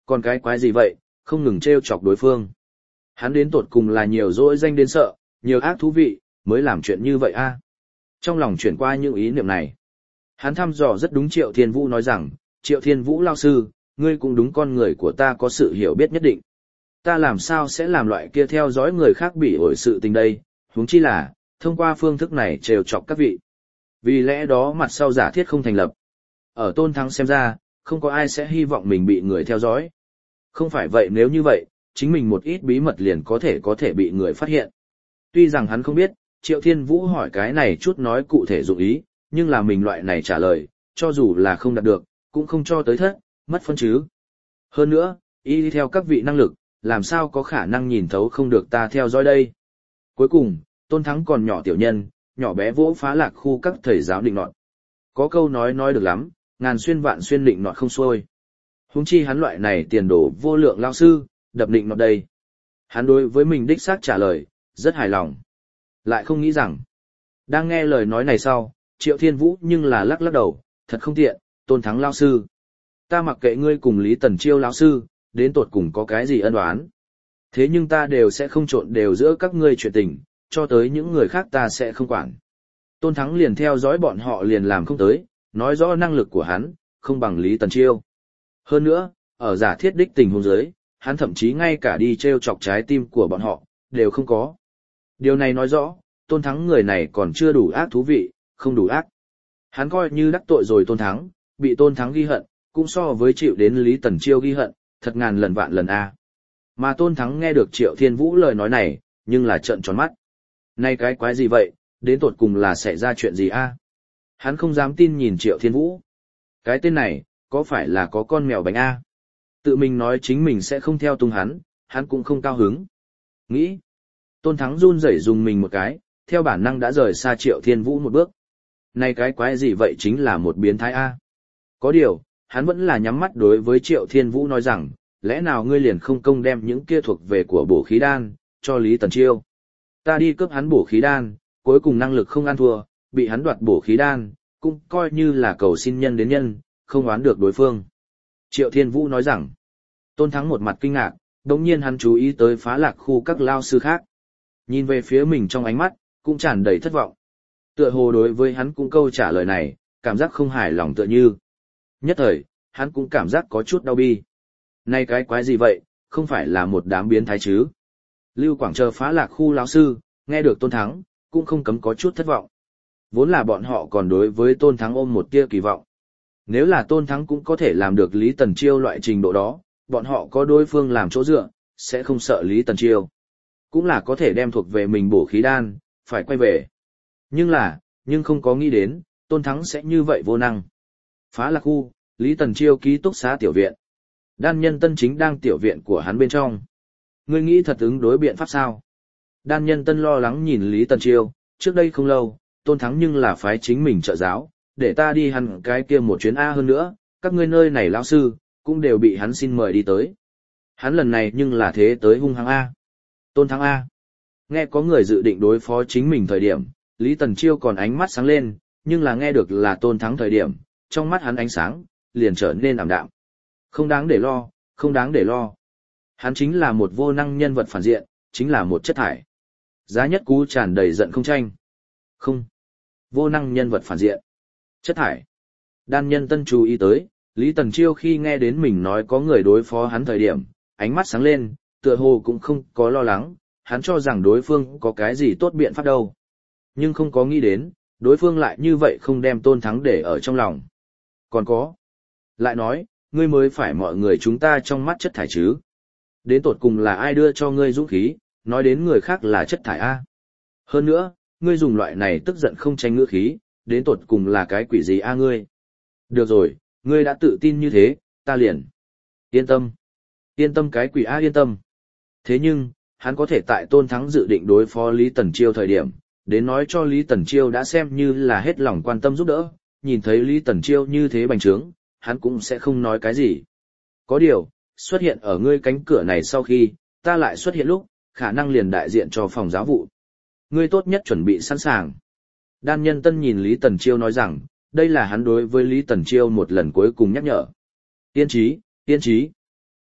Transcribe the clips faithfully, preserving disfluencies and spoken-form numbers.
Còn cái quái gì vậy, không ngừng trêu chọc đối phương. Hắn đến tột cùng là nhiều dỗi danh đến sợ, nhiều ác thú vị, mới làm chuyện như vậy a. Trong lòng chuyển qua những ý niệm này. Hắn thăm dò rất đúng Triệu Thiên Vũ nói rằng, Triệu Thiên Vũ lao sư, ngươi cũng đúng con người của ta có sự hiểu biết nhất định. Ta làm sao sẽ làm loại kia theo dõi người khác bị ổi sự tình đây, huống chi là, thông qua phương thức này trêu chọc các vị. Vì lẽ đó mặt sau giả thiết không thành lập. Ở Tôn Thắng xem ra, không có ai sẽ hy vọng mình bị người theo dõi. Không phải vậy nếu như vậy, chính mình một ít bí mật liền có thể có thể bị người phát hiện. Tuy rằng hắn không biết, Triệu Thiên Vũ hỏi cái này chút nói cụ thể dụng ý, nhưng là mình loại này trả lời, cho dù là không đạt được, cũng không cho tới thất, mất phân chứ. Hơn nữa, y theo các vị năng lực, làm sao có khả năng nhìn thấu không được ta theo dõi đây. Cuối cùng, Tôn Thắng còn nhỏ tiểu nhân, nhỏ bé vỗ phá lạc khu các thầy giáo định nọt. Có câu nói nói được lắm, ngàn xuyên vạn xuyên định nọt không xuôi. Huống chi hắn loại này tiền đồ vô lượng lao sư, đập định nọt đây. Hắn đối với mình đích xác trả lời, rất hài lòng. Lại không nghĩ rằng, đang nghe lời nói này sau, Triệu Thiên Vũ nhưng là lắc lắc đầu, thật không tiện, Tôn Thắng lao sư. Ta mặc kệ ngươi cùng Lý Tần Chiêu lão sư, đến tột cùng có cái gì ân oán. Thế nhưng ta đều sẽ không trộn đều giữa các ngươi chuyện tình, cho tới những người khác ta sẽ không quản. Tôn Thắng liền theo dõi bọn họ liền làm không tới, nói rõ năng lực của hắn, không bằng Lý Tần Chiêu. Hơn nữa, ở giả thiết đích tình huống dưới, hắn thậm chí ngay cả đi treo chọc trái tim của bọn họ, đều không có. Điều này nói rõ, Tôn Thắng người này còn chưa đủ ác thú vị, không đủ ác. Hắn coi như đắc tội rồi Tôn Thắng, bị Tôn Thắng ghi hận, cũng so với chịu đến Lý Tần Chiêu ghi hận, thật ngàn lần vạn lần a. Mà Tôn Thắng nghe được Triệu Thiên Vũ lời nói này, nhưng là trợn tròn mắt. Này cái quái gì vậy, đến tột cùng là xảy ra chuyện gì a? Hắn không dám tin nhìn Triệu Thiên Vũ. Cái tên này, có phải là có con mèo bánh a? Tự mình nói chính mình sẽ không theo tung hắn, hắn cũng không cao hứng. Nghĩ. Tôn Thắng run rẩy dùng mình một cái, theo bản năng đã rời xa Triệu Thiên Vũ một bước. Này cái quái gì vậy chính là một biến thái a. Có điều, hắn vẫn là nhắm mắt đối với Triệu Thiên Vũ nói rằng, lẽ nào ngươi liền không công đem những kia thuộc về của bổ khí đan, cho Lý Tần Chiêu. Ta đi cướp hắn bổ khí đan, cuối cùng năng lực không ăn thua, bị hắn đoạt bổ khí đan, cũng coi như là cầu xin nhân đến nhân, không oán được đối phương. Triệu Thiên Vũ nói rằng, Tôn Thắng một mặt kinh ngạc, đồng nhiên hắn chú ý tới phá lạc khu các lao sư khác. Nhìn về phía mình trong ánh mắt, cũng tràn đầy thất vọng. Tựa hồ đối với hắn cũng câu trả lời này, cảm giác không hài lòng tựa như. Nhất thời, hắn cũng cảm giác có chút đau bi. Này cái quái gì vậy, không phải là một đám biến thái chứ. Lưu Quảng chờ phá lạc khu lão sư, nghe được Tôn Thắng, cũng không cấm có chút thất vọng. Vốn là bọn họ còn đối với Tôn Thắng ôm một tia kỳ vọng. Nếu là Tôn Thắng cũng có thể làm được Lý Tần Chiêu loại trình độ đó, bọn họ có đối phương làm chỗ dựa, sẽ không sợ Lý Tần Chiêu. Cũng là có thể đem thuộc về mình bổ khí đan, phải quay về. Nhưng là, nhưng không có nghĩ đến, Tôn Thắng sẽ như vậy vô năng. Phá lạc khu, Lý Tần Chiêu ký túc xá tiểu viện. Đan Nhân Tân chính đang tiểu viện của hắn bên trong. Ngươi nghĩ thật ứng đối biện pháp sao? Đan Nhân Tân lo lắng nhìn Lý Tần Chiêu, trước đây không lâu, Tôn Thắng nhưng là phái chính mình trợ giáo, để ta đi hẳn cái kia một chuyến A hơn nữa, các ngươi nơi này lão sư, cũng đều bị hắn xin mời đi tới. Hắn lần này nhưng là thế tới hung hăng A. Tôn Thắng A. Nghe có người dự định đối phó chính mình thời điểm, Lý Tần Chiêu còn ánh mắt sáng lên, nhưng là nghe được là Tôn Thắng thời điểm, trong mắt hắn ánh sáng, liền trở nên ảm đạm. Không đáng để lo, không đáng để lo. Hắn chính là một vô năng nhân vật phản diện, chính là một chất thải. Giá nhất cú tràn đầy giận không tranh. Không. Vô năng nhân vật phản diện. Chất thải. Đan Nhân Tân chú ý tới, Lý Tần Chiêu khi nghe đến mình nói có người đối phó hắn thời điểm, ánh mắt sáng lên, tựa hồ cũng không có lo lắng, hắn cho rằng đối phương có cái gì tốt biện pháp đâu. Nhưng không có nghĩ đến, đối phương lại như vậy không đem Tôn Thắng để ở trong lòng. Còn có. Lại nói, ngươi mới phải mọi người chúng ta trong mắt chất thải chứ. Đến tột cùng là ai đưa cho ngươi dũng khí, nói đến người khác là chất thải A. Hơn nữa, ngươi dùng loại này tức giận không tranh ngữ khí, đến tột cùng là cái quỷ gì A ngươi. Được rồi, ngươi đã tự tin như thế, ta liền. Yên tâm. Yên tâm cái quỷ A yên tâm. Thế nhưng, hắn có thể tại Tôn Thắng dự định đối phó Lý Tần Chiêu thời điểm, đến nói cho Lý Tần Chiêu đã xem như là hết lòng quan tâm giúp đỡ, nhìn thấy Lý Tần Chiêu như thế bành trướng, hắn cũng sẽ không nói cái gì. Có điều, xuất hiện ở ngươi cánh cửa này sau khi, ta lại xuất hiện lúc, khả năng liền đại diện cho phòng giáo vụ. Ngươi tốt nhất chuẩn bị sẵn sàng. Đan Nhân Tân nhìn Lý Tần Chiêu nói rằng, đây là hắn đối với Lý Tần Chiêu một lần cuối cùng nhắc nhở. Yên trí, yên trí.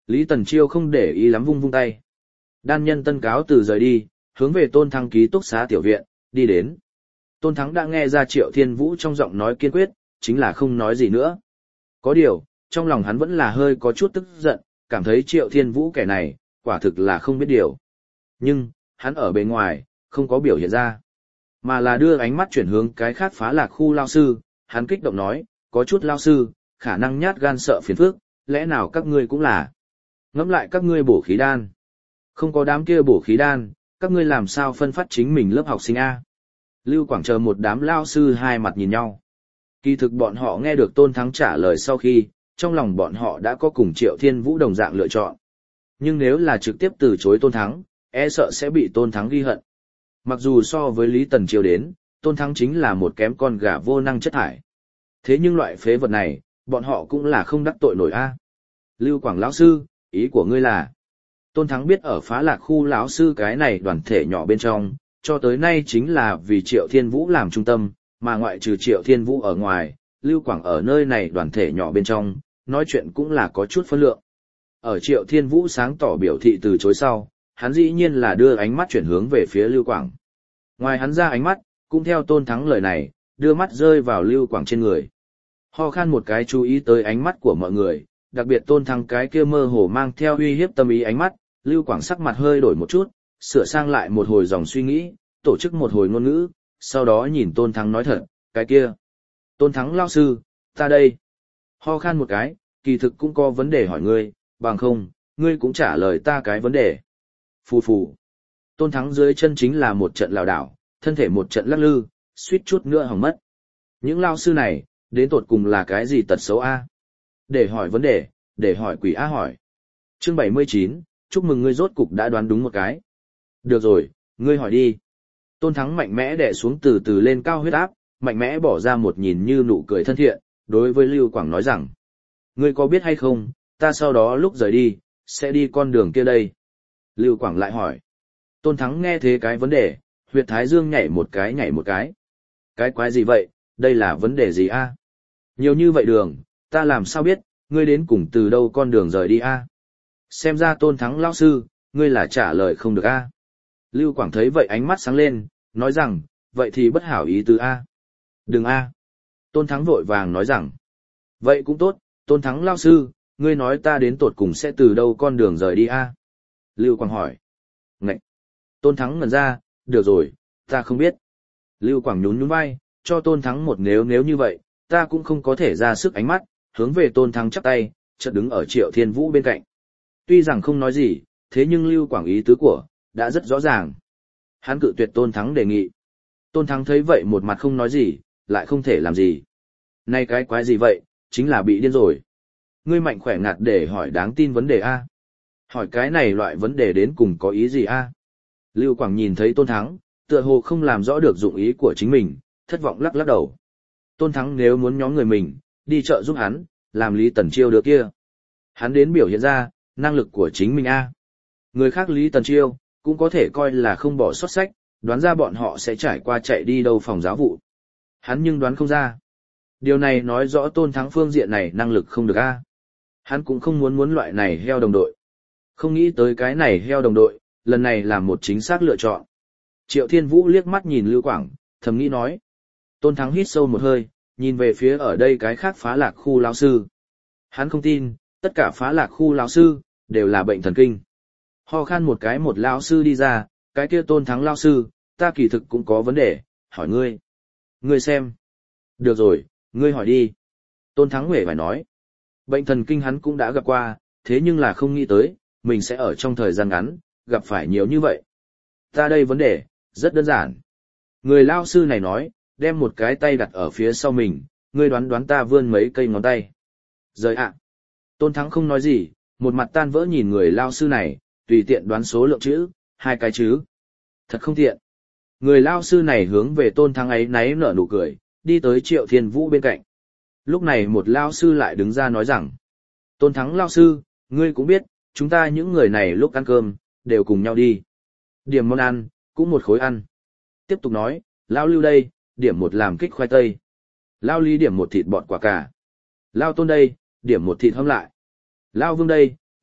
Lý Tần Chiêu không để ý lắm vung vung tay. Đan nhân tân cáo từ rời đi, hướng về Tôn Thắng ký túc xá tiểu viện, đi đến. Tôn Thắng đã nghe ra Triệu Thiên Vũ trong giọng nói kiên quyết, chính là không nói gì nữa. Có điều, trong lòng hắn vẫn là hơi có chút tức giận, cảm thấy Triệu Thiên Vũ kẻ này, quả thực là không biết điều. Nhưng, hắn ở bên ngoài, không có biểu hiện ra. Mà là đưa ánh mắt chuyển hướng cái khác phá lạc khu lao sư, hắn kích động nói, có chút lao sư, khả năng nhát gan sợ phiền phức, lẽ nào các ngươi cũng là. Ngẫm lại các ngươi bổ khí đan. Không có đám kia bổ khí đan, các ngươi làm sao phân phát chính mình lớp học sinh A. Lưu Quảng chờ một đám lao sư hai mặt nhìn nhau. Kỳ thực bọn họ nghe được Tôn Thắng trả lời sau khi, trong lòng bọn họ đã có cùng Triệu Thiên Vũ đồng dạng lựa chọn. Nhưng nếu là trực tiếp từ chối Tôn Thắng, e sợ sẽ bị Tôn Thắng ghi hận. Mặc dù so với Lý Tần Chiêu đến, Tôn Thắng chính là một kém con gà vô năng chất thải. Thế nhưng loại phế vật này, bọn họ cũng là không đắc tội nổi a. Lưu Quảng lão sư, ý của ngươi là? Tôn Thắng biết ở phá lạc khu lão sư cái này đoàn thể nhỏ bên trong, cho tới nay chính là vì Triệu Thiên Vũ làm trung tâm, mà ngoại trừ Triệu Thiên Vũ ở ngoài, Lưu Quảng ở nơi này đoàn thể nhỏ bên trong, nói chuyện cũng là có chút phân lượng. Ở Triệu Thiên Vũ sáng tỏ biểu thị từ chối sau, hắn dĩ nhiên là đưa ánh mắt chuyển hướng về phía Lưu Quảng. Ngoài hắn ra ánh mắt, cũng theo Tôn Thắng lời này, đưa mắt rơi vào Lưu Quảng trên người. Ho khan một cái chú ý tới ánh mắt của mọi người, đặc biệt Tôn Thắng cái kia mơ hồ mang theo uy hiếp tâm ý ánh mắt, Lưu Quảng sắc mặt hơi đổi một chút, sửa sang lại một hồi dòng suy nghĩ, tổ chức một hồi ngôn ngữ, sau đó nhìn Tôn Thắng nói thật, cái kia. Tôn Thắng lao sư, ta đây. Ho khan một cái, kỳ thực cũng có vấn đề hỏi ngươi, bằng không, ngươi cũng trả lời ta cái vấn đề. Phù phù. Tôn Thắng dưới chân chính là một trận lảo đảo, thân thể một trận lắc lư, suýt chút nữa hỏng mất. Những lao sư này, đến tột cùng là cái gì tật xấu A? Để hỏi vấn đề, để hỏi quỷ A hỏi. Chương bảy mươi chín, chúc mừng ngươi rốt cục đã đoán đúng một cái. Được rồi, ngươi hỏi đi. Tôn Thắng mạnh mẽ đè xuống từ từ lên cao huyết áp, mạnh mẽ bỏ ra một nhìn như nụ cười thân thiện, đối với Lưu Quảng nói rằng. Ngươi có biết hay không, ta sau đó lúc rời đi, sẽ đi con đường kia đây. Lưu Quảng lại hỏi. Tôn Thắng nghe thế cái vấn đề, huyệt thái dương nhảy một cái nhảy một cái. Cái quái gì vậy, đây là vấn đề gì a? Nhiều như vậy đường, ta làm sao biết, ngươi đến cùng từ đâu con đường rời đi a? Xem ra Tôn Thắng lão sư, ngươi là trả lời không được a. Lưu Quảng thấy vậy ánh mắt sáng lên, nói rằng, vậy thì bất hảo ý tứ a. Đừng a. Tôn Thắng vội vàng nói rằng, vậy cũng tốt, Tôn Thắng lão sư, ngươi nói ta đến tột cùng sẽ từ đâu con đường rời đi a? Lưu Quảng hỏi. Ngậy. Tôn Thắng ngẩn ra, được rồi, ta không biết. Lưu Quảng nhún nhún vai, cho Tôn Thắng một nếu nếu như vậy, ta cũng không có thể ra sức ánh mắt, hướng về Tôn Thắng chắp tay, chợt đứng ở Triệu Thiên Vũ bên cạnh. Tuy rằng không nói gì, thế nhưng Lưu Quảng ý tứ của, đã rất rõ ràng. Hắn cự tuyệt Tôn Thắng đề nghị. Tôn Thắng thấy vậy một mặt không nói gì, lại không thể làm gì. Này cái quái gì vậy, chính là bị điên rồi. Ngươi mạnh khỏe ngạt để hỏi đáng tin vấn đề A. Hỏi cái này loại vấn đề đến cùng có ý gì A. Lưu Quảng nhìn thấy Tôn Thắng, tựa hồ không làm rõ được dụng ý của chính mình, thất vọng lắc lắc đầu. Tôn Thắng nếu muốn nhóm người mình, đi chợ giúp hắn, làm Lý Tần Chiêu được kia. Hắn đến biểu hiện ra, năng lực của chính mình A. Người khác Lý Tần Chiêu, cũng có thể coi là không bỏ sót sách, đoán ra bọn họ sẽ trải qua chạy đi đâu phòng giáo vụ. Hắn nhưng đoán không ra. Điều này nói rõ Tôn Thắng phương diện này năng lực không được A. Hắn cũng không muốn muốn loại này heo đồng đội. Không nghĩ tới cái này heo đồng đội, lần này là một chính xác lựa chọn. Triệu Thiên Vũ liếc mắt nhìn Lưu Quảng, thầm nghĩ nói. Tôn Thắng hít sâu một hơi, nhìn về phía ở đây cái khác phá lạc khu lão sư. Hắn không tin, tất cả phá lạc khu lão sư, đều là bệnh thần kinh. Ho khan một cái một lão sư đi ra, cái kia Tôn Thắng lão sư, ta kỳ thực cũng có vấn đề, hỏi ngươi. Ngươi xem. Được rồi, ngươi hỏi đi. Tôn Thắng huệ phải nói. Bệnh thần kinh hắn cũng đã gặp qua, thế nhưng là không nghĩ tới, mình sẽ ở trong thời gian ngắn, gặp phải nhiều như vậy. Ta đây vấn đề, rất đơn giản. Người lao sư này nói, đem một cái tay đặt ở phía sau mình, ngươi đoán đoán ta vươn mấy cây ngón tay. Rời ạ. Tôn Thắng không nói gì, một mặt tan vỡ nhìn người lao sư này, tùy tiện đoán số lượng chữ, hai cái chứ. Thật không tiện. Người lao sư này hướng về Tôn Thắng ấy náy nở nụ cười, đi tới Triệu Thiên Vũ bên cạnh. Lúc này một lao sư lại đứng ra nói rằng, Tôn Thắng lao sư, ngươi cũng biết, chúng ta những người này lúc ăn cơm, đều cùng nhau đi. Điểm món ăn, cũng một khối ăn. Tiếp tục nói, Lao Lưu đây, điểm một làm kích khoai tây. Lao Lý điểm một thịt bọt quả cà. Lao Tôn đây, điểm một thịt hâm lại. Lao Vương đây,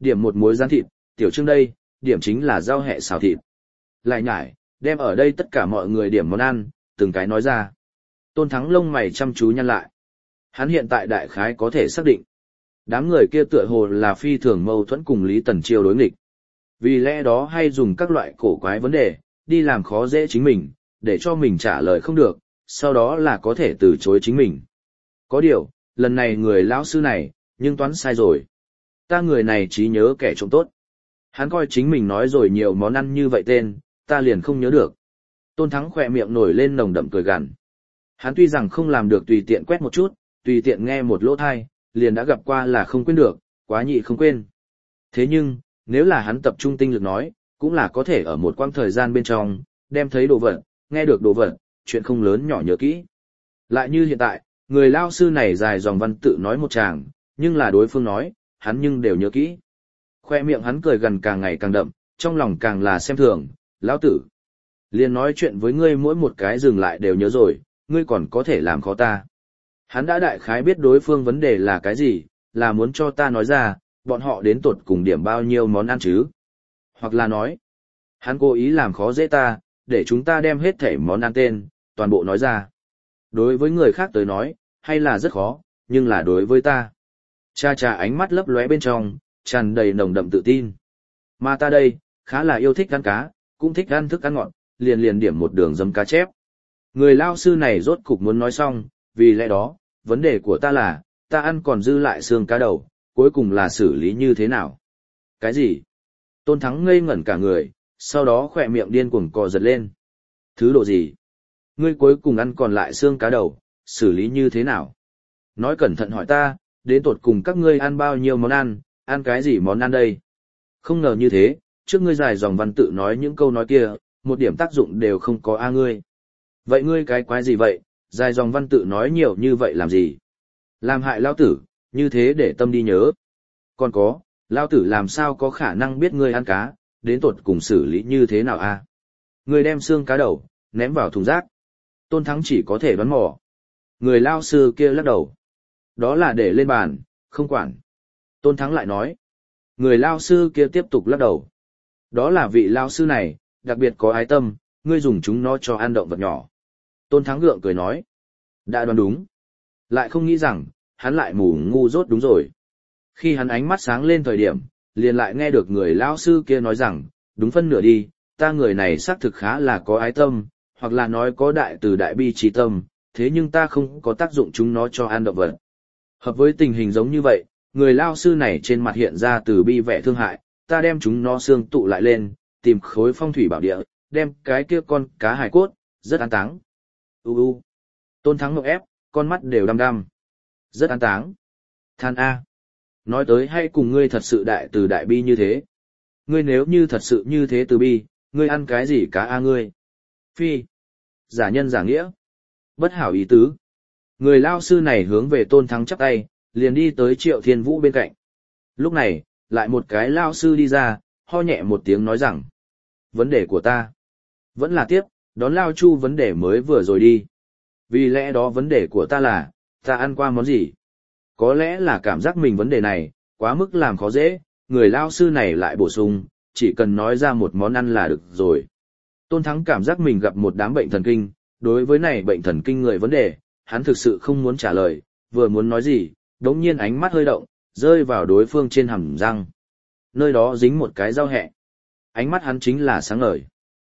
điểm một muối rán thịt, tiểu Trương đây, điểm chính là rau hẹ xào thịt. Lại nhải, đem ở đây tất cả mọi người điểm món ăn, từng cái nói ra. Tôn Thắng lông mày chăm chú nhăn lại. Hắn hiện tại đại khái có thể xác định. Đám người kia tựa hồ là phi thường mâu thuẫn cùng Lý Tần Chiêu đối nghịch. Vì lẽ đó hay dùng các loại cổ quái vấn đề, đi làm khó dễ chính mình, để cho mình trả lời không được, sau đó là có thể từ chối chính mình. Có điều, lần này người lão sư này, nhưng toán sai rồi. Ta người này trí nhớ kẻ trộm tốt. Hắn coi chính mình nói rồi nhiều món ăn như vậy tên, ta liền không nhớ được. Tôn Thắng khỏe miệng nổi lên nồng đậm cười gằn. Hắn tuy rằng không làm được tùy tiện quét một chút, tùy tiện nghe một lỗ thai, liền đã gặp qua là không quên được, quá nhị không quên. Thế nhưng, nếu là hắn tập trung tinh lực nói, cũng là có thể ở một quãng thời gian bên trong, đem thấy đồ vật, nghe được đồ vật, chuyện không lớn nhỏ nhớ kỹ. Lại như hiện tại, người lao sư này dài dòng văn tự nói một tràng, nhưng là đối phương nói, hắn nhưng đều nhớ kỹ. Khoe miệng hắn cười gần càng ngày càng đậm, trong lòng càng là xem thường, lão tử. Liền nói chuyện với ngươi mỗi một cái dừng lại đều nhớ rồi, ngươi còn có thể làm khó ta. Hắn đã đại khái biết đối phương vấn đề là cái gì, là muốn cho ta nói ra, bọn họ đến tột cùng điểm bao nhiêu món ăn chứ. Hoặc là nói, hắn cố ý làm khó dễ ta, để chúng ta đem hết thảy món ăn tên, toàn bộ nói ra. Đối với người khác tới nói, hay là rất khó, nhưng là đối với ta. Cha cha ánh mắt lấp lóe bên trong, tràn đầy nồng đậm tự tin. Mà ta đây, khá là yêu thích ăn cá, cũng thích ăn thức ăn ngọt, liền liền điểm một đường dấm cá chép. Người lao sư này rốt cục muốn nói xong, vì lẽ đó, vấn đề của ta là, ta ăn còn dư lại xương cá đầu, cuối cùng là xử lý như thế nào? Cái gì? Tôn Thắng ngây ngẩn cả người, sau đó khỏe miệng điên cuồng cò giật lên. Thứ độ gì? Ngươi cuối cùng ăn còn lại xương cá đầu, xử lý như thế nào? Nói cẩn thận hỏi ta, đến tột cùng các ngươi ăn bao nhiêu món ăn, ăn cái gì món ăn đây? Không ngờ như thế, trước ngươi dài dòng văn tự nói những câu nói kia, một điểm tác dụng đều không có a ngươi. Vậy ngươi cái quái gì vậy, dài dòng văn tự nói nhiều như vậy làm gì? Làm hại lao tử, như thế để tâm đi nhớ. Còn có, lao tử làm sao có khả năng biết ngươi ăn cá, đến tột cùng xử lý như thế nào a? Ngươi đem xương cá đầu, ném vào thùng rác. Tôn Thắng chỉ có thể đoán mò. Người lao sư kia lắc đầu. Đó là để lên bàn, không quản. Tôn Thắng lại nói. Người lao sư kia tiếp tục lắc đầu. Đó là vị lao sư này, đặc biệt có ái tâm, ngươi dùng chúng nó cho ăn động vật nhỏ. Tôn Thắng gượng cười nói. Đã đoán đúng. Lại không nghĩ rằng, hắn lại mù ngu dốt đúng rồi. Khi hắn ánh mắt sáng lên thời điểm, liền lại nghe được người lao sư kia nói rằng, đúng phân nửa đi, ta người này xác thực khá là có ái tâm, hoặc là nói có đại từ đại bi trí tâm, thế nhưng ta không có tác dụng chúng nó cho ăn động vật. Hợp với tình hình giống như vậy, người lao sư này trên mặt hiện ra từ bi vẻ thương hại, ta đem chúng nó xương tụ lại lên, tìm khối phong thủy bảo địa, đem cái kia con cá hài cốt, rất an táng. U u. Tôn Thắng ngọc ép, con mắt đều đăm đăm. Rất an táng. Than A. Nói tới hay cùng ngươi thật sự đại từ đại bi như thế. Ngươi nếu như thật sự như thế từ bi, ngươi ăn cái gì cá A ngươi? Phi. Giả nhân giả nghĩa. Bất hảo ý tứ. Người lao sư này hướng về Tôn Thắng chắp tay, liền đi tới Triệu Thiên Vũ bên cạnh. Lúc này, lại một cái lao sư đi ra, ho nhẹ một tiếng nói rằng. Vấn đề của ta. Vẫn là tiếp, đón lao chu vấn đề mới vừa rồi đi. Vì lẽ đó vấn đề của ta là, ta ăn qua món gì? Có lẽ là cảm giác mình vấn đề này, quá mức làm khó dễ, người lao sư này lại bổ sung, chỉ cần nói ra một món ăn là được rồi. Tôn Thắng cảm giác mình gặp một đám bệnh thần kinh, đối với này bệnh thần kinh người vấn đề, hắn thực sự không muốn trả lời, vừa muốn nói gì, đống nhiên ánh mắt hơi động, rơi vào đối phương trên hàm răng. Nơi đó dính một cái dao hẹ. Ánh mắt hắn chính là sáng ngời.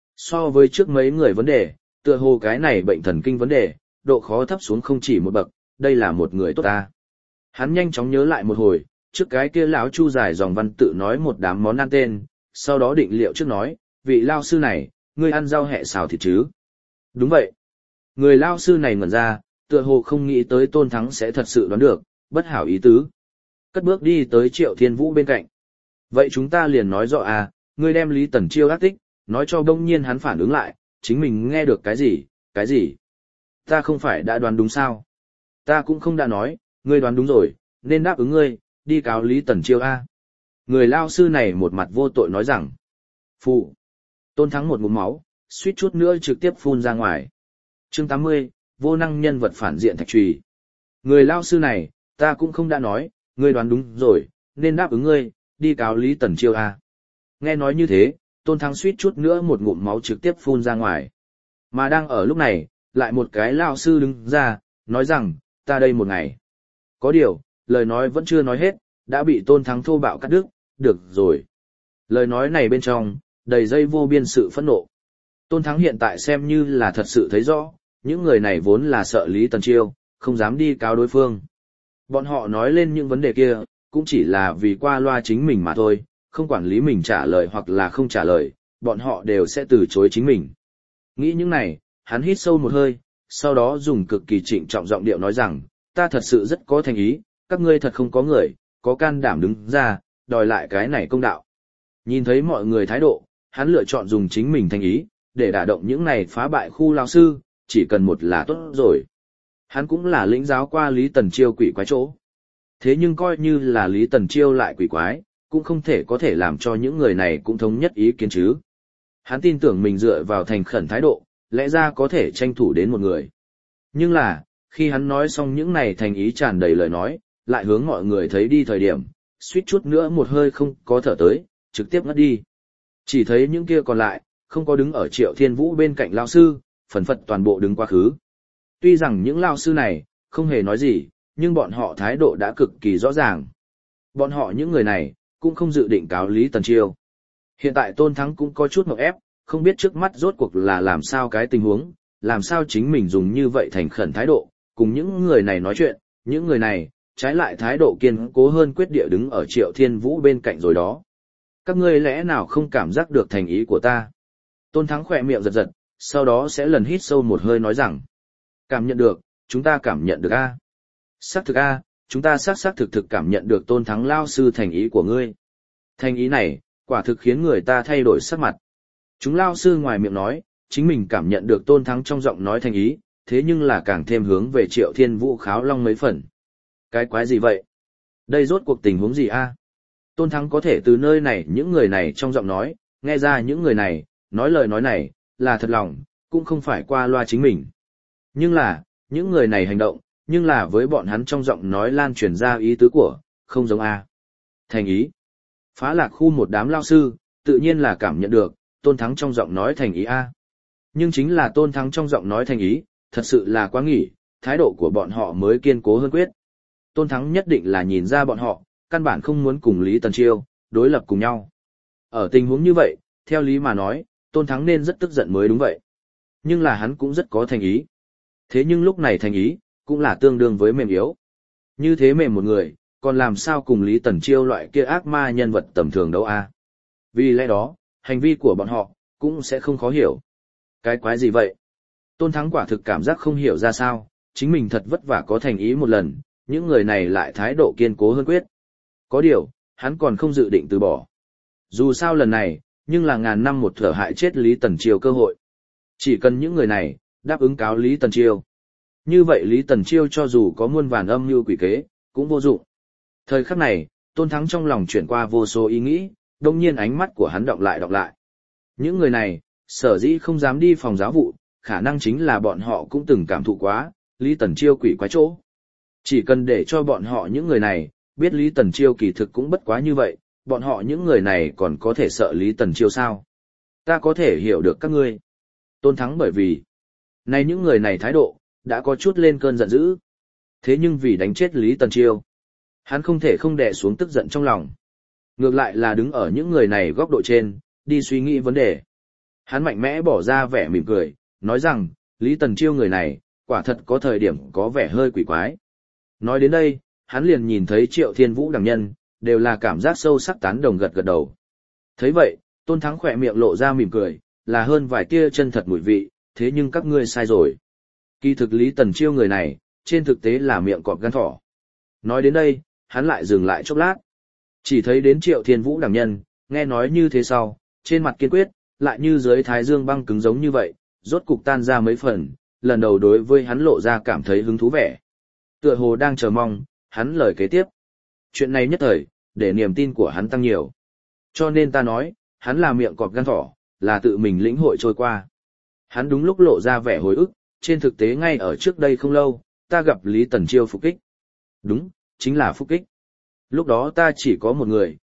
So với trước mấy người vấn đề, tựa hồ cái này bệnh thần kinh vấn đề, độ khó thấp xuống không chỉ một bậc, đây là một người tốt ta. Hắn nhanh chóng nhớ lại một hồi, trước cái kia lão Chu dài dòng văn tự nói một đám món ăn tên, sau đó định liệu trước nói, vị lao sư này, ngươi ăn rau hẹ xào thịt chứ? Đúng vậy. Người lao sư này ngẩn ra, tựa hồ không nghĩ tới Tôn Thắng sẽ thật sự đoán được, bất hảo ý tứ. Cất bước đi tới Triệu Thiên Vũ bên cạnh. Vậy chúng ta liền nói rõ à, ngươi đem Lý Tần Chiêu ác tích, nói cho đông nhiên hắn phản ứng lại, chính mình nghe được cái gì, cái gì? Ta không phải đã đoán đúng sao? Ta cũng không đã nói, ngươi đoán đúng rồi, nên đáp ứng ngươi, đi cáo Lý Tần Chiêu a. Người lao sư này một mặt vô tội nói rằng, phụ. Tôn Thắng một ngụm máu, suýt chút nữa trực tiếp phun ra ngoài. Chương tám mươi, vô năng nhân vật phản diện thạch trùy. Người lao sư này, ta cũng không đã nói, ngươi đoán đúng rồi, nên đáp ứng ngươi, đi cáo Lý Tần Chiêu a. Nghe nói như thế, Tôn Thắng suýt chút nữa một ngụm máu trực tiếp phun ra ngoài. Mà đang ở lúc này, lại một cái lao sư đứng ra, nói rằng, ta đây một ngày. Có điều, lời nói vẫn chưa nói hết, đã bị Tôn Thắng thô bạo cắt đứt, được rồi. Lời nói này bên trong, đầy dây vô biên sự phẫn nộ. Tôn Thắng hiện tại xem như là thật sự thấy rõ, những người này vốn là sợ Lý Tần Chiêu, không dám đi cáo đối phương. Bọn họ nói lên những vấn đề kia, cũng chỉ là vì qua loa chính mình mà thôi, không quản lý mình trả lời hoặc là không trả lời, bọn họ đều sẽ từ chối chính mình. Nghĩ những này, hắn hít sâu một hơi, sau đó dùng cực kỳ trịnh trọng giọng điệu nói rằng, ta thật sự rất có thành ý, các ngươi thật không có người, có can đảm đứng ra, đòi lại cái này công đạo. Nhìn thấy mọi người thái độ, hắn lựa chọn dùng chính mình thành ý, để đả động những này phá bại khu lao sư, chỉ cần một là tốt rồi. Hắn cũng là lĩnh giáo qua Lý Tần Chiêu quỷ quái chỗ. Thế nhưng coi như là Lý Tần Chiêu lại quỷ quái, cũng không thể có thể làm cho những người này cũng thống nhất ý kiến chứ. Hắn tin tưởng mình dựa vào thành khẩn thái độ, lẽ ra có thể tranh thủ đến một người. Nhưng là, khi hắn nói xong những này thành ý tràn đầy lời nói, lại hướng mọi người thấy đi thời điểm, suýt chút nữa một hơi không có thở tới, trực tiếp ngất đi. Chỉ thấy những kia còn lại, không có đứng ở Triệu Thiên Vũ bên cạnh lao sư, phần phật toàn bộ đứng quá khứ. Tuy rằng những lao sư này, không hề nói gì, nhưng bọn họ thái độ đã cực kỳ rõ ràng. Bọn họ những người này, cũng không dự định cáo Lý Tần Chiêu. Hiện tại Tôn Thắng cũng có chút ngợp ép, không biết trước mắt rốt cuộc là làm sao cái tình huống, làm sao chính mình dùng như vậy thành khẩn thái độ, cùng những người này nói chuyện, những người này, trái lại thái độ kiên cố hơn quyết địa đứng ở Triệu Thiên Vũ bên cạnh rồi đó. Các ngươi lẽ nào không cảm giác được thành ý của ta? Tôn Thắng khỏe miệng giật giật, sau đó sẽ lần hít sâu một hơi nói rằng, cảm nhận được, chúng ta cảm nhận được a. Xác thực a, chúng ta xác xác thực thực cảm nhận được Tôn Thắng lao sư thành ý của ngươi. Thành ý này, quả thực khiến người ta thay đổi sắc mặt. Chúng lao sư ngoài miệng nói, chính mình cảm nhận được Tôn Thắng trong giọng nói thành ý, thế nhưng là càng thêm hướng về Triệu Thiên Vũ kháo long mấy phần. Cái quái gì vậy? Đây rốt cuộc tình huống gì a? Tôn Thắng có thể từ nơi này những người này trong giọng nói, nghe ra những người này, nói lời nói này, là thật lòng, cũng không phải qua loa chính mình. Nhưng là, những người này hành động, nhưng là với bọn hắn trong giọng nói lan truyền ra ý tứ của, không giống a. Thành ý. Phá lạc khu một đám lao sư, tự nhiên là cảm nhận được, Tôn Thắng trong giọng nói thành ý a. Nhưng chính là Tôn Thắng trong giọng nói thành ý, thật sự là quá nghỉ, thái độ của bọn họ mới kiên cố hơn quyết. Tôn Thắng nhất định là nhìn ra bọn họ, căn bản không muốn cùng Lý Tần Chiêu, đối lập cùng nhau. Ở tình huống như vậy, theo lý mà nói, Tôn Thắng nên rất tức giận mới đúng vậy. Nhưng là hắn cũng rất có thành ý. Thế nhưng lúc này thành ý, cũng là tương đương với mềm yếu. Như thế mềm một người, còn làm sao cùng Lý Tần Chiêu loại kia ác ma nhân vật tầm thường đâu a? Vì lẽ đó, hành vi của bọn họ, cũng sẽ không khó hiểu. Cái quái gì vậy? Tôn Thắng quả thực cảm giác không hiểu ra sao, chính mình thật vất vả có thành ý một lần, những người này lại thái độ kiên cố hơn quyết. Có điều, hắn còn không dự định từ bỏ. Dù sao lần này, nhưng là ngàn năm một thở hại chết Lý Tần Chiêu cơ hội. Chỉ cần những người này, đáp ứng cáo Lý Tần Chiêu. Như vậy Lý Tần Chiêu cho dù có muôn vàn âm mưu quỷ kế, cũng vô dụng. Thời khắc này, Tôn Thắng trong lòng chuyển qua vô số ý nghĩ, đồng nhiên ánh mắt của hắn đọng lại đọng lại. Những người này, sở dĩ không dám đi phòng giáo vụ, khả năng chính là bọn họ cũng từng cảm thụ quá, Lý Tần Chiêu quỷ quái chỗ. Chỉ cần để cho bọn họ những người này, biết Lý Tần Chiêu kỳ thực cũng bất quá như vậy, bọn họ những người này còn có thể sợ Lý Tần Chiêu sao? Ta có thể hiểu được các ngươi. Tôn Thắng bởi vì, nay những người này thái độ, đã có chút lên cơn giận dữ. Thế nhưng vì đánh chết Lý Tần Chiêu, hắn không thể không đè xuống tức giận trong lòng. Ngược lại là đứng ở những người này góc độ trên, đi suy nghĩ vấn đề. Hắn mạnh mẽ bỏ ra vẻ mỉm cười, nói rằng, Lý Tần Chiêu người này, quả thật có thời điểm có vẻ hơi quỷ quái. Nói đến đây, hắn liền nhìn thấy Triệu Thiên Vũ đẳng nhân, đều là cảm giác sâu sắc tán đồng gật gật đầu. Thấy vậy, Tôn Thắng khỏe miệng lộ ra mỉm cười, là hơn vài tia chân thật mùi vị, thế nhưng các ngươi sai rồi. Kỳ thực Lý Tần Chiêu người này, trên thực tế là miệng cọp gan thỏ. Nói đến đây, hắn lại dừng lại chốc lát. Chỉ thấy đến Triệu Thiên Vũ đẳng nhân, nghe nói như thế sau, trên mặt kiên quyết, lại như dưới thái dương băng cứng giống như vậy, rốt cục tan ra mấy phần, lần đầu đối với hắn lộ ra cảm thấy hứng thú vẻ. Tựa hồ đang chờ mong, hắn lời kế tiếp. Chuyện này nhất thời, để niềm tin của hắn tăng nhiều. Cho nên ta nói, hắn là miệng cọp gan thỏ, là tự mình lĩnh hội trôi qua. Hắn đúng lúc lộ ra vẻ hồi ức, trên thực tế ngay ở trước đây không lâu, ta gặp Lý Tần Chiêu phục kích. Đúng, chính là phục kích. Lúc đó ta chỉ có một người,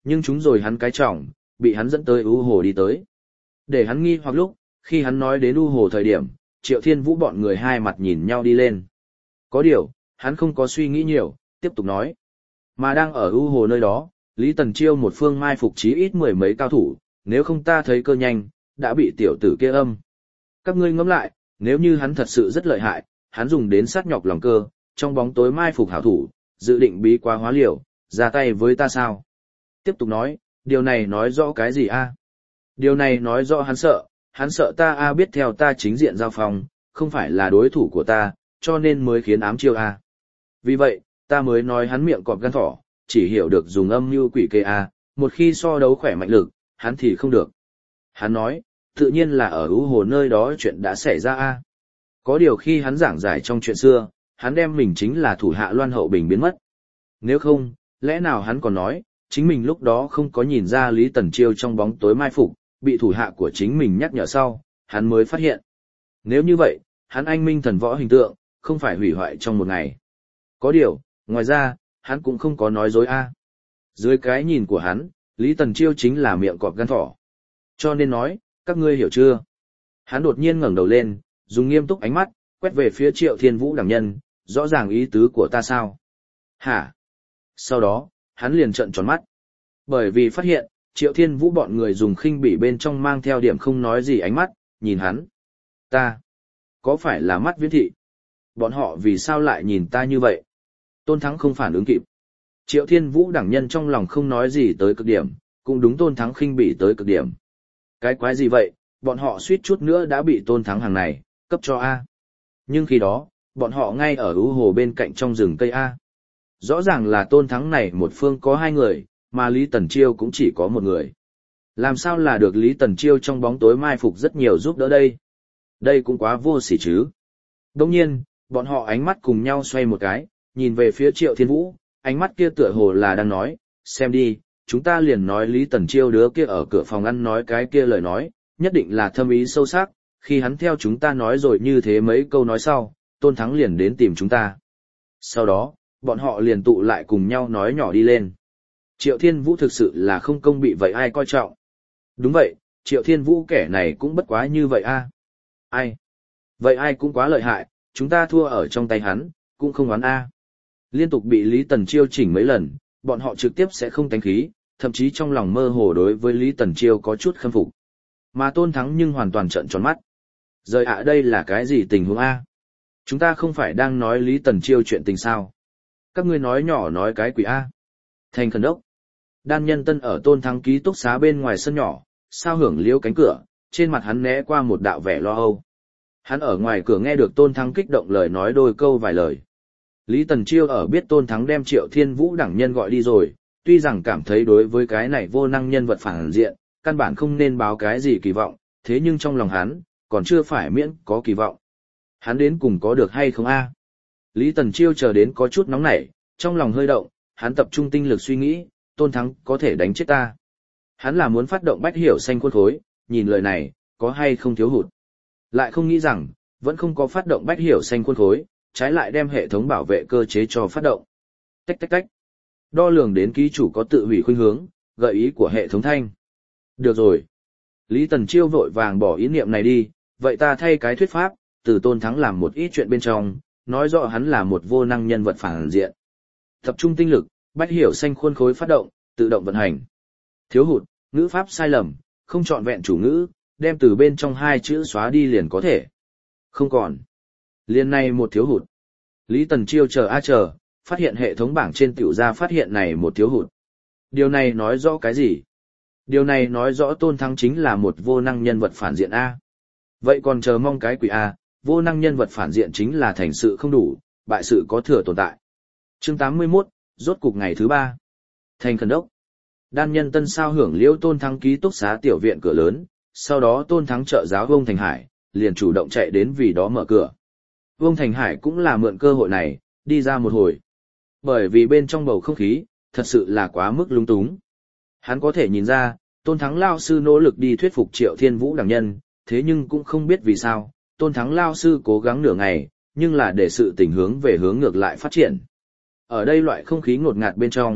nhưng chúng rồi hắn cái trọng, bị hắn dẫn tới U Hồ đi tới. Để hắn nghi hoặc lúc, khi hắn nói đến U Hồ thời điểm, Triệu Thiên Vũ bọn người hai mặt nhìn nhau đi lên. Có điều, hắn không có suy nghĩ nhiều, tiếp tục nói. Mà đang ở U Hồ nơi đó, Lý Tần Chiêu một phương mai phục chí ít mười mấy cao thủ, nếu không ta thấy cơ nhanh, đã bị tiểu tử kia âm. Các ngươi ngẫm lại, nếu như hắn thật sự rất lợi hại, hắn dùng đến sát nhọc lòng cơ, trong bóng tối mai phục hảo thủ, dự định bí quá hóa liều, ra tay với ta sao? Tiếp tục nói, điều này nói rõ cái gì a? Điều này nói rõ hắn sợ, hắn sợ ta a biết theo ta chính diện giao phòng, không phải là đối thủ của ta, cho nên mới khiến ám chiêu a. Vì vậy, ta mới nói hắn miệng cọp gan thỏ, chỉ hiểu được dùng âm mưu quỷ kê a, một khi so đấu khỏe mạnh lực, hắn thì không được. Hắn nói, tự nhiên là ở U Hồ nơi đó chuyện đã xảy ra a. Có điều khi hắn giảng giải trong chuyện xưa, hắn đem mình chính là thủ hạ Loan Hậu Bình biến mất. Nếu không, lẽ nào hắn còn nói, chính mình lúc đó không có nhìn ra Lý Tần Chiêu trong bóng tối mai phục, bị thủ hạ của chính mình nhắc nhở sau, hắn mới phát hiện. Nếu như vậy, hắn anh minh thần võ hình tượng, không phải hủy hoại trong một ngày. Có điều, ngoài ra, hắn cũng không có nói dối a. Dưới cái nhìn của hắn, Lý Tần Chiêu chính là miệng cọp gan thỏ. Cho nên nói, các ngươi hiểu chưa? Hắn đột nhiên ngẩng đầu lên, dùng nghiêm túc ánh mắt, quét về phía Triệu Thiên Vũ đẳng nhân, rõ ràng ý tứ của ta sao? Hả? Sau đó, hắn liền trợn tròn mắt. Bởi vì phát hiện, Triệu Thiên Vũ bọn người dùng khinh bỉ bên trong mang theo điểm không nói gì ánh mắt, nhìn hắn. Ta? Có phải là mắt viễn thị? Bọn họ vì sao lại nhìn ta như vậy? Tôn Thắng không phản ứng kịp. Triệu Thiên Vũ đẳng nhân trong lòng không nói gì tới cực điểm, cũng đúng Tôn Thắng khinh bỉ tới cực điểm. Cái quái gì vậy, bọn họ suýt chút nữa đã bị Tôn Thắng hàng này, cấp cho A. Nhưng khi đó, bọn họ ngay ở U Hồ bên cạnh trong rừng cây A. Rõ ràng là Tôn Thắng này một phương có hai người, mà Lý Tần Chiêu cũng chỉ có một người. Làm sao là được Lý Tần Chiêu trong bóng tối mai phục rất nhiều giúp đỡ đây? Đây cũng quá vô sỉ chứ. Đồng nhiên, bọn họ ánh mắt cùng nhau xoay một cái, nhìn về phía Triệu Thiên Vũ, ánh mắt kia tựa hồ là đang nói, xem đi, chúng ta liền nói Lý Tần Chiêu đứa kia ở cửa phòng ăn nói cái kia lời nói, nhất định là thâm ý sâu sắc, khi hắn theo chúng ta nói rồi như thế mấy câu nói sau, Tôn Thắng liền đến tìm chúng ta. Sau đó, bọn họ liền tụ lại cùng nhau nói nhỏ đi lên. Triệu Thiên Vũ thực sự là không công bị vậy ai coi trọng. Đúng vậy, Triệu Thiên Vũ kẻ này cũng bất quá như vậy a. Ai? Vậy ai cũng quá lợi hại, chúng ta thua ở trong tay hắn, cũng không oán a. Liên tục bị Lý Tần Chiêu chỉnh mấy lần, bọn họ trực tiếp sẽ không tánh khí, thậm chí trong lòng mơ hồ đối với Lý Tần Chiêu có chút khâm phục. Mà Tôn Thắng nhưng hoàn toàn trợn tròn mắt. Rời ạ đây là cái gì tình huống a? Chúng ta không phải đang nói Lý Tần Chiêu chuyện tình sao? Các ngươi nói nhỏ nói cái quỷ a. Thành Khẩn Đốc. Đan Nhân Tân ở Tôn Thắng ký túc xá bên ngoài sân nhỏ, sao hưởng liếu cánh cửa, trên mặt hắn né qua một đạo vẻ lo âu. Hắn ở ngoài cửa nghe được Tôn Thắng kích động lời nói đôi câu vài lời. Lý Tần Chiêu ở biết Tôn Thắng đem Triệu Thiên Vũ đẳng nhân gọi đi rồi, tuy rằng cảm thấy đối với cái này vô năng nhân vật phản diện, căn bản không nên báo cái gì kỳ vọng, thế nhưng trong lòng hắn, còn chưa phải miễn có kỳ vọng. Hắn đến cùng có được hay không a? Lý Tần Chiêu chờ đến có chút nóng nảy, trong lòng hơi động, hắn tập trung tinh lực suy nghĩ, Tôn Thắng có thể đánh chết ta. Hắn là muốn phát động bách hiểu xanh khuôn khối, nhìn lời này, có hay không thiếu hụt. Lại không nghĩ rằng, vẫn không có phát động bách hiểu xanh khuôn khối, trái lại đem hệ thống bảo vệ cơ chế cho phát động. Tách tách tách. Đo lường đến ký chủ có tự hủy khuynh hướng, gợi ý của hệ thống thanh. Được rồi. Lý Tần Chiêu vội vàng bỏ ý niệm này đi, vậy ta thay cái thuyết pháp, từ Tôn Thắng làm một ít chuyện bên trong, nói rõ hắn là một vô năng nhân vật phản diện. Tập trung tinh lực, bách hiểu xanh khuôn khối phát động, tự động vận hành. Thiếu hụt, ngữ pháp sai lầm, không trọn vẹn chủ ngữ, đem từ bên trong hai chữ xóa đi liền có thể. Không còn. Liên này một thiếu hụt. Lý Tần Chiêu chờ a chờ, phát hiện hệ thống bảng trên tiểu ra phát hiện này một thiếu hụt. Điều này nói rõ cái gì? Điều này nói rõ Tôn Thắng chính là một vô năng nhân vật phản diện A. Vậy còn chờ mong cái quỷ A, vô năng nhân vật phản diện chính là thành sự không đủ, bại sự có thừa tồn tại. Chương tám mươi mốt, rốt cục ngày thứ ba. Thành Khẩn Đốc. Đan Nhân Tân sao hưởng liễu Tôn Thắng ký túc xá tiểu viện cửa lớn, sau đó Tôn Thắng trợ giáo Vương Thành Hải, liền chủ động chạy đến vì đó mở cửa. Vương Thành Hải cũng là mượn cơ hội này, đi ra một hồi. Bởi vì bên trong bầu không khí, thật sự là quá mức lung túng. Hắn có thể nhìn ra, Tôn Thắng lao sư nỗ lực đi thuyết phục Triệu Thiên Vũ đẳng nhân, thế nhưng cũng không biết vì sao, Tôn Thắng lao sư cố gắng nửa ngày, nhưng là để sự tình hướng về hướng ngược lại phát triển. Ở đây loại không khí ngột ngạt bên trong,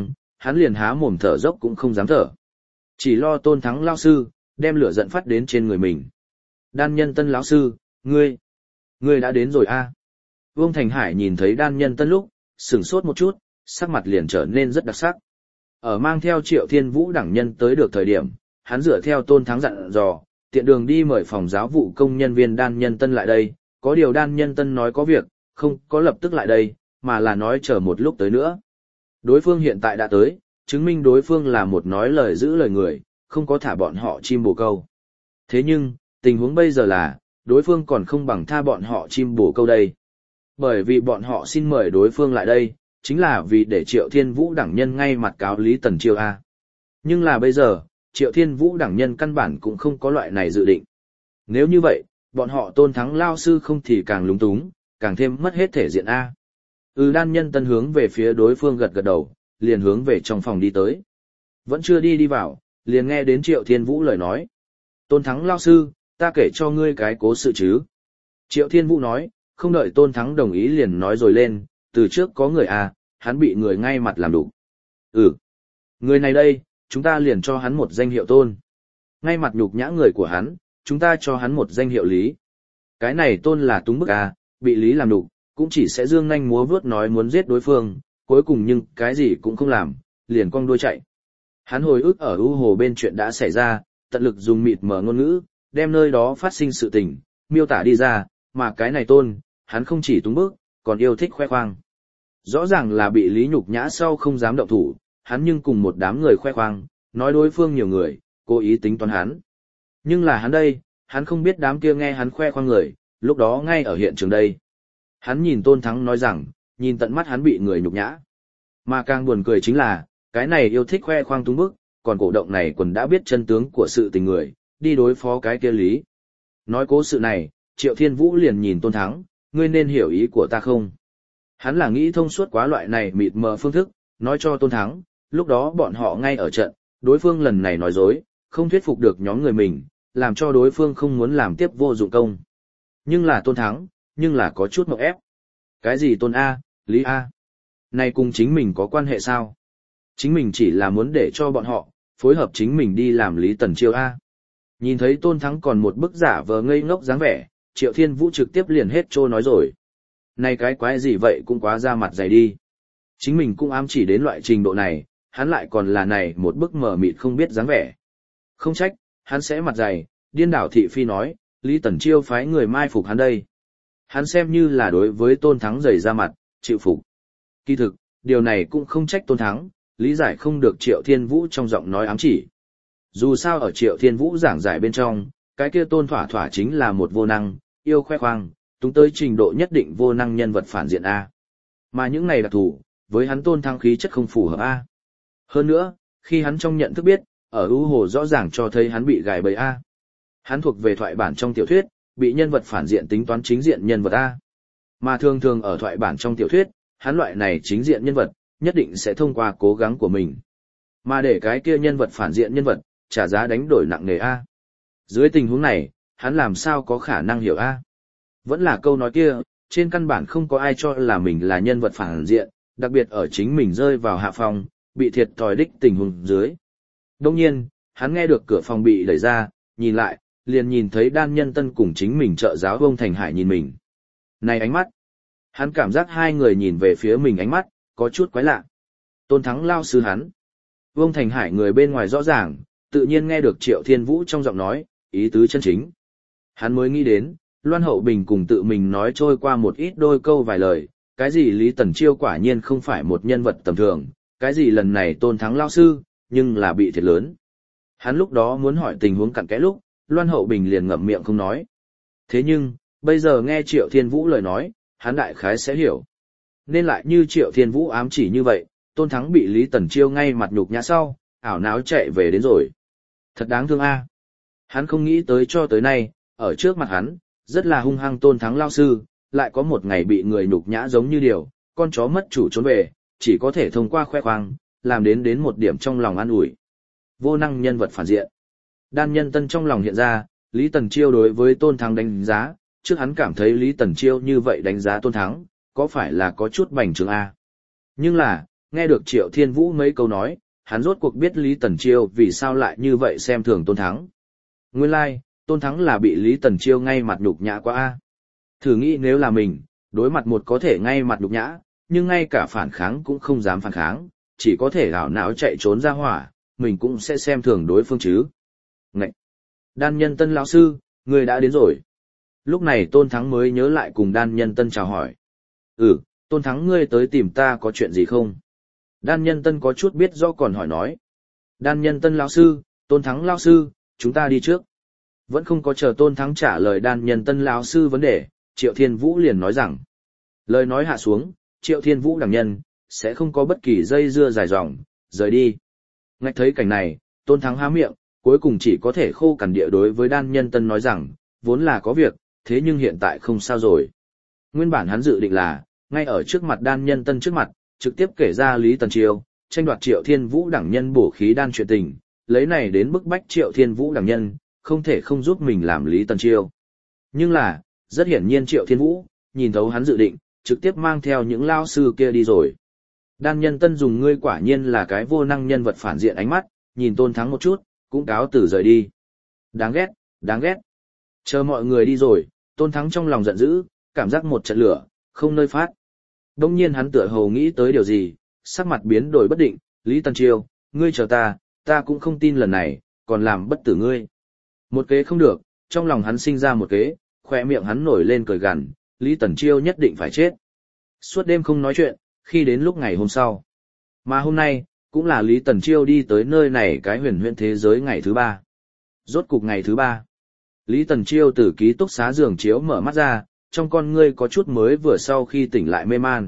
hắn liền há mồm thở dốc cũng không dám thở. Chỉ lo Tôn Thắng lão sư, đem lửa giận phát đến trên người mình. Đan Nhân Tân lão sư, ngươi, ngươi đã đến rồi a. Vương Thành Hải nhìn thấy Đan Nhân Tân lúc, sửng sốt một chút, sắc mặt liền trở nên rất đặc sắc. Ở mang theo Triệu Thiên Vũ đẳng nhân tới được thời điểm, hắn dựa theo Tôn Thắng dặn dò, tiện đường đi mời phòng giáo vụ công nhân viên Đan Nhân Tân lại đây, có điều Đan Nhân Tân nói có việc, không có lập tức lại đây, mà là nói chờ một lúc tới nữa. Đối phương hiện tại đã tới, chứng minh đối phương là một nói lời giữ lời người, không có thả bọn họ chim bồ câu. Thế nhưng, tình huống bây giờ là, đối phương còn không bằng tha bọn họ chim bồ câu đây. Bởi vì bọn họ xin mời đối phương lại đây, chính là vì để Triệu Thiên Vũ đẳng nhân ngay mặt cáo Lý Tần Chiêu A. Nhưng là bây giờ, Triệu Thiên Vũ đẳng nhân căn bản cũng không có loại này dự định. Nếu như vậy, bọn họ Tôn Thắng lao sư không thì càng lúng túng, càng thêm mất hết thể diện A. Ừ Đan Nhân Tân hướng về phía đối phương gật gật đầu, liền hướng về trong phòng đi tới. Vẫn chưa đi đi vào, liền nghe đến Triệu Thiên Vũ lời nói. Tôn Thắng lao sư, ta kể cho ngươi cái cố sự chứ. Triệu Thiên Vũ nói, không đợi Tôn Thắng đồng ý liền nói rồi lên, từ trước có người à, hắn bị người ngay mặt làm đủ. Ừ, người này đây, chúng ta liền cho hắn một danh hiệu Tôn. Ngay mặt nhục nhã người của hắn, chúng ta cho hắn một danh hiệu Lý. Cái này Tôn là túng bức à, bị Lý làm đủ, cũng chỉ sẽ dương nhanh múa vướt nói muốn giết đối phương, cuối cùng nhưng cái gì cũng không làm, liền cong đuôi chạy. Hắn hồi ức ở u hồ bên chuyện đã xảy ra, tận lực dùng mịt mờ ngôn ngữ, đem nơi đó phát sinh sự tình, miêu tả đi ra, mà cái này Tôn, hắn không chỉ túng bức, còn yêu thích khoe khoang. Rõ ràng là bị Lý nhục nhã sau không dám động thủ, hắn nhưng cùng một đám người khoe khoang, nói đối phương nhiều người, cố ý tính toán hắn. Nhưng là hắn đây, hắn không biết đám kia nghe hắn khoe khoang người, lúc đó ngay ở hiện trường đây. Hắn nhìn Tôn Thắng nói rằng, nhìn tận mắt hắn bị người nhục nhã. Mà càng buồn cười chính là, cái này yêu thích khoe khoang túng bức, còn cổ động này quần đã biết chân tướng của sự tình người, đi đối phó cái kia Lý. Nói cố sự này, Triệu Thiên Vũ liền nhìn Tôn Thắng, ngươi nên hiểu ý của ta không? Hắn là nghĩ thông suốt quá loại này mịt mờ phương thức, nói cho Tôn Thắng, lúc đó bọn họ ngay ở trận, đối phương lần này nói dối, không thuyết phục được nhóm người mình, làm cho đối phương không muốn làm tiếp vô dụng công. Nhưng là Tôn Thắng, nhưng là có chút ngộp ép. Cái gì Tôn A, Lý A? Này cùng chính mình có quan hệ sao? Chính mình chỉ là muốn để cho bọn họ, phối hợp chính mình đi làm Lý Tần Chiêu A. Nhìn thấy Tôn Thắng còn một bức giả vờ ngây ngốc dáng vẻ, Triệu Thiên Vũ trực tiếp liền hết trô nói rồi. Này cái quái gì vậy cũng quá ra mặt dày đi. Chính mình cũng ám chỉ đến loại trình độ này, hắn lại còn là này một bức mờ mịt không biết dáng vẻ. Không trách, hắn sẽ mặt dày, điên đảo thị phi nói, Lý Tần Chiêu phái người mai phục hắn đây. Hắn xem như là đối với Tôn Thắng dày ra mặt, chịu phục. Kỳ thực, điều này cũng không trách Tôn Thắng, lý giải không được Triệu Thiên Vũ trong giọng nói ám chỉ. Dù sao ở Triệu Thiên Vũ giảng giải bên trong, cái kia Tôn thỏa thỏa chính là một vô năng, yêu khoe khoang, túng tới trình độ nhất định vô năng nhân vật phản diện A. Mà những này đặc thù, với hắn Tôn Thắng khí chất không phù hợp A. Hơn nữa, khi hắn trong nhận thức biết, ở U Hồ rõ ràng cho thấy hắn bị gài bẫy A. Hắn thuộc về thoại bản trong tiểu thuyết, bị nhân vật phản diện tính toán chính diện nhân vật A. Mà thường thường ở thoại bản trong tiểu thuyết, hắn loại này chính diện nhân vật, nhất định sẽ thông qua cố gắng của mình. Mà để cái kia nhân vật phản diện nhân vật, trả giá đánh đổi nặng nề A. Dưới tình huống này, hắn làm sao có khả năng hiểu A. Vẫn là câu nói kia, trên căn bản không có ai cho là mình là nhân vật phản diện, đặc biệt ở chính mình rơi vào hạ phòng, bị thiệt thòi đích tình huống dưới. Đông nhiên, hắn nghe được cửa phòng bị đẩy ra, nhìn lại, liền nhìn thấy Đan Nhân Tân cùng chính mình trợ giáo Vương Thành Hải nhìn mình. Này ánh mắt! Hắn cảm giác hai người nhìn về phía mình ánh mắt, có chút quái lạ. Tôn Thắng lao sư hắn. Vương Thành Hải người bên ngoài rõ ràng, tự nhiên nghe được Triệu Thiên Vũ trong giọng nói, ý tứ chân chính. Hắn mới nghĩ đến, Loan Hậu Bình cùng tự mình nói trôi qua một ít đôi câu vài lời, cái gì Lý Tần Chiêu quả nhiên không phải một nhân vật tầm thường, cái gì lần này Tôn Thắng lao sư, nhưng là bị thiệt lớn. Hắn lúc đó muốn hỏi tình huống cặn kẽ lúc, Loan Hậu Bình liền ngậm miệng không nói. Thế nhưng, bây giờ nghe Triệu Thiên Vũ lời nói, hắn đại khái sẽ hiểu. Nên lại như Triệu Thiên Vũ ám chỉ như vậy, Tôn Thắng bị Lý Tần Chiêu ngay mặt nhục nhã sau, ảo não chạy về đến rồi. Thật đáng thương a. Hắn không nghĩ tới cho tới nay, ở trước mặt hắn, rất là hung hăng Tôn Thắng lao sư, lại có một ngày bị người nhục nhã giống như điều, con chó mất chủ trốn về, chỉ có thể thông qua khoe khoang, làm đến đến một điểm trong lòng an ủi. Vô năng nhân vật phản diện. Đan Nhân Tân trong lòng hiện ra, Lý Tần Chiêu đối với Tôn Thắng đánh giá, trước hắn cảm thấy Lý Tần Chiêu như vậy đánh giá Tôn Thắng, có phải là có chút bành trướng a? Nhưng là, Nghe được Triệu Thiên Vũ mấy câu nói, hắn rốt cuộc biết Lý Tần Chiêu vì sao lại như vậy xem thường Tôn Thắng. Nguyên lai, like, Tôn Thắng là bị Lý Tần Chiêu ngay mặt nhục nhã quá a. Thử nghĩ nếu là mình, đối mặt một có thể ngay mặt nhục nhã, nhưng ngay cả phản kháng cũng không dám phản kháng, chỉ có thể gào não chạy trốn ra hỏa, mình cũng sẽ xem thường đối phương chứ. Ngậy! Đan Nhân Tân lão sư, người đã đến rồi. Lúc này Tôn Thắng mới nhớ lại cùng Đan Nhân Tân chào hỏi. Ừ, Tôn Thắng ngươi tới tìm ta có chuyện gì không? Đan Nhân Tân có chút biết rõ còn hỏi nói. Đan Nhân Tân lão sư, Tôn Thắng lão sư, chúng ta đi trước. Vẫn không có chờ Tôn Thắng trả lời Đan Nhân Tân lão sư vấn đề, Triệu Thiên Vũ liền nói rằng. Lời nói hạ xuống, Triệu Thiên Vũ đẳng nhân, sẽ không có bất kỳ dây dưa dài dòng, rời đi. Ngạch thấy cảnh này, Tôn Thắng há miệng, cuối cùng chỉ có thể khô cằn địa đối với Đan Nhân Tân nói rằng, vốn là có việc, thế nhưng hiện tại không sao rồi. Nguyên bản hắn dự định là, ngay ở trước mặt Đan Nhân Tân trước mặt, trực tiếp kể ra Lý Tần Chiêu, tranh đoạt Triệu Thiên Vũ đẳng nhân bổ khí đan chuyện tình, lấy này đến bức bách Triệu Thiên Vũ đẳng nhân, không thể không giúp mình làm Lý Tần Chiêu. Nhưng là, rất hiển nhiên Triệu Thiên Vũ, nhìn thấu hắn dự định, trực tiếp mang theo những lao sư kia đi rồi. Đan Nhân Tân dùng ngươi quả nhiên là cái vô năng nhân vật phản diện ánh mắt, nhìn Tôn Thắng một chút, cũng cáo từ rời đi. Đáng ghét, đáng ghét. Chờ mọi người đi rồi, Tôn Thắng trong lòng giận dữ, cảm giác một trận lửa, không nơi phát. Đông nhiên hắn tựa hồ nghĩ tới điều gì, sắc mặt biến đổi bất định, Lý Tần Chiêu, ngươi chờ ta, ta cũng không tin lần này, còn làm bất tử ngươi. Một kế không được, trong lòng hắn sinh ra một kế, khỏe miệng hắn nổi lên cười gằn, Lý Tần Chiêu nhất định phải chết. Suốt đêm không nói chuyện, khi đến lúc ngày hôm sau. Mà hôm nay, cũng là Lý Tần Chiêu đi tới nơi này cái huyền huyễn thế giới ngày thứ ba. Rốt cục ngày thứ ba. Lý Tần Chiêu từ ký túc xá giường chiếu mở mắt ra, trong con ngươi có chút mới vừa sau khi tỉnh lại mê man.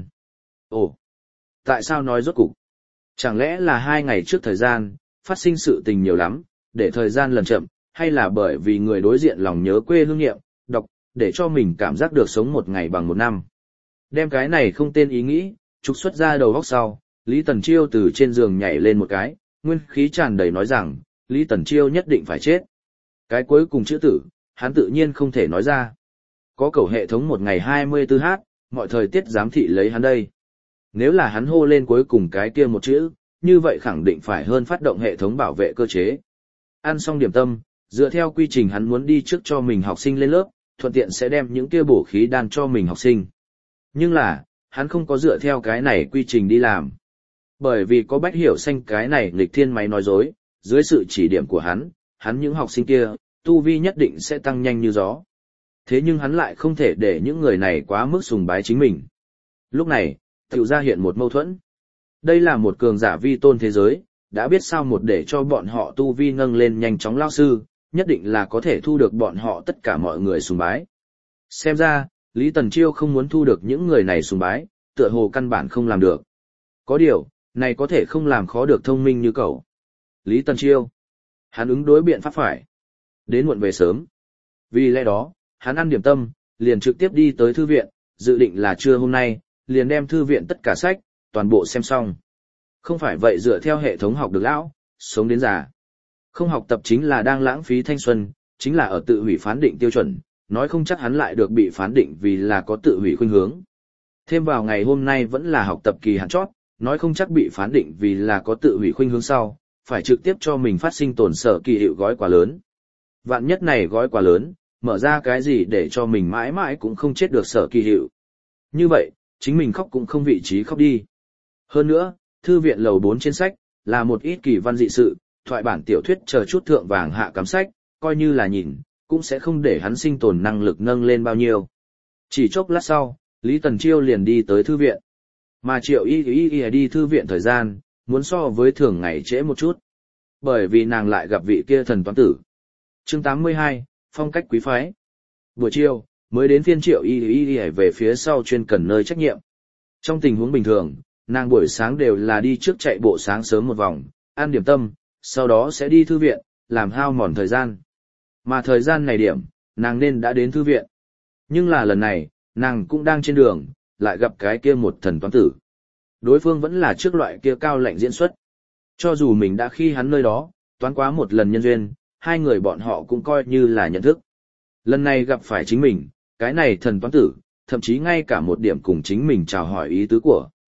Ồ, tại sao nói rốt cục? Chẳng lẽ là hai ngày trước thời gian, phát sinh sự tình nhiều lắm, để thời gian lần chậm, hay là bởi vì người đối diện lòng nhớ quê hương nghiệm, đọc, để cho mình cảm giác được sống một ngày bằng một năm. Đem cái này không tên ý nghĩ, trục xuất ra đầu góc sau, Lý Tần Chiêu từ trên giường nhảy lên một cái, nguyên khí tràn đầy nói rằng, Lý Tần Chiêu nhất định phải chết. Cái cuối cùng chữ tử, hắn tự nhiên không thể nói ra. Có cầu hệ thống một ngày hai mươi tư h, mọi thời tiết giám thị lấy hắn đây. Nếu là hắn hô lên cuối cùng cái kia một chữ, như vậy khẳng định phải hơn phát động hệ thống bảo vệ cơ chế. Ăn xong điểm tâm, dựa theo quy trình hắn muốn đi trước cho mình học sinh lên lớp, thuận tiện sẽ đem những kia bổ khí đan cho mình học sinh. Nhưng là, hắn không có dựa theo cái này quy trình đi làm. Bởi vì có Bách Hiểu Xanh cái này nghịch thiên máy nói dối, dưới sự chỉ điểm của hắn, hắn những học sinh kia, tu vi nhất định sẽ tăng nhanh như gió. Thế nhưng hắn lại không thể để những người này quá mức sùng bái chính mình. Lúc này, tự ra hiện một mâu thuẫn. Đây là một cường giả vi tôn thế giới, đã biết sao một để cho bọn họ tu vi nâng lên nhanh chóng lao sư, nhất định là có thể thu được bọn họ tất cả mọi người sùng bái. Xem ra, Lý Tần Chiêu không muốn thu được những người này sùng bái, tựa hồ căn bản không làm được. Có điều, này có thể không làm khó được thông minh như cậu. Lý Tần Chiêu. Hắn ứng đối biện pháp phải. Đến muộn về sớm. Vì lẽ đó, hắn ăn điểm tâm, liền trực tiếp đi tới thư viện, dự định là trưa hôm nay, liền đem thư viện tất cả sách, toàn bộ xem xong. Không phải vậy dựa theo hệ thống học được lão, sống đến già. Không học tập chính là đang lãng phí thanh xuân, chính là ở tự hủy phán định tiêu chuẩn, nói không chắc hắn lại được bị phán định vì là có tự hủy khuynh hướng. Thêm vào ngày hôm nay vẫn là học tập kỳ hạn chót, nói không chắc bị phán định vì là có tự hủy khuynh hướng sau, phải trực tiếp cho mình phát sinh tổn sở kỳ hiệu gói quà lớn. Vạn nhất này gói quà lớn, mở ra cái gì để cho mình mãi mãi cũng không chết được sở kỳ hiệu. Như vậy, chính mình khóc cũng không vị trí khóc đi. Hơn nữa, thư viện lầu bốn trên sách, là một ít kỳ văn dị sự, thoại bản tiểu thuyết chờ chút thượng vàng hạ cắm sách, coi như là nhìn, cũng sẽ không để hắn sinh tồn năng lực nâng lên bao nhiêu. Chỉ chốc lát sau, Lý Tần Chiêu liền đi tới thư viện. Mà Triệu Y Y Y đi thư viện thời gian, muốn so với thường ngày trễ một chút. Bởi vì nàng lại gặp vị kia thần toán tử. Chương tám mươi hai, phong cách quý phái. Buổi chiều, mới đến phiên Triệu Y Y Y về phía sau chuyên cần nơi trách nhiệm. Trong tình huống bình thường, nàng buổi sáng đều là đi trước chạy bộ sáng sớm một vòng, ăn điểm tâm, sau đó sẽ đi thư viện, làm hao mòn thời gian. Mà thời gian này điểm, nàng nên đã đến thư viện. Nhưng là lần này, nàng cũng đang trên đường, lại gặp cái kia một thần toán tử. Đối phương vẫn là trước loại kia cao lạnh diễn xuất. Cho dù mình đã khi hắn nơi đó, toán quá một lần nhân duyên, hai người bọn họ cũng coi như là nhận thức. Lần này gặp phải chính mình, cái này thần toán tử, thậm chí ngay cả một điểm cùng chính mình chào hỏi ý tứ của.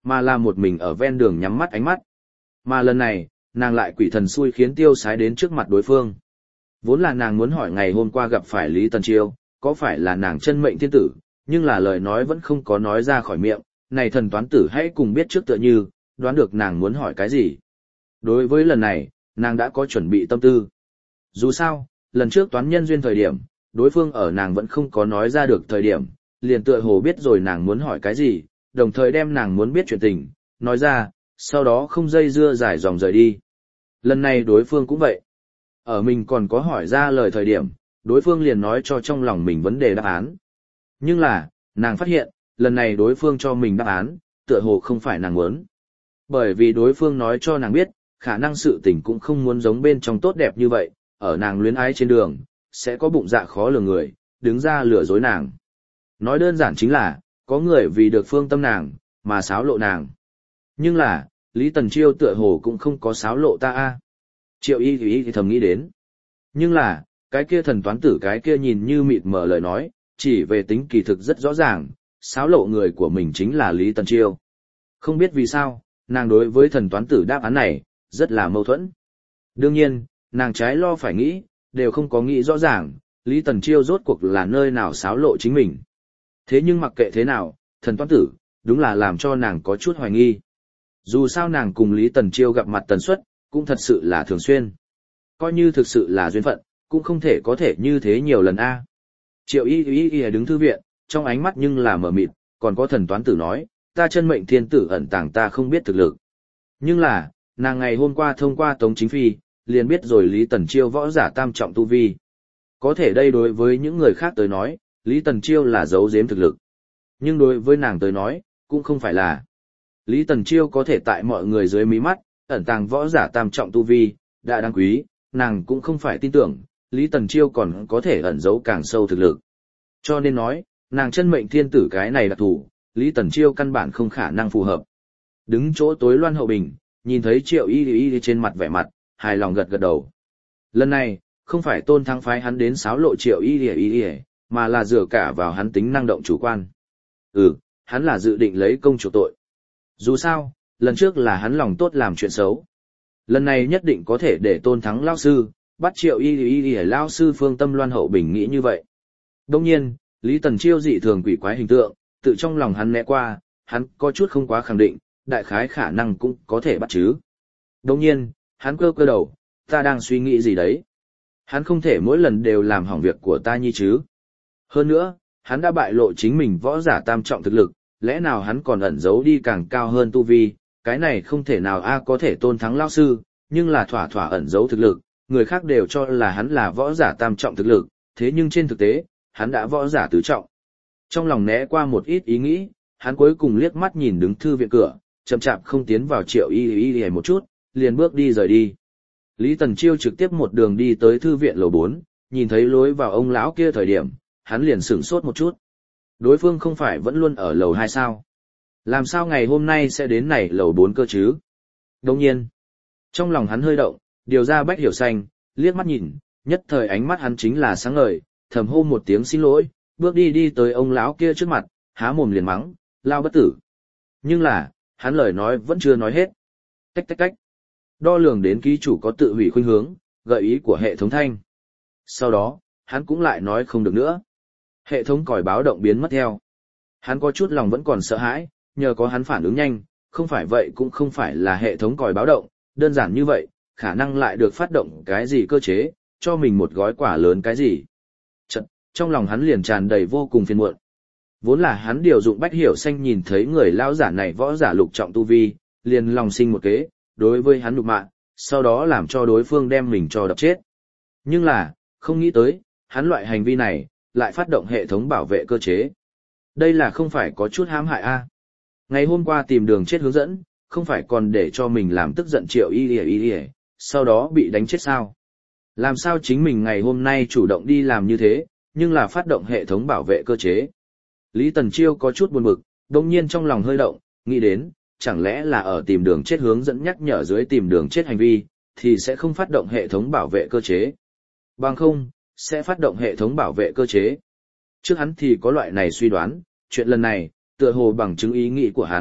mà là một mình ở ven đường nhắm mắt ánh mắt. Mà lần này, nàng lại quỷ thần xui khiến tiêu sái đến trước mặt đối phương. Vốn là nàng muốn hỏi ngày hôm qua gặp phải Lý Tần Chiêu, có phải là nàng chân mệnh thiên tử, nhưng là lời nói vẫn không có nói ra khỏi miệng, này thần toán tử hãy cùng biết trước tựa như, đoán được nàng muốn hỏi cái gì. Đối với lần này, nàng đã có chuẩn bị tâm tư. Dù sao, lần trước toán nhân duyên thời điểm, đối phương ở nàng vẫn không có nói ra được thời điểm, liền tựa hồ biết rồi nàng muốn hỏi cái gì, đồng thời đem nàng muốn biết chuyện tình, nói ra, sau đó không dây dưa dài dòng rời đi. Lần này đối phương cũng vậy. Ở mình còn có hỏi ra lời thời điểm, đối phương liền nói cho trong lòng mình vấn đề đáp án. Nhưng là, nàng phát hiện, lần này đối phương cho mình đáp án, tựa hồ không phải nàng muốn. Bởi vì đối phương nói cho nàng biết, khả năng sự tình cũng không muốn giống bên trong tốt đẹp như vậy, ở nàng luyến ái trên đường, sẽ có bụng dạ khó lường người, đứng ra lừa dối nàng. Nói đơn giản chính là, có người vì được phương tâm nàng, mà xáo lộ nàng. Nhưng là, Lý Tần Chiêu tựa hồ cũng không có xáo lộ ta a. Triệu y thì, thì thầm nghĩ đến. Nhưng là, cái kia thần toán tử cái kia nhìn như mịt mờ lời nói, chỉ về tính kỳ thực rất rõ ràng, xáo lộ người của mình chính là Lý Tần Chiêu. Không biết vì sao, nàng đối với thần toán tử đáp án này, rất là mâu thuẫn. Đương nhiên, nàng trái lo phải nghĩ, đều không có nghĩ rõ ràng, Lý Tần Chiêu rốt cuộc là nơi nào xáo lộ chính mình. Thế nhưng mặc kệ thế nào, thần toán tử, đúng là làm cho nàng có chút hoài nghi. Dù sao nàng cùng Lý Tần Chiêu gặp mặt tần suất, cũng thật sự là thường xuyên. Coi như thực sự là duyên phận, cũng không thể có thể như thế nhiều lần a. Triệu y y y đứng thư viện, trong ánh mắt nhưng là mở mịt, còn có thần toán tử nói, ta chân mệnh thiên tử ẩn tàng ta không biết thực lực. Nhưng là, nàng ngày hôm qua thông qua Tống Chính Phi, liền biết rồi Lý Tần Chiêu võ giả tam trọng tu vi. Có thể đây đối với những người khác tới nói, Lý Tần Chiêu là giấu giếm thực lực. Nhưng đối với nàng tới nói, cũng không phải là. Lý Tần Chiêu có thể tại mọi người dưới mí mắt, ẩn tàng võ giả tam trọng tu vi, đã đáng quý, nàng cũng không phải tin tưởng, Lý Tần Chiêu còn có thể ẩn giấu càng sâu thực lực. Cho nên nói, nàng chân mệnh thiên tử cái này đặc thù, Lý Tần Chiêu căn bản không khả năng phù hợp. Đứng chỗ tối Loan Hậu Bình, nhìn thấy Triệu Y Y trên mặt vẻ mặt, hài lòng gật gật đầu. Lần này, không phải Tôn Thắng phái hắn đến xáo lộ Triệu Y Y, mà là dựa cả vào hắn tính năng động chủ quan. Ừ, hắn là dự định lấy công chủ tội. Dù sao, lần trước là hắn lòng tốt làm chuyện xấu. Lần này nhất định có thể để Tôn Thắng lao sư, bắt Triệu Y Y Y lao sư phương tâm Loan Hậu Bình nghĩ như vậy. Đông nhiên, Lý Tần Chiêu dị thường quỷ quái hình tượng, tự trong lòng hắn né qua, hắn có chút không quá khẳng định, đại khái khả năng cũng có thể bắt chứ. Đông nhiên, hắn cơ cơ đầu, ta đang suy nghĩ gì đấy? Hắn không thể mỗi lần đều làm hỏng việc của ta nhi chứ. Hơn nữa, hắn đã bại lộ chính mình võ giả tam trọng thực lực, lẽ nào hắn còn ẩn giấu đi càng cao hơn tu vi, cái này không thể nào a có thể Tôn Thắng lao sư, nhưng là thỏa thỏa ẩn giấu thực lực, người khác đều cho là hắn là võ giả tam trọng thực lực, thế nhưng trên thực tế, hắn đã võ giả tứ trọng. Trong lòng né qua một ít ý nghĩ, hắn cuối cùng liếc mắt nhìn đứng thư viện cửa, chậm chạp không tiến vào Triệu Y Y Y một chút, liền bước đi rời đi. Lý Tần Chiêu trực tiếp một đường đi tới thư viện lầu bốn, nhìn thấy lối vào ông lão kia thời điểm, hắn liền sửng sốt một chút. Đối phương không phải vẫn luôn ở lầu hai sao? Làm sao ngày hôm nay sẽ đến này lầu bốn cơ chứ? Đồng nhiên, trong lòng hắn hơi động, điều ra Bách Hiểu Xanh, liếc mắt nhìn, nhất thời ánh mắt hắn chính là sáng ngời, thầm hô một tiếng xin lỗi, bước đi đi tới ông lão kia trước mặt, há mồm liền mắng, lao bất tử. Nhưng là, hắn lời nói vẫn chưa nói hết. Tách tách tách. Đo lường đến ký chủ có tự hủy khuynh hướng, gợi ý của hệ thống thanh. Sau đó, hắn cũng lại nói không được nữa. Hệ thống còi báo động biến mất theo. Hắn có chút lòng vẫn còn sợ hãi, nhờ có hắn phản ứng nhanh, không phải vậy cũng không phải là hệ thống còi báo động, đơn giản như vậy, khả năng lại được phát động cái gì cơ chế, cho mình một gói quả lớn cái gì. Chật, trong lòng hắn liền tràn đầy vô cùng phiền muộn. Vốn là hắn điều dụng Bách Hiểu Xanh nhìn thấy người lão giả này võ giả lục trọng tu vi, liền lòng sinh một kế, đối với hắn nhục mạ, sau đó làm cho đối phương đem mình cho đập chết. Nhưng là, không nghĩ tới, hắn loại hành vi này, lại phát động hệ thống bảo vệ cơ chế. Đây là không phải có chút hãm hại a? Ngày hôm qua tìm đường chết hướng dẫn, không phải còn để cho mình làm tức giận Triệu Y Y Y, sau đó bị đánh chết sao? Làm sao chính mình ngày hôm nay chủ động đi làm như thế, nhưng là phát động hệ thống bảo vệ cơ chế? Lý Tần Chiêu có chút buồn bực, đồng nhiên trong lòng hơi động, nghĩ đến, chẳng lẽ là ở tìm đường chết hướng dẫn nhắc nhở dưới tìm đường chết hành vi, thì sẽ không phát động hệ thống bảo vệ cơ chế. Bằng không, sẽ phát động hệ thống bảo vệ cơ chế. Trước hắn thì có loại này suy đoán, chuyện lần này, tựa hồ bằng chứng ý nghĩ của hắn,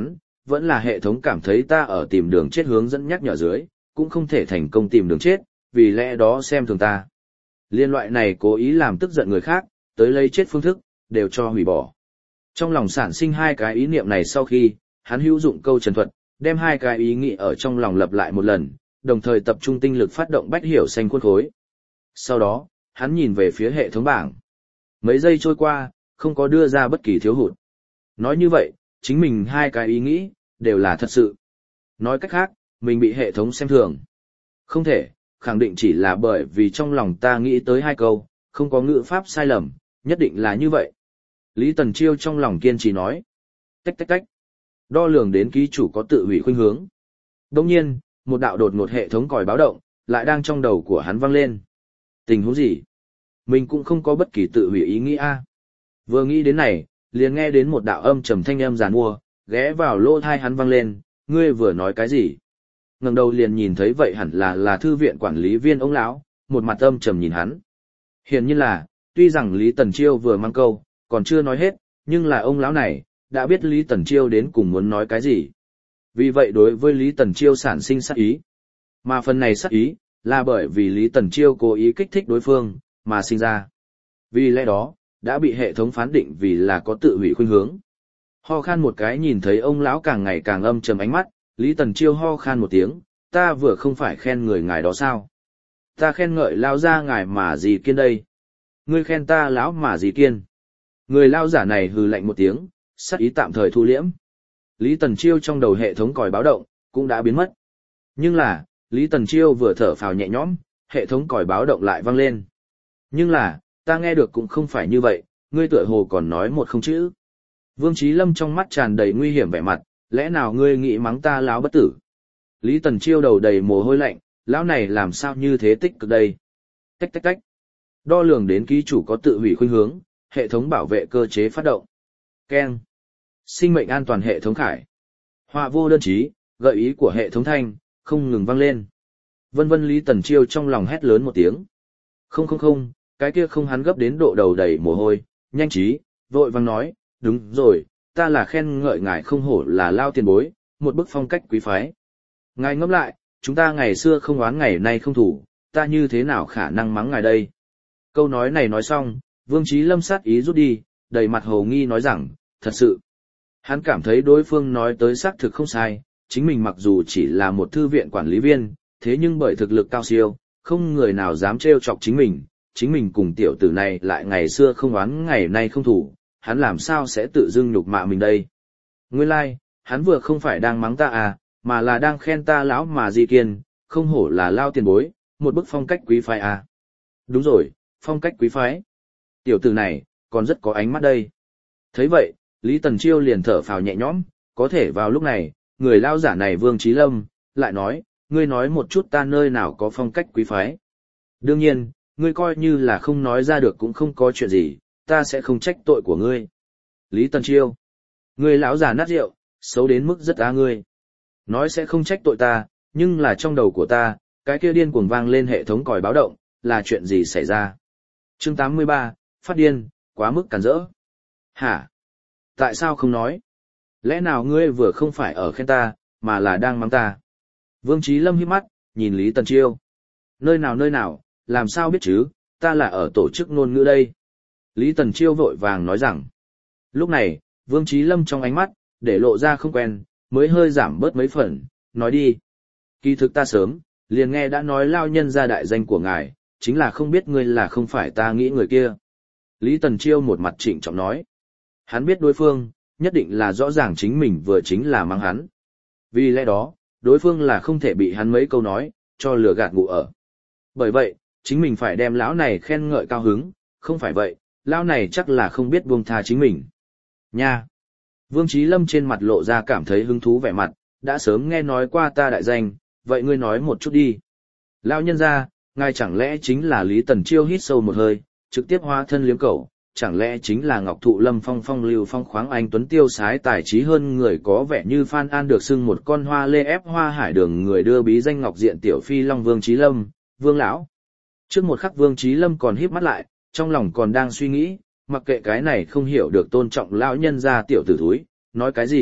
vẫn là hệ thống cảm thấy ta ở tìm đường chết hướng dẫn nhắc nhở dưới, cũng không thể thành công tìm đường chết, vì lẽ đó xem thường ta. Liên loại này cố ý làm tức giận người khác, tới lấy chết phương thức, đều cho hủy bỏ. Trong lòng sản sinh hai cái ý niệm này sau khi, hắn hữu dụng câu trần thuật, đem hai cái ý nghĩ ở trong lòng lặp lại một lần, đồng thời tập trung tinh lực phát động bách hiểu xanh khuôn khối. Sau đó, hắn nhìn về phía hệ thống bảng. Mấy giây trôi qua, không có đưa ra bất kỳ thiếu hụt. Nói như vậy, chính mình hai cái ý nghĩ, đều là thật sự. Nói cách khác, mình bị hệ thống xem thường. Không thể, khẳng định chỉ là bởi vì trong lòng ta nghĩ tới hai câu, không có ngữ pháp sai lầm, nhất định là như vậy. Lý Tần Chiêu trong lòng kiên trì nói. Tách tách tách. Đo lường đến ký chủ có tự hủy khuynh hướng. Đồng nhiên, một đạo đột ngột hệ thống còi báo động, lại đang trong đầu của hắn vang lên. Tình huống gì? Mình cũng không có bất kỳ tự hủy ý nghĩ a. Vừa nghĩ đến này, liền nghe đến một đạo âm trầm thanh âm giàn mua, ghé vào lỗ thai hắn vang lên, ngươi vừa nói cái gì? Ngẩng đầu liền nhìn thấy vậy hẳn là là thư viện quản lý viên ông lão, một mặt âm trầm nhìn hắn. Hiển nhiên là, tuy rằng Lý Tần Chiêu vừa mang câu, còn chưa nói hết, nhưng là ông lão này, đã biết Lý Tần Chiêu đến cùng muốn nói cái gì. Vì vậy đối với Lý Tần Chiêu sản sinh sát ý. Mà phần này sát ý, là bởi vì Lý Tần Chiêu cố ý kích thích đối phương, mà sinh ra. Vì lẽ đó, đã bị hệ thống phán định vì là có tự hủy khuynh hướng. Ho khan một cái nhìn thấy ông lão càng ngày càng âm trầm ánh mắt, Lý Tần Chiêu ho khan một tiếng, ta vừa không phải khen người ngài đó sao? Ta khen ngợi lao ra ngài mà gì kiên đây? Ngươi khen ta lão mà gì kiên? Người lao giả này hừ lạnh một tiếng, sát ý tạm thời thu liễm. Lý Tần Chiêu trong đầu hệ thống còi báo động, cũng đã biến mất. Nhưng là, Lý Tần Chiêu vừa thở phào nhẹ nhõm, hệ thống còi báo động lại vang lên. Nhưng là, ta nghe được cũng không phải như vậy, ngươi tựa hồ còn nói một không chữ. Vương Chí Lâm trong mắt tràn đầy nguy hiểm vẻ mặt, lẽ nào ngươi nghĩ mắng ta lão bất tử? Lý Tần Chiêu đầu đầy mồ hôi lạnh, lão này làm sao như thế tích cực đây? Tách tách tách. Đo lường đến ký chủ có tự hủy khuynh hướng, hệ thống bảo vệ cơ chế phát động. Keng. Sinh mệnh an toàn hệ thống khải. Họa vô đơn chí, gợi ý của hệ thống thanh, không ngừng vang lên. Vân vân Lý Tần Chiêu trong lòng hét lớn một tiếng. Không không không, cái kia không, hắn gấp đến độ đầu đầy mồ hôi, nhanh trí, vội vang nói, đúng rồi, ta là khen ngợi ngài không hổ là lao tiền bối, một bức phong cách quý phái. Ngài ngẫm lại, chúng ta ngày xưa không oán ngày nay không thủ, ta như thế nào khả năng mắng ngài đây? Câu nói này nói xong, Vương Chí Lâm sát ý rút đi, đầy mặt hồ nghi nói rằng, thật sự. Hắn cảm thấy đối phương nói tới xác thực không sai, chính mình mặc dù chỉ là một thư viện quản lý viên, thế nhưng bởi thực lực cao siêu, không người nào dám trêu chọc chính mình, chính mình cùng tiểu tử này lại ngày xưa không oán ngày nay không thủ, hắn làm sao sẽ tự dưng nhục mạ mình đây? Nguyên lai, like, hắn vừa không phải đang mắng ta à, mà là đang khen ta lão mà di kiên, không hổ là lao tiền bối, một bức phong cách quý phái à. Đúng rồi, phong cách quý phái. Tiểu tử này, còn rất có ánh mắt đây. Thấy vậy, Lý Tần Chiêu liền thở phào nhẹ nhõm, có thể vào lúc này, người lao giả này Vương Chí Lâm, lại nói, ngươi nói một chút ta nơi nào có phong cách quý phái. Đương nhiên, ngươi coi như là không nói ra được cũng không có chuyện gì, ta sẽ không trách tội của ngươi. Lý Tần Chiêu, ngươi lão già nát rượu, xấu đến mức rất á ngươi. Nói sẽ không trách tội ta, nhưng là trong đầu của ta, cái kia điên cuồng vang lên hệ thống còi báo động, là chuyện gì xảy ra? Chương tám mươi ba, phát điên, quá mức cản rỡ. Hả? Tại sao không nói? Lẽ nào ngươi vừa không phải ở khen ta, mà là đang mắng ta? Vương Chí Lâm híp mắt, nhìn Lý Tần Chiêu. Nơi nào nơi nào, làm sao biết chứ, ta là ở tổ chức ngôn ngữ đây. Lý Tần Chiêu vội vàng nói rằng. Lúc này, Vương Chí Lâm trong ánh mắt, để lộ ra không quen, mới hơi giảm bớt mấy phần, nói đi. Kỳ thực ta sớm, liền nghe đã nói lao nhân ra đại danh của ngài, chính là không biết ngươi là không phải ta nghĩ người kia. Lý Tần Chiêu một mặt trịnh trọng nói. Hắn biết đối phương, nhất định là rõ ràng chính mình vừa chính là mắng hắn. Vì lẽ đó, đối phương là không thể bị hắn mấy câu nói, cho lừa gạt ngủ ở. Bởi vậy, chính mình phải đem lão này khen ngợi cao hứng, không phải vậy, lão này chắc là không biết buông tha chính mình. Nha! Vương Chí Lâm trên mặt lộ ra cảm thấy hứng thú vẻ mặt, đã sớm nghe nói qua ta đại danh, vậy ngươi nói một chút đi. Lão nhân gia, ngài chẳng lẽ chính là Lý Tần Chiêu hít sâu một hơi, trực tiếp hóa thân liếm cẩu, chẳng lẽ chính là Ngọc Thụ Lâm phong phong lưu phong khoáng anh tuấn tiêu sái tài trí hơn người có vẻ như Phan An được xưng một con hoa lê ép hoa hải đường người đưa bí danh ngọc diện tiểu phi long Vương Chí Lâm, Vương lão. Trước một khắc Vương Chí Lâm còn híp mắt lại, trong lòng còn đang suy nghĩ, mặc kệ cái này không hiểu được tôn trọng lão nhân gia tiểu tử thúi, nói cái gì,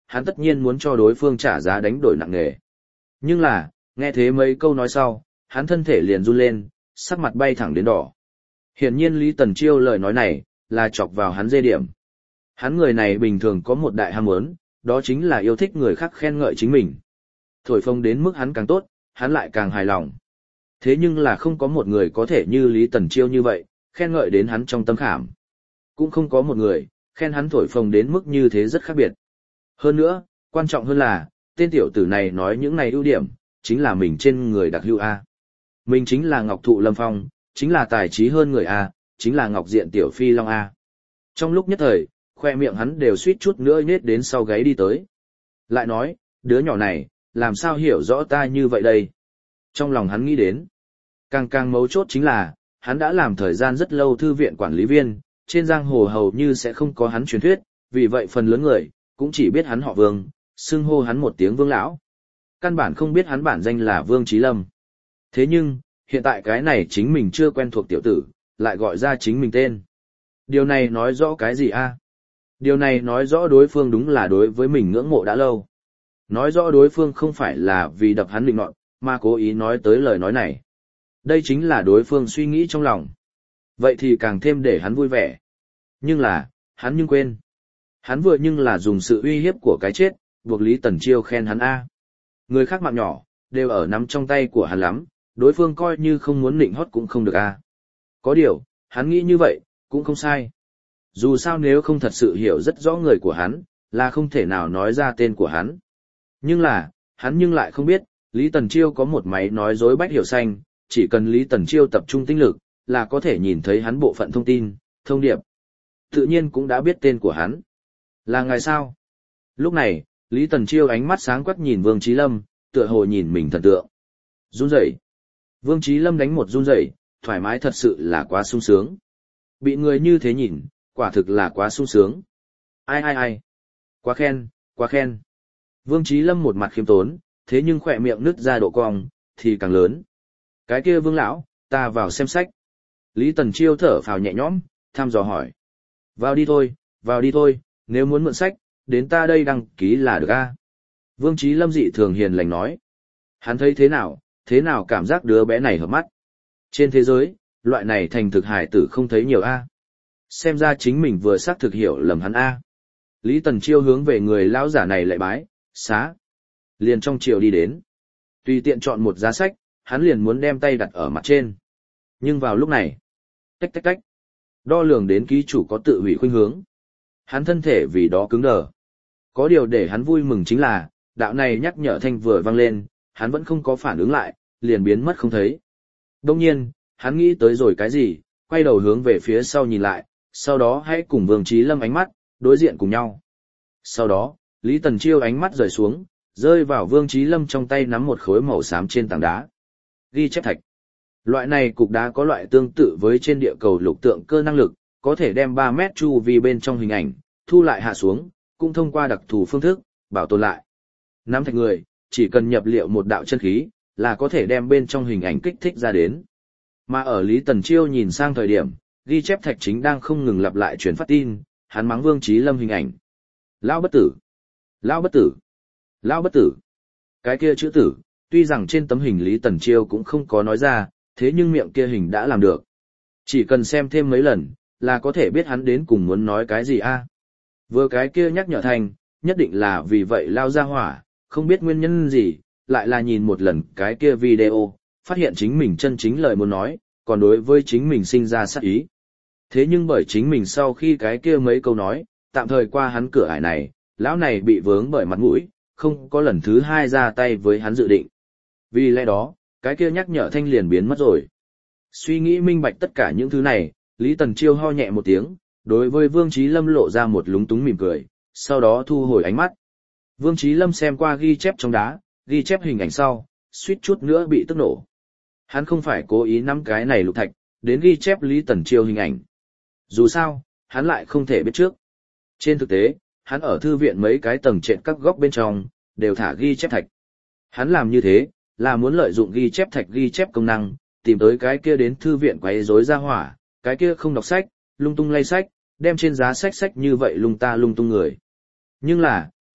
hắn tất nhiên muốn cho đối phương trả giá đánh đổi nặng nề. Nhưng là, nghe thế mấy câu nói sau, hắn thân thể liền run lên, sắc mặt bay thẳng đến đỏ. Hiển nhiên Lý Tần Chiêu lời nói này, là chọc vào hắn dê điểm. Hắn người này bình thường có một đại ham muốn, đó chính là yêu thích người khác khen ngợi chính mình. Thổi phồng đến mức hắn càng tốt, hắn lại càng hài lòng. Thế nhưng là không có một người có thể như Lý Tần Chiêu như vậy, khen ngợi đến hắn trong tâm khảm. Cũng không có một người, khen hắn thổi phồng đến mức như thế rất khác biệt. Hơn nữa, quan trọng hơn là, tên tiểu tử này nói những này ưu điểm, chính là mình trên người đặc hữu A. Mình chính là Ngọc Thụ Lâm Phong, chính là tài trí hơn người A, chính là Ngọc Diện Tiểu Phi Long A. Trong lúc nhất thời, khoe miệng hắn đều suýt chút nữa nhết đến sau gáy đi tới. Lại nói, đứa nhỏ này, làm sao hiểu rõ ta như vậy đây? Trong lòng hắn nghĩ đến, càng càng mấu chốt chính là, hắn đã làm thời gian rất lâu thư viện quản lý viên, trên giang hồ hầu như sẽ không có hắn truyền thuyết, vì vậy phần lớn người, cũng chỉ biết hắn họ Vương, xưng hô hắn một tiếng Vương Lão. Căn bản không biết hắn bản danh là Vương Chí Lâm. Thế nhưng, hiện tại cái này chính mình chưa quen thuộc tiểu tử, lại gọi ra chính mình tên. Điều này nói rõ cái gì a? Điều này nói rõ đối phương đúng là đối với mình ngưỡng mộ đã lâu. Nói rõ đối phương không phải là vì đập hắn định nọt, mà cố ý nói tới lời nói này. Đây chính là đối phương suy nghĩ trong lòng. Vậy thì càng thêm để hắn vui vẻ. Nhưng là, hắn nhưng quên. Hắn vừa nhưng là dùng sự uy hiếp của cái chết, buộc Lý Tần Chiêu khen hắn A. Người khác mạng nhỏ, đều ở nắm trong tay của hắn lắm, đối phương coi như không muốn nịnh hót cũng không được A. Có điều, hắn nghĩ như vậy, cũng không sai. Dù sao nếu không thật sự hiểu rất rõ người của hắn, là không thể nào nói ra tên của hắn. Nhưng là, hắn nhưng lại không biết, Lý Tần Chiêu có một máy nói dối bách hiểu xanh, chỉ cần Lý Tần Chiêu tập trung tinh lực, là có thể nhìn thấy hắn bộ phận thông tin, thông điệp. Tự nhiên cũng đã biết tên của hắn. Là ngài sao? Lúc này, Lý Tần Chiêu ánh mắt sáng quắc nhìn Vương Chí Lâm, tựa hồ nhìn mình thần tượng. Run rẩy. Vương Chí Lâm đánh một run rẩy, thoải mái thật sự là quá sung sướng. Bị người như thế nhìn, quả thực là quá sung sướng. Ai ai ai? Quá khen, quá khen. Vương Chí Lâm một mặt khiêm tốn, thế nhưng khỏe miệng nứt ra độ cong, thì càng lớn. Cái kia Vương lão, ta vào xem sách. Lý Tần Chiêu thở phào nhẹ nhõm, thăm dò hỏi. Vào đi thôi, vào đi thôi, nếu muốn mượn sách, đến ta đây đăng ký là được a. Vương Chí Lâm dị thường hiền lành nói. Hắn thấy thế nào, thế nào cảm giác đứa bé này hợp mắt. Trên thế giới, loại này thành thực hài tử không thấy nhiều a. Xem ra chính mình vừa xác thực hiểu lầm hắn a. Lý Tần Chiêu hướng về người lão giả này lạy bái, xá. Liền trong chiều đi đến. Tùy tiện chọn một giá sách, hắn liền muốn đem tay đặt ở mặt trên. Nhưng vào lúc này, tách tách tách, đo lường đến ký chủ có tự hủy khuynh hướng. Hắn thân thể vì đó cứng đờ. Có điều để hắn vui mừng chính là, đạo này nhắc nhở thanh vừa vang lên, hắn vẫn không có phản ứng lại, liền biến mất không thấy. Đông nhiên, hắn nghĩ tới rồi cái gì, quay đầu hướng về phía sau nhìn lại, sau đó hãy cùng Vương Chí Lâm ánh mắt, đối diện cùng nhau. Sau đó, Lý Tần Chiêu ánh mắt rời xuống, rơi vào Vương Chí Lâm trong tay nắm một khối màu xám trên tảng đá. Ghi chép thạch. Loại này cục đá có loại tương tự với trên địa cầu lục tượng cơ năng lực, có thể đem ba mét chu vi bên trong hình ảnh, thu lại hạ xuống, cũng thông qua đặc thù phương thức, bảo tồn lại. Nắm thạch người, chỉ cần nhập liệu một đạo chân khí, là có thể đem bên trong hình ảnh kích thích ra đến. Mà ở Lý Tần Chiêu nhìn sang thời điểm, ghi chép thạch chính đang không ngừng lặp lại truyền phát tin, hắn mắng Vương Chí Lâm hình ảnh. Lão bất tử! Lão bất tử! Lão bất tử! Cái kia chữ tử, tuy rằng trên tấm hình Lý Tần Chiêu cũng không có nói ra, thế nhưng miệng kia hình đã làm được. Chỉ cần xem thêm mấy lần, là có thể biết hắn đến cùng muốn nói cái gì a. Vừa cái kia nhắc nhở thành, nhất định là vì vậy lao ra hỏa, không biết nguyên nhân gì, lại là nhìn một lần cái kia video, phát hiện chính mình chân chính lời muốn nói, còn đối với chính mình sinh ra sát ý. Thế nhưng bởi chính mình sau khi cái kia mấy câu nói, tạm thời qua hắn cửa ải này, lão này bị vướng bởi mặt mũi, không có lần thứ hai ra tay với hắn dự định. Vì lẽ đó, cái kia nhắc nhở thanh liền biến mất rồi. Suy nghĩ minh bạch tất cả những thứ này, Lý Tần Chiêu ho nhẹ một tiếng, đối với Vương Chí Lâm lộ ra một lúng túng mỉm cười, sau đó thu hồi ánh mắt. Vương Chí Lâm xem qua ghi chép trong đá, ghi chép hình ảnh sau, suýt chút nữa bị tức nổ. Hắn không phải cố ý nắm cái này lục thạch, đến ghi chép Lý Tần Chiêu hình ảnh. Dù sao, hắn lại không thể biết trước. Trên thực tế, hắn ở thư viện mấy cái tầng trệt các góc bên trong, đều thả ghi chép thạch. Hắn làm như thế, là muốn lợi dụng ghi chép thạch ghi chép công năng, tìm tới cái kia đến thư viện quấy rối ra hỏa, cái kia không đọc sách, lung tung lay sách, đem trên giá sách sách như vậy lung ta lung tung người. Nhưng là,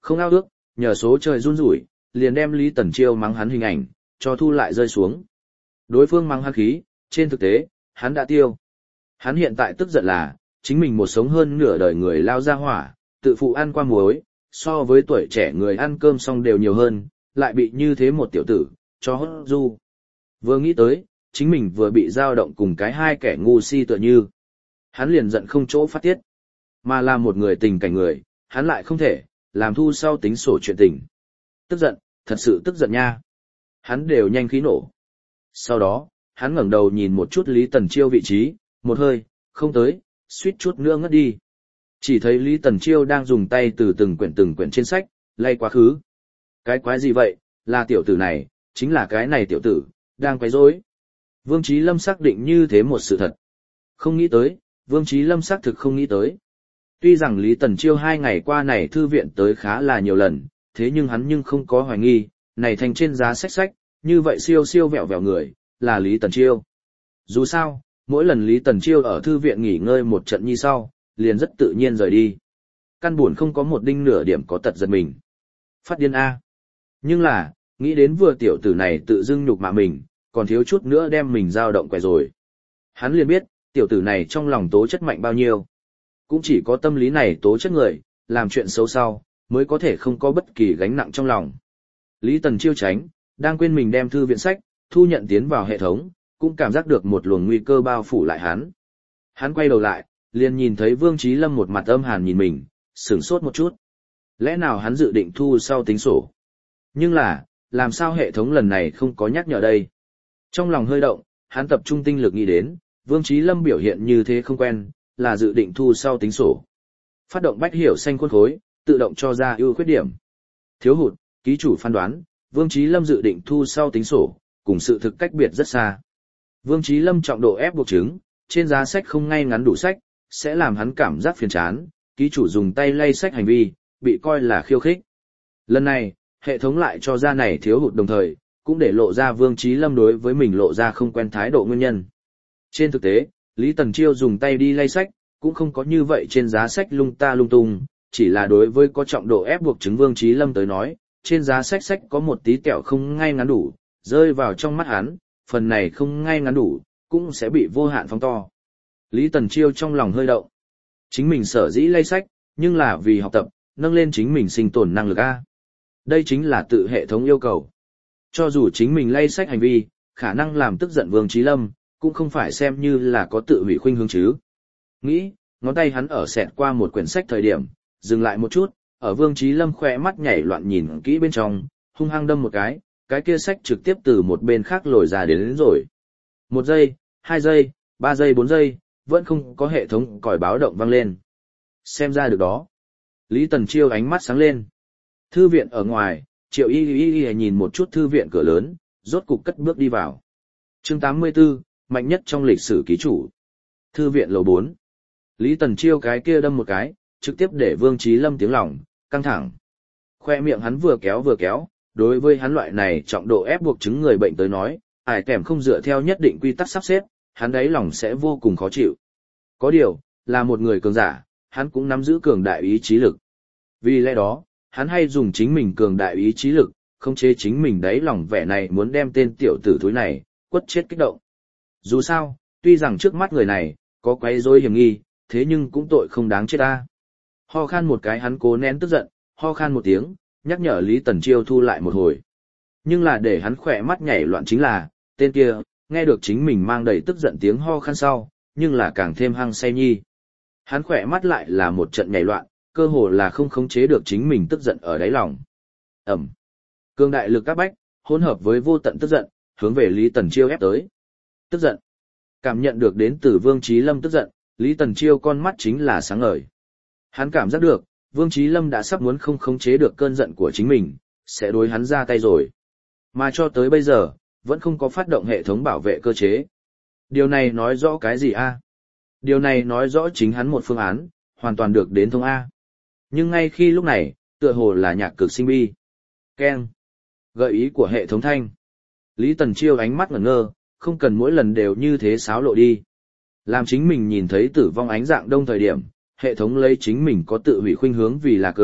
không ao ước, nhờ số trời run rủi, liền đem Lý Tần Chiêu mắng hắn hình ảnh, cho thu lại rơi xuống. Đối phương mắng hắn khí, trên thực tế, hắn đã tiêu. Hắn hiện tại tức giận là, chính mình một sống hơn nửa đời người lao ra hỏa, tự phụ ăn qua muối, so với tuổi trẻ người ăn cơm xong đều nhiều hơn, lại bị như thế một tiểu tử, cho hốt du. Vừa nghĩ tới, chính mình vừa bị dao động cùng cái hai kẻ ngu si tựa như. Hắn liền giận không chỗ phát tiết. Mà là một người tình cảnh người, hắn lại không thể, làm thu sau tính sổ chuyện tình. Tức giận, thật sự tức giận nha. Hắn đều nhanh khí nổ. Sau đó, hắn ngẩng đầu nhìn một chút Lý Tần Chiêu vị trí, một hơi, không tới, suýt chút nữa ngất đi. Chỉ thấy Lý Tần Chiêu đang dùng tay từ từng quyển từng quyển trên sách, lay quá khứ. Cái quái gì vậy, là tiểu tử này, chính là cái này tiểu tử, đang quấy rối. Vương Chí Lâm xác định như thế một sự thật. Không nghĩ tới, Vương Chí Lâm xác thực không nghĩ tới. Tuy rằng Lý Tần Chiêu hai ngày qua này thư viện tới khá là nhiều lần, thế nhưng hắn nhưng không có hoài nghi, này thành trên giá sách sách, như vậy siêu siêu vẹo vẹo người, là Lý Tần Chiêu. Dù sao, mỗi lần Lý Tần Chiêu ở thư viện nghỉ ngơi một trận như sau, liền rất tự nhiên rời đi. Căn buồn không có một đinh nửa điểm có tật giật mình. Phát điên A. Nhưng là, nghĩ đến vừa tiểu tử này tự dưng nhục mạ mình, còn thiếu chút nữa đem mình dao động quẻ rồi. Hắn liền biết, tiểu tử này trong lòng tố chất mạnh bao nhiêu. Cũng chỉ có tâm lý này tố chất người, làm chuyện xấu sau, mới có thể không có bất kỳ gánh nặng trong lòng. Lý Tần Chiêu tránh, đang quên mình đem thư viện sách, thu nhận tiến vào hệ thống, cũng cảm giác được một luồng nguy cơ bao phủ lại hắn. Hắn quay đầu lại, liền nhìn thấy Vương Chí Lâm một mặt âm hàn nhìn mình, sửng sốt một chút. Lẽ nào hắn dự định thu sau tính sổ? Nhưng là, làm sao hệ thống lần này không có nhắc nhở đây? Trong lòng hơi động, hắn tập trung tinh lực nghĩ đến, Vương Chí Lâm biểu hiện như thế không quen, là dự định thu sau tính sổ. Phát động bách hiểu xanh khuôn khối, tự động cho ra ưu khuyết điểm. Thiếu hụt, ký chủ phán đoán, Vương Chí Lâm dự định thu sau tính sổ, cùng sự thực cách biệt rất xa. Vương Chí Lâm trọng độ ép buộc chứng, trên giá sách không ngay ngắn đủ sách, sẽ làm hắn cảm giác phiền chán, ký chủ dùng tay lay sách hành vi, bị coi là khiêu khích. Lần này, hệ thống lại cho ra này thiếu hụt đồng thời, cũng để lộ ra Vương Chí Lâm đối với mình lộ ra không quen thái độ nguyên nhân. Trên thực tế, Lý Tần Chiêu dùng tay đi lay sách, cũng không có như vậy trên giá sách lung ta lung tung, chỉ là đối với có trọng độ ép buộc chứng Vương Chí Lâm tới nói, trên giá sách sách có một tí kẹo không ngay ngắn đủ, rơi vào trong mắt hắn, phần này không ngay ngắn đủ, cũng sẽ bị vô hạn phóng to. Lý Tần Chiêu trong lòng hơi động. Chính mình sở dĩ lay sách, nhưng là vì học tập, nâng lên chính mình sinh tồn năng lực A. Đây chính là tự hệ thống yêu cầu. Cho dù chính mình lay sách hành vi, khả năng làm tức giận Vương Chí Lâm, cũng không phải xem như là có tự hủy khuynh hướng chứ. Nghĩ, ngón tay hắn ở xẹt qua một quyển sách thời điểm, dừng lại một chút, ở Vương Chí Lâm khỏe mắt nhảy loạn nhìn kỹ bên trong, hung hăng đâm một cái, cái kia sách trực tiếp từ một bên khác lồi ra đến, đến rồi. Một giây, hai giây, ba giây bốn giây, vẫn không có hệ thống còi báo động vang lên. Xem ra được đó. Lý Tần Chiêu ánh mắt sáng lên. Thư viện ở ngoài, Triệu Y Y Y nhìn một chút thư viện cửa lớn, rốt cục cất bước đi vào. Chương tám mươi tư, mạnh nhất trong lịch sử ký chủ. Thư viện lầu bốn. Lý Tần Chiêu cái kia đâm một cái, trực tiếp để Vương Chí Lâm tiếng lòng căng thẳng. Khoe miệng hắn vừa kéo vừa kéo, đối với hắn loại này trọng độ ép buộc chứng người bệnh tới nói, ải kèm không dựa theo nhất định quy tắc sắp xếp, hắn đáy lòng sẽ vô cùng khó chịu. Có điều, là một người cường giả, hắn cũng nắm giữ cường đại ý chí lực. Vì lẽ đó, hắn hay dùng chính mình cường đại ý chí lực, không chế chính mình đáy lòng vẻ này muốn đem tên tiểu tử thúi này, quất chết kích động. Dù sao, tuy rằng trước mắt người này, có quấy rối hiểm nghi, thế nhưng cũng tội không đáng chết ta. Ho khan một cái hắn cố nén tức giận, ho khan một tiếng, nhắc nhở Lý Tần Chiêu thu lại một hồi. Nhưng là để hắn khỏe mắt nhảy loạn chính là, tên kia, nghe được chính mình mang đầy tức giận tiếng ho khan sau, nhưng là càng thêm hăng say nhi. Hắn khỏe mắt lại là một trận nhảy loạn, cơ hồ là không khống chế được chính mình tức giận ở đáy lòng. Ẩm. Cương đại lực các bách, hỗn hợp với vô tận tức giận, hướng về Lý Tần Chiêu ép tới. Tức giận. Cảm nhận được đến từ Vương Chí Lâm tức giận, Lý Tần Chiêu con mắt chính là sáng ngời. Hắn cảm giác được, Vương Chí Lâm đã sắp muốn không khống chế được cơn giận của chính mình, sẽ đối hắn ra tay rồi. Mà cho tới bây giờ, vẫn không có phát động hệ thống bảo vệ cơ chế. Điều này nói rõ cái gì a? Điều này nói rõ chính hắn một phương án, hoàn toàn được đến thông A. Nhưng ngay khi lúc này, tựa hồ là nhạc cực sinh bi. Keng. Gợi ý của hệ thống thanh. Lý Tần Chiêu ánh mắt ngẩn ngơ, không cần mỗi lần đều như thế xáo lộ đi. Làm chính mình nhìn thấy tử vong ánh dạng đông thời điểm, hệ thống lấy chính mình có tự hủy khuynh hướng vì là cớ,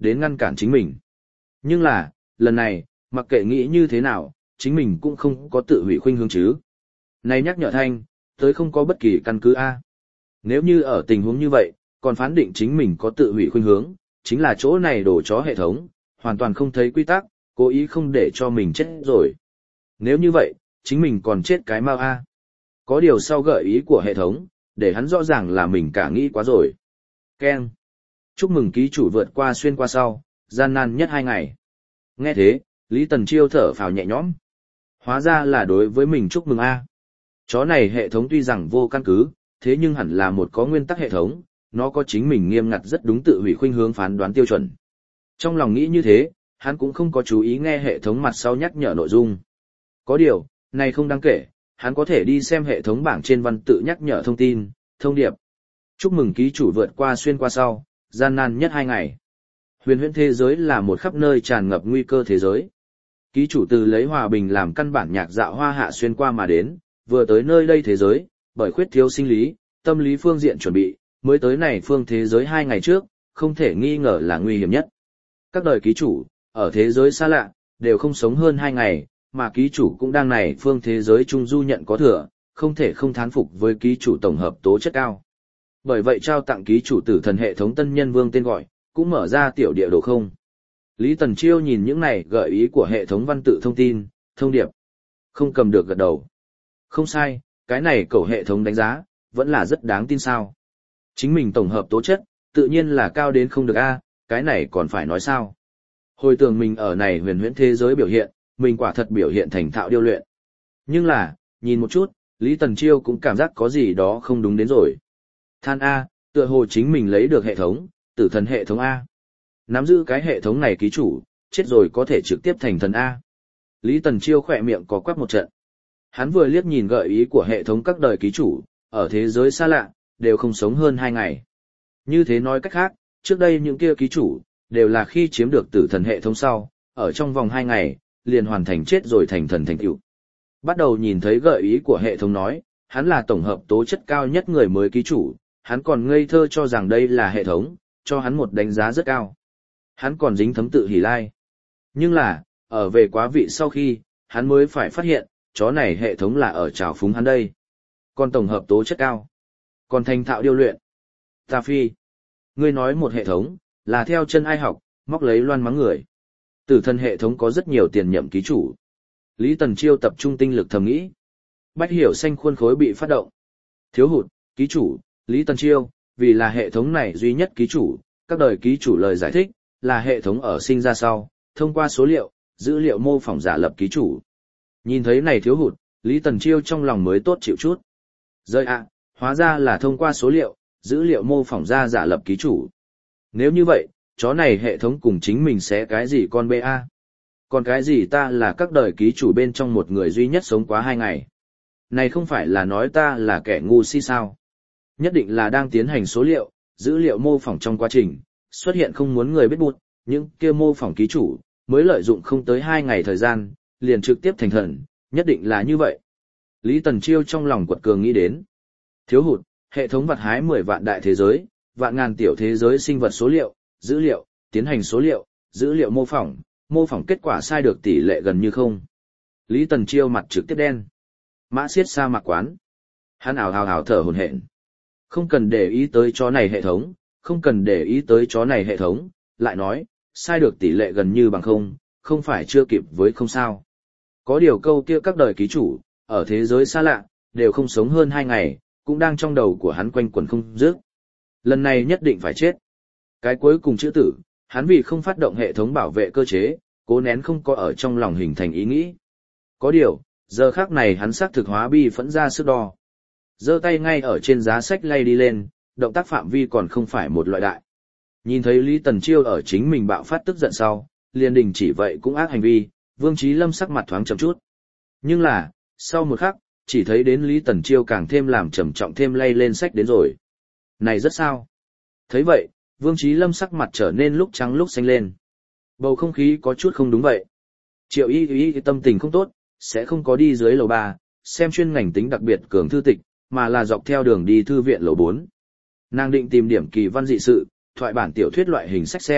đến ngăn cản chính mình. Nhưng là, lần này, mặc kệ nghĩ như thế nào, chính mình cũng không có tự hủy khuynh hướng chứ. Này nhắc nhở thanh, tới không có bất kỳ căn cứ A. Nếu như ở tình huống như vậy, còn phán định chính mình có tự hủy khuynh hướng, chính là chỗ này đổ chó hệ thống, hoàn toàn không thấy quy tắc, cố ý không để cho mình chết rồi. Nếu như vậy, chính mình còn chết cái mau A. Có điều sau gợi ý của hệ thống, để hắn rõ ràng là mình cả nghĩ quá rồi. Ken. Chúc mừng ký chủ vượt qua xuyên qua sau, gian nan nhất hai ngày. Nghe thế, Lý Tần Chiêu thở phào nhẹ nhõm. Hóa ra là đối với mình chúc mừng A. Chó này hệ thống tuy rằng vô căn cứ, thế nhưng hẳn là một có nguyên tắc hệ thống, nó có chính mình nghiêm ngặt rất đúng tự hủy khuynh hướng phán đoán tiêu chuẩn. Trong lòng nghĩ như thế, hắn cũng không có chú ý nghe hệ thống mặt sau nhắc nhở nội dung. Có điều, này không đáng kể, hắn có thể đi xem hệ thống bảng trên văn tự nhắc nhở thông tin, thông điệp. Chúc mừng ký chủ vượt qua xuyên qua sau, gian nan nhất hai ngày. Huyền huyễn thế giới là một khắp nơi tràn ngập nguy cơ thế giới. Ký chủ từ lấy hòa bình làm căn bản nhạc dạo hoa hạ xuyên qua mà đến, vừa tới nơi đây thế giới, bởi khuyết thiếu sinh lý, tâm lý phương diện chuẩn bị, mới tới này phương thế giới hai ngày trước, không thể nghi ngờ là nguy hiểm nhất. Các đời ký chủ, ở thế giới xa lạ, đều không sống hơn hai ngày, mà ký chủ cũng đang này phương thế giới trung du nhận có thừa, không thể không thán phục với ký chủ tổng hợp tố chất cao. Bởi vậy trao tặng ký chủ tử thần hệ thống tân nhân vương tên gọi, cũng mở ra tiểu địa đồ không. Lý Tần Chiêu nhìn những này gợi ý của hệ thống văn tự thông tin, thông điệp. Không cầm được gật đầu. Không sai, cái này cầu hệ thống đánh giá, vẫn là rất đáng tin sao. Chính mình tổng hợp tố chất, tự nhiên là cao đến không được a, cái này còn phải nói sao. Hồi tưởng mình ở này huyền huyễn thế giới biểu hiện, mình quả thật biểu hiện thành thạo điêu luyện. Nhưng là, nhìn một chút, Lý Tần Chiêu cũng cảm giác có gì đó không đúng đến rồi. Than A, tựa hồ chính mình lấy được hệ thống, tử thần hệ thống A. Nắm giữ cái hệ thống này ký chủ, chết rồi có thể trực tiếp thành thần A. Lý Tần Chiêu khỏe miệng có quắc một trận. Hắn vừa liếc nhìn gợi ý của hệ thống các đời ký chủ, ở thế giới xa lạ, đều không sống hơn hai ngày. Như thế nói cách khác, trước đây những kia ký chủ, đều là khi chiếm được tử thần hệ thống sau, ở trong vòng hai ngày, liền hoàn thành chết rồi thành thần thành tựu. Bắt đầu nhìn thấy gợi ý của hệ thống nói, hắn là tổng hợp tố chất cao nhất người mới ký chủ, hắn còn ngây thơ cho rằng đây là hệ thống, cho hắn một đánh giá rất cao. Hắn còn dính thấm tự hỉ lai. Nhưng là, ở về quá vị sau khi, hắn mới phải phát hiện, chó này hệ thống là ở trào phúng hắn đây. Còn tổng hợp tố chất cao. Còn thành thạo điêu luyện. Ta phi. Ngươi nói một hệ thống, là theo chân ai học, móc lấy loan mắng người. Tử thần hệ thống có rất nhiều tiền nhậm ký chủ. Lý Tần Chiêu tập trung tinh lực thầm nghĩ. Bách hiểu xanh khuôn khối bị phát động. Thiếu hụt, ký chủ, Lý Tần Chiêu, vì là hệ thống này duy nhất ký chủ, các đời ký chủ lời giải thích, là hệ thống ở sinh ra sau, thông qua số liệu, dữ liệu mô phỏng giả lập ký chủ. Nhìn thấy này thiếu hụt, Lý Tần Chiêu trong lòng mới tốt chịu chút. Rơi ạ, hóa ra là thông qua số liệu, dữ liệu mô phỏng ra giả lập ký chủ. Nếu như vậy, chó này hệ thống cùng chính mình sẽ cái gì con bê a? Còn cái gì ta là các đời ký chủ bên trong một người duy nhất sống quá hai ngày? Này không phải là nói ta là kẻ ngu si sao? Nhất định là đang tiến hành số liệu, dữ liệu mô phỏng trong quá trình, xuất hiện không muốn người biết bụt, những kia mô phỏng ký chủ, mới lợi dụng không tới hai ngày thời gian, liền trực tiếp thành thần, nhất định là như vậy. Lý Tần Chiêu trong lòng quật cường nghĩ đến. Thiếu hụt, hệ thống vặt hái mười vạn đại thế giới, vạn ngàn tiểu thế giới sinh vật số liệu, dữ liệu, tiến hành số liệu, dữ liệu mô phỏng, mô phỏng kết quả sai được tỷ lệ gần như không. Lý Tần Chiêu mặt trực tiếp đen. Mã siết sa mạc quán. Hắn ảo hào hào thở hổn hển. Không cần để ý tới chó này hệ thống, không cần để ý tới chó này hệ thống, lại nói, sai được tỷ lệ gần như bằng không, không phải chưa kịp với không sao. Có điều câu kia các đời ký chủ, ở thế giới xa lạ, đều không sống hơn hai ngày, cũng đang trong đầu của hắn quanh quẩn không dứt. Lần này nhất định phải chết. Cái cuối cùng chữ tử, hắn vì không phát động hệ thống bảo vệ cơ chế, cố nén không có ở trong lòng hình thành ý nghĩ. Có điều, giờ khắc này hắn xác thực hóa bi phẫn ra sức đo. Giơ tay ngay ở trên giá sách lay đi lên, động tác phạm vi còn không phải một loại đại. Nhìn thấy Lý Tần Chiêu ở chính mình bạo phát tức giận sau, liền đình chỉ vậy cũng ác hành vi, Vương Chí Lâm sắc mặt thoáng chậm chút. Nhưng là, sau một khắc, chỉ thấy đến Lý Tần Chiêu càng thêm làm trầm trọng thêm lay lên sách đến rồi. Này rất sao? Thấy vậy, Vương Chí Lâm sắc mặt trở nên lúc trắng lúc xanh lên. Bầu không khí có chút không đúng vậy. Triệu Y Y tâm tình không tốt, sẽ không có đi dưới lầu ba, xem chuyên ngành tính đặc biệt cường thư tịch, mà là dọc theo đường đi thư viện lầu bốn. Nàng định tìm điểm kỳ văn dị sự, thoại bản tiểu thuyết loại hình sách xem,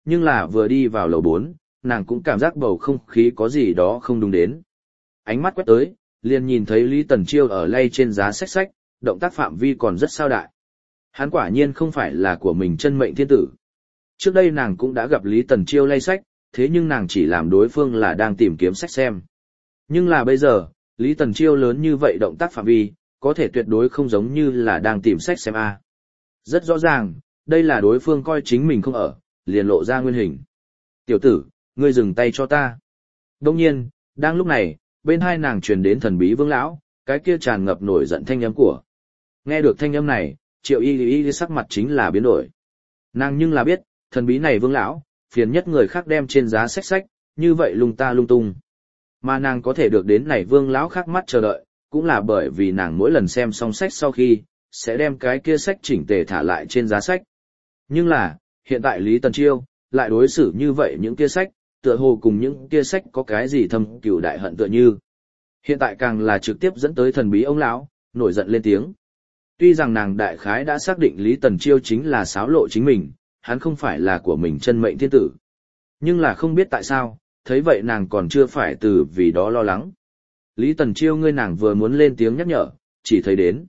nhưng là vừa đi vào lầu bốn, nàng cũng cảm giác bầu không khí có gì đó không đúng đến. Ánh mắt quét tới, liền nhìn thấy Lý Tần Chiêu ở lay trên giá sách sách, động tác phạm vi còn rất sao đại. Hắn quả nhiên không phải là của mình chân mệnh thiên tử. Trước đây nàng cũng đã gặp Lý Tần Chiêu lay sách, thế nhưng nàng chỉ làm đối phương là đang tìm kiếm sách xem. Nhưng là bây giờ, Lý Tần Chiêu lớn như vậy động tác phạm vi, có thể tuyệt đối không giống như là đang tìm sách xem a. Rất rõ ràng, đây là đối phương coi chính mình không ở, liền lộ ra nguyên hình. Tiểu tử, ngươi dừng tay cho ta. Đông nhiên, đang lúc này, bên hai nàng truyền đến thần bí vương lão, cái kia tràn ngập nổi giận thanh âm của. Nghe được thanh âm này, Triệu Y Y sắc mặt chính là biến đổi. Nàng nhưng là biết, thần bí này vương lão, phiền nhất người khác đem trên giá sách sách, như vậy lung ta lung tung. Mà nàng có thể được đến này vương lão khác mắt chờ đợi, cũng là bởi vì nàng mỗi lần xem xong sách sau khi, sẽ đem cái kia sách chỉnh tề thả lại trên giá sách. Nhưng là, hiện tại Lý Tần Chiêu, lại đối xử như vậy những kia sách, tựa hồ cùng những kia sách có cái gì thâm cừu đại hận tựa như. Hiện tại càng là trực tiếp dẫn tới thần bí ông lão, nổi giận lên tiếng. Tuy rằng nàng đại khái đã xác định Lý Tần Chiêu chính là xáo lộ chính mình, hắn không phải là của mình chân mệnh thiên tử. Nhưng là không biết tại sao, thấy vậy nàng còn chưa phải từ vì đó lo lắng. Lý Tần Chiêu ngươi nàng vừa muốn lên tiếng nhắc nhở, chỉ thấy đến.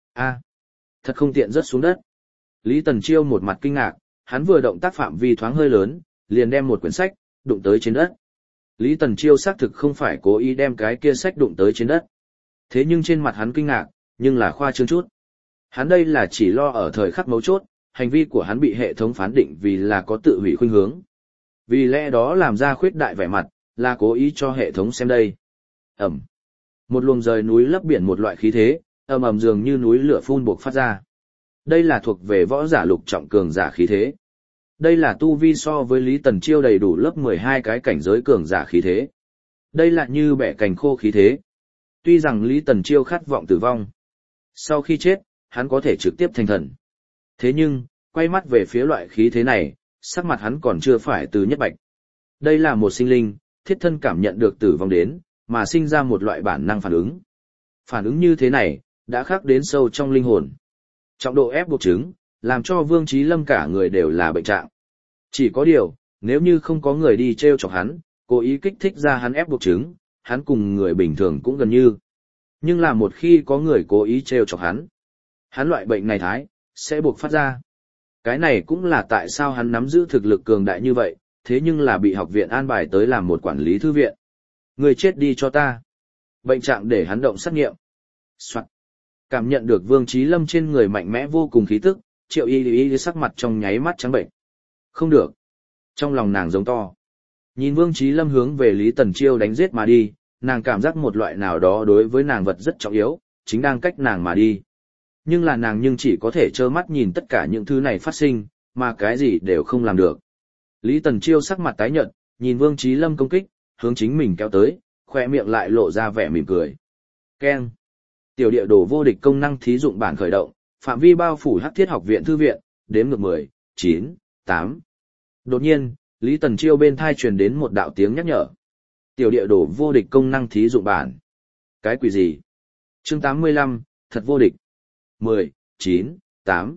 a thật không tiện rớt xuống đất. Lý Tần Chiêu một mặt kinh ngạc, hắn vừa động tác phạm vi thoáng hơi lớn, liền đem một quyển sách, đụng tới trên đất. Lý Tần Chiêu xác thực không phải cố ý đem cái kia sách đụng tới trên đất. Thế nhưng trên mặt hắn kinh ngạc, nhưng là khoa trương chút. Hắn đây là chỉ lo ở thời khắc mấu chốt, hành vi của hắn bị hệ thống phán định vì là có tự hủy khuynh hướng. Vì lẽ đó làm ra khuyết đại vẻ mặt, là cố ý cho hệ thống xem đây. Ẩm. Một luồng rời núi lấp biển một loại khí thế, ầm ầm dường như núi lửa phun bộc phát ra. Đây là thuộc về võ giả lục trọng cường giả khí thế. Đây là tu vi so với Lý Tần Chiêu đầy đủ lớp mười hai cái cảnh giới cường giả khí thế. Đây là như bẻ cành khô khí thế. Tuy rằng Lý Tần Chiêu khát vọng tử vong. Sau khi chết, hắn có thể trực tiếp thành thần. Thế nhưng, quay mắt về phía loại khí thế này, sắc mặt hắn còn chưa phải từ nhất bạch. Đây là một sinh linh, thiết thân cảm nhận được tử vong đến, mà sinh ra một loại bản năng phản ứng. Phản ứng như thế này, đã khắc đến sâu trong linh hồn. Trọng độ ép buộc chứng, làm cho Vương Chí Lâm cả người đều là bệnh trạng. Chỉ có điều, nếu như không có người đi treo chọc hắn, cố ý kích thích ra hắn ép buộc chứng, hắn cùng người bình thường cũng gần như. Nhưng là một khi có người cố ý treo chọc hắn, hắn loại bệnh này thái, sẽ buộc phát ra. Cái này cũng là tại sao hắn nắm giữ thực lực cường đại như vậy, thế nhưng là bị học viện an bài tới làm một quản lý thư viện. Người chết đi cho ta. Bệnh trạng để hắn động sát nghiệm. Soạn. Cảm nhận được Vương Chí Lâm trên người mạnh mẽ vô cùng khí tức, Triệu Y Y sắc mặt trong nháy mắt trắng bệnh. Không được. Trong lòng nàng giống to. Nhìn Vương Chí Lâm hướng về Lý Tần Chiêu đánh giết mà đi, nàng cảm giác một loại nào đó đối với nàng vật rất trọng yếu, chính đang cách nàng mà đi. Nhưng là nàng nhưng chỉ có thể trơ mắt nhìn tất cả những thứ này phát sinh, mà cái gì đều không làm được. Lý Tần Chiêu sắc mặt tái nhợt, nhìn Vương Chí Lâm công kích, hướng chính mình kéo tới, khoe miệng lại lộ ra vẻ mỉm cười. Keng. Tiểu địa đồ vô địch công năng thí dụng bản khởi động, phạm vi bao phủ Hắc Thiết học viện thư viện, đếm ngược mười, chín, tám. Đột nhiên, Lý Tần Chiêu bên thai truyền đến một đạo tiếng nhắc nhở. Tiểu địa đồ vô địch công năng thí dụng bản. Cái quỷ gì? Chương tám mươi lăm, thật vô địch. mười, chín, tám.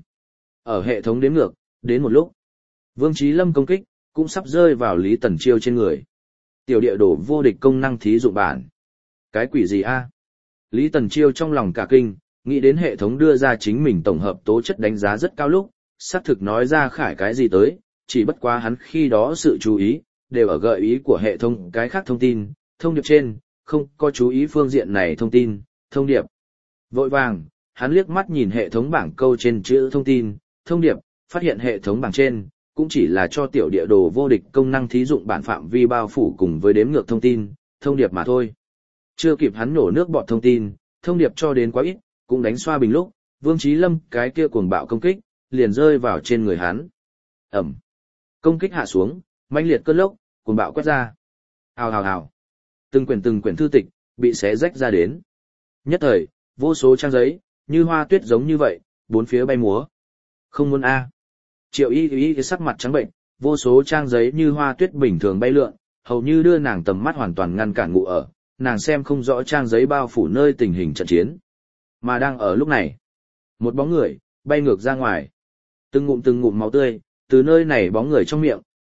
Ở hệ thống đếm ngược, đến một lúc, Vương Chí Lâm công kích cũng sắp rơi vào Lý Tần Chiêu trên người. Tiểu địa đồ vô địch công năng thí dụng bản. Cái quỷ gì a? Lý Tần Chiêu trong lòng cả kinh, nghĩ đến hệ thống đưa ra chính mình tổng hợp tố chất đánh giá rất cao lúc, xác thực nói ra khải cái gì tới, chỉ bất quá hắn khi đó sự chú ý, đều ở gợi ý của hệ thống cái khác thông tin, thông điệp trên, không có chú ý phương diện này thông tin, thông điệp. Vội vàng, hắn liếc mắt nhìn hệ thống bảng câu trên chữ thông tin, thông điệp, phát hiện hệ thống bảng trên, cũng chỉ là cho tiểu địa đồ vô địch công năng thí dụng bản phạm vi bao phủ cùng với đếm ngược thông tin, thông điệp mà thôi. Chưa kịp hắn nổ nước bọt thông tin, thông điệp cho đến quá ít, cũng đánh xoa bình lúc, Vương Chí Lâm cái kia cuồng bạo công kích, liền rơi vào trên người hắn. Ẩm. Công kích hạ xuống, mãnh liệt cơn lốc, cuồng bạo quét ra. Hào hào hào. Từng quyển từng quyển thư tịch, bị xé rách ra đến. Nhất thời, vô số trang giấy, như hoa tuyết giống như vậy, bốn phía bay múa. Không muốn a. Triệu Y Y cái sắc mặt trắng bệnh, vô số trang giấy như hoa tuyết bình thường bay lượn, hầu như đưa nàng tầm mắt hoàn toàn ngăn cản ngủ ở, nàng xem không rõ trang giấy bao phủ nơi tình hình trận chiến. Mà đang ở lúc này, một bóng người bay ngược ra ngoài. Từng ngụm từng ngụm máu tươi từ nơi này bóng người trong miệng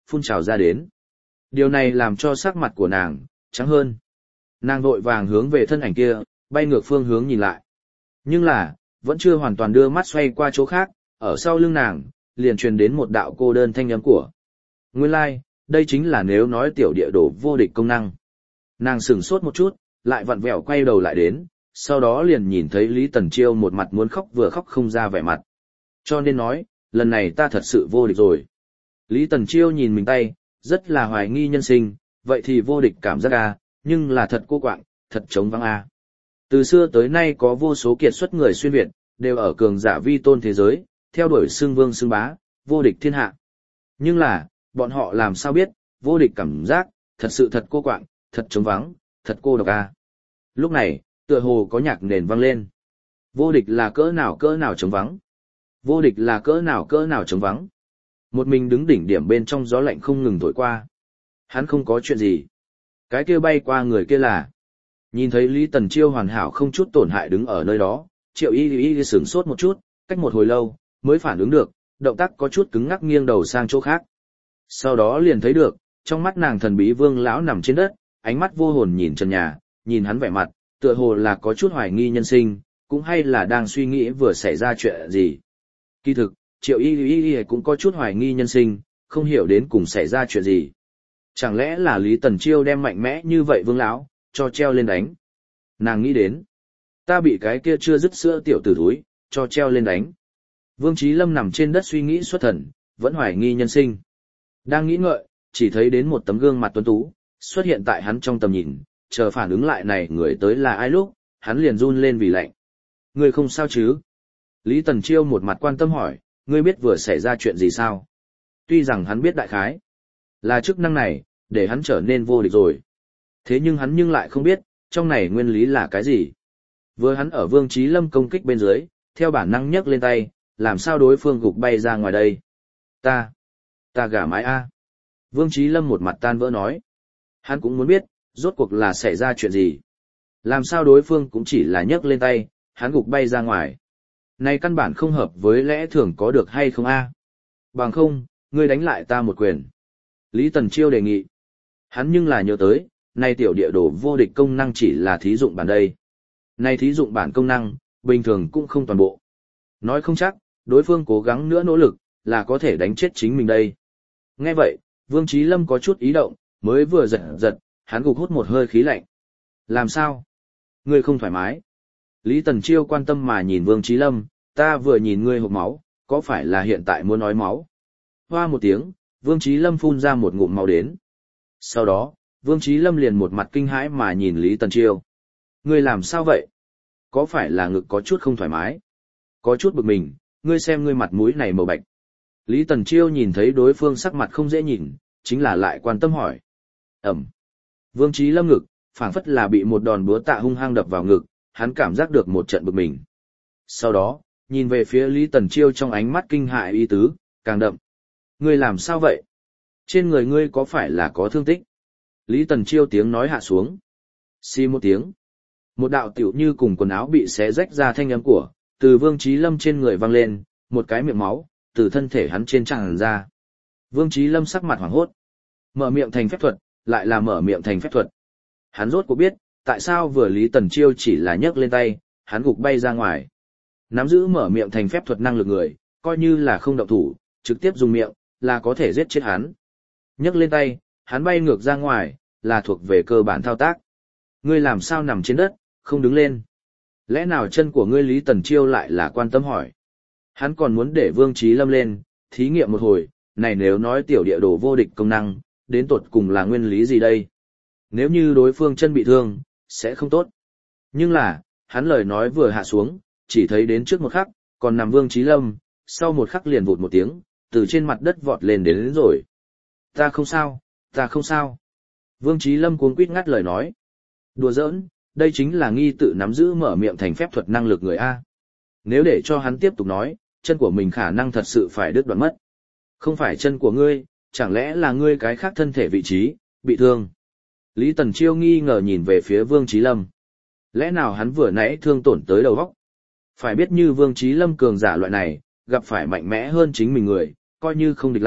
phun trào ra đến. Điều này làm cho sắc mặt của nàng trắng hơn. Nàng vội vàng hướng về thân ảnh kia, bay ngược phương hướng nhìn lại. Nhưng là, vẫn chưa hoàn toàn đưa mắt xoay qua chỗ khác, ở sau lưng nàng, liền truyền đến một đạo cô đơn thanh âm của. Nguyên lai, like, đây chính là nếu nói tiểu địa đồ vô địch công năng. Nàng sửng sốt một chút, lại vặn vẹo quay đầu lại đến, sau đó liền nhìn thấy Lý Tần Chiêu một mặt muốn khóc vừa khóc không ra vẻ mặt. Cho nên nói, lần này ta thật sự vô địch rồi. Lý Tần Chiêu nhìn mình tay, rất là hoài nghi nhân sinh, vậy thì vô địch cảm giác à, nhưng là thật cô quạng, thật trống vắng à. Từ xưa tới nay có vô số kiệt xuất người xuyên Việt, đều ở cường giả vi tôn thế giới, theo đuổi xưng vương xưng bá, vô địch thiên hạ. Nhưng là, bọn họ làm sao biết, vô địch cảm giác, thật sự thật cô quạng, thật trống vắng, thật cô độc à. Lúc này, tựa hồ có nhạc nền vang lên. Vô địch là cỡ nào cỡ nào trống vắng. Vô địch là cỡ nào cỡ nào trống vắng. Một mình đứng đỉnh điểm bên trong gió lạnh không ngừng thổi qua. Hắn không có chuyện gì. Cái kia bay qua người kia là. Nhìn thấy Lý Tần Chiêu hoàn hảo không chút tổn hại đứng ở nơi đó, Triệu Y Y Y sửng sốt một chút, cách một hồi lâu, mới phản ứng được, động tác có chút cứng ngắc nghiêng đầu sang chỗ khác. Sau đó liền thấy được, trong mắt nàng thần bí Vương lão nằm trên đất, ánh mắt vô hồn nhìn trần nhà, nhìn hắn vẻ mặt, tựa hồ là có chút hoài nghi nhân sinh, cũng hay là đang suy nghĩ vừa xảy ra chuyện gì. Kỳ thực, Triệu Y Y Y cũng có chút hoài nghi nhân sinh, không hiểu đến cùng xảy ra chuyện gì. Chẳng lẽ là Lý Tần Chiêu đem mạnh mẽ như vậy Vương lão cho treo lên đánh. Nàng nghĩ đến, ta bị cái kia chưa dứt sữa tiểu tử thúi cho treo lên đánh. Vương Chí Lâm nằm trên đất suy nghĩ xuất thần, vẫn hoài nghi nhân sinh. Đang nghĩ ngợi, chỉ thấy đến một tấm gương mặt tuấn tú xuất hiện tại hắn trong tầm nhìn, chờ phản ứng lại này người tới là ai lúc, hắn liền run lên vì lạnh. Ngươi không sao chứ? Lý Tần Chiêu một mặt quan tâm hỏi, ngươi biết vừa xảy ra chuyện gì sao? Tuy rằng hắn biết đại khái, là chức năng này, để hắn trở nên vô địch rồi. Thế nhưng hắn nhưng lại không biết, trong này nguyên lý là cái gì. Vừa hắn ở Vương Chí Lâm công kích bên dưới, theo bản năng nhấc lên tay, làm sao đối phương gục bay ra ngoài đây? Ta, ta gả mái a. Vương Chí Lâm một mặt tan vỡ nói. Hắn cũng muốn biết, rốt cuộc là xảy ra chuyện gì. Làm sao đối phương cũng chỉ là nhấc lên tay, hắn gục bay ra ngoài. Này căn bản không hợp với lẽ thường có được hay không a? Bằng không, ngươi đánh lại ta một quyền. Lý Tần Chiêu đề nghị. Hắn nhưng là nhớ tới, này tiểu địa đồ vô địch công năng chỉ là thí dụng bản đây. Này thí dụng bản công năng, bình thường cũng không toàn bộ. Nói không chắc, đối phương cố gắng nữa nỗ lực, là có thể đánh chết chính mình đây. Nghe vậy, Vương Chí Lâm có chút ý động, mới vừa giật giật, hắn gục hút một hơi khí lạnh. Làm sao? Ngươi không thoải mái. Lý Tần Chiêu quan tâm mà nhìn Vương Chí Lâm, ta vừa nhìn ngươi hộc máu, có phải là hiện tại muốn nói máu? Hoa một tiếng, Vương Chí Lâm phun ra một ngụm máu đến. Sau đó, Vương Chí Lâm liền một mặt kinh hãi mà nhìn Lý Tần Chiêu. Ngươi làm sao vậy? Có phải là ngực có chút không thoải mái? Có chút bực mình, ngươi xem ngươi mặt mũi này màu bạch. Lý Tần Chiêu nhìn thấy đối phương sắc mặt không dễ nhìn, chính là lại quan tâm hỏi. Ẩm. Vương Chí Lâm ngực, phảng phất là bị một đòn búa tạ hung hăng đập vào ngực, hắn cảm giác được một trận bực mình. Sau đó, nhìn về phía Lý Tần Chiêu trong ánh mắt kinh hại ý tứ, càng đậm. Ngươi làm sao vậy? Trên người ngươi có phải là có thương tích? Lý Tần Chiêu tiếng nói hạ xuống. Xì một tiếng. Một đạo tiểu như cùng quần áo bị xé rách ra thanh âm của, từ Vương Chí Lâm trên người vang lên, một cái miệng máu, từ thân thể hắn trên tràn ra. Vương Chí Lâm sắc mặt hoảng hốt. Mở miệng thành phép thuật, lại là mở miệng thành phép thuật. Hắn rốt cuộc biết, tại sao vừa Lý Tần Chiêu chỉ là nhấc lên tay, hắn gục bay ra ngoài. Nắm giữ mở miệng thành phép thuật năng lực người, coi như là không động thủ, trực tiếp dùng miệng, là có thể giết chết hắn. Nhấc lên tay, hắn bay ngược ra ngoài, là thuộc về cơ bản thao tác. Ngươi làm sao nằm trên đất, không đứng lên? Lẽ nào chân của ngươi Lý Tần Chiêu lại là quan tâm hỏi? Hắn còn muốn để Vương Chí Lâm lên, thí nghiệm một hồi, này nếu nói tiểu địa đồ vô địch công năng, đến tột cùng là nguyên lý gì đây? Nếu như đối phương chân bị thương, sẽ không tốt. Nhưng là, hắn lời nói vừa hạ xuống, chỉ thấy đến trước một khắc, còn nằm Vương Chí Lâm, sau một khắc liền vụt một tiếng, từ trên mặt đất vọt lên đến, đến rồi. Ta không sao, ta không sao. Vương Chí Lâm cuống quýt ngắt lời nói. Đùa giỡn, đây chính là nghi tự nắm giữ mở miệng thành phép thuật năng lực người A. Nếu để cho hắn tiếp tục nói, chân của mình khả năng thật sự phải đứt đoạn mất. Không phải chân của ngươi, chẳng lẽ là ngươi cái khác thân thể vị trí, bị thương. Lý Tần Chiêu nghi ngờ nhìn về phía Vương Chí Lâm. Lẽ nào hắn vừa nãy thương tổn tới đầu óc? Phải biết như Vương Chí Lâm cường giả loại này, gặp phải mạnh mẽ hơn chính mình người, coi như không địch lại,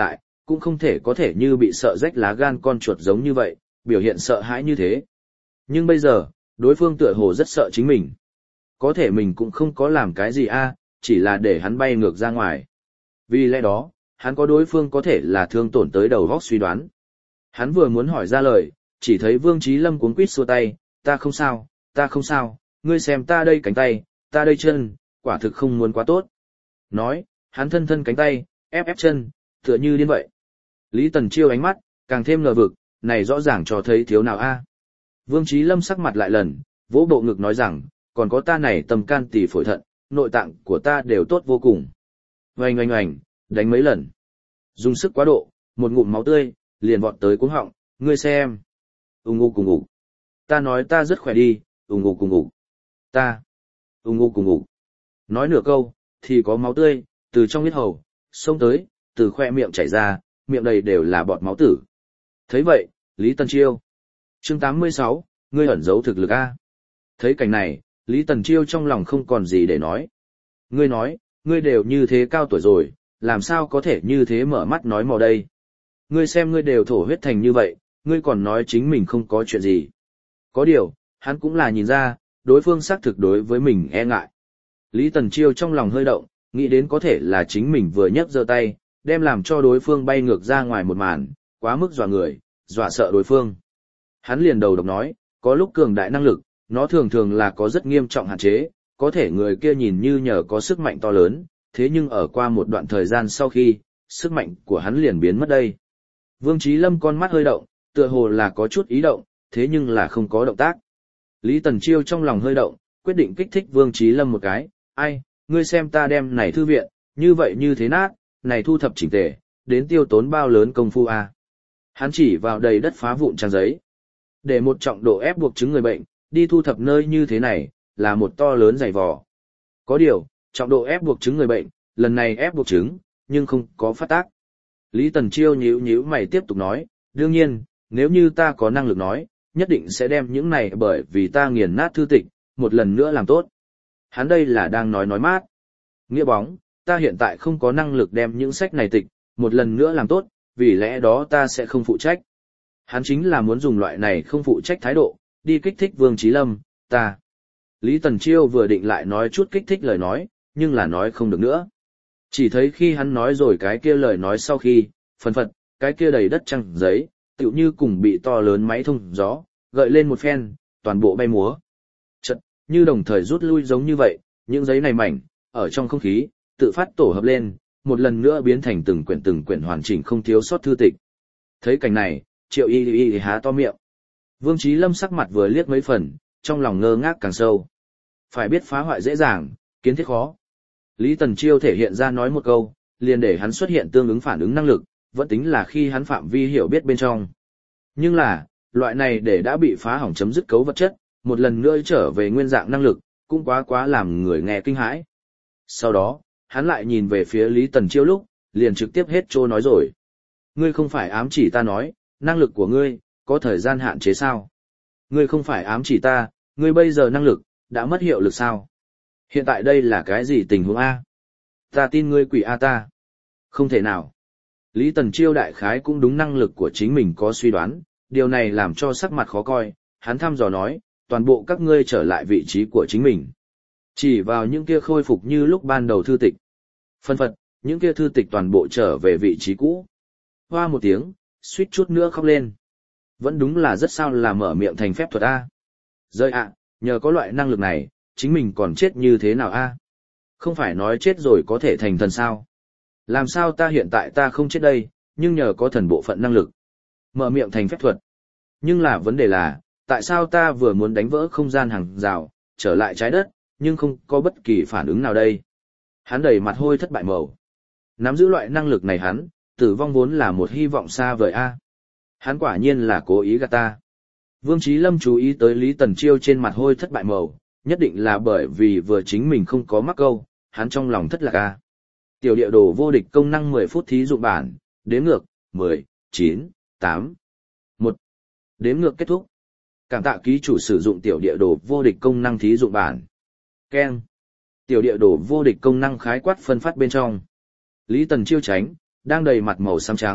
cũng không thể có thể như bị sợ rách lá gan con chuột giống như vậy, biểu hiện sợ hãi như thế. Nhưng bây giờ, đối phương tựa hồ rất sợ chính mình. Có thể mình cũng không có làm cái gì a, chỉ là để hắn bay ngược ra ngoài. Vì lẽ đó, hắn có đối phương có thể là thương tổn tới đầu góc suy đoán. Hắn vừa muốn hỏi ra lời, chỉ thấy Vương Chí Lâm cuống quýt xua tay, ta không sao, ta không sao, ngươi xem ta đây cánh tay, ta đây chân, quả thực không muốn quá tốt. Nói, hắn thân thân cánh tay, ép ép chân, tựa như điên vậy. Lý Tần Chiêu ánh mắt, càng thêm ngờ vực, này rõ ràng cho thấy thiếu nào a. Vương Chí Lâm sắc mặt lại lần, vỗ bộ ngực nói rằng, còn có ta này tâm can tỳ phổi thận, nội tạng của ta đều tốt vô cùng. Oanh oanh oanh, đánh mấy lần. Dùng sức quá độ, một ngụm máu tươi, liền vọt tới cuống họng, ngươi xem. Ung ngu cùng ngủ. Ta nói ta rất khỏe đi, ung ngu cùng ngủ. Ta. Ung ngu cùng ngủ. Nói nửa câu, thì có máu tươi, từ trong huyết hầu, xông tới, từ khoe miệng chảy ra, miệng đầy đều là bọt máu tử. Thấy vậy, Lý Tần Chiêu. Chương tám mươi sáu, ngươi ẩn giấu thực lực a. Thấy cảnh này, Lý Tần Chiêu trong lòng không còn gì để nói. Ngươi nói, ngươi đều như thế cao tuổi rồi, làm sao có thể như thế mở mắt nói mò đây. Ngươi xem ngươi đều thổ huyết thành như vậy, ngươi còn nói chính mình không có chuyện gì. Có điều, hắn cũng là nhìn ra, đối phương xác thực đối với mình e ngại. Lý Tần Chiêu trong lòng hơi động, nghĩ đến có thể là chính mình vừa nhấc giơ tay, đem làm cho đối phương bay ngược ra ngoài một màn, quá mức dọa người, dọa sợ đối phương. Hắn liền đầu độc nói, có lúc cường đại năng lực, nó thường thường là có rất nghiêm trọng hạn chế, có thể người kia nhìn như nhờ có sức mạnh to lớn, thế nhưng ở qua một đoạn thời gian sau khi, sức mạnh của hắn liền biến mất đây. Vương Chí Lâm con mắt hơi động, tựa hồ là có chút ý động, thế nhưng là không có động tác. Lý Tần Chiêu trong lòng hơi động, quyết định kích thích Vương Chí Lâm một cái, ai, ngươi xem ta đem này thư viện, như vậy như thế nát, này thu thập chỉnh tề, đến tiêu tốn bao lớn công phu à. Hắn chỉ vào đầy đất phá vụn trang giấy. Để một trọng độ ép buộc chứng người bệnh, đi thu thập nơi như thế này, là một to lớn dày vò. Có điều, trọng độ ép buộc chứng người bệnh, lần này ép buộc chứng, nhưng không có phát tác. Lý Tần Chiêu nhíu nhíu mày tiếp tục nói, đương nhiên, nếu như ta có năng lực nói, nhất định sẽ đem những này bởi vì ta nghiền nát thư tịch, một lần nữa làm tốt. Hắn đây là đang nói nói mát. Nghĩa bóng, ta hiện tại không có năng lực đem những sách này tịch, một lần nữa làm tốt, vì lẽ đó ta sẽ không phụ trách. Hắn chính là muốn dùng loại này không phụ trách thái độ, đi kích thích Vương Chí Lâm, ta. Lý Tần Chiêu vừa định lại nói chút kích thích lời nói, nhưng là nói không được nữa. Chỉ thấy khi hắn nói rồi cái kia lời nói sau khi, phần phật, cái kia đầy đất trăng giấy, tựu như cùng bị to lớn máy thông gió, gợi lên một phen, toàn bộ bay múa. Chật, như đồng thời rút lui giống như vậy, những giấy này mảnh, ở trong không khí, tự phát tổ hợp lên, một lần nữa biến thành từng quyển từng quyển hoàn chỉnh không thiếu sót thư tịch. Thấy cảnh này, Triệu Y Y há to miệng. Vương Chí Lâm sắc mặt vừa liếc mấy phần, trong lòng ngơ ngác càng sâu. Phải biết phá hoại dễ dàng, kiến thiết khó. Lý Tần Chiêu thể hiện ra nói một câu, liền để hắn xuất hiện tương ứng phản ứng năng lực, vẫn tính là khi hắn phạm vi hiểu biết bên trong. Nhưng là, loại này để đã bị phá hỏng chấm dứt cấu vật chất, một lần nữa trở về nguyên dạng năng lực, cũng quá quá làm người nghe kinh hãi. Sau đó, hắn lại nhìn về phía Lý Tần Chiêu lúc, liền trực tiếp hết trô nói rồi. Ngươi không phải ám chỉ ta nói, năng lực của ngươi, có thời gian hạn chế sao? Ngươi không phải ám chỉ ta, ngươi bây giờ năng lực, đã mất hiệu lực sao? Hiện tại đây là cái gì tình huống A? Ta tin ngươi quỷ A ta. Không thể nào. Lý Tần Chiêu đại khái cũng đúng năng lực của chính mình có suy đoán, điều này làm cho sắc mặt khó coi, hắn thăm dò nói, toàn bộ các ngươi trở lại vị trí của chính mình. Chỉ vào những kia khôi phục như lúc ban đầu thư tịch. Phân phật, những kia thư tịch toàn bộ trở về vị trí cũ. Hoa một tiếng, suýt chút nữa khóc lên. Vẫn đúng là rất sao là mở miệng thành phép thuật A. Rơi ạ, nhờ có loại năng lực này, chính mình còn chết như thế nào A? Không phải nói chết rồi có thể thành thần sao? Làm sao ta hiện tại ta không chết đây, nhưng nhờ có thần bộ phận năng lực. Mở miệng thành phép thuật. Nhưng là vấn đề là, tại sao ta vừa muốn đánh vỡ không gian hàng rào, trở lại trái đất, nhưng không có bất kỳ phản ứng nào đây? Hắn đầy mặt hôi thất bại màu. Nắm giữ loại năng lực này hắn, tử vong vốn là một hy vọng xa vời A. Hắn quả nhiên là cố ý gạt ta. Vương Chí Lâm chú ý tới Lý Tần Chiêu trên mặt hôi thất bại màu, nhất định là bởi vì vừa chính mình không có mắc câu, hắn trong lòng thất lạc A. Tiểu địa đồ vô địch công năng mười phút thí dụng bản, đếm ngược, mười, chín, tám, một. Đếm ngược kết thúc. Cảm tạ ký chủ sử dụng tiểu địa đồ vô địch công năng thí dụng bản. Keng. Tiểu địa đồ vô địch công năng khái quát phân phát bên trong. Lý Tần Chiêu tránh, đang đầy mặt màu xám trắng,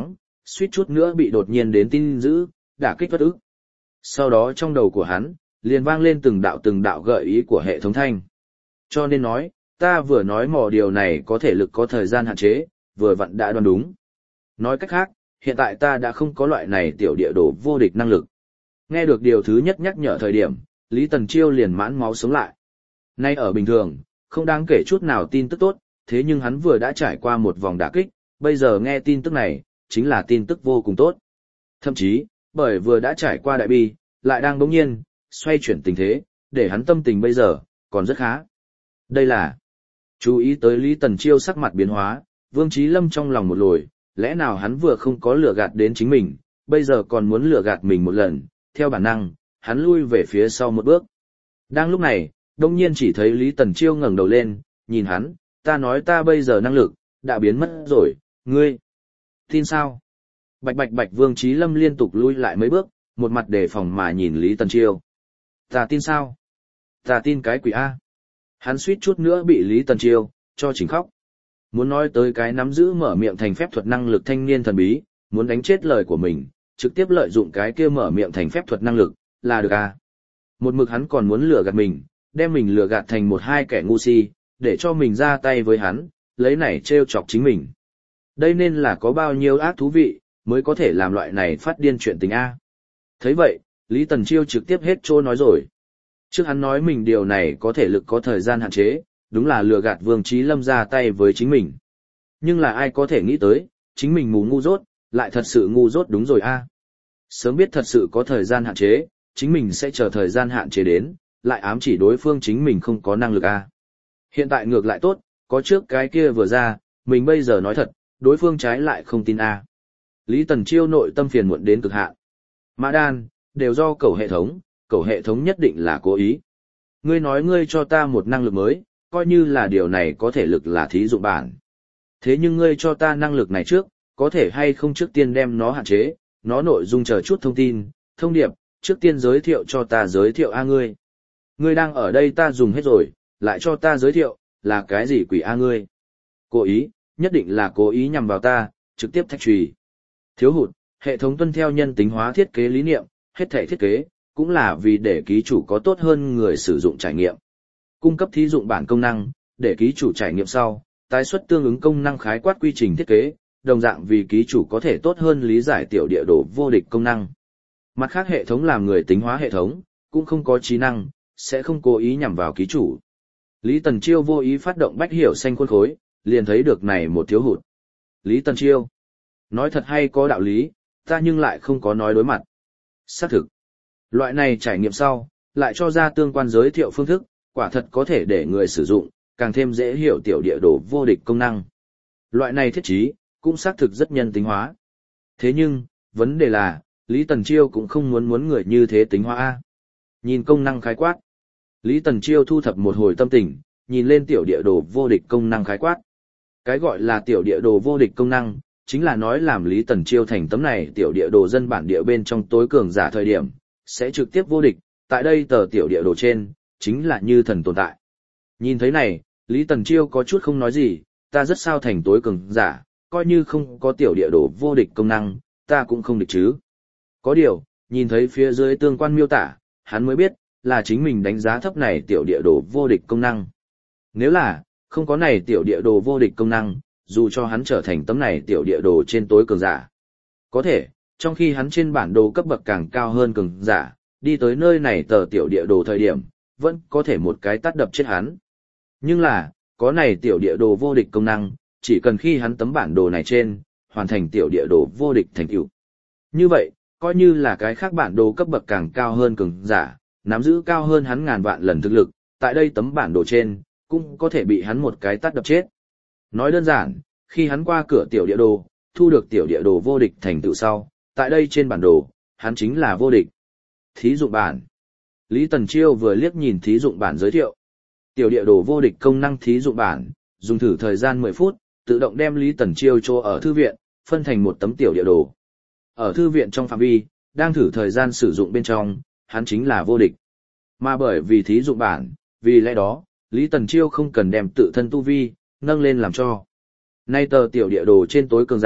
suýt chút nữa bị đột nhiên đến tin dữ, đả kích bất ức. Sau đó trong đầu của hắn, liền vang lên từng đạo từng đạo gợi ý của hệ thống thanh. Cho nên nói, ta vừa nói mò điều này có thể lực có thời gian hạn chế, vừa vặn đã đoán đúng. Nói cách khác, hiện tại ta đã không có loại này tiểu địa đồ vô địch năng lực. Nghe được điều thứ nhất nhắc nhở thời điểm, Lý Tần Chiêu liền mãn máu sống lại. Nay ở bình thường, không đáng kể chút nào tin tức tốt, thế nhưng hắn vừa đã trải qua một vòng đả kích, bây giờ nghe tin tức này, chính là tin tức vô cùng tốt. Thậm chí, bởi vừa đã trải qua đại bi, lại đang bỗng nhiên, xoay chuyển tình thế, để hắn tâm tình bây giờ, còn rất khá. Đây là, chú ý tới Lý Tần Chiêu sắc mặt biến hóa, Vương Chí Lâm trong lòng một lồi, lẽ nào hắn vừa không có lừa gạt đến chính mình, bây giờ còn muốn lừa gạt mình một lần, theo bản năng, hắn lui về phía sau một bước. Đang lúc này, đông nhiên chỉ thấy Lý Tần Chiêu ngẩng đầu lên, nhìn hắn, ta nói ta bây giờ năng lực, đã biến mất rồi, ngươi. Tin sao? Bạch bạch bạch Vương Chí Lâm liên tục lui lại mấy bước, một mặt đề phòng mà nhìn Lý Tần Chiêu. Ta tin sao? Ta tin cái quỷ A. Hắn suýt chút nữa bị Lý Tần Chiêu, cho chỉnh khóc. Muốn nói tới cái nắm giữ mở miệng thành phép thuật năng lực thanh niên thần bí, muốn đánh chết lời của mình, trực tiếp lợi dụng cái kia mở miệng thành phép thuật năng lực, là được A. Một mực hắn còn muốn lừa gạt mình, đem mình lừa gạt thành một hai kẻ ngu si, để cho mình ra tay với hắn, lấy này trêu chọc chính mình. Đây nên là có bao nhiêu ác thú vị, mới có thể làm loại này phát điên chuyện tình A. Thấy vậy, Lý Tần Chiêu trực tiếp hết trô nói rồi. Trước hắn nói mình điều này có thể lực có thời gian hạn chế, đúng là lừa gạt Vương Chí Lâm ra tay với chính mình. Nhưng là ai có thể nghĩ tới, chính mình mù ngu dốt, lại thật sự ngu dốt đúng rồi A. Sớm biết thật sự có thời gian hạn chế, chính mình sẽ chờ thời gian hạn chế đến, lại ám chỉ đối phương chính mình không có năng lực A. Hiện tại ngược lại tốt, có trước cái kia vừa ra, mình bây giờ nói thật, đối phương trái lại không tin A. Lý Tần Chiêu nội tâm phiền muộn đến cực hạn. Mã Đan, đều do cẩu hệ thống, cẩu hệ thống nhất định là cố ý. Ngươi nói ngươi cho ta một năng lực mới, coi như là điều này có thể lực là thí dụ bản. Thế nhưng ngươi cho ta năng lực này trước, có thể hay không trước tiên đem nó hạn chế, nó nội dung chờ chút thông tin, thông điệp, trước tiên giới thiệu cho ta giới thiệu A ngươi. Ngươi đang ở đây ta dùng hết rồi, lại cho ta giới thiệu, là cái gì quỷ A ngươi. Cố ý, nhất định là cố ý nhằm vào ta, trực tiếp thách trùy. Thiếu hụt, hệ thống tuân theo nhân tính hóa thiết kế lý niệm, hết thể thiết kế, cũng là vì để ký chủ có tốt hơn người sử dụng trải nghiệm. Cung cấp thí dụng bản công năng, để ký chủ trải nghiệm sau, tái xuất tương ứng công năng khái quát quy trình thiết kế, đồng dạng vì ký chủ có thể tốt hơn lý giải tiểu địa đồ vô địch công năng. Mặt khác hệ thống làm người tính hóa hệ thống, cũng không có trí năng, sẽ không cố ý nhằm vào ký chủ. Lý Tần Chiêu vô ý phát động bách hiểu xanh khuôn khối, liền thấy được này một thiếu hụt. Lý Tần Chiêu, nói thật hay có đạo lý, ta nhưng lại không có nói đối mặt. Xác thực, loại này trải nghiệm sau, lại cho ra tương quan giới thiệu phương thức, quả thật có thể để người sử dụng, càng thêm dễ hiểu tiểu địa đồ vô địch công năng. Loại này thiết trí, cũng xác thực rất nhân tính hóa. Thế nhưng, vấn đề là, Lý Tần Chiêu cũng không muốn muốn người như thế tính hóa A. Nhìn công năng khái quát. Lý Tần Chiêu thu thập một hồi tâm tình, nhìn lên tiểu địa đồ vô địch công năng khái quát. Cái gọi là tiểu địa đồ vô địch công năng, chính là nói làm Lý Tần Chiêu thành tấm này tiểu địa đồ dân bản địa bên trong tối cường giả thời điểm, sẽ trực tiếp vô địch, tại đây tờ tiểu địa đồ trên, chính là như thần tồn tại. Nhìn thấy này, Lý Tần Chiêu có chút không nói gì, ta rất sao thành tối cường giả, coi như không có tiểu địa đồ vô địch công năng, ta cũng không địch chứ. Có điều, nhìn thấy phía dưới tương quan miêu tả, hắn mới biết, là chính mình đánh giá thấp này tiểu địa đồ vô địch công năng. Nếu là, không có này tiểu địa đồ vô địch công năng, dù cho hắn trở thành tấm này tiểu địa đồ trên tối cường giả. Có thể, trong khi hắn trên bản đồ cấp bậc càng cao hơn cường giả, đi tới nơi này tờ tiểu địa đồ thời điểm, vẫn có thể một cái tát đập chết hắn. Nhưng là, có này tiểu địa đồ vô địch công năng, chỉ cần khi hắn tấm bản đồ này trên, hoàn thành tiểu địa đồ vô địch thành tựu. Như vậy, coi như là cái khác bản đồ cấp bậc càng cao hơn cường giả, nắm giữ cao hơn hắn ngàn vạn lần thực lực, tại đây tấm bản đồ trên, cũng có thể bị hắn một cái tát đập chết. Nói đơn giản, khi hắn qua cửa tiểu địa đồ, thu được tiểu địa đồ vô địch thành tựu sau, tại đây trên bản đồ, hắn chính là vô địch. Thí dụng bản. Lý Tần Chiêu vừa liếc nhìn thí dụng bản giới thiệu. Tiểu địa đồ vô địch công năng thí dụng bản, dùng thử thời gian mười phút, tự động đem Lý Tần Chiêu cho ở thư viện, phân thành một tấm tiểu địa đồ. Ở thư viện trong phạm vi, đang thử thời gian sử dụng bên trong, hắn chính là vô địch. Mà bởi vì thí dụng bản, vì lẽ đó, Lý Tần Chiêu không cần đem tự thân tu vi, nâng lên làm cho. Nay tờ tiểu địa đồ trên tối cường giả,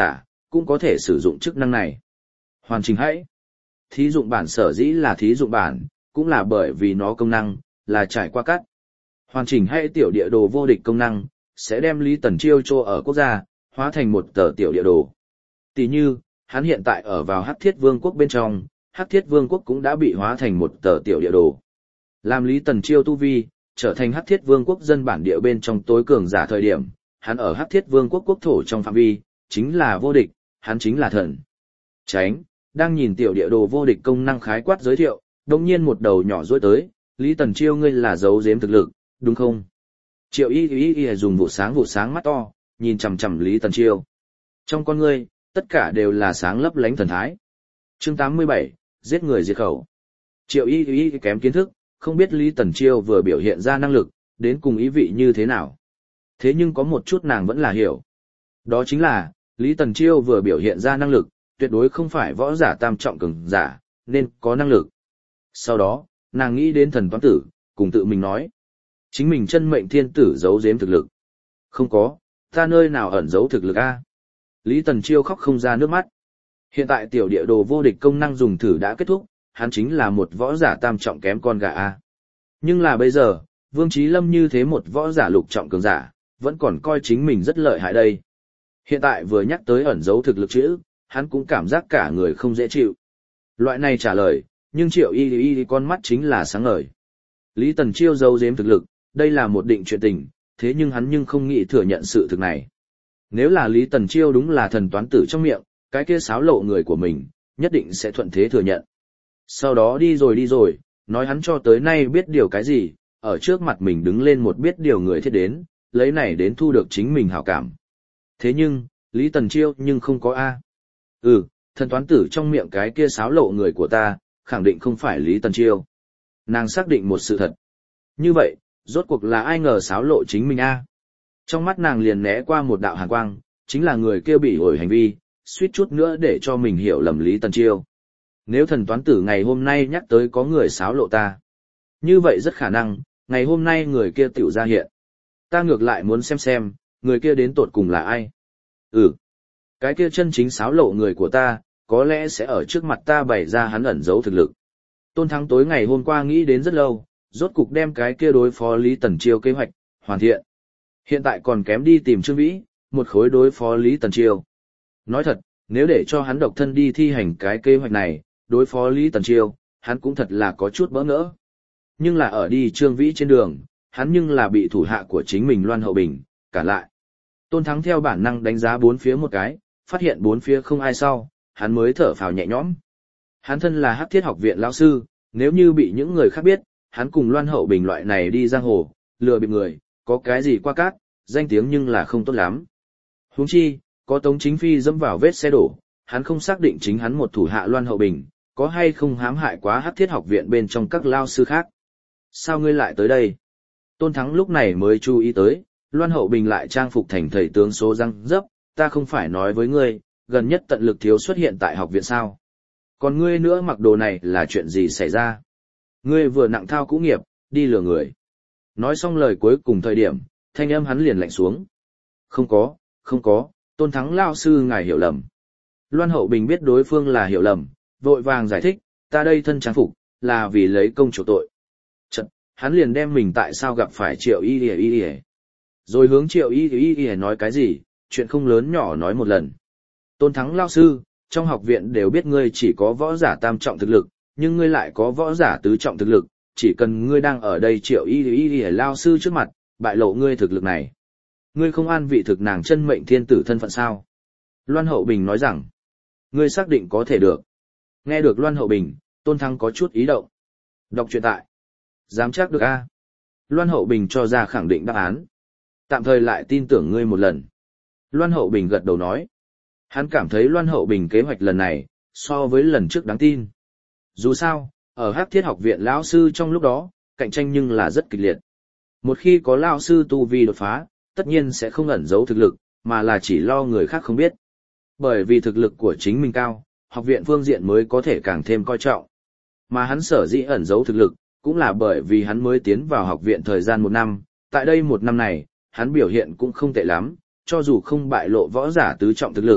cũng có thể sử dụng chức năng này. Hoàn chỉnh hãy. Thí dụng bản sở dĩ là thí dụng bản, cũng là bởi vì nó công năng, là trải qua cắt. Hoàn chỉnh hãy tiểu địa đồ vô địch công năng, sẽ đem Lý Tần Chiêu cho ở quốc gia, hóa thành một tờ tiểu địa đồ. Tỷ như, hắn hiện tại ở vào Hắc Thiết Vương quốc bên trong, Hắc Thiết Vương quốc cũng đã bị hóa thành một tờ tiểu địa đồ. Làm Lý Tần Chiêu tu vi, trở thành Hắc Thiết Vương quốc dân bản địa bên trong tối cường giả thời điểm, hắn ở Hắc Thiết Vương quốc quốc thổ trong phạm vi, chính là vô địch, hắn chính là thần. Tránh, đang nhìn tiểu địa đồ vô địch công năng khái quát giới thiệu, đồng nhiên một đầu nhỏ rối tới, Lý Tần Chiêu ngươi là giấu giếm thực lực, đúng không? Triệu y y y dùng vụ sáng vụ sáng mắt to, nhìn chằm chằm Lý Tần Chiêu. Trong con ngươi, tất cả đều là sáng lấp lánh thần thái. Chương tám mươi bảy, giết người diệt khẩu. Triệu y y kém kiến thức, không biết Lý Tần Chiêu vừa biểu hiện ra năng lực, đến cùng ý vị như thế nào. Thế nhưng có một chút nàng vẫn là hiểu. Đó chính là, Lý Tần Chiêu vừa biểu hiện ra năng lực, tuyệt đối không phải võ giả tam trọng cường giả, nên có năng lực. Sau đó, nàng nghĩ đến thần toán tử, cùng tự mình nói. Chính mình chân mệnh thiên tử giấu giếm thực lực. Không có, ta nơi nào ẩn giấu thực lực a? Lý Tần Chiêu khóc không ra nước mắt. Hiện tại tiểu địa đồ vô địch công năng dùng thử đã kết thúc, hắn chính là một võ giả tam trọng kém con gà a. Nhưng là bây giờ, Vương Chí Lâm như thế một võ giả lục trọng cường giả, vẫn còn coi chính mình rất lợi hại đây. Hiện tại vừa nhắc tới ẩn giấu thực lực chữ, hắn cũng cảm giác cả người không dễ chịu. Loại này trả lời, nhưng Triệu Y Y con mắt chính là sáng ngời. Lý Tần Chiêu giấu giếm thực lực, đây là một định chuyện tình, thế nhưng hắn nhưng không nghĩ thừa nhận sự thực này. Nếu là Lý Tần Chiêu đúng là thần toán tử trong miệng, cái kia xáo lộ người của mình, nhất định sẽ thuận thế thừa nhận. Sau đó đi rồi đi rồi, nói hắn cho tới nay biết điều cái gì, ở trước mặt mình đứng lên một biết điều người thiết đến, lấy này đến thu được chính mình hảo cảm. Thế nhưng, Lý Tần Chiêu nhưng không có A. Ừ, thần toán tử trong miệng cái kia xáo lộ người của ta, khẳng định không phải Lý Tần Chiêu. Nàng xác định một sự thật. Như vậy, rốt cuộc là ai ngờ xáo lộ chính mình A. Trong mắt nàng liền né qua một đạo hàn quang, chính là người kia bị ổi hành vi, suýt chút nữa để cho mình hiểu lầm Lý Tần Chiêu. Nếu thần toán tử ngày hôm nay nhắc tới có người xáo lộ ta, như vậy rất khả năng, ngày hôm nay người kia tiểu ra hiện. Ta ngược lại muốn xem xem, người kia đến tột cùng là ai. Ừ, cái kia chân chính xáo lộ người của ta, có lẽ sẽ ở trước mặt ta bày ra hắn ẩn giấu thực lực. Tôn Thắng tối ngày hôm qua nghĩ đến rất lâu, rốt cục đem cái kia đối phó Lý Tần Chiêu kế hoạch, hoàn thiện. Hiện tại còn kém đi tìm Trương Vĩ, một khối đối phó Lý Tần Chiêu. Nói thật, nếu để cho hắn độc thân đi thi hành cái kế hoạch này, đối phó Lý Tần Chiêu, hắn cũng thật là có chút bỡ ngỡ. Nhưng là ở đi Trương Vĩ trên đường, hắn nhưng là bị thủ hạ của chính mình Loan Hậu Bình, cản lại. Tôn Thắng theo bản năng đánh giá bốn phía một cái, phát hiện bốn phía không ai sau, hắn mới thở phào nhẹ nhõm. Hắn thân là Hắc Thiết học viện lão sư, nếu như bị những người khác biết, hắn cùng Loan Hậu Bình loại này đi giang hồ, lừa bịp người, có cái gì qua cát, danh tiếng nhưng là không tốt lắm. Huống chi, có Tống Chính Phi dẫm vào vết xe đổ, hắn không xác định chính hắn một thủ hạ Loan Hậu Bình, có hay không hãm hại quá Hắc Thiết học viện bên trong các lao sư khác. Sao ngươi lại tới đây? Tôn Thắng lúc này mới chú ý tới, Loan Hậu Bình lại trang phục thành thầy tướng số răng dấp, ta không phải nói với ngươi, gần nhất tận lực thiếu xuất hiện tại học viện sao. Còn ngươi nữa mặc đồ này là chuyện gì xảy ra? Ngươi vừa nặng thao cũ nghiệp, đi lừa người. Nói xong lời cuối cùng thời điểm, thanh âm hắn liền lạnh xuống. Không có, không có, Tôn Thắng lao sư ngài hiểu lầm. Loan Hậu Bình biết đối phương là hiểu lầm, vội vàng giải thích, ta đây thân trang phục, là vì lấy công chủ tội. Chật, hắn liền đem mình tại sao gặp phải Triệu Y Y Y Y. Rồi hướng Triệu Y Y Y nói cái gì, chuyện không lớn nhỏ nói một lần. Tôn Thắng lao sư, trong học viện đều biết ngươi chỉ có võ giả tam trọng thực lực, nhưng ngươi lại có võ giả tứ trọng thực lực, chỉ cần ngươi đang ở đây Triệu Y Y Y lao sư trước mặt, bại lộ ngươi thực lực này. Ngươi không an vị thực nàng chân mệnh thiên tử thân phận sao? Loan Hậu Bình nói rằng, ngươi xác định có thể được. Nghe được Loan Hậu Bình, Tôn Thắng có chút ý động. Đọc truyện tại. Dám chắc được a? Loan Hậu Bình cho ra khẳng định đáp án. Tạm thời lại tin tưởng ngươi một lần. Loan Hậu Bình gật đầu nói. Hắn cảm thấy Loan Hậu Bình kế hoạch lần này, so với lần trước đáng tin. Dù sao, ở Hắc Thiết học viện lão sư trong lúc đó, cạnh tranh nhưng là rất kịch liệt. Một khi có lão sư tu vi đột phá, tất nhiên sẽ không ẩn giấu thực lực, mà là chỉ lo người khác không biết. Bởi vì thực lực của chính mình cao, học viện phương diện mới có thể càng thêm coi trọng. Mà hắn sở dĩ ẩn giấu thực lực, cũng là bởi vì hắn mới tiến vào học viện thời gian một năm, tại đây một năm này, hắn biểu hiện cũng không tệ lắm, cho dù không bại lộ võ giả tứ trọng thực lực,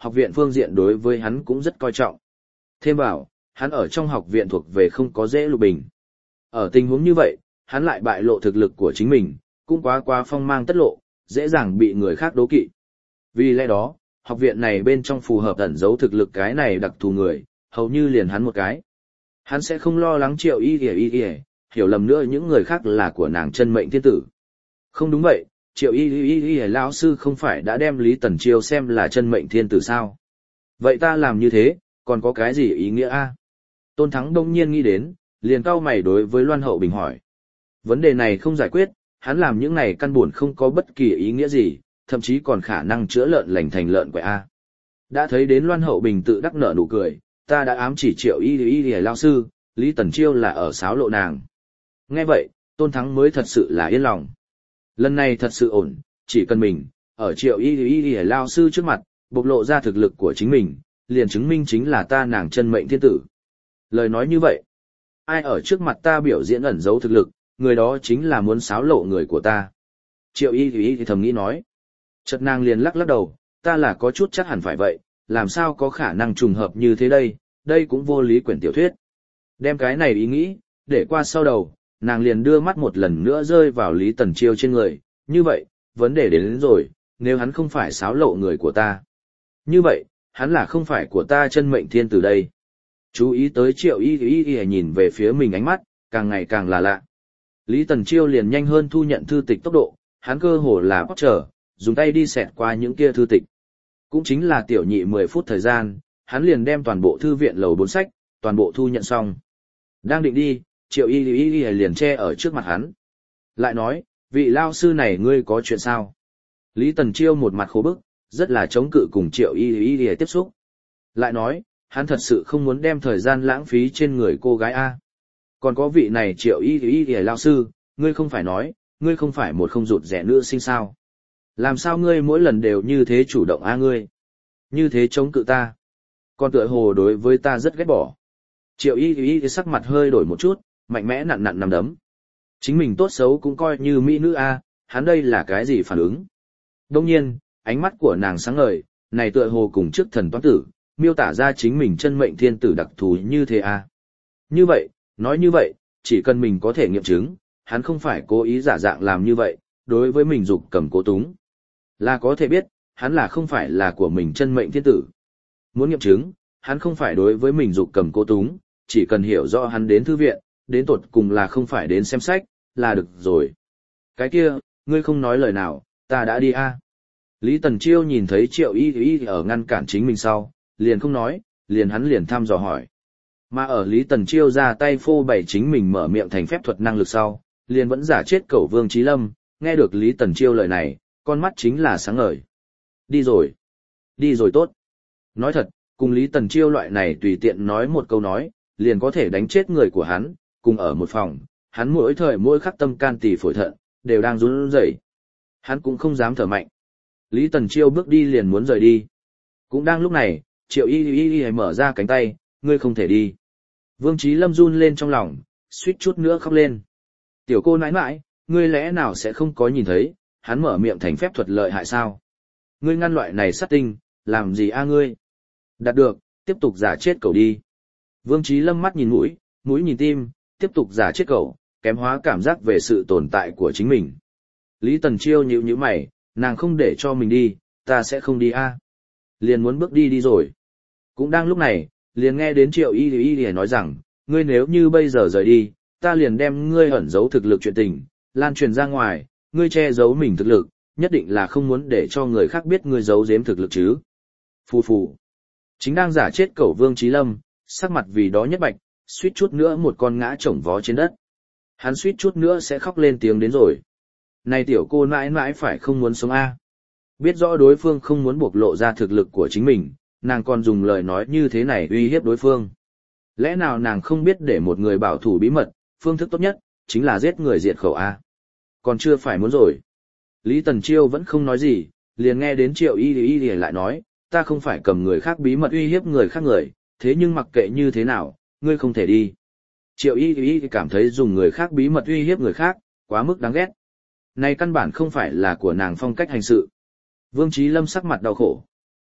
học viện phương diện đối với hắn cũng rất coi trọng. Thêm vào, hắn ở trong học viện thuộc về không có dễ lục bình. Ở tình huống như vậy, hắn lại bại lộ thực lực của chính mình, cũng quá quá phong mang tất lộ, dễ dàng bị người khác đố kỵ. Vì lẽ đó, học viện này bên trong phù hợp ẩn giấu thực lực cái này đặc thù người, hầu như liền hắn một cái. Hắn sẽ không lo lắng Triệu Y Y Y Y, hiểu lầm nữa những người khác là của nàng chân mệnh thiên tử. Không đúng vậy, Triệu Y Y Y Y lão sư không phải đã đem Lý Tần Chiêu xem là chân mệnh thiên tử sao? Vậy ta làm như thế, còn có cái gì ý nghĩa a? Tôn Thắng đông nhiên nghĩ đến, liền cau mày đối với Loan Hậu Bình hỏi. Vấn đề này không giải quyết, hắn làm những này căn buồn không có bất kỳ ý nghĩa gì, thậm chí còn khả năng chữa lợn lành thành lợn quẻ a. Đã thấy đến Loan Hậu Bình tự đắc nở nụ cười, ta đã ám chỉ Triệu Y Y Y lão sư, Lý Tần Chiêu là ở xáo lộ nàng. Nghe vậy, Tôn Thắng mới thật sự là yên lòng. Lần này thật sự ổn, chỉ cần mình, ở Triệu Y Y Y lão sư trước mặt, bộc lộ ra thực lực của chính mình, liền chứng minh chính là ta nàng chân mệnh thiên tử. Lời nói như vậy, ai ở trước mặt ta biểu diễn ẩn giấu thực lực, người đó chính là muốn xáo lộ người của ta. Triệu Y Y thì thầm nghĩ nói. Chợt nàng liền lắc lắc đầu, ta là có chút chắc hẳn phải vậy, làm sao có khả năng trùng hợp như thế đây, đây cũng vô lý quyển tiểu thuyết. Đem cái này ý nghĩ, để qua sau đầu, nàng liền đưa mắt một lần nữa rơi vào Lý Tần Chiêu trên người, như vậy, vấn đề đến, đến rồi, nếu hắn không phải xáo lộ người của ta. Như vậy, hắn là không phải của ta chân mệnh thiên tử đây. Chú ý tới Triệu Y Y Y nhìn về phía mình ánh mắt, càng ngày càng là lạ. Lý Tần Chiêu liền nhanh hơn thu nhận thư tịch tốc độ, hắn cơ hồ là bóp chờ, dùng tay đi xẹt qua những kia thư tịch. Cũng chính là tiểu nhị mười phút thời gian, hắn liền đem toàn bộ thư viện lầu bốn sách, toàn bộ thu nhận xong. Đang định đi, Triệu Y Y Y liền che ở trước mặt hắn. Lại nói, vị lao sư này ngươi có chuyện sao? Lý Tần Chiêu một mặt khổ bức, rất là chống cự cùng Triệu Y Y Y tiếp xúc. Lại nói, hắn thật sự không muốn đem thời gian lãng phí trên người cô gái A. Còn có vị này Triệu Y Y Y lao sư, ngươi không phải nói, ngươi không phải một không rụt rẻ nữ sinh sao? Làm sao ngươi mỗi lần đều như thế chủ động A ngươi? Như thế chống cự ta? Còn tựa hồ đối với ta rất ghét bỏ. Triệu Y Y sắc mặt hơi đổi một chút, mạnh mẽ nặn nặn nằm đấm. Chính mình tốt xấu cũng coi như mỹ nữ A, hắn đây là cái gì phản ứng? Đông nhiên, ánh mắt của nàng sáng ngời, này tựa hồ cùng trước thần toán tử, miêu tả ra chính mình chân mệnh thiên tử đặc thù như thế A. Như vậy, nói như vậy, chỉ cần mình có thể nghiệm chứng, hắn không phải cố ý giả dạng làm như vậy, đối với mình dục cầm cố túng. Là có thể biết, hắn là không phải là của mình chân mệnh thiên tử. Muốn nghiệm chứng, hắn không phải đối với mình dục cầm cố túng, chỉ cần hiểu rõ hắn đến thư viện, đến tột cùng là không phải đến xem sách, là được rồi. Cái kia, ngươi không nói lời nào, ta đã đi a. Lý Tần Chiêu nhìn thấy Triệu Y Y ở ngăn cản chính mình sau, liền không nói, liền hắn liền thăm dò hỏi. Mà ở Lý Tần Chiêu ra tay phô bày chính mình mở miệng thành phép thuật năng lực sau, liền vẫn giả chết cẩu Vương Chí Lâm, nghe được Lý Tần Chiêu lời này, con mắt chính là sáng ngời. Đi rồi. Đi rồi tốt. Nói thật, cùng Lý Tần Chiêu loại này tùy tiện nói một câu nói, liền có thể đánh chết người của hắn, cùng ở một phòng, hắn mỗi thời mỗi khắc tâm can tỳ phổi thận, đều đang run rẩy. Hắn cũng không dám thở mạnh. Lý Tần Chiêu bước đi liền muốn rời đi. Cũng đang lúc này, Triệu Y Y Y mở ra cánh tay, ngươi không thể đi. Vương Chí Lâm run lên trong lòng, suýt chút nữa khóc lên. Tiểu cô nãi nãi, ngươi lẽ nào sẽ không có nhìn thấy, hắn mở miệng thành phép thuật lợi hại sao? Ngươi ngăn loại này sát tinh, làm gì a ngươi? Đạt được, tiếp tục giả chết cậu đi. Vương Chí Lâm mắt nhìn mũi, mũi nhìn tim, tiếp tục giả chết cậu, kém hóa cảm giác về sự tồn tại của chính mình. Lý Tần Chiêu nhíu nhíu mày, nàng không để cho mình đi, ta sẽ không đi a. Liền muốn bước đi đi rồi. Cũng đang lúc này, liền nghe đến Triệu Y Y Y nói rằng, ngươi nếu như bây giờ rời đi, ta liền đem ngươi ẩn giấu thực lực chuyện tình, lan truyền ra ngoài, ngươi che giấu mình thực lực, nhất định là không muốn để cho người khác biết ngươi giấu giếm thực lực chứ. Phù phù. Chính đang giả chết cẩu Vương Chí Lâm, sắc mặt vì đó nhất bạch, suýt chút nữa một con ngã chồng vó trên đất. Hắn suýt chút nữa sẽ khóc lên tiếng đến rồi. Này tiểu cô mãi mãi phải không muốn sống a. Biết rõ đối phương không muốn bộc lộ ra thực lực của chính mình, nàng còn dùng lời nói như thế này uy hiếp đối phương. Lẽ nào nàng không biết để một người bảo thủ bí mật, phương thức tốt nhất, chính là giết người diệt khẩu a. Còn chưa phải muốn rồi. Lý Tần Chiêu vẫn không nói gì, liền nghe đến Triệu Y Y Y lại nói, ta không phải cầm người khác bí mật uy hiếp người khác người, thế nhưng mặc kệ như thế nào, ngươi không thể đi. Triệu Y Y cảm thấy dùng người khác bí mật uy hiếp người khác, quá mức đáng ghét. Này căn bản không phải là của nàng phong cách hành sự. Vương Chí Lâm sắc mặt đau khổ.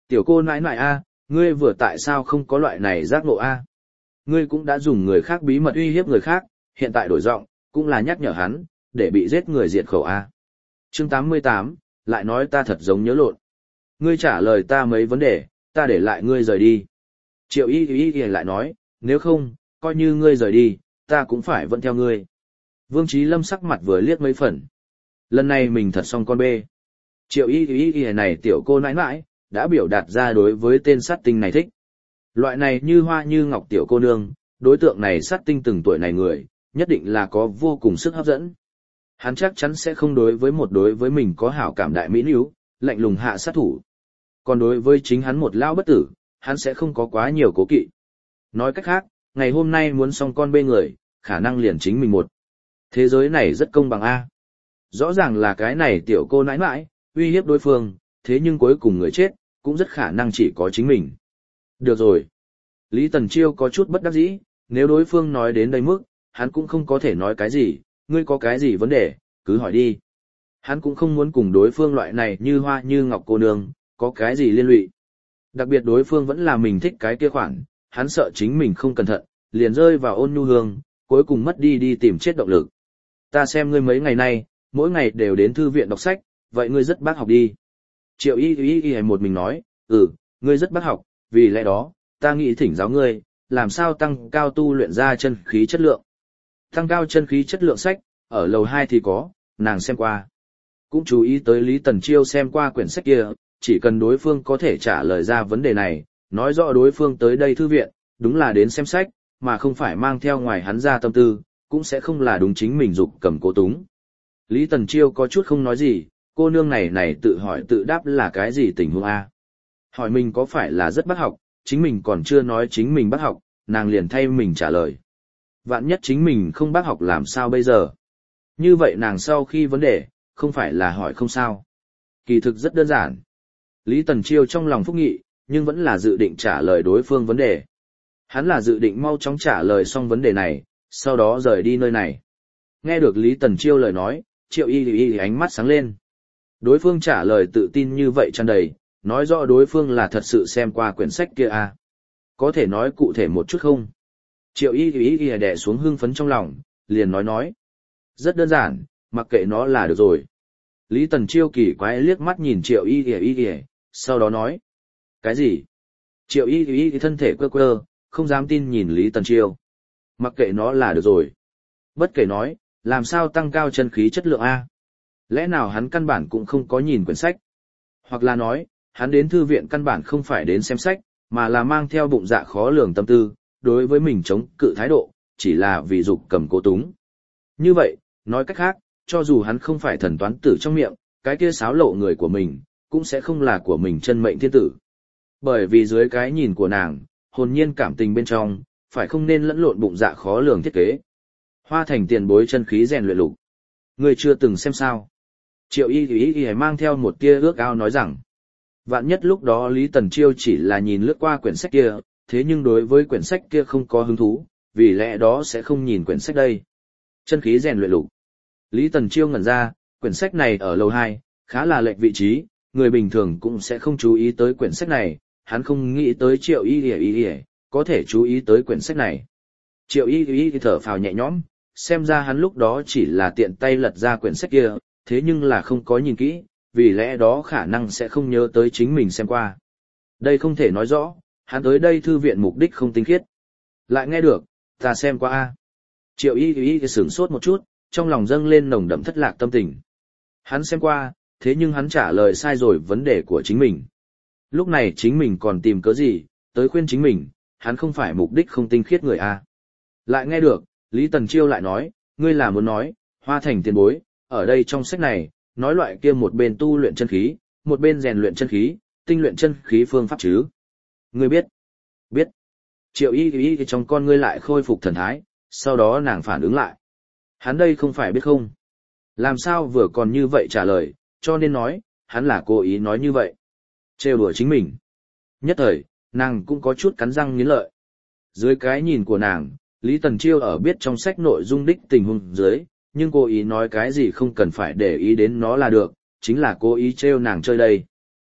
Tiểu cô nãi nãi a, ngươi vừa tại sao không có loại này giác ngộ a? Ngươi cũng đã dùng người khác bí mật uy hiếp người khác, hiện tại đổi giọng, cũng là nhắc nhở hắn, để bị giết người diệt khẩu a. Chương tám mươi tám, lại nói ta thật giống nhớ lộn. Ngươi trả lời ta mấy vấn đề, ta để lại ngươi rời đi. Triệu y y y lại nói, nếu không, coi như ngươi rời đi, ta cũng phải vẫn theo ngươi. Vương Chí Lâm sắc mặt vừa liếc mấy phần. Lần này mình thật xong con bê. Triệu y y y này tiểu cô nãi nãi, đã biểu đạt ra đối với tên sát tinh này thích. Loại này như hoa như ngọc tiểu cô nương, đối tượng này sát tinh từng tuổi này người, nhất định là có vô cùng sức hấp dẫn. Hắn chắc chắn sẽ không đối với một đối với mình có hảo cảm đại mỹ nữ, lạnh lùng hạ sát thủ. Còn đối với chính hắn một lao bất tử, hắn sẽ không có quá nhiều cố kỵ. Nói cách khác, ngày hôm nay muốn xong con bê người, khả năng liền chính mình một. Thế giới này rất công bằng a. Rõ ràng là cái này tiểu cô nãi nãi, uy hiếp đối phương, thế nhưng cuối cùng người chết, cũng rất khả năng chỉ có chính mình. Được rồi. Lý Tần Chiêu có chút bất đắc dĩ, nếu đối phương nói đến đây mức, hắn cũng không có thể nói cái gì, ngươi có cái gì vấn đề, cứ hỏi đi. Hắn cũng không muốn cùng đối phương loại này như hoa như ngọc cô nương, có cái gì liên lụy. Đặc biệt đối phương vẫn là mình thích cái kia khoản, hắn sợ chính mình không cẩn thận, liền rơi vào ôn nhu hương, cuối cùng mất đi đi tìm chết động lực. Ta xem ngươi mấy ngày nay, mỗi ngày đều đến thư viện đọc sách, vậy ngươi rất bác học đi. Triệu y y y một mình nói, ừ, ngươi rất bác học, vì lẽ đó, ta nghĩ thỉnh giáo ngươi, làm sao tăng cao tu luyện ra chân khí chất lượng. Tăng cao chân khí chất lượng sách, ở lầu hai thì có, nàng xem qua. Cũng chú ý tới Lý Tần Chiêu xem qua quyển sách kia, chỉ cần đối phương có thể trả lời ra vấn đề này, nói rõ đối phương tới đây thư viện, đúng là đến xem sách, mà không phải mang theo ngoài hắn ra tâm tư, cũng sẽ không là đúng chính mình dục cầm cố túng. Lý Tần Chiêu có chút không nói gì, cô nương này này tự hỏi tự đáp là cái gì tình huống a? Hỏi mình có phải là rất bác học, chính mình còn chưa nói chính mình bác học, nàng liền thay mình trả lời. Vạn nhất chính mình không bác học làm sao bây giờ? Như vậy nàng sau khi vấn đề, không phải là hỏi không sao. Kỳ thực rất đơn giản. Lý Tần Chiêu trong lòng phúc nghị, nhưng vẫn là dự định trả lời đối phương vấn đề. Hắn là dự định mau chóng trả lời xong vấn đề này, sau đó rời đi nơi này. Nghe được Lý Tần Chiêu lời nói, Triệu y y ánh mắt sáng lên. Đối phương trả lời tự tin như vậy tràn đầy, nói rõ đối phương là thật sự xem qua quyển sách kia à. Có thể nói cụ thể một chút không? Triệu y y y đè xuống hưng phấn trong lòng, liền nói nói. Rất đơn giản, mặc kệ nó là được rồi. Lý Tần Chiêu kỳ quái liếc mắt nhìn Triệu y y y, sau đó nói. Cái gì? Triệu y y thân thể quơ quơ, không dám tin nhìn Lý Tần Chiêu. Mặc kệ nó là được rồi. Bất kể nói, làm sao tăng cao chân khí chất lượng A? Lẽ nào hắn căn bản cũng không có nhìn quyển sách? Hoặc là nói, hắn đến thư viện căn bản không phải đến xem sách, mà là mang theo bụng dạ khó lường tâm tư, đối với mình chống cự thái độ, chỉ là vì dục cầm cố túng. Như vậy, nói cách khác, cho dù hắn không phải thần toán tử trong miệng, cái kia xáo lộ người của mình, cũng sẽ không là của mình chân mệnh thiên tử. Bởi vì dưới cái nhìn của nàng, hồn nhiên cảm tình bên trong, phải không nên lẫn lộn bụng dạ khó lường thiết kế. Hoa thành tiền bối chân khí rèn luyện lục. Người chưa từng xem sao. Triệu y y y mang theo một tia ước ao nói rằng, vạn nhất lúc đó Lý Tần Chiêu chỉ là nhìn lướt qua quyển sách kia, thế nhưng đối với quyển sách kia không có hứng thú, vì lẽ đó sẽ không nhìn quyển sách đây. Chân khí rèn luyện lục. Lý Tần Chiêu ngẩn ra, quyển sách này ở lầu hai, khá là lệch vị trí, người bình thường cũng sẽ không chú ý tới quyển sách này, hắn không nghĩ tới Triệu y y y có thể chú ý tới quyển sách này. Triệu y y thở phào nhẹ nhõm, xem ra hắn lúc đó chỉ là tiện tay lật ra quyển sách kia, thế nhưng là không có nhìn kỹ, vì lẽ đó khả năng sẽ không nhớ tới chính mình xem qua. Đây không thể nói rõ, hắn tới đây thư viện mục đích không tinh khiết. Lại nghe được, ta xem qua a. Triệu y y sửng sốt một chút, trong lòng dâng lên nồng đậm thất lạc tâm tình. Hắn xem qua, thế nhưng hắn trả lời sai rồi vấn đề của chính mình. Lúc này chính mình còn tìm cớ gì, tới khuyên chính mình, hắn không phải mục đích không tinh khiết người a. Lại nghe được, Lý Tần Chiêu lại nói, ngươi là muốn nói, Hoa thành tiền bối, ở đây trong sách này, nói loại kia một bên tu luyện chân khí, một bên rèn luyện chân khí, tinh luyện chân khí phương pháp chứ. Ngươi biết? Biết. Triệu y y trong con ngươi lại khôi phục thần thái, sau đó nàng phản ứng lại. Hắn đây không phải biết không? Làm sao vừa còn như vậy trả lời, cho nên nói, hắn là cố ý nói như vậy. Trêu đùa chính mình. Nhất thời, nàng cũng có chút cắn răng nghiến lợi. Dưới cái nhìn của nàng, Lý Tần Chiêu ở biết trong sách nội dung đích tình huống dưới, nhưng cố ý nói cái gì không cần phải để ý đến nó là được, chính là cố ý trêu nàng chơi đây.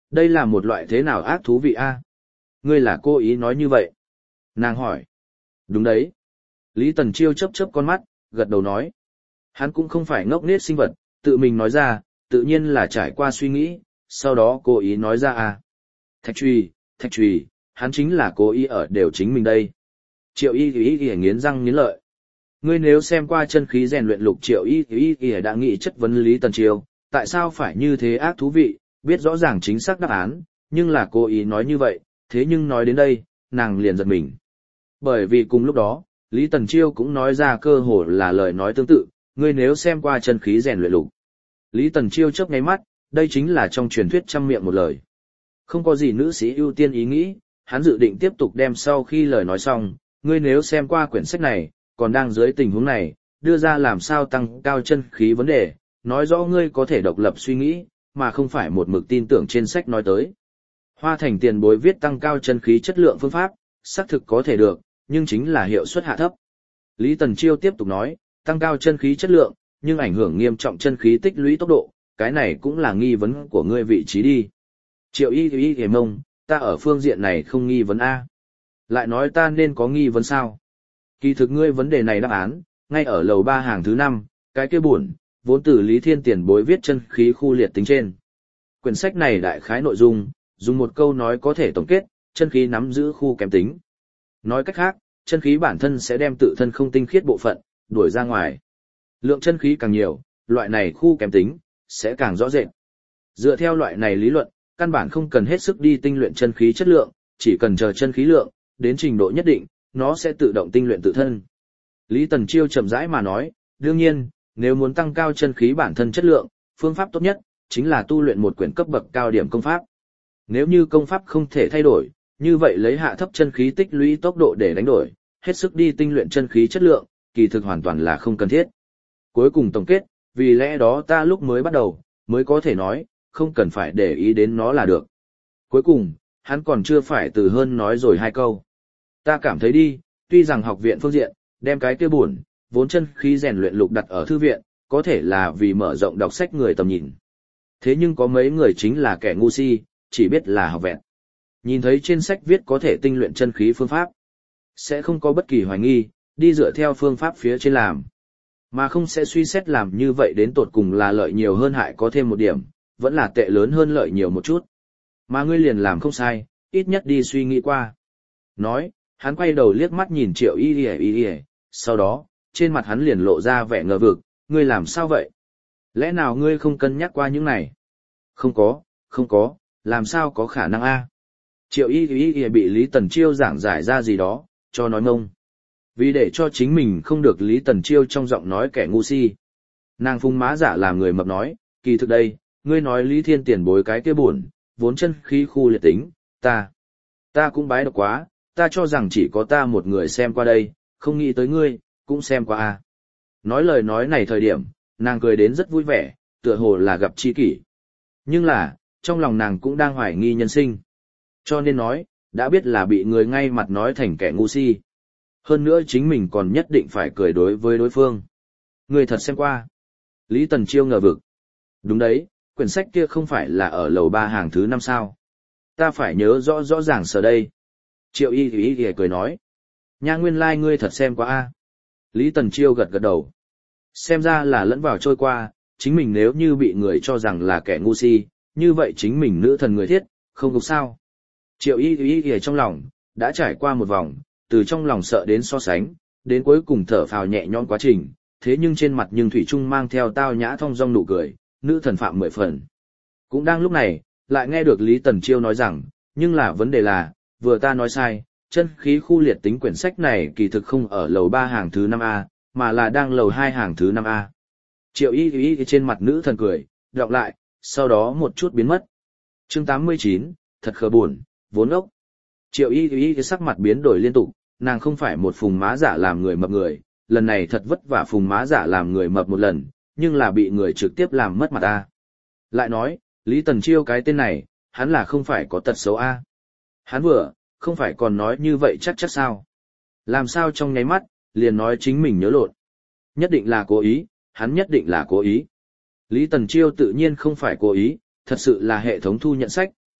đây là một loại thế nào ác thú vị a? Ngươi là cố ý nói như vậy. Nàng hỏi. Đúng đấy. Lý Tần Chiêu chớp chớp con mắt, gật đầu nói. Hắn cũng không phải ngốc nghếch sinh vật, tự mình nói ra, tự nhiên là trải qua suy nghĩ, sau đó cố ý nói ra à. Thạch Trùy, Thạch Trùy, hắn chính là cố ý ở đều chính mình đây. Triệu Y Y Y nghiến răng nghiến lợi. Ngươi nếu xem qua chân khí rèn luyện lục Triệu Y Y Y đã nghĩ chất vấn Lý Tần Chiêu, tại sao phải như thế ác thú vị, biết rõ ràng chính xác đáp án, nhưng là cố ý nói như vậy, thế nhưng nói đến đây, nàng liền giật mình. Bởi vì cùng lúc đó, Lý Tần Chiêu cũng nói ra cơ hồ là lời nói tương tự, ngươi nếu xem qua chân khí rèn luyện lục. Lý Tần Chiêu chớp ngáy mắt, đây chính là trong truyền thuyết trăm miệng một lời. Không có gì nữ sĩ ưu tiên ý nghĩ, hắn dự định tiếp tục đem sau khi lời nói xong, ngươi nếu xem qua quyển sách này, còn đang dưới tình huống này, đưa ra làm sao tăng cao chân khí vấn đề, nói rõ ngươi có thể độc lập suy nghĩ, mà không phải một mực tin tưởng trên sách nói tới. Hoa Thành tiền bối viết tăng cao chân khí chất lượng phương pháp, xác thực có thể được, nhưng chính là hiệu suất hạ thấp. Lý Tần Chiêu tiếp tục nói, tăng cao chân khí chất lượng, nhưng ảnh hưởng nghiêm trọng chân khí tích lũy tốc độ, cái này cũng là nghi vấn của ngươi vị trí đi. Triệu Y Y Y mông, ta ở phương diện này không nghi vấn A. Lại nói ta nên có nghi vấn sao? Kỳ thực ngươi vấn đề này đáp án, ngay ở lầu ba hàng thứ năm, cái kia buồn, vốn từ Lý Thiên tiền bối viết chân khí khu liệt tính trên. Quyển sách này đại khái nội dung, dùng một câu nói có thể tổng kết, chân khí nắm giữ khu kém tính. Nói cách khác, chân khí bản thân sẽ đem tự thân không tinh khiết bộ phận, đuổi ra ngoài. Lượng chân khí càng nhiều, loại này khu kém tính, sẽ càng rõ rệt. Dựa theo loại này lý luận, căn bản không cần hết sức đi tinh luyện chân khí chất lượng, chỉ cần chờ chân khí lượng, đến trình độ nhất định, nó sẽ tự động tinh luyện tự thân. Lý Tần Chiêu chậm rãi mà nói, đương nhiên, nếu muốn tăng cao chân khí bản thân chất lượng, phương pháp tốt nhất, chính là tu luyện một quyển cấp bậc cao điểm công pháp. Nếu như công pháp không thể thay đổi, như vậy lấy hạ thấp chân khí tích lũy tốc độ để đánh đổi, hết sức đi tinh luyện chân khí chất lượng, kỳ thực hoàn toàn là không cần thiết. Cuối cùng tổng kết, vì lẽ đó ta lúc mới bắt đầu, mới có thể nói, không cần phải để ý đến nó là được. Cuối cùng, hắn còn chưa phải từ hơn nói rồi hai câu. Ta cảm thấy đi, tuy rằng học viện phương diện, đem cái kia buồn, vốn chân khí rèn luyện lục đặt ở thư viện, có thể là vì mở rộng đọc sách người tầm nhìn. Thế nhưng có mấy người chính là kẻ ngu si, chỉ biết là học vẹn. Nhìn thấy trên sách viết có thể tinh luyện chân khí phương pháp, sẽ không có bất kỳ hoài nghi, đi dựa theo phương pháp phía trên làm. Mà không sẽ suy xét làm như vậy đến tột cùng là lợi nhiều hơn hại có thêm một điểm, vẫn là tệ lớn hơn lợi nhiều một chút. Mà ngươi liền làm không sai, ít nhất đi suy nghĩ qua. Nói, hắn quay đầu liếc mắt nhìn Triệu Y Y Y Y, sau đó, trên mặt hắn liền lộ ra vẻ ngờ vực, ngươi làm sao vậy? Lẽ nào ngươi không cân nhắc qua những này? Không có, không có, làm sao có khả năng a? Triệu Y Y Y bị Lý Tần Chiêu giảng giải ra gì đó, cho nói ngông. Vì để cho chính mình không được Lý Tần Chiêu trong giọng nói kẻ ngu si. Nàng phung má giả làm người mập nói, kỳ thực đây, ngươi nói Lý Thiên tiền bối cái kia buồn, vốn chân khí khu liệt tính, ta. Ta cũng bái độc quá, ta cho rằng chỉ có ta một người xem qua đây, không nghĩ tới ngươi, cũng xem qua a. Nói lời nói này thời điểm, nàng cười đến rất vui vẻ, tựa hồ là gặp tri kỷ. Nhưng là, trong lòng nàng cũng đang hoài nghi nhân sinh. Cho nên nói, đã biết là bị người ngay mặt nói thành kẻ ngu si. Hơn nữa chính mình còn nhất định phải cười đối với đối phương. Người thật xem qua. Lý Tần Chiêu ngờ vực. Đúng đấy, quyển sách kia không phải là ở lầu ba hàng thứ năm sao. Ta phải nhớ rõ rõ ràng sở đây. Triệu Y Y Y cười nói. Nha nguyên lai like ngươi thật xem qua a. Lý Tần Chiêu gật gật đầu. Xem ra là lẫn vào trôi qua, chính mình nếu như bị người cho rằng là kẻ ngu si, như vậy chính mình nữ thần người thiết, không có sao. Triệu Y Y Y trong lòng, đã trải qua một vòng, từ trong lòng sợ đến so sánh, đến cuối cùng thở phào nhẹ nhõm quá trình, thế nhưng trên mặt nhưng thủy chung mang theo tao nhã thong dong nụ cười, nữ thần phạm mười phần. Cũng đang lúc này, lại nghe được Lý Tần Chiêu nói rằng, nhưng là vấn đề là, vừa ta nói sai, chân khí khu liệt tính quyển sách này kỳ thực không ở lầu ba hàng thứ năm A, mà là đang lầu hai hàng thứ năm A. Triệu Y Y trên mặt nữ thần cười, đọc lại, sau đó một chút biến mất. Chương tám mươi chín, thật khờ buồn, vốn ốc. Triệu Y Y sắc mặt biến đổi liên tục, nàng không phải một phùng má giả làm người mập người, lần này thật vất vả phùng má giả làm người mập một lần, nhưng là bị người trực tiếp làm mất mặt A. Lại nói, Lý Tần Chiêu cái tên này, hắn là không phải có tật xấu A. Hắn vừa, không phải còn nói như vậy chắc chắc sao. Làm sao trong nháy mắt, liền nói chính mình nhớ lộn. Nhất định là cố ý, hắn nhất định là cố ý. Lý Tần Chiêu tự nhiên không phải cố ý, thật sự là hệ thống thu nhận sách,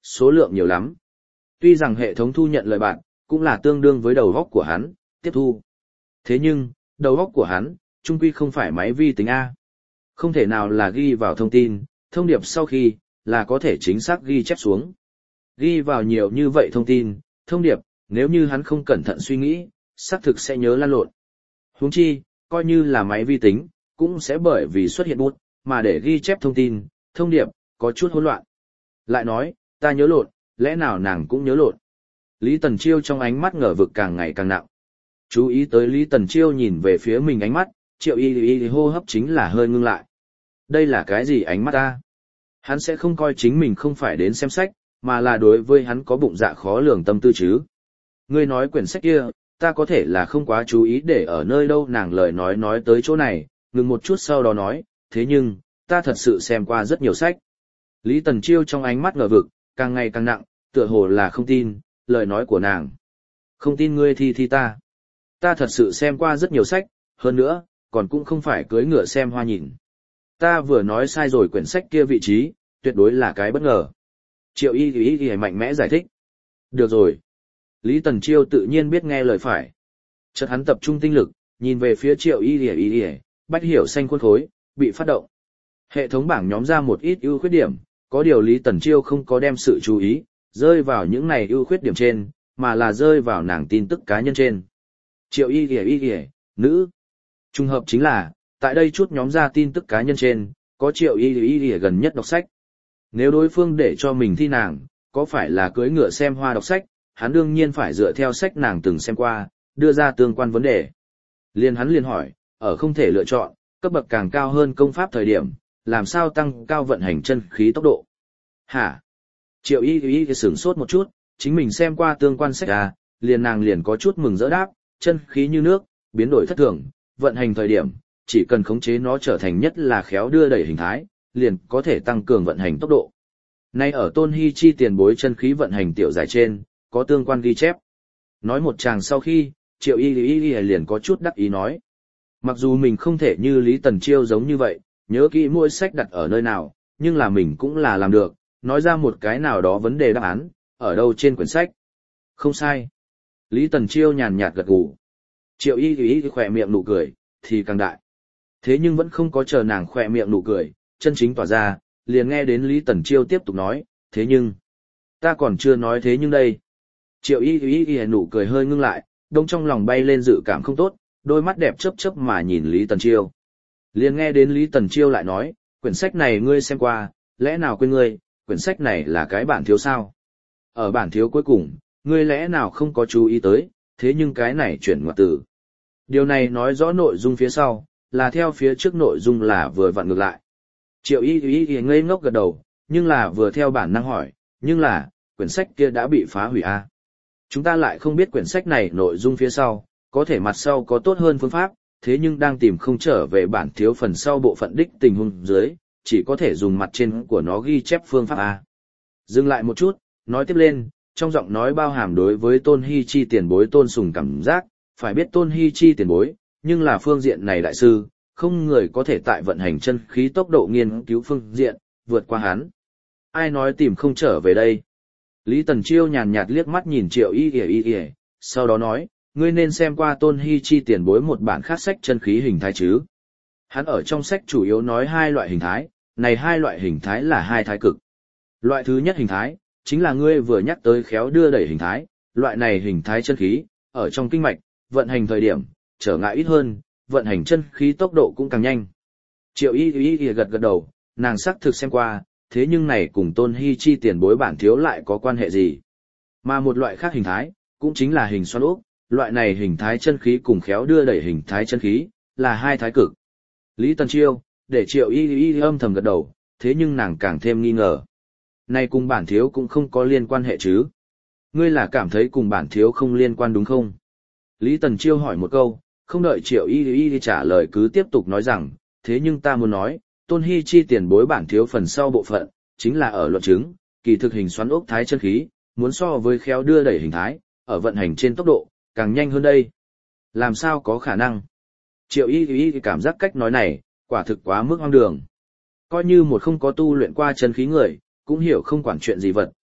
số lượng nhiều lắm. Tuy rằng hệ thống thu nhận lời bạn, cũng là tương đương với đầu góc của hắn, tiếp thu. Thế nhưng, đầu góc của hắn, chung quy không phải máy vi tính A. Không thể nào là ghi vào thông tin, thông điệp sau khi, là có thể chính xác ghi chép xuống. Ghi vào nhiều như vậy thông tin, thông điệp, nếu như hắn không cẩn thận suy nghĩ, xác thực sẽ nhớ lan lộn. Huống chi, coi như là máy vi tính, cũng sẽ bởi vì xuất hiện bút, mà để ghi chép thông tin, thông điệp, có chút hỗn loạn. Lại nói, ta nhớ lộn, lẽ nào nàng cũng nhớ lộn. Lý Tần Chiêu trong ánh mắt ngờ vực càng ngày càng nặng. Chú ý tới Lý Tần Chiêu nhìn về phía mình ánh mắt, Triệu Y Y hô hấp chính là hơi ngưng lại. Đây là cái gì ánh mắt ta? Hắn sẽ không coi chính mình không phải đến xem sách, mà là đối với hắn có bụng dạ khó lường tâm tư chứ. Ngươi nói quyển sách kia, ta có thể là không quá chú ý để ở nơi đâu, nàng lời nói nói tới chỗ này, ngừng một chút sau đó nói, thế nhưng, ta thật sự xem qua rất nhiều sách. Lý Tần Chiêu trong ánh mắt ngờ vực, càng ngày càng nặng, tựa hồ là không tin, lời nói của nàng. Không tin ngươi thì thì ta. Ta thật sự xem qua rất nhiều sách, hơn nữa, còn cũng không phải cưỡi ngựa xem hoa nhìn. Ta vừa nói sai rồi, quyển sách kia vị trí, tuyệt đối là cái bất ngờ. Triệu Y Y Y mạnh mẽ giải thích. Được rồi. Lý Tần Chiêu tự nhiên biết nghe lời phải. Chợt hắn tập trung tinh lực, nhìn về phía Triệu Y Y Y, bách hiểu xanh khuôn khối, bị phát động. Hệ thống bảng nhóm ra một ít ưu khuyết điểm, có điều Lý Tần Chiêu không có đem sự chú ý, rơi vào những này ưu khuyết điểm trên, mà là rơi vào nàng tin tức cá nhân trên. Triệu Y Y Y, nữ. Trùng hợp chính là, tại đây chút nhóm ra tin tức cá nhân trên, có Triệu Y Y Y gần nhất đọc sách. Nếu đối phương để cho mình thi nàng, có phải là cưỡi ngựa xem hoa đọc sách, hắn đương nhiên phải dựa theo sách nàng từng xem qua, đưa ra tương quan vấn đề. Liên hắn liền hỏi, ở không thể lựa chọn, cấp bậc càng cao hơn công pháp thời điểm, làm sao tăng cao vận hành chân khí tốc độ? Hả? Triệu Y Y sửng sốt một chút, chính mình xem qua tương quan sách à, liền nàng liền có chút mừng rỡ đáp, chân khí như nước, biến đổi thất thường, vận hành thời điểm, chỉ cần khống chế nó trở thành nhất là khéo đưa đẩy hình thái, liền có thể tăng cường vận hành tốc độ. Nay ở Tôn Hy Chi tiền bối chân khí vận hành tiểu giải trên, có tương quan ghi chép. Nói một chàng sau khi, Triệu Y Y Y liền có chút đắc ý nói. Mặc dù mình không thể như Lý Tần Chiêu giống như vậy, nhớ kỹ mỗi sách đặt ở nơi nào, nhưng là mình cũng là làm được, nói ra một cái nào đó vấn đề đáp án, ở đâu trên quyển sách. Không sai. Lý Tần Chiêu nhàn nhạt gật gù. Triệu Y Y khỏe miệng nụ cười, thì càng đại. Thế nhưng vẫn không có chờ nàng khỏe miệng nụ cười, chân chính tỏa ra, liền nghe đến Lý Tần Chiêu tiếp tục nói, thế nhưng, ta còn chưa nói thế nhưng đây. Triệu Y Y Y nụ cười hơi ngưng lại, đông trong lòng bay lên dự cảm không tốt, đôi mắt đẹp chớp chớp mà nhìn Lý Tần Chiêu. Liền nghe đến Lý Tần Chiêu lại nói, quyển sách này ngươi xem qua, lẽ nào quên ngươi, quyển sách này là cái bản thiếu sao? Ở bản thiếu cuối cùng, ngươi lẽ nào không có chú ý tới, thế nhưng cái này chuyển ngoặc từ. Điều này nói rõ nội dung phía sau, là theo phía trước nội dung là vừa vặn ngược lại. Triệu Y Y Y ngây ngốc gật đầu, nhưng là vừa theo bản năng hỏi, nhưng là, quyển sách kia đã bị phá hủy à? Chúng ta lại không biết quyển sách này nội dung phía sau, có thể mặt sau có tốt hơn phương pháp, thế nhưng đang tìm không trở về bản thiếu phần sau bộ phận đích tình huống dưới, chỉ có thể dùng mặt trên của nó ghi chép phương pháp A. Dừng lại một chút, nói tiếp lên, trong giọng nói bao hàm đối với Tôn Hy Chi tiền bối tôn sùng cảm giác, phải biết Tôn Hy Chi tiền bối, nhưng là phương diện này đại sư, không người có thể tại vận hành chân khí tốc độ nghiên cứu phương diện, vượt qua hắn. Ai nói tìm không trở về đây? Lý Tần Chiêu nhàn nhạt liếc mắt nhìn Triệu Y Y Y, sau đó nói, ngươi nên xem qua Tôn Hy Chi tiền bối một bản khác sách chân khí hình thái chứ. Hắn ở trong sách chủ yếu nói hai loại hình thái, này hai loại hình thái là hai thái cực. Loại thứ nhất hình thái, chính là ngươi vừa nhắc tới khéo đưa đẩy hình thái, loại này hình thái chân khí, ở trong kinh mạch, vận hành thời điểm, trở ngại ít hơn, vận hành chân khí tốc độ cũng càng nhanh. Triệu Y Y Y gật gật đầu, nàng xác thực xem qua, thế nhưng này cùng Tôn Hy Chi tiền bối bản thiếu lại có quan hệ gì. Mà một loại khác hình thái, cũng chính là hình xoắn ốc, loại này hình thái chân khí cùng khéo đưa đẩy hình thái chân khí, là hai thái cực. Lý Tần Chiêu, để Triệu Y Y âm thầm gật đầu, thế nhưng nàng càng thêm nghi ngờ. Này cùng bản thiếu cũng không có liên quan hệ chứ. Ngươi là cảm thấy cùng bản thiếu không liên quan đúng không? Lý Tần Chiêu hỏi một câu, không đợi Triệu Y Y trả lời cứ tiếp tục nói rằng, thế nhưng ta muốn nói, Tôn Hy Chi tiền bối bản thiếu phần sau bộ phận, chính là ở luận chứng, kỳ thực hình xoắn ốc thái chân khí, muốn so với khéo đưa đẩy hình thái, ở vận hành trên tốc độ, càng nhanh hơn đây. Làm sao có khả năng? Triệu Y Y cảm giác cách nói này, quả thực quá mức hoang đường. Coi như một không có tu luyện qua chân khí người, cũng hiểu không quản chuyện gì vật,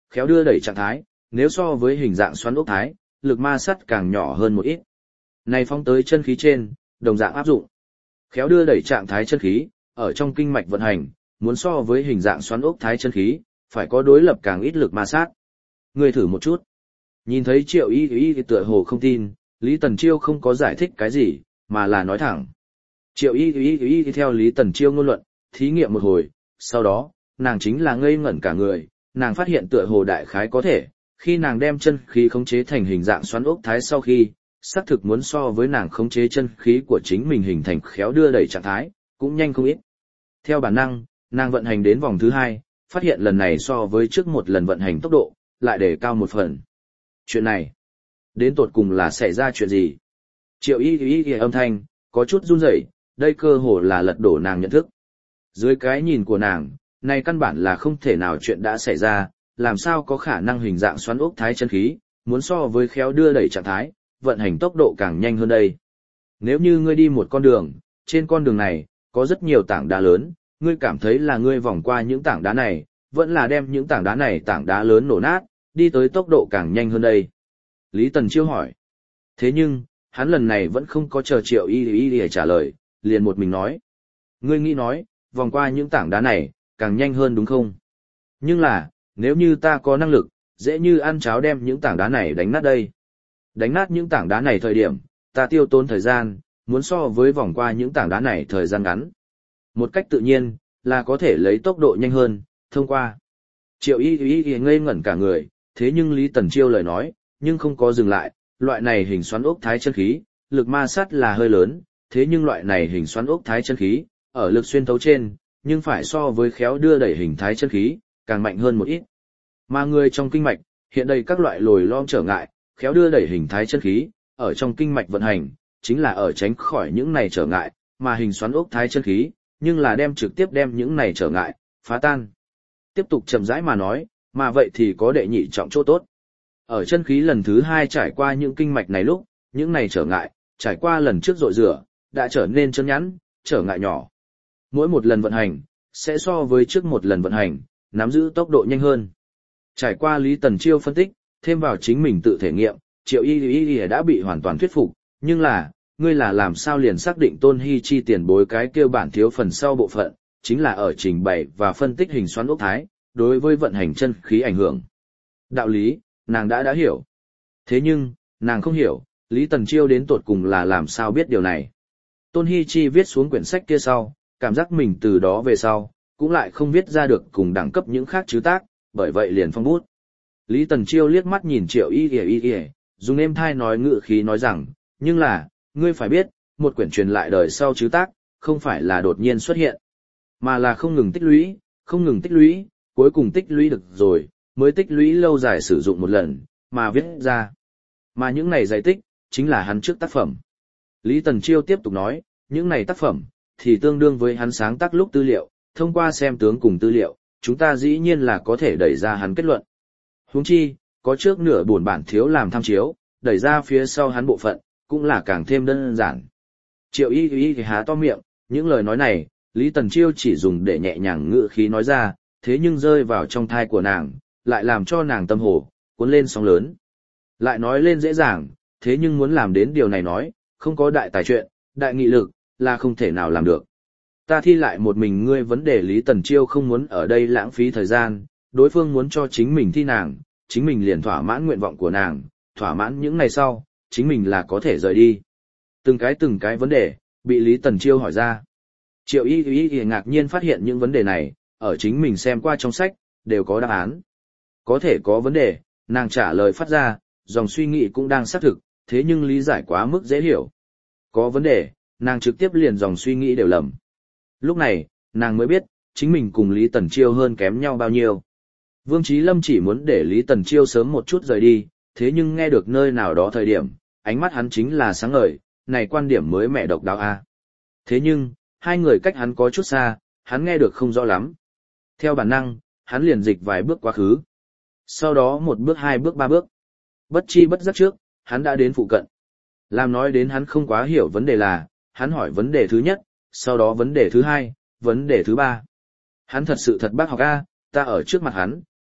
khéo đưa đẩy trạng thái, nếu so với hình dạng xoắn ốc thái, lực ma sát càng nhỏ hơn một ít. Này phóng tới chân khí trên, đồng dạng áp dụng. Khéo đưa đẩy trạng thái chân khí, ở trong kinh mạch vận hành, muốn so với hình dạng xoắn ốc thái chân khí, phải có đối lập càng ít lực ma sát. Ngươi thử một chút. Nhìn thấy Triệu Y Y thì tựa hồ không tin, Lý Tần Chiêu không có giải thích cái gì, mà là nói thẳng. Triệu Y Y Y theo Lý Tần Chiêu ngôn luận, thí nghiệm một hồi, sau đó, nàng chính là ngây ngẩn cả người, nàng phát hiện tựa hồ đại khái có thể, khi nàng đem chân khí khống chế thành hình dạng xoắn ốc thái sau khi, xác thực muốn so với nàng khống chế chân khí của chính mình hình thành khéo đưa đẩy trạng thái, cũng nhanh không ít. Theo bản năng, nàng vận hành đến vòng thứ hai, phát hiện lần này so với trước một lần vận hành tốc độ, lại để cao một phần. Chuyện này, đến tột cùng là xảy ra chuyện gì? Triệu Y Y Y âm thanh, có chút run rẩy, đây cơ hồ là lật đổ nàng nhận thức. Dưới cái nhìn của nàng, này căn bản là không thể nào chuyện đã xảy ra, làm sao có khả năng hình dạng xoắn ốc thái chân khí, muốn so với khéo đưa đẩy trạng thái, vận hành tốc độ càng nhanh hơn đây. Nếu như ngươi đi một con đường, trên con đường này, có rất nhiều tảng đá lớn, ngươi cảm thấy là ngươi vòng qua những tảng đá này, vẫn là đem những tảng đá này tảng đá lớn nổ nát, đi tới tốc độ càng nhanh hơn đây. Lý Tần Chiêu hỏi. Thế nhưng, hắn lần này vẫn không có chờ Triệu Y Y để trả lời, liền một mình nói. Ngươi nghĩ nói, vòng qua những tảng đá này, càng nhanh hơn đúng không? Nhưng là, nếu như ta có năng lực, dễ như ăn cháo đem những tảng đá này đánh nát đây. Đánh nát những tảng đá này thời điểm, ta tiêu tốn thời gian, muốn so với vòng qua những tảng đá này thời gian ngắn. Một cách tự nhiên, là có thể lấy tốc độ nhanh hơn, thông qua. Triệu Y Y Y ngây ngẩn cả người, thế nhưng Lý Tần Chiêu lời nói, nhưng không có dừng lại, loại này hình xoắn ốc thái chân khí, lực ma sát là hơi lớn, thế nhưng loại này hình xoắn ốc thái chân khí, ở lực xuyên thấu trên, nhưng phải so với khéo đưa đẩy hình thái chân khí, càng mạnh hơn một ít. Mà người trong kinh mạch, hiện đây các loại lồi lõm trở ngại, khéo đưa đẩy hình thái chân khí, ở trong kinh mạch vận hành, chính là ở tránh khỏi những này trở ngại, mà hình xoắn ốc thái chân khí, nhưng là đem trực tiếp đem những này trở ngại, phá tan. Tiếp tục chậm rãi mà nói, mà vậy thì có đệ nhị trọng chỗ tốt. Ở chân khí lần thứ hai trải qua những kinh mạch này lúc, những này trở ngại, trải qua lần trước rội rửa, đã trở nên chân nhẵn, trở ngại nhỏ. Mỗi một lần vận hành, sẽ so với trước một lần vận hành, nắm giữ tốc độ nhanh hơn. Trải qua Lý Tần Chiêu phân tích, thêm vào chính mình tự thể nghiệm, Triệu Y Y Y đã bị hoàn toàn thuyết phục, nhưng là, ngươi là làm sao liền xác định Tôn Hy Chi tiền bối cái kêu bản thiếu phần sau bộ phận, chính là ở trình bày và phân tích hình xoắn ốc thái, đối với vận hành chân khí ảnh hưởng. Đạo lý, nàng đã đã hiểu. Thế nhưng, nàng không hiểu, Lý Tần Chiêu đến tột cùng là làm sao biết điều này. Tôn Hy Chi viết xuống quyển sách kia sau, cảm giác mình từ đó về sau, cũng lại không viết ra được cùng đẳng cấp những khác chứ tác, bởi vậy liền phong bút. Lý Tần Chiêu liếc mắt nhìn Triệu Y Y Y Y, dùng êm thai nói ngự khí nói rằng, nhưng là, ngươi phải biết, một quyển truyền lại đời sau chứ tác, không phải là đột nhiên xuất hiện, mà là không ngừng tích lũy, không ngừng tích lũy, cuối cùng tích lũy được rồi, mới tích lũy lâu dài sử dụng một lần, mà viết ra. Mà những này giải tích, chính là hắn trước tác phẩm. Lý Tần Chiêu tiếp tục nói, những này tác phẩm, thì tương đương với hắn sáng tác lúc tư liệu, thông qua xem tướng cùng tư liệu, chúng ta dĩ nhiên là có thể đẩy ra hắn kết luận. Huống chi, có trước nửa buồn bản thiếu làm tham chiếu, đẩy ra phía sau hắn bộ phận, cũng là càng thêm đơn giản. Triệu Y Y thì há to miệng, những lời nói này, Lý Tần Chiêu chỉ dùng để nhẹ nhàng ngữ khí nói ra, thế nhưng rơi vào trong thai của nàng, lại làm cho nàng tâm hồ, cuốn lên sóng lớn. Lại nói lên dễ dàng, thế nhưng muốn làm đến điều này nói, không có đại tài chuyện, đại nghị lực, là không thể nào làm được. Ta thi lại một mình ngươi vấn đề Lý Tần Chiêu không muốn ở đây lãng phí thời gian, đối phương muốn cho chính mình thi nàng, chính mình liền thỏa mãn nguyện vọng của nàng, thỏa mãn những ngày sau, chính mình là có thể rời đi. Từng cái từng cái vấn đề, bị Lý Tần Chiêu hỏi ra. Triệu Y Y Y ngạc nhiên phát hiện những vấn đề này, ở chính mình xem qua trong sách, đều có đáp án. Có thể có vấn đề, nàng trả lời phát ra, dòng suy nghĩ cũng đang xác thực, thế nhưng lý giải quá mức dễ hiểu. Có vấn đề, nàng trực tiếp liền dòng suy nghĩ đều lầm. Lúc này, nàng mới biết, chính mình cùng Lý Tần Chiêu hơn kém nhau bao nhiêu. Vương Chí Lâm chỉ muốn để Lý Tần Chiêu sớm một chút rời đi, thế nhưng nghe được nơi nào đó thời điểm, ánh mắt hắn chính là sáng ngời, này quan điểm mới mẹ độc đáo a. Thế nhưng, hai người cách hắn có chút xa, hắn nghe được không rõ lắm. Theo bản năng, hắn liền dịch vài bước quá khứ. Sau đó một bước hai bước ba bước. Bất chi bất giác trước, hắn đã đến phụ cận. Làm nói đến hắn không quá hiểu vấn đề là, hắn hỏi vấn đề thứ nhất, sau đó vấn đề thứ hai, vấn đề thứ ba. Hắn thật sự thật bác học a, ta ở trước mặt hắn,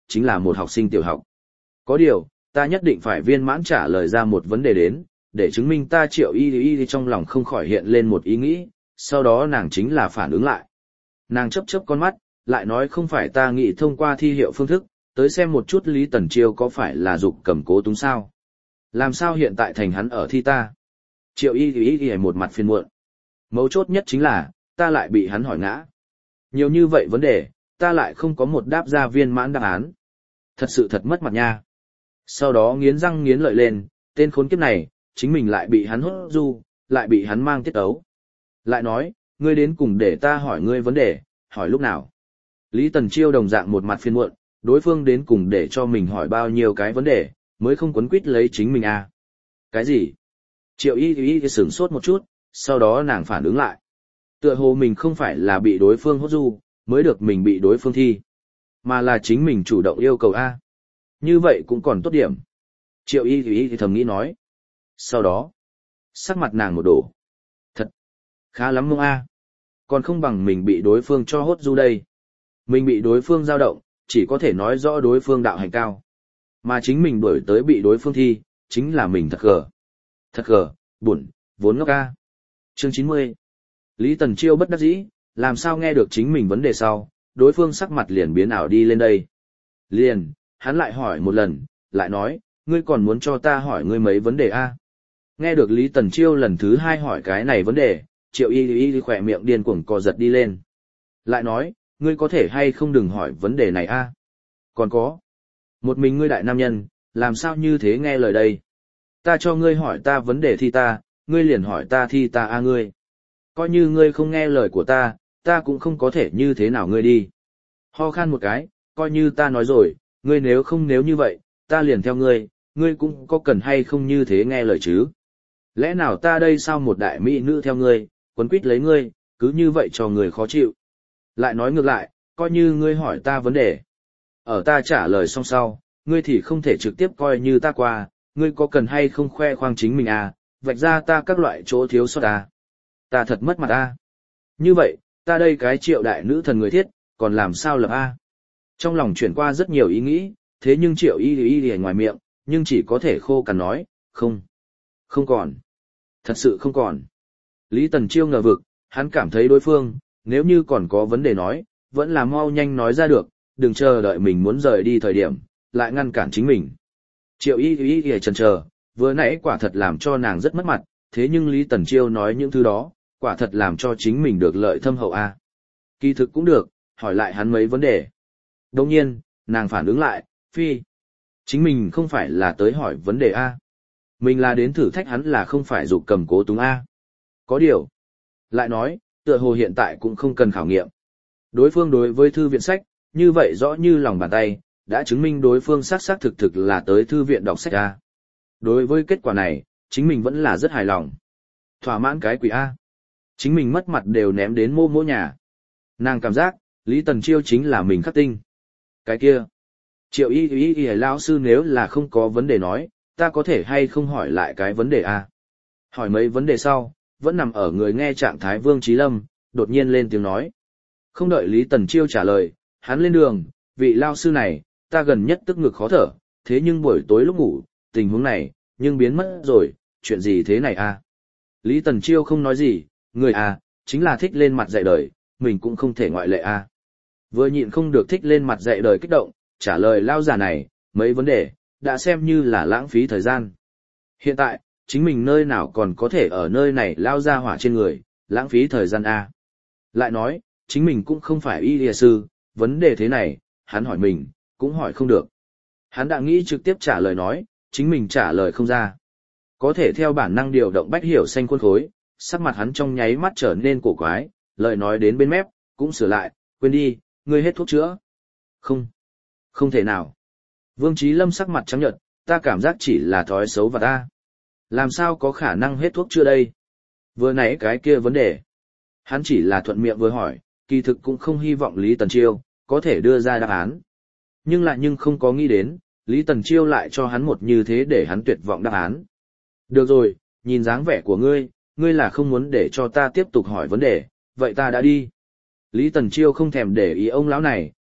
chính là một học sinh tiểu học. Có điều, ta nhất định phải viên mãn trả lời ra một vấn đề đến, để chứng minh ta Triệu Y Y trong lòng không khỏi hiện lên một ý nghĩ, sau đó nàng chính là phản ứng lại. Nàng chớp chớp con mắt, lại nói không phải ta nghĩ thông qua thi hiệu phương thức, tới xem một chút Lý Tần Chiêu có phải là dục cầm cố túng sao. Làm sao hiện tại thành hắn ở thi ta? Triệu Y Y Y một mặt phiền muộn. Mấu chốt nhất chính là, ta lại bị hắn hỏi ngã. Nhiều như vậy vấn đề, ta lại không có một đáp ra viên mãn đáp án. Thật sự thật mất mặt nha. Sau đó nghiến răng nghiến lợi lên, tên khốn kiếp này, chính mình lại bị hắn hốt du, lại bị hắn mang tiết ấu. Lại nói, ngươi đến cùng để ta hỏi ngươi vấn đề, hỏi lúc nào? Lý Tần Chiêu đồng dạng một mặt phiền muộn, đối phương đến cùng để cho mình hỏi bao nhiêu cái vấn đề, mới không quấn quýt lấy chính mình à. Cái gì? Triệu Y Y sửng sốt một chút, sau đó nàng phản ứng lại. Tựa hồ mình không phải là bị đối phương hốt du, mới được mình bị đối phương thi, mà là chính mình chủ động yêu cầu A. Như vậy cũng còn tốt điểm. Triệu Y Y thầm nghĩ nói. Sau đó, sắc mặt nàng một đổ. Thật, khá lắm mông A. Còn không bằng mình bị đối phương cho hốt du đây. Mình bị đối phương dao động, chỉ có thể nói rõ đối phương đạo hành cao. Mà chính mình đuổi tới bị đối phương thi, chính là mình thật gờ. Thật gờ, buồn, vốn ngốc A. Chương chín mươi. Lý Tần Chiêu bất đắc dĩ, làm sao nghe được chính mình vấn đề sau, đối phương sắc mặt liền biến ảo đi lên đây. Liền, hắn lại hỏi một lần, lại nói, ngươi còn muốn cho ta hỏi ngươi mấy vấn đề a? Nghe được Lý Tần Chiêu lần thứ hai hỏi cái này vấn đề, Triệu Y Y khỏe miệng điên cuồng co giật đi lên. Lại nói, ngươi có thể hay không đừng hỏi vấn đề này a? Còn có, một mình ngươi đại nam nhân, làm sao như thế nghe lời đây? Ta cho ngươi hỏi ta vấn đề thi ta, ngươi liền hỏi ta thi ta a ngươi. Coi như ngươi không nghe lời của ta, ta cũng không có thể như thế nào ngươi đi. Ho khan một cái, coi như ta nói rồi, ngươi nếu không nếu như vậy, ta liền theo ngươi, ngươi cũng có cần hay không như thế nghe lời chứ. Lẽ nào ta đây sao một đại mỹ nữ theo ngươi, quấn quýt lấy ngươi, cứ như vậy cho người khó chịu. Lại nói ngược lại, coi như ngươi hỏi ta vấn đề. Ở ta trả lời xong sau, ngươi thì không thể trực tiếp coi như ta qua, ngươi có cần hay không khoe khoang chính mình à, vạch ra ta các loại chỗ thiếu sót à. Ta thật mất mặt a. Như vậy, ta đây cái Triệu đại nữ thần người thiết, còn làm sao lập a? Trong lòng chuyển qua rất nhiều ý nghĩ, thế nhưng Triệu Y Y Y ngoài miệng, nhưng chỉ có thể khô cằn nói, không, không còn, thật sự không còn. Lý Tần Chiêu ngờ vực, hắn cảm thấy đối phương, nếu như còn có vấn đề nói, vẫn là mau nhanh nói ra được, đừng chờ đợi mình muốn rời đi thời điểm, lại ngăn cản chính mình. Triệu Y Y Y chần chờ, vừa nãy quả thật làm cho nàng rất mất mặt, thế nhưng Lý Tần Chiêu nói những thứ đó, quả thật làm cho chính mình được lợi thâm hậu a. Kỳ thực cũng được, hỏi lại hắn mấy vấn đề. Đồng nhiên, nàng phản ứng lại, phi. Chính mình không phải là tới hỏi vấn đề a. Mình là đến thử thách hắn là không phải dục cầm cố túng a. Có điều. Lại nói, tựa hồ hiện tại cũng không cần khảo nghiệm. Đối phương đối với thư viện sách, như vậy rõ như lòng bàn tay, đã chứng minh đối phương xác xác thực thực là tới thư viện đọc sách a. Đối với kết quả này, chính mình vẫn là rất hài lòng. Thỏa mãn cái quỷ A. Chính mình mất mặt đều ném đến mô mỗ nhà. Nàng cảm giác, Lý Tần Chiêu chính là mình khắc tinh. Cái kia. Triệu Y Y Y lão sư nếu là không có vấn đề nói, ta có thể hay không hỏi lại cái vấn đề A. Hỏi mấy vấn đề sau, vẫn nằm ở người nghe trạng thái Vương Chí Lâm, đột nhiên lên tiếng nói. Không đợi Lý Tần Chiêu trả lời, hắn lên đường, vị lão sư này, ta gần nhất tức ngực khó thở, thế nhưng buổi tối lúc ngủ, tình huống này, nhưng biến mất rồi, chuyện gì thế này a? Lý Tần Chiêu không nói gì, người a, chính là thích lên mặt dạy đời, mình cũng không thể ngoại lệ a. Vừa nhịn không được thích lên mặt dạy đời kích động, trả lời lao giả này, mấy vấn đề, đã xem như là lãng phí thời gian. Hiện tại, chính mình nơi nào còn có thể ở nơi này lao ra hỏa trên người, lãng phí thời gian a. Lại nói, chính mình cũng không phải y lìa sư, vấn đề thế này, hắn hỏi mình, cũng hỏi không được. Hắn đã nghĩ trực tiếp trả lời nói, chính mình trả lời không ra. Có thể theo bản năng điều động bách hiểu xanh khuôn khối, sắc mặt hắn trong nháy mắt trở nên cổ quái, lời nói đến bên mép, cũng sửa lại, quên đi, ngươi hết thuốc chữa. Không, không thể nào. Vương Chí Lâm sắc mặt trắng nhợt, ta cảm giác chỉ là thói xấu và ta. Làm sao có khả năng hết thuốc chữa đây? Vừa nãy cái kia vấn đề. Hắn chỉ là thuận miệng vừa hỏi, kỳ thực cũng không hy vọng Lý Tần Chiêu có thể đưa ra đáp án. Nhưng lại nhưng không có nghĩ đến, Lý Tần Chiêu lại cho hắn một như thế để hắn tuyệt vọng đáp án. Được rồi, nhìn dáng vẻ của ngươi, ngươi là không muốn để cho ta tiếp tục hỏi vấn đề, vậy ta đã đi. Lý Tần Chiêu không thèm để ý ông lão này,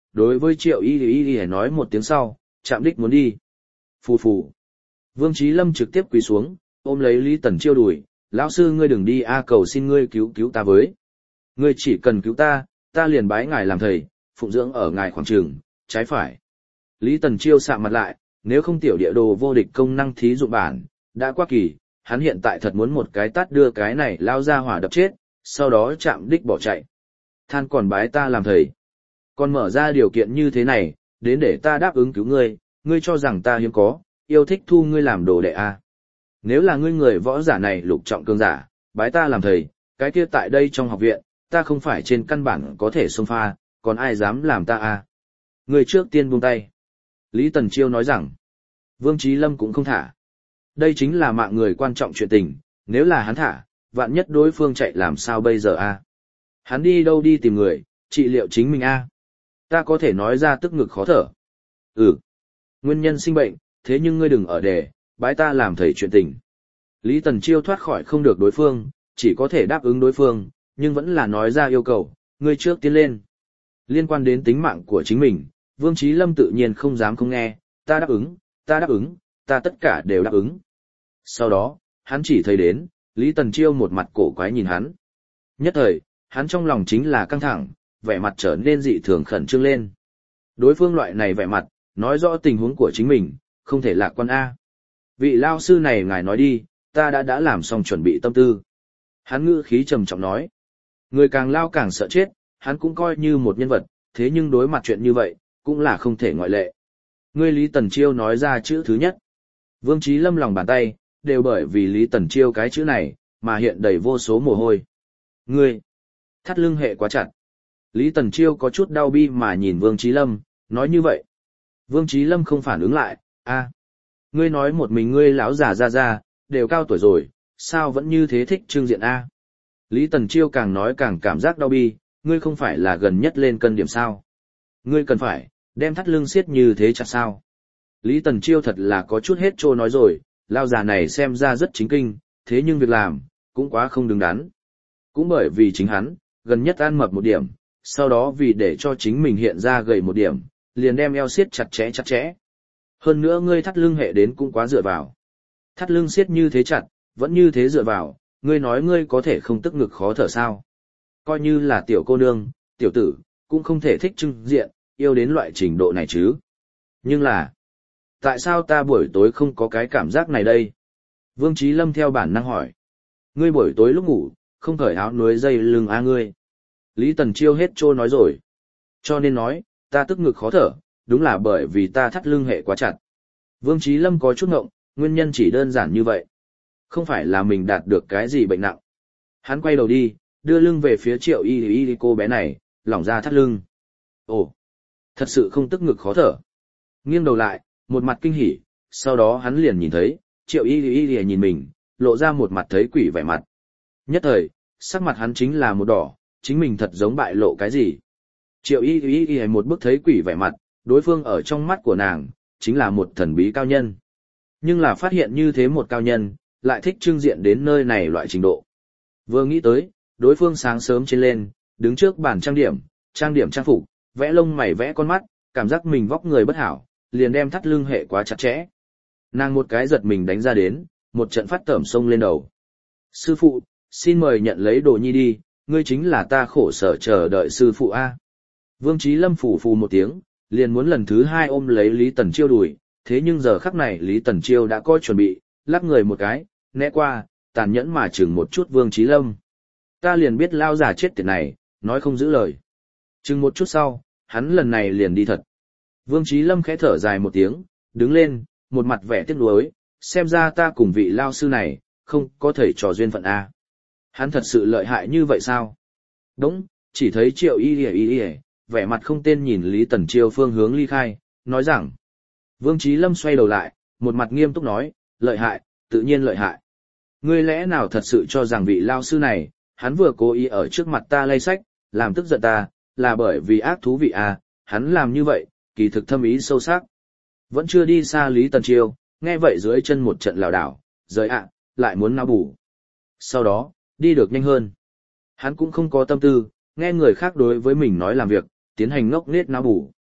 đối với Triệu Y Y Y nói một tiếng sau, chạm đích muốn đi. Phù phù. Vương Chí Lâm trực tiếp quỳ xuống, ôm lấy Lý Tần Chiêu đùi, lão sư ngươi đừng đi a, cầu xin ngươi cứu cứu ta với. Ngươi chỉ cần cứu ta, ta liền bái ngài làm thầy, phụng dưỡng ở ngài khoảng trường, trái phải. Lý Tần Chiêu sạm mặt lại, nếu không tiểu địa đồ vô địch công năng thí dụ bản, đã qua kỳ, hắn hiện tại thật muốn một cái tát đưa cái này lao ra hỏa đập chết, sau đó chạm đích bỏ chạy. Than còn bái ta làm thầy. Còn mở ra điều kiện như thế này, đến để ta đáp ứng cứu ngươi, ngươi cho rằng ta hiếm có, yêu thích thu ngươi làm đồ đệ à. Nếu là ngươi người võ giả này lục trọng cường giả, bái ta làm thầy, cái kia tại đây trong học viện, ta không phải trên căn bản có thể xông pha, còn ai dám làm ta à. Ngươi trước tiên buông tay. Lý Tần Chiêu nói rằng, Vương Chí Lâm cũng không thả. Đây chính là mạng người quan trọng chuyện tình, nếu là hắn thả, vạn nhất đối phương chạy làm sao bây giờ a? Hắn đi đâu đi tìm người, trị liệu chính mình a? Ta có thể nói ra tức ngực khó thở. Ừ. Nguyên nhân sinh bệnh, thế nhưng ngươi đừng ở đề, bái ta làm thầy chuyện tình. Lý Tần Chiêu thoát khỏi không được đối phương, chỉ có thể đáp ứng đối phương, nhưng vẫn là nói ra yêu cầu, ngươi trước tiến lên. Liên quan đến tính mạng của chính mình, Vương Chí Lâm tự nhiên không dám không nghe, ta đáp ứng, ta đáp ứng, ta tất cả đều đáp ứng. Sau đó, hắn chỉ thấy đến, Lý Tần Chiêu một mặt cổ quái nhìn hắn. Nhất thời, hắn trong lòng chính là căng thẳng, vẻ mặt trở nên dị thường khẩn trương lên. Đối phương loại này vẻ mặt, nói rõ tình huống của chính mình, không thể lạc quan A. Vị lao sư này ngài nói đi, ta đã đã làm xong chuẩn bị tâm tư. Hắn ngữ khí trầm trọng nói. Người càng lao càng sợ chết, hắn cũng coi như một nhân vật, thế nhưng đối mặt chuyện như vậy, cũng là không thể ngoại lệ. Ngươi Lý Tần Chiêu nói ra chữ thứ nhất. Vương Chí Lâm lòng bàn tay, đều bởi vì Lý Tần Chiêu cái chữ này, mà hiện đầy vô số mồ hôi. Ngươi, thắt lưng hệ quá chặt. Lý Tần Chiêu có chút đau bi mà nhìn Vương Chí Lâm, nói như vậy. Vương Chí Lâm không phản ứng lại, a, ngươi nói một mình ngươi lão già ra ra, đều cao tuổi rồi, sao vẫn như thế thích trưng diện a? Lý Tần Chiêu càng nói càng cảm giác đau bi, ngươi không phải là gần nhất lên cân điểm sao? Ngươi cần phải, đem thắt lưng siết như thế chặt sao? Lý Tần Chiêu thật là có chút hết trô nói rồi, lao già này xem ra rất chính kinh, thế nhưng việc làm, cũng quá không đứng đắn. Cũng bởi vì chính hắn, gần nhất ăn mập một điểm, sau đó vì để cho chính mình hiện ra gầy một điểm, liền đem eo siết chặt chẽ chặt chẽ. Hơn nữa ngươi thắt lưng hệ đến cũng quá dựa vào. Thắt lưng siết như thế chặt, vẫn như thế dựa vào, ngươi nói ngươi có thể không tức ngực khó thở sao? Coi như là tiểu cô nương, tiểu tử, cũng không thể thích trưng diện, yêu đến loại trình độ này chứ. Nhưng là, tại sao ta buổi tối không có cái cảm giác này đây? Vương Chí Lâm theo bản năng hỏi. Ngươi buổi tối lúc ngủ, không cởi áo núi dây lưng a ngươi. Lý Tần Chiêu hết trô nói rồi. Cho nên nói, ta tức ngực khó thở, đúng là bởi vì ta thắt lưng hệ quá chặt. Vương Chí Lâm có chút ngộng, nguyên nhân chỉ đơn giản như vậy. Không phải là mình đạt được cái gì bệnh nặng. Hắn quay đầu đi, đưa lưng về phía Triệu Y Y cô bé này, lỏng ra thắt lưng. Ồ, thật sự không tức ngực khó thở. Nghiêng đầu lại, một mặt kinh hỉ, sau đó hắn liền nhìn thấy, Triệu Y Y Y nhìn mình, lộ ra một mặt thấy quỷ vẻ mặt. Nhất thời, sắc mặt hắn chính là một đỏ, chính mình thật giống bại lộ cái gì. Triệu Y Y Y một bức thấy quỷ vẻ mặt, đối phương ở trong mắt của nàng, chính là một thần bí cao nhân. Nhưng là phát hiện như thế một cao nhân, lại thích trưng diện đến nơi này loại trình độ. Vừa nghĩ tới, đối phương sáng sớm trên lên, đứng trước bàn trang điểm, trang điểm trang phục, vẽ lông mày vẽ con mắt, cảm giác mình vóc người bất hảo, liền đem thắt lưng hệ quá chặt chẽ. Nàng một cái giật mình đánh ra đến, một trận phát tởm sông lên đầu. Sư phụ, xin mời nhận lấy đồ nhi đi, ngươi chính là ta khổ sở chờ đợi sư phụ A. Vương Chí Lâm phủ phù một tiếng, liền muốn lần thứ hai ôm lấy Lý Tần Chiêu đùi, thế nhưng giờ khắc này Lý Tần Chiêu đã có chuẩn bị, lắc người một cái, né qua, tàn nhẫn mà chừng một chút Vương Chí Lâm. Ta liền biết lao giả chết tiệt này, nói không giữ lời. Chừng một chút sau, hắn lần này liền đi thật. Vương Chí Lâm khẽ thở dài một tiếng, đứng lên, một mặt vẻ tiếc nuối, xem ra ta cùng vị lao sư này, không có thể trò duyên phận A. Hắn thật sự lợi hại như vậy sao? Đúng, chỉ thấy Triệu Y Y Y, vẻ mặt không tên nhìn Lý Tần Chiêu phương hướng ly khai, nói rằng. Vương Chí Lâm xoay đầu lại, một mặt nghiêm túc nói, lợi hại, tự nhiên lợi hại. Ngươi lẽ nào thật sự cho rằng vị lao sư này, hắn vừa cố ý ở trước mặt ta lay sách, làm tức giận ta, là bởi vì ác thú vị à, hắn làm như vậy, kỳ thực thâm ý sâu sắc. Vẫn chưa đi xa Lý Tần Chiêu, nghe vậy dưới chân một trận lảo đảo, rời ạ, lại muốn não bù. Sau đó, đi được nhanh hơn. Hắn cũng không có tâm tư, nghe người khác đối với mình nói làm việc, tiến hành ngốc nết não bù.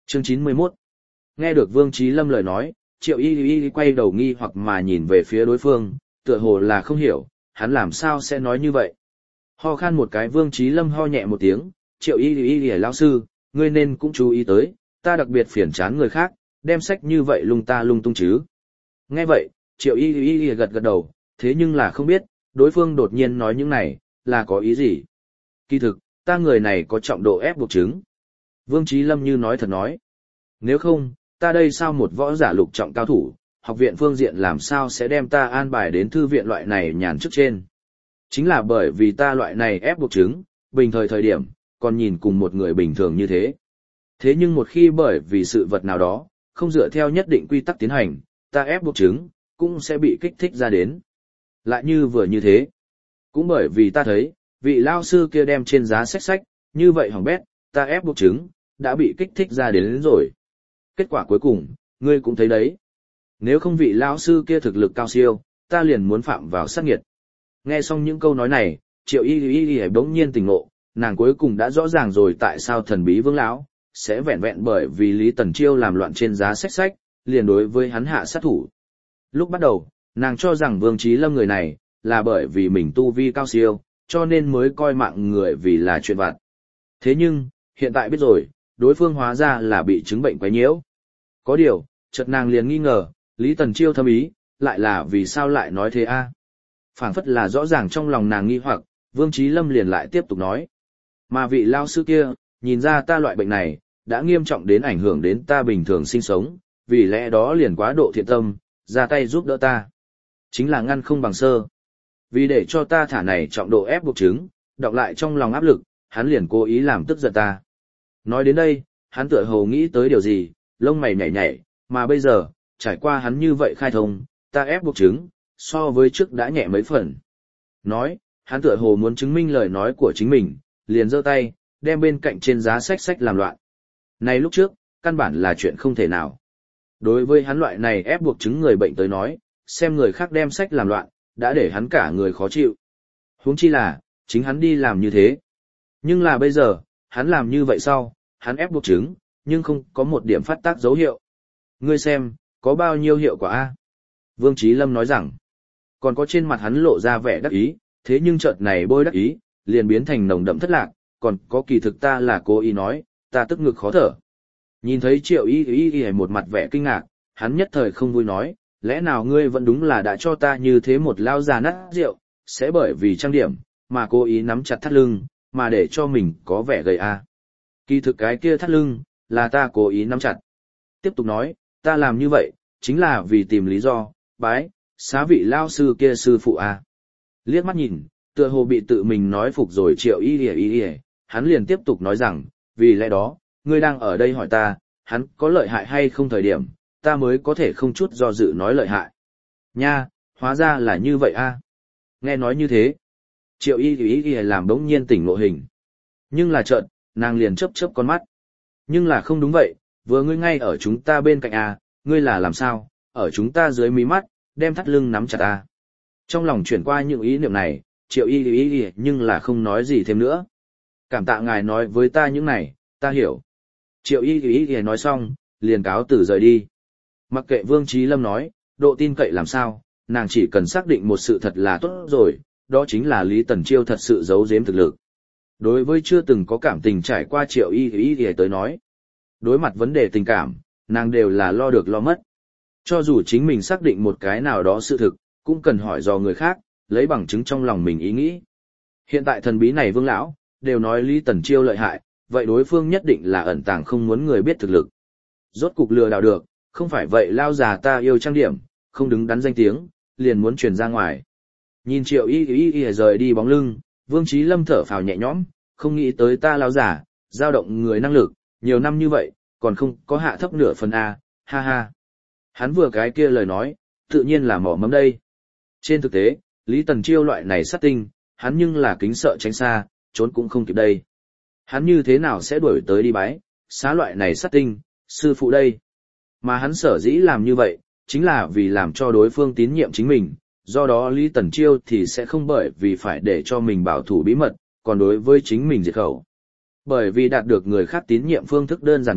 Chương chín mươi mốt. Nghe được Vương Chí Lâm lời nói, Triệu Y Y quay đầu nghi hoặc mà nhìn về phía đối phương, tựa hồ là không hiểu, hắn làm sao sẽ nói như vậy. Ho khan một cái, Vương Chí Lâm ho nhẹ một tiếng, Triệu Y Y lão sư, ngươi nên cũng chú ý tới, ta đặc biệt phiền chán người khác, đem sách như vậy lung ta lung tung chứ. Nghe vậy, Triệu Y Y gật gật đầu, thế nhưng là không biết, đối phương đột nhiên nói những này, là có ý gì. Kỳ thực, ta người này có trọng độ ép buộc chứng. Vương Chí Lâm như nói thật nói. Nếu không, ta đây sao một võ giả lục trọng cao thủ, học viện phương diện làm sao sẽ đem ta an bài đến thư viện loại này nhàn chức trên. Chính là bởi vì ta loại này ép buộc chứng, bình thời thời điểm, còn nhìn cùng một người bình thường như thế. Thế nhưng một khi bởi vì sự vật nào đó, không dựa theo nhất định quy tắc tiến hành, ta ép buộc chứng, cũng sẽ bị kích thích ra đến. Lại như vừa như thế. Cũng bởi vì ta thấy, vị lao sư kia đem trên giá sách sách, như vậy hỏng bét, ta ép buộc chứng, đã bị kích thích ra đến, đến rồi. Kết quả cuối cùng, ngươi cũng thấy đấy. Nếu không vị lão sư kia thực lực cao siêu, ta liền muốn phạm vào sát nghiệt. Nghe xong những câu nói này, Triệu Y Y Y bỗng nhiên tỉnh ngộ, nàng cuối cùng đã rõ ràng rồi tại sao thần bí Vương lão sẽ vẹn vẹn bởi vì Lý Tần Chiêu làm loạn trên giá sách sách, liền đối với hắn hạ sát thủ. Lúc bắt đầu, nàng cho rằng Vương Chí Lâm người này là bởi vì mình tu vi cao siêu, cho nên mới coi mạng người vì là chuyện vặt. Thế nhưng, hiện tại biết rồi, đối phương hóa ra là bị chứng bệnh quấy nhiễu. Có điều, chợt nàng liền nghi ngờ, Lý Tần Chiêu thâm ý, lại là vì sao lại nói thế a? Phảng phất là rõ ràng trong lòng nàng nghi hoặc, Vương Chí Lâm liền lại tiếp tục nói. Mà vị lao sư kia, nhìn ra ta loại bệnh này, đã nghiêm trọng đến ảnh hưởng đến ta bình thường sinh sống, vì lẽ đó liền quá độ thiện tâm, ra tay giúp đỡ ta. Chính là ngăn không bằng sơ. Vì để cho ta thả này trọng độ ép buộc chứng, đọc lại trong lòng áp lực, hắn liền cố ý làm tức giận ta. Nói đến đây, hắn tựa hồ nghĩ tới điều gì, lông mày nhảy nhảy, mà bây giờ, trải qua hắn như vậy khai thông, ta ép buộc chứng, so với trước đã nhẹ mấy phần. Nói, hắn tựa hồ muốn chứng minh lời nói của chính mình, liền giơ tay, đem bên cạnh trên giá sách sách làm loạn. Này lúc trước, căn bản là chuyện không thể nào. Đối với hắn loại này ép buộc chứng người bệnh tới nói, xem người khác đem sách làm loạn, đã để hắn cả người khó chịu. Huống chi là, chính hắn đi làm như thế. Nhưng là bây giờ, hắn làm như vậy sau, hắn ép buộc chứng, nhưng không có một điểm phát tác dấu hiệu. Ngươi xem, có bao nhiêu hiệu quả a? Vương Chí Lâm nói rằng, còn có trên mặt hắn lộ ra vẻ đắc ý, thế nhưng chợt này bôi đắc ý, liền biến thành nồng đậm thất lạc, còn có kỳ thực ta là cố ý nói, ta tức ngực khó thở. Nhìn thấy Triệu Y Y Y một mặt vẻ kinh ngạc, hắn nhất thời không vui nói, lẽ nào ngươi vẫn đúng là đã cho ta như thế một lao già nát rượu, sẽ bởi vì trang điểm, mà cố ý nắm chặt thắt lưng, mà để cho mình có vẻ gầy a. Kỳ thực cái kia thắt lưng, là ta cố ý nắm chặt. Tiếp tục nói, ta làm như vậy, chính là vì tìm lý do, bái, xá vị lao sư kia sư phụ a. Liếc mắt nhìn, tựa hồ bị tự mình nói phục rồi Triệu Y Y Y, hắn liền tiếp tục nói rằng, vì lẽ đó, ngươi đang ở đây hỏi ta, hắn có lợi hại hay không thời điểm, ta mới có thể không chút do dự nói lợi hại. Nha, hóa ra là như vậy a. Nghe nói như thế, Triệu Y Y Y làm đống nhiên tỉnh ngộ hình. Nhưng là chợt, nàng liền chớp chớp con mắt. Nhưng là không đúng vậy, vừa ngươi ngay ở chúng ta bên cạnh a, ngươi là làm sao, ở chúng ta dưới mí mắt, đem thắt lưng nắm chặt a. Trong lòng chuyển qua những ý niệm này, Triệu Y Y Y nhưng là không nói gì thêm nữa. Cảm tạ ngài nói với ta những này, ta hiểu. Triệu Y Y Y nói xong, liền cáo từ rời đi. Mặc kệ Vương Chí Lâm nói, độ tin cậy làm sao, nàng chỉ cần xác định một sự thật là tốt rồi, đó chính là Lý Tần Chiêu thật sự giấu giếm thực lực. Đối với chưa từng có cảm tình trải qua Triệu Y Y Y tới nói, đối mặt vấn đề tình cảm, nàng đều là lo được lo mất. Cho dù chính mình xác định một cái nào đó sự thực, cũng cần hỏi dò người khác, lấy bằng chứng trong lòng mình ý nghĩ. Hiện tại thần bí này Vương lão đều nói Lý Tần Chiêu lợi hại, vậy đối phương nhất định là ẩn tàng không muốn người biết thực lực. Rốt cục lừa đảo được, không phải vậy lao già ta yêu trang điểm, không đứng đắn danh tiếng, liền muốn truyền ra ngoài. Nhìn Triệu Y Y Y rời đi bóng lưng, Vương Chí Lâm thở phào nhẹ nhõm, không nghĩ tới ta lao già, dao động người năng lực, nhiều năm như vậy, còn không có hạ thấp nửa phần A, ha ha. Hắn vừa cái kia lời nói, tự nhiên là mỏ mẫm đây. Trên thực tế, Lý Tần Chiêu loại này sát tinh, hắn nhưng là kính sợ tránh xa, trốn cũng không kịp đây. Hắn như thế nào sẽ đuổi tới đi bái, xá loại này sát tinh, sư phụ đây. Mà hắn sở dĩ làm như vậy, chính là vì làm cho đối phương tín nhiệm chính mình, do đó Lý Tần Chiêu thì sẽ không bởi vì phải để cho mình bảo thủ bí mật, còn đối với chính mình diệt khẩu. Bởi vì đạt được người khác tín nhiệm phương thức đơn giản nhất,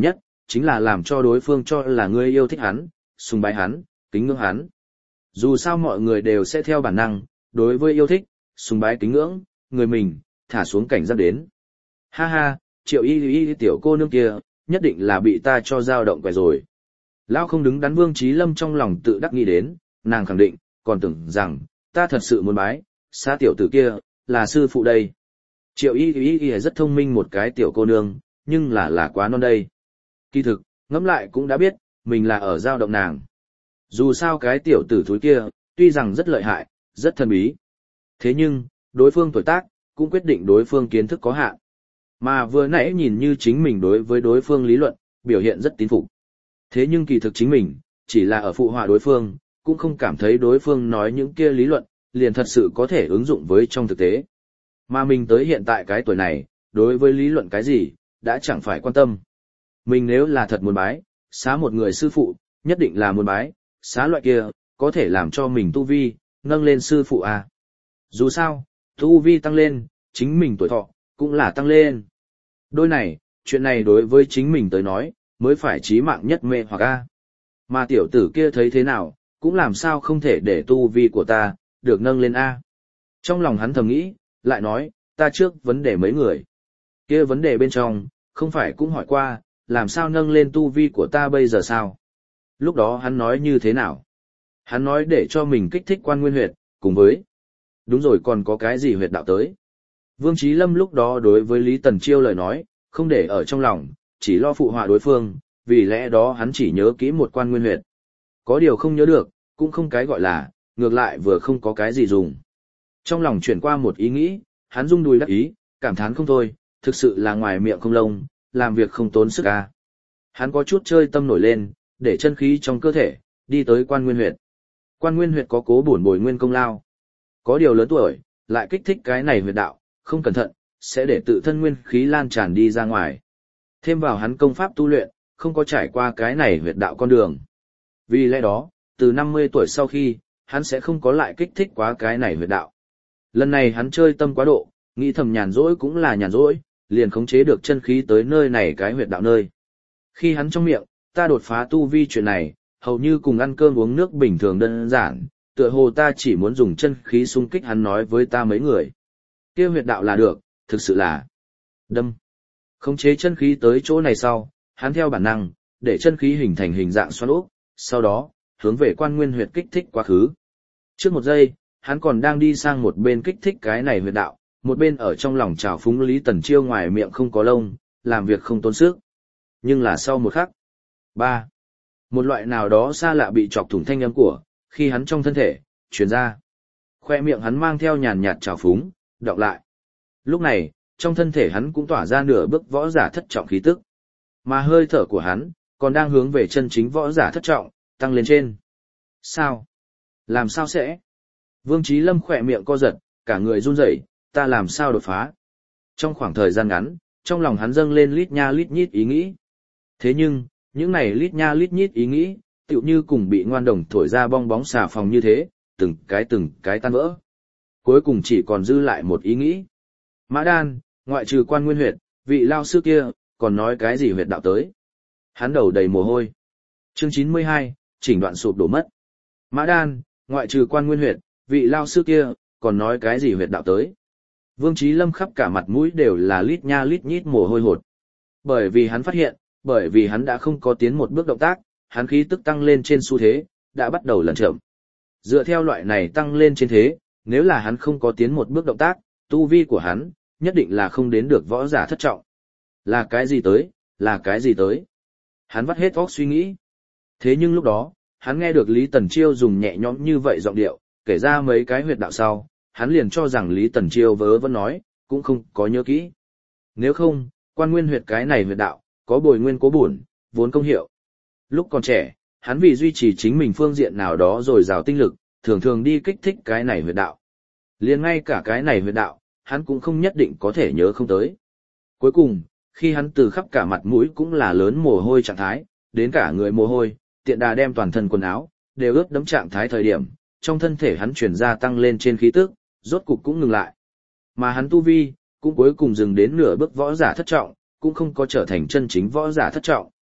chính là làm cho đối phương cho là ngươi yêu thích hắn, sùng bái hắn, kính ngưỡng hắn. Dù sao mọi người đều sẽ theo bản năng, đối với yêu thích, sùng bái kính ngưỡng, người mình, thả xuống cảnh giác đến. Ha ha, Triệu Y Y tiểu cô nương kia, nhất định là bị ta cho dao động quẻ rồi. Lão không đứng đắn Vương Chí Lâm trong lòng tự đắc nghĩ đến, nàng khẳng định, còn tưởng rằng, ta thật sự muốn bái, xá tiểu tử kia, là sư phụ đây. Triệu Y Y Y rất thông minh một cái tiểu cô nương, nhưng là là quá non đây. Kỳ thực, ngẫm lại cũng đã biết, mình là ở dao động nàng. Dù sao cái tiểu tử thúi kia, tuy rằng rất lợi hại, rất thần bí. Thế nhưng, đối phương tuổi tác, cũng quyết định đối phương kiến thức có hạn. Mà vừa nãy nhìn như chính mình đối với đối phương lý luận, biểu hiện rất tín phục. Thế nhưng kỳ thực chính mình, chỉ là ở phụ họa đối phương, cũng không cảm thấy đối phương nói những kia lý luận, liền thật sự có thể ứng dụng với trong thực tế. Mà mình tới hiện tại cái tuổi này, đối với lý luận cái gì, đã chẳng phải quan tâm. Mình nếu là thật muốn bái, xá một người sư phụ, nhất định là muốn bái, xá loại kia, có thể làm cho mình tu vi, nâng lên sư phụ à. Dù sao, tu vi tăng lên, chính mình tuổi thọ, cũng là tăng lên. Đôi này, chuyện này đối với chính mình tới nói, mới phải chí mạng nhất mê hoặc a. Mà tiểu tử kia thấy thế nào, cũng làm sao không thể để tu vi của ta, được nâng lên a. Trong lòng hắn thầm nghĩ, lại nói, ta trước vấn đề mấy người. Kia vấn đề bên trong, không phải cũng hỏi qua, làm sao nâng lên tu vi của ta bây giờ sao? Lúc đó hắn nói như thế nào? Hắn nói để cho mình kích thích quan nguyên huyệt, cùng với... Đúng rồi, còn có cái gì huyệt đạo tới? Vương Chí Lâm lúc đó đối với Lý Tần Chiêu lời nói, không để ở trong lòng, chỉ lo phụ họa đối phương, vì lẽ đó hắn chỉ nhớ kỹ một quan nguyên huyệt. Có điều không nhớ được, cũng không cái gọi là, ngược lại vừa không có cái gì dùng. Trong lòng chuyển qua một ý nghĩ, hắn rung đùi đắc ý, cảm thán không thôi, thực sự là ngoài miệng không lông, làm việc không tốn sức a. Hắn có chút chơi tâm nổi lên, để chân khí trong cơ thể, đi tới quan nguyên huyệt. Quan nguyên huyệt có cố bổn bồi nguyên công lao. Có điều lớn tuổi, lại kích thích cái này huyệt đạo, không cẩn thận, sẽ để tự thân nguyên khí lan tràn đi ra ngoài. Thêm vào hắn công pháp tu luyện, không có trải qua cái này huyệt đạo con đường. Vì lẽ đó, từ năm mươi tuổi sau khi, hắn sẽ không có lại kích thích quá cái này huyệt đạo. Lần này hắn chơi tâm quá độ, nghĩ thầm nhàn rỗi cũng là nhàn rỗi, liền khống chế được chân khí tới nơi này cái huyệt đạo nơi. Khi hắn trong miệng, ta đột phá tu vi chuyện này, hầu như cùng ăn cơm uống nước bình thường đơn giản, tựa hồ ta chỉ muốn dùng chân khí xung kích hắn nói với ta mấy người. Kia huyệt đạo là được, thực sự là đâm. Khống chế chân khí tới chỗ này sau, hắn theo bản năng, để chân khí hình thành hình dạng xoắn ốc, sau đó, hướng về quan nguyên huyệt kích thích quá khứ. Trước một giây, hắn còn đang đi sang một bên kích thích cái này huyệt đạo, một bên ở trong lòng trào phúng Lý Tần Chiêu ngoài miệng không có lông, làm việc không tốn sức. Nhưng là sau một khắc, ba, một loại nào đó xa lạ bị chọc thủng thanh âm của, khi hắn trong thân thể, truyền ra. Khoe miệng hắn mang theo nhàn nhạt trào phúng, đọc lại. Lúc này, trong thân thể hắn cũng tỏa ra nửa bước võ giả thất trọng khí tức. Mà hơi thở của hắn, còn đang hướng về chân chính võ giả thất trọng, tăng lên trên. Sao? Làm sao sẽ? Vương Chí Lâm khỏe miệng co giật, cả người run rẩy, ta làm sao đột phá? Trong khoảng thời gian ngắn, trong lòng hắn dâng lên lít nha lít nhít ý nghĩ. Thế nhưng, những này lít nha lít nhít ý nghĩ, tựu như cùng bị ngoan đồng thổi ra bong bóng xà phòng như thế, từng cái từng cái tan vỡ. Cuối cùng chỉ còn dư lại một ý nghĩ. Mã Đan, ngoại trừ quan nguyên huyệt, vị lao sư kia, còn nói cái gì huyệt đạo tới? Hắn đầu đầy mồ hôi. Chương chín mươi hai, chỉnh đoạn sụp đổ mất. Mã Đan, ngoại trừ quan nguyên huyệt, vị lao sư kia, còn nói cái gì huyệt đạo tới? Vương Chí Lâm khắp cả mặt mũi đều là lít nha lít nhít mồ hôi hột. Bởi vì hắn phát hiện, bởi vì hắn đã không có tiến một bước động tác, hắn khí tức tăng lên trên xu thế, đã bắt đầu lẩn chậm. Dựa theo loại này tăng lên trên thế, nếu là hắn không có tiến một bước động tác, tu vi của hắn, nhất định là không đến được võ giả thất trọng. Là cái gì tới, là cái gì tới? Hắn vắt hết óc suy nghĩ. Thế nhưng lúc đó, hắn nghe được Lý Tần Chiêu dùng nhẹ nhõm như vậy giọng điệu, kể ra mấy cái huyệt đạo sau, hắn liền cho rằng Lý Tần Chiêu vớ vẩn nói, cũng không có nhớ kỹ. Nếu không, quan nguyên huyệt cái này huyệt đạo, có bồi nguyên cố bổn, vốn công hiệu. Lúc còn trẻ, hắn vì duy trì chính mình phương diện nào đó rồi rào tinh lực, thường thường đi kích thích cái này huyệt đạo. Liền ngay cả cái này huyệt đạo, hắn cũng không nhất định có thể nhớ không tới. Cuối cùng, khi hắn từ khắp cả mặt mũi cũng là lớn mồ hôi trạng thái, đến cả người mồ hôi, tiện đà đem toàn thân quần áo, đều ướt đẫm trạng thái thời điểm, trong thân thể hắn chuyển ra tăng lên trên khí tức, rốt cục cũng ngừng lại. Mà hắn tu vi, cũng cuối cùng dừng đến nửa bước võ giả thất trọng, cũng không có trở thành chân chính võ giả thất trọng.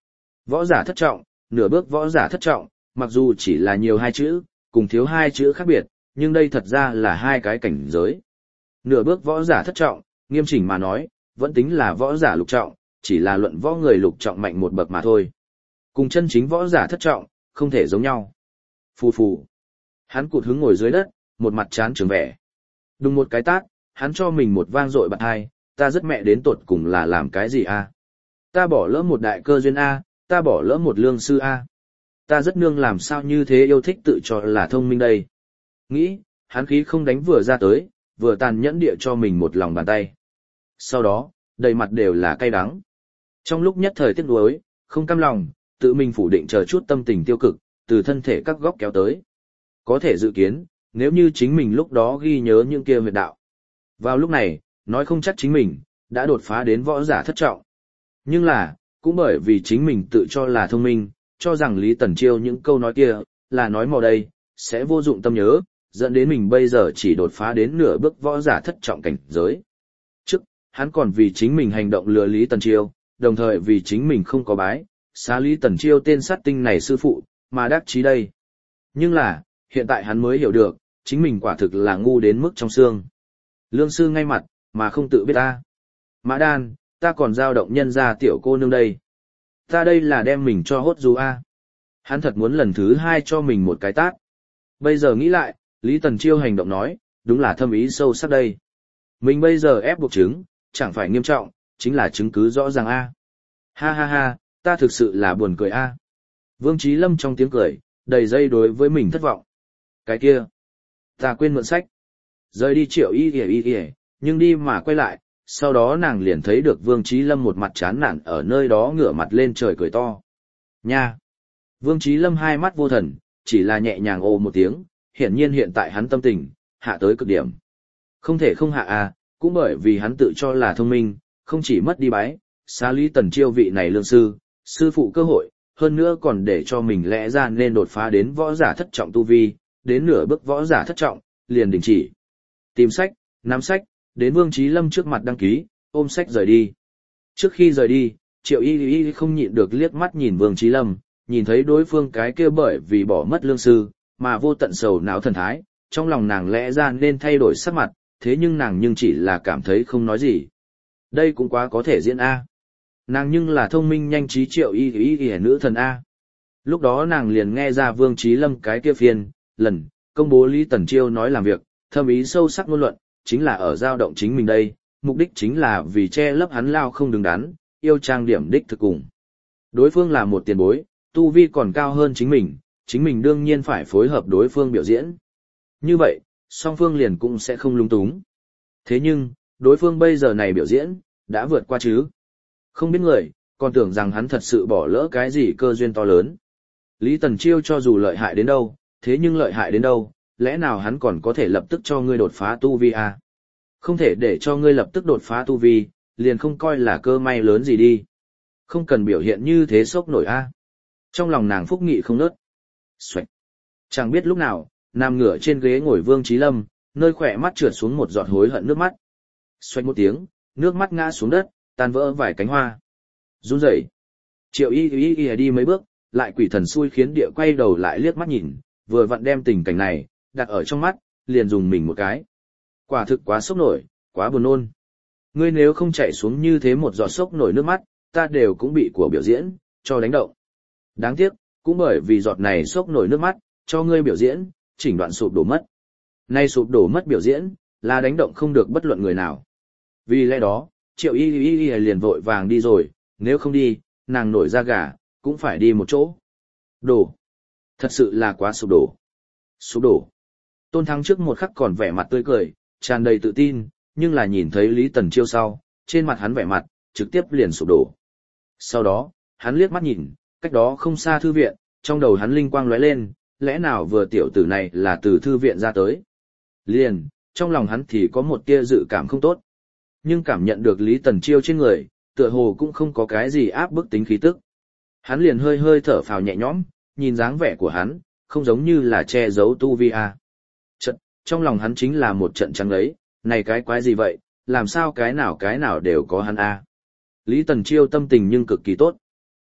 Võ giả thất trọng, nửa bước võ giả thất trọng, mặc dù chỉ là nhiều hai chữ, cùng thiếu hai chữ khác biệt, nhưng đây thật ra là hai cái cảnh giới. Nửa bước võ giả thất trọng, nghiêm chỉnh mà nói, vẫn tính là võ giả lục trọng, chỉ là luận võ người lục trọng mạnh một bậc mà thôi. Cùng chân chính võ giả thất trọng, không thể giống nhau. Phù phù. Hắn cụt hứng ngồi dưới đất, một mặt chán trường vẻ. Đùng một cái tát, hắn cho mình một vang dội bật hai, ta rất mẹ đến tột cùng là làm cái gì a? Ta bỏ lỡ một đại cơ duyên a, ta bỏ lỡ một lương sư a. Ta rất nương làm sao như thế yêu thích tự cho là thông minh đây. Nghĩ, hắn khí không đánh vừa ra tới, vừa tàn nhẫn địa cho mình một lòng bàn tay. Sau đó, đầy mặt đều là cay đắng. Trong lúc nhất thời tiếc nuối, không cam lòng, tự mình phủ định chờ chút tâm tình tiêu cực, từ thân thể các góc kéo tới. Có thể dự kiến, nếu như chính mình lúc đó ghi nhớ những kia huyệt đạo. Vào lúc này, nói không chắc chính mình, đã đột phá đến võ giả thất trọng. Nhưng là, cũng bởi vì chính mình tự cho là thông minh, cho rằng Lý Tần Chiêu những câu nói kia, là nói mò đây, sẽ vô dụng tâm nhớ, dẫn đến mình bây giờ chỉ đột phá đến nửa bước võ giả thất trọng cảnh giới. Trước, hắn còn vì chính mình hành động lừa Lý Tần Chiêu, đồng thời vì chính mình không có bái, xá Lý Tần Chiêu tên sát tinh này sư phụ, mà đắc chí đây. Nhưng là, hiện tại hắn mới hiểu được, chính mình quả thực là ngu đến mức trong xương. Lương sư ngay mặt, mà không tự biết ta. Mã Đan, ta còn giao động nhân ra tiểu cô nương đây. Ta đây là đem mình cho hốt dù a. Hắn thật muốn lần thứ hai cho mình một cái tát. Bây giờ nghĩ lại, Lý Tần Chiêu hành động nói, đúng là thâm ý sâu sắc đây. Mình bây giờ ép buộc chứng, chẳng phải nghiêm trọng, chính là chứng cứ rõ ràng a. Ha ha ha, ta thực sự là buồn cười a. Vương Chí Lâm trong tiếng cười, đầy dây đối với mình thất vọng. Cái kia, ta quên mượn sách. Rời đi Triệu Y Y Y Y, nhưng đi mà quay lại, sau đó nàng liền thấy được Vương Chí Lâm một mặt chán nản ở nơi đó ngửa mặt lên trời cười to. Nha! Vương Chí Lâm hai mắt vô thần, chỉ là nhẹ nhàng ồ một tiếng, hiển nhiên hiện tại hắn tâm tình, hạ tới cực điểm. Không thể không hạ à, cũng bởi vì hắn tự cho là thông minh, không chỉ mất đi bái, xá Lý Tần Chiêu vị này lương sư, sư phụ cơ hội, hơn nữa còn để cho mình lẽ ra nên đột phá đến võ giả thất trọng tu vi, đến nửa bước võ giả thất trọng, liền đình chỉ. Tìm sách, nắm sách, đến Vương Chí Lâm trước mặt đăng ký, ôm sách rời đi. Trước khi rời đi, Triệu Y Y không nhịn được liếc mắt nhìn Vương Chí Lâm, nhìn thấy đối phương cái kia bởi vì bỏ mất lương sư, mà vô tận sầu não thần thái, trong lòng nàng lẽ ra nên thay đổi sắc mặt, thế nhưng nàng nhưng chỉ là cảm thấy không nói gì. Đây cũng quá có thể diễn A. Nàng nhưng là thông minh nhanh trí Triệu Y Y Y nữ thần A. Lúc đó nàng liền nghe ra Vương Chí Lâm cái kia phiên, lần, công bố Lý Tần Chiêu nói làm việc, thâm ý sâu sắc ngôn luận, chính là ở dao động chính mình đây, mục đích chính là vì che lấp hắn lao không đứng đắn, yêu trang điểm đích thực cùng. Đối phương là một tiền bối, tu vi còn cao hơn chính mình, chính mình đương nhiên phải phối hợp đối phương biểu diễn. Như vậy, song phương liền cũng sẽ không lung túng. Thế nhưng, đối phương bây giờ này biểu diễn, đã vượt qua chứ. Không biết người, còn tưởng rằng hắn thật sự bỏ lỡ cái gì cơ duyên to lớn. Lý Tần Chiêu cho dù lợi hại đến đâu, thế nhưng lợi hại đến đâu, lẽ nào hắn còn có thể lập tức cho ngươi đột phá tu vi à? Không thể để cho ngươi lập tức đột phá tu vi, liền không coi là cơ may lớn gì đi. Không cần biểu hiện như thế sốc nổi a. À? Trong lòng nàng phúc nghị không nớt. Xoạch. Chẳng biết lúc nào, nằm ngửa trên ghế ngồi Vương Chí Lâm, nơi khỏe mắt trượt xuống một giọt hối hận nước mắt. Xoạch một tiếng, nước mắt ngã xuống đất, tan vỡ vài cánh hoa. Run rẩy. Triệu Y Y Y đi mấy bước, lại quỷ thần xui khiến địa quay đầu lại liếc mắt nhìn, vừa vặn đem tình cảnh này đặt ở trong mắt, liền dùng mình một cái. Quả thực quá sốc nổi, quá buồn nôn. Ngươi nếu không chạy xuống như thế một giọt sốc nổi nước mắt, ta đều cũng bị của biểu diễn cho đánh động. Đáng tiếc, cũng bởi vì giọt này sốc nổi nước mắt, cho ngươi biểu diễn, chỉnh đoạn sụp đổ mất. Nay sụp đổ mất biểu diễn, là đánh động không được bất luận người nào. Vì lẽ đó, Triệu Y Y Y liền vội vàng đi rồi, nếu không đi, nàng nổi da gà, cũng phải đi một chỗ. Đổ. Thật sự là quá sụp đổ. Sụp đổ. Tôn Thắng trước một khắc còn vẻ mặt tươi cười, tràn đầy tự tin, nhưng là nhìn thấy Lý Tần Chiêu sau, trên mặt hắn vẻ mặt, trực tiếp liền sụp đổ. Sau đó, hắn liếc mắt nhìn, cách đó không xa thư viện, trong đầu hắn linh quang lóe lên, lẽ nào vừa tiểu tử này là từ thư viện ra tới. Liền, trong lòng hắn thì có một tia dự cảm không tốt. Nhưng cảm nhận được Lý Tần Chiêu trên người, tựa hồ cũng không có cái gì áp bức tính khí tức. Hắn liền hơi hơi thở phào nhẹ nhõm, nhìn dáng vẻ của hắn, không giống như là che giấu tu vi a. Trận, trong lòng hắn chính là một trận trắng ấy, này cái quái gì vậy, làm sao cái nào cái nào đều có hắn a. Lý Tần Chiêu tâm tình nhưng cực kỳ tốt.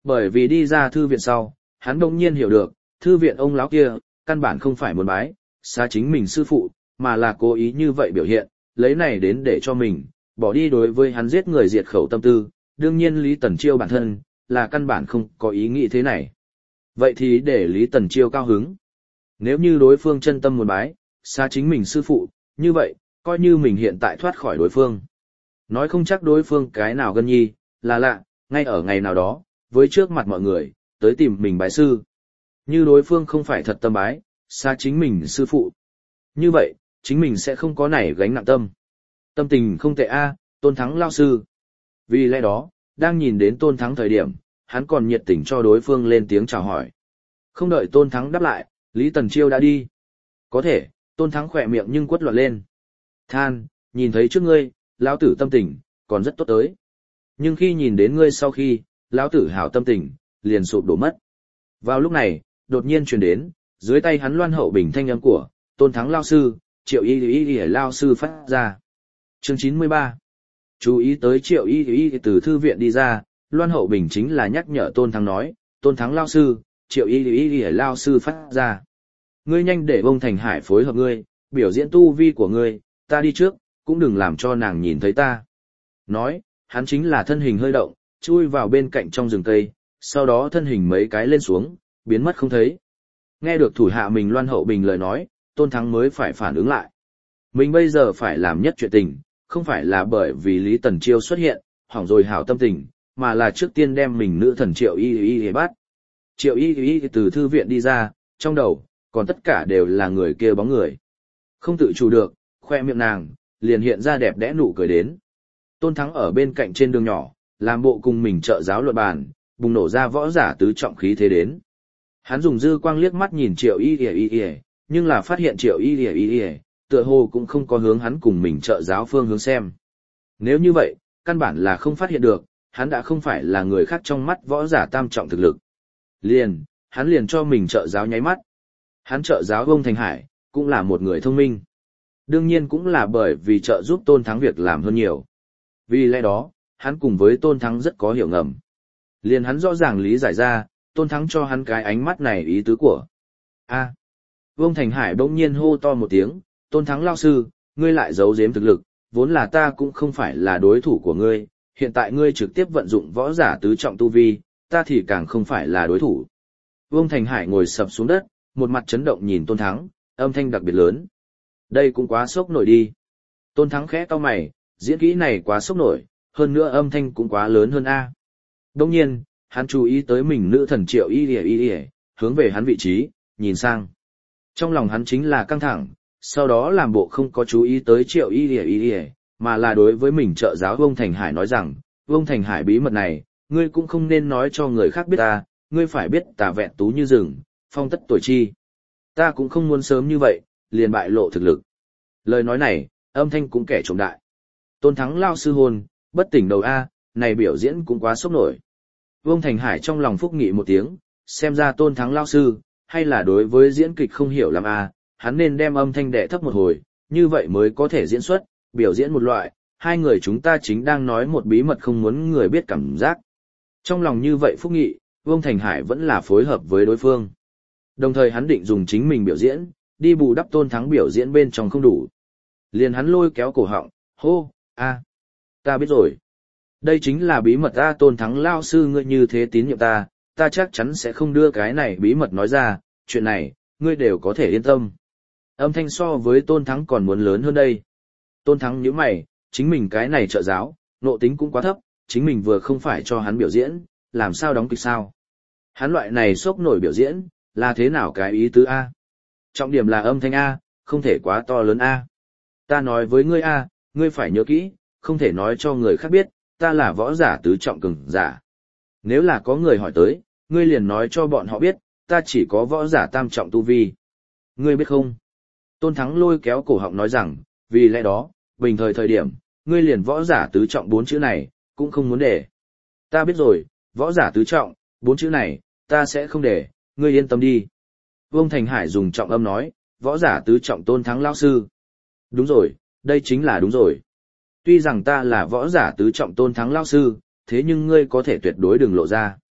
Bởi vì đi ra thư viện sau, hắn đông nhiên hiểu được, thư viện ông lão kia, căn bản không phải muốn bái, xa chính mình sư phụ, mà là cố ý như vậy biểu hiện, lấy này đến để cho mình, bỏ đi đối với hắn giết người diệt khẩu tâm tư, đương nhiên Lý Tần Chiêu bản thân, là căn bản không có ý nghĩ thế này. Vậy thì để Lý Tần Chiêu cao hứng. Nếu như đối phương chân tâm muốn bái, xa chính mình sư phụ, như vậy, coi như mình hiện tại thoát khỏi đối phương. Nói không chắc đối phương cái nào gân nhi, là lạ, ngay ở ngày nào đó, với trước mặt mọi người, tới tìm mình bái sư. Như đối phương không phải thật tâm bái, xa chính mình sư phụ. Như vậy, chính mình sẽ không có nảy gánh nặng tâm. Tâm tình không tệ a, Tôn Thắng lao sư. Vì lẽ đó, đang nhìn đến Tôn Thắng thời điểm, hắn còn nhiệt tình cho đối phương lên tiếng chào hỏi. Không đợi Tôn Thắng đáp lại, Lý Tần Chiêu đã đi. Có thể, Tôn Thắng khỏe miệng nhưng quất loạn lên. Than, nhìn thấy trước ngươi, lão tử tâm tình, còn rất tốt tới. Nhưng khi nhìn đến ngươi sau khi, lão tử hảo tâm tình, liền sụp đổ mất. Vào lúc này, đột nhiên truyền đến, dưới tay hắn loan hậu bình thanh âm của, Tôn Thắng lao sư, Triệu Y Y Y lao sư phát ra. Chương chín mươi ba. Chú ý tới Triệu Y Y từ thư viện đi ra, loan hậu bình chính là nhắc nhở Tôn Thắng nói, Tôn Thắng lao sư, Triệu Y Y Y lao sư phát ra. Ngươi nhanh để Bông Thành Hải phối hợp ngươi, biểu diễn tu vi của ngươi, ta đi trước, cũng đừng làm cho nàng nhìn thấy ta. Nói, hắn chính là thân hình hơi động, chui vào bên cạnh trong rừng cây, sau đó thân hình mấy cái lên xuống, biến mất không thấy. Nghe được thủ hạ mình Loan Hậu Bình lời nói, Tôn Thắng mới phải phản ứng lại. Mình bây giờ phải làm nhất chuyện tình, không phải là bởi vì Lý Tần Chiêu xuất hiện, hỏng rồi hảo tâm tình, mà là trước tiên đem mình nữ thần Triệu Y Y Y bắt. Triệu Y Y từ thư viện đi ra, trong đầu, còn tất cả đều là người kia bóng người. Không tự chủ được, khoe miệng nàng, liền hiện ra đẹp đẽ nụ cười đến. Tôn Thắng ở bên cạnh trên đường nhỏ, làm bộ cùng mình trợ giáo luận bàn, bùng nổ ra võ giả tứ trọng khí thế đến. Hắn dùng dư quang liếc mắt nhìn Triệu Y Y Y, nhưng là phát hiện Triệu Y Y Y, tựa hồ cũng không có hướng hắn cùng mình trợ giáo phương hướng xem. Nếu như vậy, căn bản là không phát hiện được, hắn đã không phải là người khác trong mắt võ giả tam trọng thực lực. Liền, hắn liền cho mình trợ giáo nháy mắt. Hắn trợ giáo Bông Thành Hải, cũng là một người thông minh. Đương nhiên cũng là bởi vì trợ giúp Tôn Thắng việc làm hơn nhiều. Vì lẽ đó, hắn cùng với Tôn Thắng rất có hiểu ngầm. Liền hắn rõ ràng lý giải ra, Tôn Thắng cho hắn cái ánh mắt này ý tứ của. A. Bông Thành Hải bỗng nhiên hô to một tiếng, Tôn Thắng lao sư, ngươi lại giấu giếm thực lực, vốn là ta cũng không phải là đối thủ của ngươi, hiện tại ngươi trực tiếp vận dụng võ giả tứ trọng tu vi, ta thì càng không phải là đối thủ. Bông Thành Hải ngồi sập xuống đất, một mặt chấn động nhìn Tôn Thắng, âm thanh đặc biệt lớn. Đây cũng quá sốc nổi đi. Tôn Thắng khẽ cau mày, diễn kỹ này quá sốc nổi, hơn nữa âm thanh cũng quá lớn hơn a. Đông nhiên, hắn chú ý tới mình nữ thần Triệu Y Y Y, hướng về hắn vị trí, nhìn sang. Trong lòng hắn chính là căng thẳng, sau đó làm bộ không có chú ý tới Triệu Y Y Y, mà là đối với mình trợ giáo Vương Thành Hải nói rằng, Vương Thành Hải bí mật này, ngươi cũng không nên nói cho người khác biết ta, ngươi phải biết tà vẹn tú như rừng, phong tất tuổi chi. Ta cũng không muốn sớm như vậy, liền bại lộ thực lực. Lời nói này, âm thanh cũng kẻ trộm đại. Tôn Thắng lao sư hồn, bất tỉnh đầu A, này biểu diễn cũng quá sốc nổi. Vương Thành Hải trong lòng phúc nghị một tiếng, xem ra Tôn Thắng lao sư, hay là đối với diễn kịch không hiểu lắm A, hắn nên đem âm thanh đẻ thấp một hồi, như vậy mới có thể diễn xuất, biểu diễn một loại, hai người chúng ta chính đang nói một bí mật không muốn người biết cảm giác. Trong lòng như vậy phúc nghị, Vương Thành Hải vẫn là phối hợp với đối phương. Đồng thời hắn định dùng chính mình biểu diễn, đi bù đắp Tôn Thắng biểu diễn bên trong không đủ. Liền hắn lôi kéo cổ họng, hô, a, ta biết rồi. Đây chính là bí mật ta Tôn Thắng lao sư ngươi như thế tín nhiệm ta, ta chắc chắn sẽ không đưa cái này bí mật nói ra, chuyện này, ngươi đều có thể yên tâm. Âm thanh so với Tôn Thắng còn muốn lớn hơn đây. Tôn Thắng nhíu mày, chính mình cái này trợ giáo, nộ tính cũng quá thấp, chính mình vừa không phải cho hắn biểu diễn, làm sao đóng kịch sao. Hắn loại này sốc nổi biểu diễn, là thế nào cái ý tứ A? Trọng điểm là âm thanh A, không thể quá to lớn A. Ta nói với ngươi A, ngươi phải nhớ kỹ, không thể nói cho người khác biết, ta là võ giả tứ trọng cường giả. Nếu là có người hỏi tới, ngươi liền nói cho bọn họ biết, ta chỉ có võ giả tam trọng tu vi. Ngươi biết không? Tôn Thắng lôi kéo cổ họng nói rằng, vì lẽ đó, bình thời thời điểm, ngươi liền võ giả tứ trọng bốn chữ này, cũng không muốn để. Ta biết rồi, võ giả tứ trọng, bốn chữ này, ta sẽ không để, ngươi yên tâm đi. Vương Thành Hải dùng trọng âm nói, võ giả tứ trọng Tôn Thắng lao sư. Đúng rồi, đây chính là đúng rồi. Tuy rằng ta là võ giả tứ trọng Tôn Thắng lao sư, thế nhưng ngươi có thể tuyệt đối đừng lộ ra.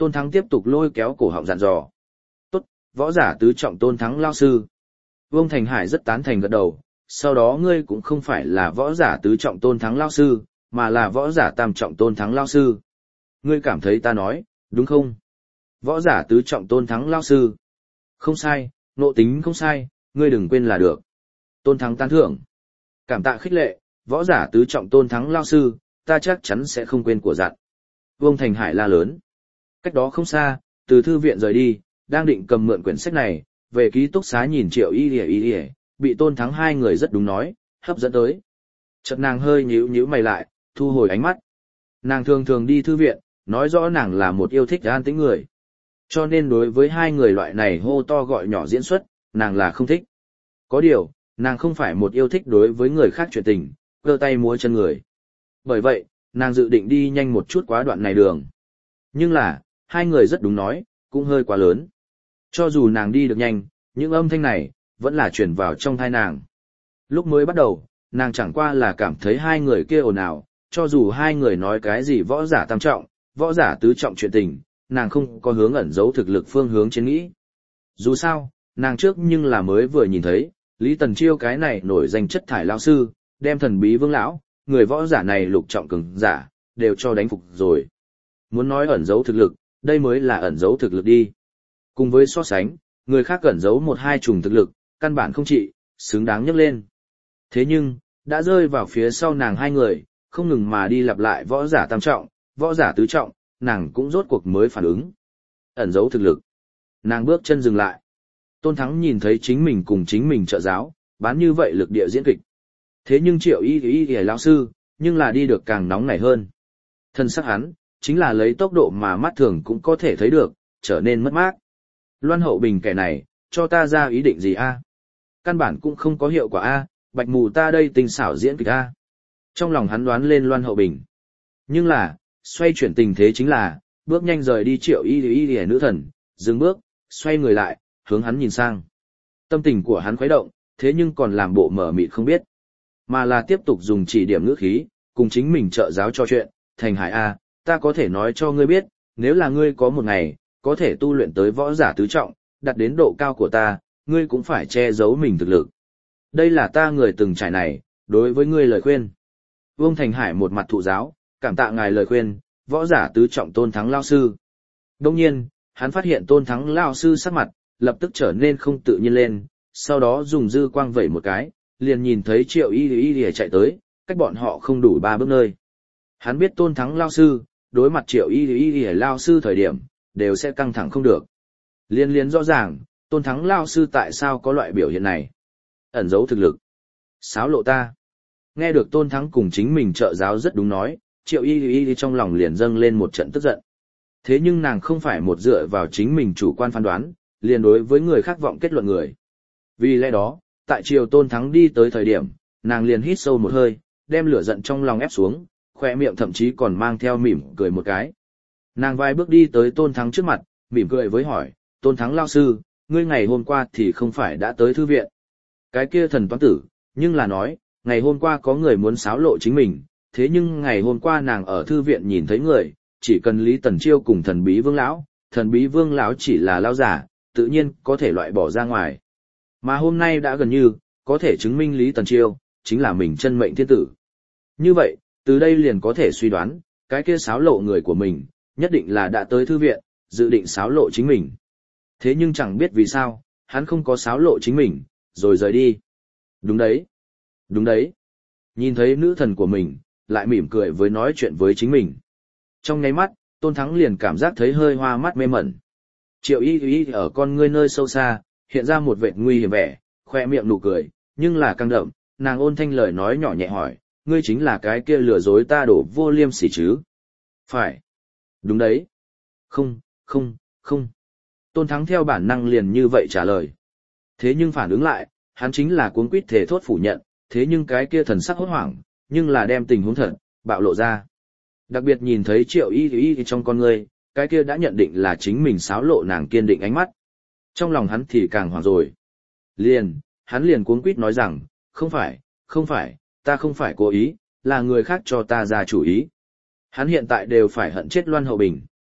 Tôn Thắng tiếp tục lôi kéo cổ họng dặn dò. Tốt, võ giả tứ trọng Tôn Thắng lao sư. Vương Thành Hải rất tán thành gật đầu, sau đó ngươi cũng không phải là võ giả tứ trọng Tôn Thắng lao sư, mà là võ giả tam trọng Tôn Thắng lao sư. Ngươi cảm thấy ta nói, đúng không? Võ giả tứ trọng Tôn Thắng lao sư. Không sai, nộ tính không sai, ngươi đừng quên là được. Tôn Thắng tán thưởng. Cảm tạ khích lệ, võ giả tứ trọng Tôn Thắng lao sư, ta chắc chắn sẽ không quên của dặn. Vương Thành Hải la lớn. Cách đó không xa, từ thư viện rời đi, đang định cầm mượn quyển sách này, về ký túc xá nhìn Triệu Y Y Y Y, bị Tôn Thắng hai người rất đúng nói, hấp dẫn tới. Chợt nàng hơi nhíu nhíu mày lại, thu hồi ánh mắt. Nàng thường thường đi thư viện, nói rõ nàng là một yêu thích an tĩnh người. Cho nên đối với hai người loại này hô to gọi nhỏ diễn xuất, nàng là không thích. Có điều, nàng không phải một yêu thích đối với người khác chuyện tình, cơ tay múa chân người. Bởi vậy, nàng dự định đi nhanh một chút quá đoạn này đường. Nhưng là, hai người rất đúng nói, cũng hơi quá lớn. Cho dù nàng đi được nhanh, những âm thanh này, vẫn là truyền vào trong thai nàng. Lúc mới bắt đầu, nàng chẳng qua là cảm thấy hai người kia ồn ào, cho dù hai người nói cái gì võ giả tam trọng, võ giả tứ trọng chuyện tình, nàng không có hướng ẩn giấu thực lực phương hướng trên nghĩ. Dù sao, nàng trước nhưng là mới vừa nhìn thấy, Lý Tần Chiêu cái này nổi danh chất thải lao sư, đem thần bí vương lão, người võ giả này lục trọng cường giả, đều cho đánh phục rồi. Muốn nói ẩn giấu thực lực, đây mới là ẩn giấu thực lực đi. Cùng với so sánh, người khác ẩn giấu một hai trùng thực lực, căn bản không trị, xứng đáng nhấc lên. Thế nhưng, đã rơi vào phía sau nàng hai người, không ngừng mà đi lặp lại võ giả tam trọng, võ giả tứ trọng, nàng cũng rốt cuộc mới phản ứng. Ẩn giấu thực lực. Nàng bước chân dừng lại. Tôn Thắng nhìn thấy chính mình cùng chính mình trợ giáo, bán như vậy lực địa diễn kịch. Thế nhưng Triệu Y Y Y lão sư, nhưng là đi được càng nóng nảy hơn. Thân sắc hắn, chính là lấy tốc độ mà mắt thường cũng có thể thấy được, trở nên mất mát. Loan Hậu Bình kẻ này, cho ta ra ý định gì a? Căn bản cũng không có hiệu quả a, bạch mù ta đây tình xảo diễn kịch a. Trong lòng hắn đoán lên Loan Hậu Bình. Nhưng là, xoay chuyển tình thế chính là, bước nhanh rời đi Triệu Y Y Y nữ thần, dừng bước, xoay người lại, hướng hắn nhìn sang. Tâm tình của hắn khuấy động, thế nhưng còn làm bộ mở mịt không biết. Mà là tiếp tục dùng chỉ điểm ngữ khí, cùng chính mình trợ giáo cho chuyện, Thành Hải A, ta có thể nói cho ngươi biết, nếu là ngươi có một ngày, có thể tu luyện tới võ giả tứ trọng, đặt đến độ cao của ta, ngươi cũng phải che giấu mình thực lực. Đây là ta người từng trải này, đối với ngươi lời khuyên. Vương Thành Hải một mặt thụ giáo, cảm tạ ngài lời khuyên, võ giả tứ trọng Tôn Thắng lao sư. Đông nhiên, hắn phát hiện Tôn Thắng lao sư sắc mặt, lập tức trở nên không tự nhiên lên, sau đó dùng dư quang vẩy một cái, liền nhìn thấy Triệu Y Y Y chạy tới, cách bọn họ không đủ ba bước nơi. Hắn biết Tôn Thắng lao sư, đối mặt Triệu Y Y Y lao sư thời điểm, đều sẽ căng thẳng không được. Liên liên rõ ràng, Tôn Thắng lao sư tại sao có loại biểu hiện này. Ẩn giấu thực lực. Xáo lộ ta. Nghe được Tôn Thắng cùng chính mình trợ giáo rất đúng nói, Triệu Y Y Y trong lòng liền dâng lên một trận tức giận. Thế nhưng nàng không phải một dựa vào chính mình chủ quan phán đoán, liền đối với người khác vọng kết luận người. Vì lẽ đó, tại chiều Tôn Thắng đi tới thời điểm, nàng liền hít sâu một hơi, đem lửa giận trong lòng ép xuống, khoe miệng thậm chí còn mang theo mỉm cười một cái. Nàng vài bước đi tới Tôn Thắng trước mặt, mỉm cười với hỏi, Tôn Thắng lao sư, ngươi ngày hôm qua thì không phải đã tới thư viện. Cái kia thần toán tử, nhưng là nói, ngày hôm qua có người muốn xáo lộ chính mình, thế nhưng ngày hôm qua nàng ở thư viện nhìn thấy người, chỉ cần Lý Tần Chiêu cùng thần bí vương lão, thần bí vương lão chỉ là lão giả, tự nhiên có thể loại bỏ ra ngoài. Mà hôm nay đã gần như, có thể chứng minh Lý Tần Chiêu, chính là mình chân mệnh thiên tử. Như vậy, từ đây liền có thể suy đoán, cái kia xáo lộ người của mình, nhất định là đã tới thư viện, dự định xáo lộ chính mình. Thế nhưng chẳng biết vì sao, hắn không có xáo lộ chính mình, rồi rời đi. Đúng đấy, đúng đấy. Nhìn thấy nữ thần của mình, lại mỉm cười với nói chuyện với chính mình. Trong nháy mắt, Tôn Thắng liền cảm giác thấy hơi hoa mắt mê mẩn. Triệu Y Y ở con ngươi nơi sâu xa, hiện ra một vệt nguy hiểm vẻ, khoe miệng nụ cười, nhưng là căng đậm, nàng ôn thanh lời nói nhỏ nhẹ hỏi, ngươi chính là cái kia lừa dối ta đổ vô liêm sỉ chứ? Phải. Đúng đấy. Không, không, không. Tôn Thắng theo bản năng liền như vậy trả lời. Thế nhưng phản ứng lại, hắn chính là cuống quýt thể thốt phủ nhận, thế nhưng cái kia thần sắc hốt hoảng, nhưng là đem tình huống thật, bạo lộ ra. Đặc biệt nhìn thấy Triệu Y Y trong con ngươi, cái kia đã nhận định là chính mình xáo lộ nàng kiên định ánh mắt. Trong lòng hắn thì càng hoảng rồi. Liền, hắn liền cuống quýt nói rằng, không phải, không phải, ta không phải cố ý, là người khác cho ta ra chủ ý. Hắn hiện tại đều phải hận chết Loan Hậu Bình.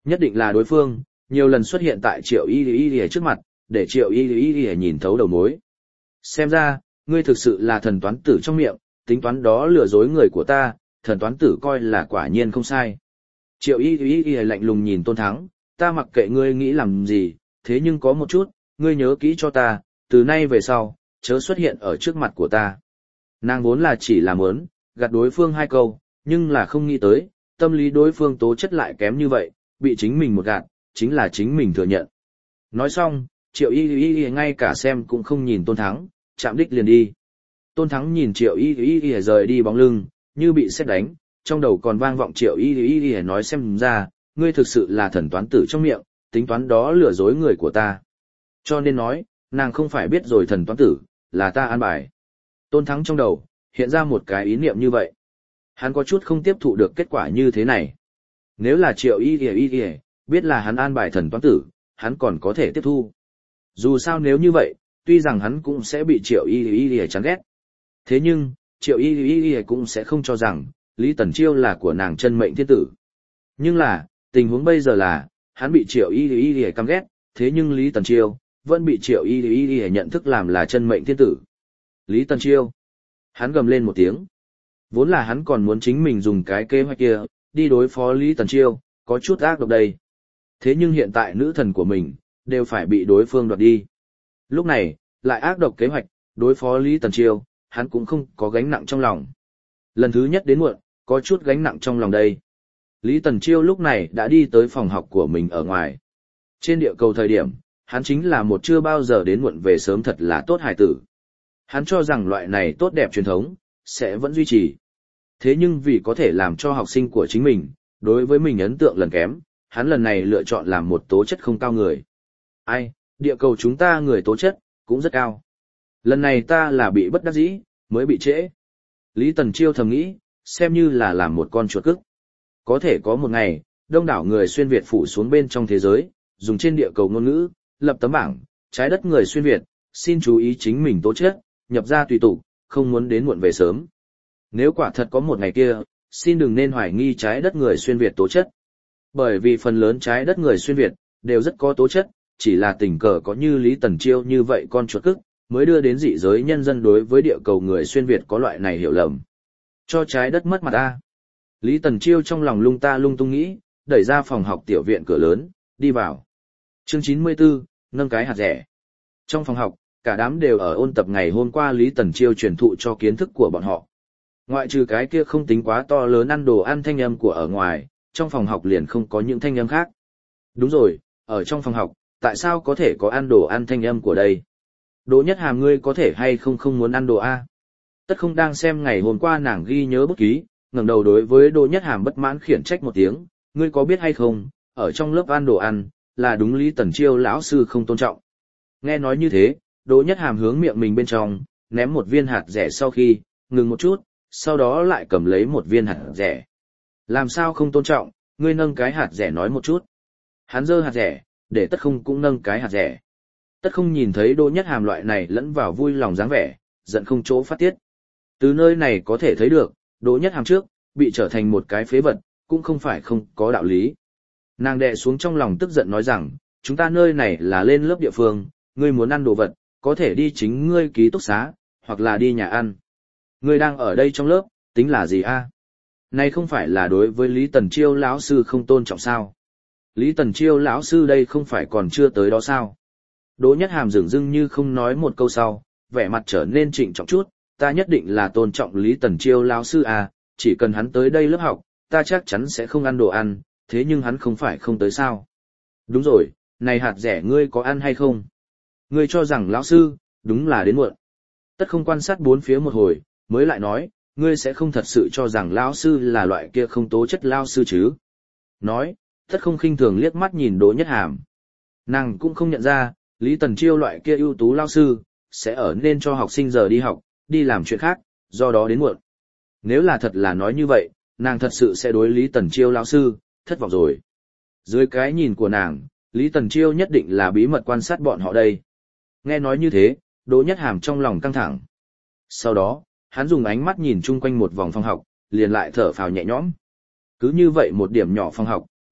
Nhất định là đối phương, nhiều lần xuất hiện tại Triệu Y Y Y trước mặt, để Triệu Y Y Y nhìn thấu đầu mối. Xem ra, ngươi thực sự là thần toán tử trong miệng, tính toán đó lừa dối người của ta, thần toán tử coi là quả nhiên không sai. Triệu Y Y Y lạnh lùng nhìn Tôn Thắng, ta mặc kệ ngươi nghĩ làm gì, thế nhưng có một chút, ngươi nhớ kỹ cho ta, từ nay về sau, chớ xuất hiện ở trước mặt của ta. Nàng vốn là chỉ là muốn gạt đối phương hai câu, nhưng là không nghĩ tới, tâm lý đối phương tố chất lại kém như vậy, bị chính mình một gạt, chính là chính mình thừa nhận. Nói xong, Triệu Y Y Y ngay cả xem cũng không nhìn Tôn Thắng, chạm đích liền đi. Tôn Thắng nhìn Triệu Y Y Y rời đi bóng lưng, như bị sét đánh, trong đầu còn vang vọng Triệu Y Y Y nói xem ra, ngươi thực sự là thần toán tử trong miệng, tính toán đó lừa dối người của ta. Cho nên nói, nàng không phải biết rồi thần toán tử, là ta an bài. Tôn Thắng trong đầu, hiện ra một cái ý niệm như vậy. Hắn có chút không tiếp thụ được kết quả như thế này. Nếu là Triệu Y Y Y biết là hắn an bài thần toán tử, hắn còn có thể tiếp thu. Dù sao nếu như vậy, tuy rằng hắn cũng sẽ bị Triệu Y Y Y chán ghét. Thế nhưng, Triệu Y Y Y cũng sẽ không cho rằng, Lý Tần Chiêu là của nàng chân mệnh thiên tử. Nhưng là, tình huống bây giờ là, hắn bị Triệu Y Y Y căm ghét, thế nhưng Lý Tần Chiêu vẫn bị Triệu Y Y Y nhận thức làm là chân mệnh thiên tử. Lý Tần Chiêu. Hắn gầm lên một tiếng. Vốn là hắn còn muốn chính mình dùng cái kế hoạch kia, đi đối phó Lý Tần Chiêu, có chút ác độc đây. Thế nhưng hiện tại nữ thần của mình, đều phải bị đối phương đoạt đi. Lúc này, lại ác độc kế hoạch, đối phó Lý Tần Chiêu, hắn cũng không có gánh nặng trong lòng. Lần thứ nhất đến muộn, có chút gánh nặng trong lòng đây. Lý Tần Chiêu lúc này đã đi tới phòng học của mình ở ngoài. Trên địa cầu thời điểm, hắn chính là một chưa bao giờ đến muộn về sớm thật là tốt hài tử. Hắn cho rằng loại này tốt đẹp truyền thống, sẽ vẫn duy trì. Thế nhưng vì có thể làm cho học sinh của chính mình, đối với mình ấn tượng lần kém, hắn lần này lựa chọn làm một tố chất không cao người. Ai, địa cầu chúng ta người tố chất, cũng rất cao. Lần này ta là bị bất đắc dĩ, mới bị trễ. Lý Tần Chiêu thầm nghĩ, xem như là làm một con chuột cức. Có thể có một ngày, đông đảo người xuyên Việt phủ xuống bên trong thế giới, dùng trên địa cầu ngôn ngữ, lập tấm bảng, trái đất người xuyên Việt, xin chú ý chính mình tố chất, nhập ra tùy tục, không muốn đến muộn về sớm. Nếu quả thật có một ngày kia, xin đừng nên hoài nghi trái đất người xuyên Việt tố chất. Bởi vì phần lớn trái đất người xuyên Việt, đều rất có tố chất, chỉ là tình cờ có như Lý Tần Chiêu như vậy con chuột cức, mới đưa đến dị giới nhân dân đối với địa cầu người xuyên Việt có loại này hiểu lầm. Cho trái đất mất mặt ta. Lý Tần Chiêu trong lòng lung ta lung tung nghĩ, đẩy ra phòng học tiểu viện cửa lớn, đi vào. Chương chín mươi tư, nâng cái hạt rẻ. Trong phòng học, cả đám đều ở ôn tập ngày hôm qua Lý Tần Chiêu truyền thụ cho kiến thức của bọn họ. Ngoại trừ cái kia không tính quá to lớn ăn đồ ăn thanh âm của ở ngoài, trong phòng học liền không có những thanh âm khác. Đúng rồi, ở trong phòng học, tại sao có thể có ăn đồ ăn thanh âm của đây? Đỗ Nhất Hàm ngươi có thể hay không không muốn ăn đồ A? Tất không đang xem ngày hôm qua nàng ghi nhớ bút ký, ngẩng đầu đối với Đỗ Nhất Hàm bất mãn khiển trách một tiếng, ngươi có biết hay không, ở trong lớp ăn đồ ăn, là đúng Lý Tần Chiêu lão sư không tôn trọng. Nghe nói như thế, Đỗ Nhất Hàm hướng miệng mình bên trong, ném một viên hạt rẻ sau khi, ngừng một chút, sau đó lại cầm lấy một viên hạt rẻ. Làm sao không tôn trọng, ngươi nâng cái hạt rẻ nói một chút. Hắn giơ hạt rẻ, để Tất Không cũng nâng cái hạt rẻ. Tất Không nhìn thấy Đỗ Nhất Hàm loại này lẫn vào vui lòng dáng vẻ, giận không chỗ phát tiết. Từ nơi này có thể thấy được, Đỗ Nhất Hàm trước, bị trở thành một cái phế vật, cũng không phải không có đạo lý. Nàng đè xuống trong lòng tức giận nói rằng, chúng ta nơi này là lên lớp địa phương, ngươi muốn ăn đồ vật, có thể đi chính ngươi ký túc xá, hoặc là đi nhà ăn. Ngươi đang ở đây trong lớp, tính là gì a? Này không phải là đối với Lý Tần Chiêu lão sư không tôn trọng sao? Lý Tần Chiêu lão sư đây không phải còn chưa tới đó sao? Đỗ Nhất Hàm dửng dưng như không nói một câu sau, vẻ mặt trở nên trịnh trọng chút, ta nhất định là tôn trọng Lý Tần Chiêu lão sư à, chỉ cần hắn tới đây lớp học, ta chắc chắn sẽ không ăn đồ ăn, thế nhưng hắn không phải không tới sao? Đúng rồi, này hạt rẻ ngươi có ăn hay không? Ngươi cho rằng lão sư, đúng là đến muộn. Tất Không quan sát bốn phía một hồi, mới lại nói, ngươi sẽ không thật sự cho rằng lão sư là loại kia không tố chất lão sư chứ? Nói, Tất Không khinh thường liếc mắt nhìn Đỗ Nhất Hàm. Nàng cũng không nhận ra, Lý Tần Chiêu loại kia ưu tú lão sư, sẽ ở nên cho học sinh giờ đi học, đi làm chuyện khác, do đó đến muộn. Nếu là thật là nói như vậy, nàng thật sự sẽ đối Lý Tần Chiêu lão sư, thất vọng rồi. Dưới cái nhìn của nàng, Lý Tần Chiêu nhất định là bí mật quan sát bọn họ đây. Nghe nói như thế, Đỗ Nhất Hàm trong lòng căng thẳng. Sau đó, hắn dùng ánh mắt nhìn chung quanh một vòng phòng học, liền lại thở phào nhẹ nhõm. Cứ như vậy một điểm nhỏ phòng học,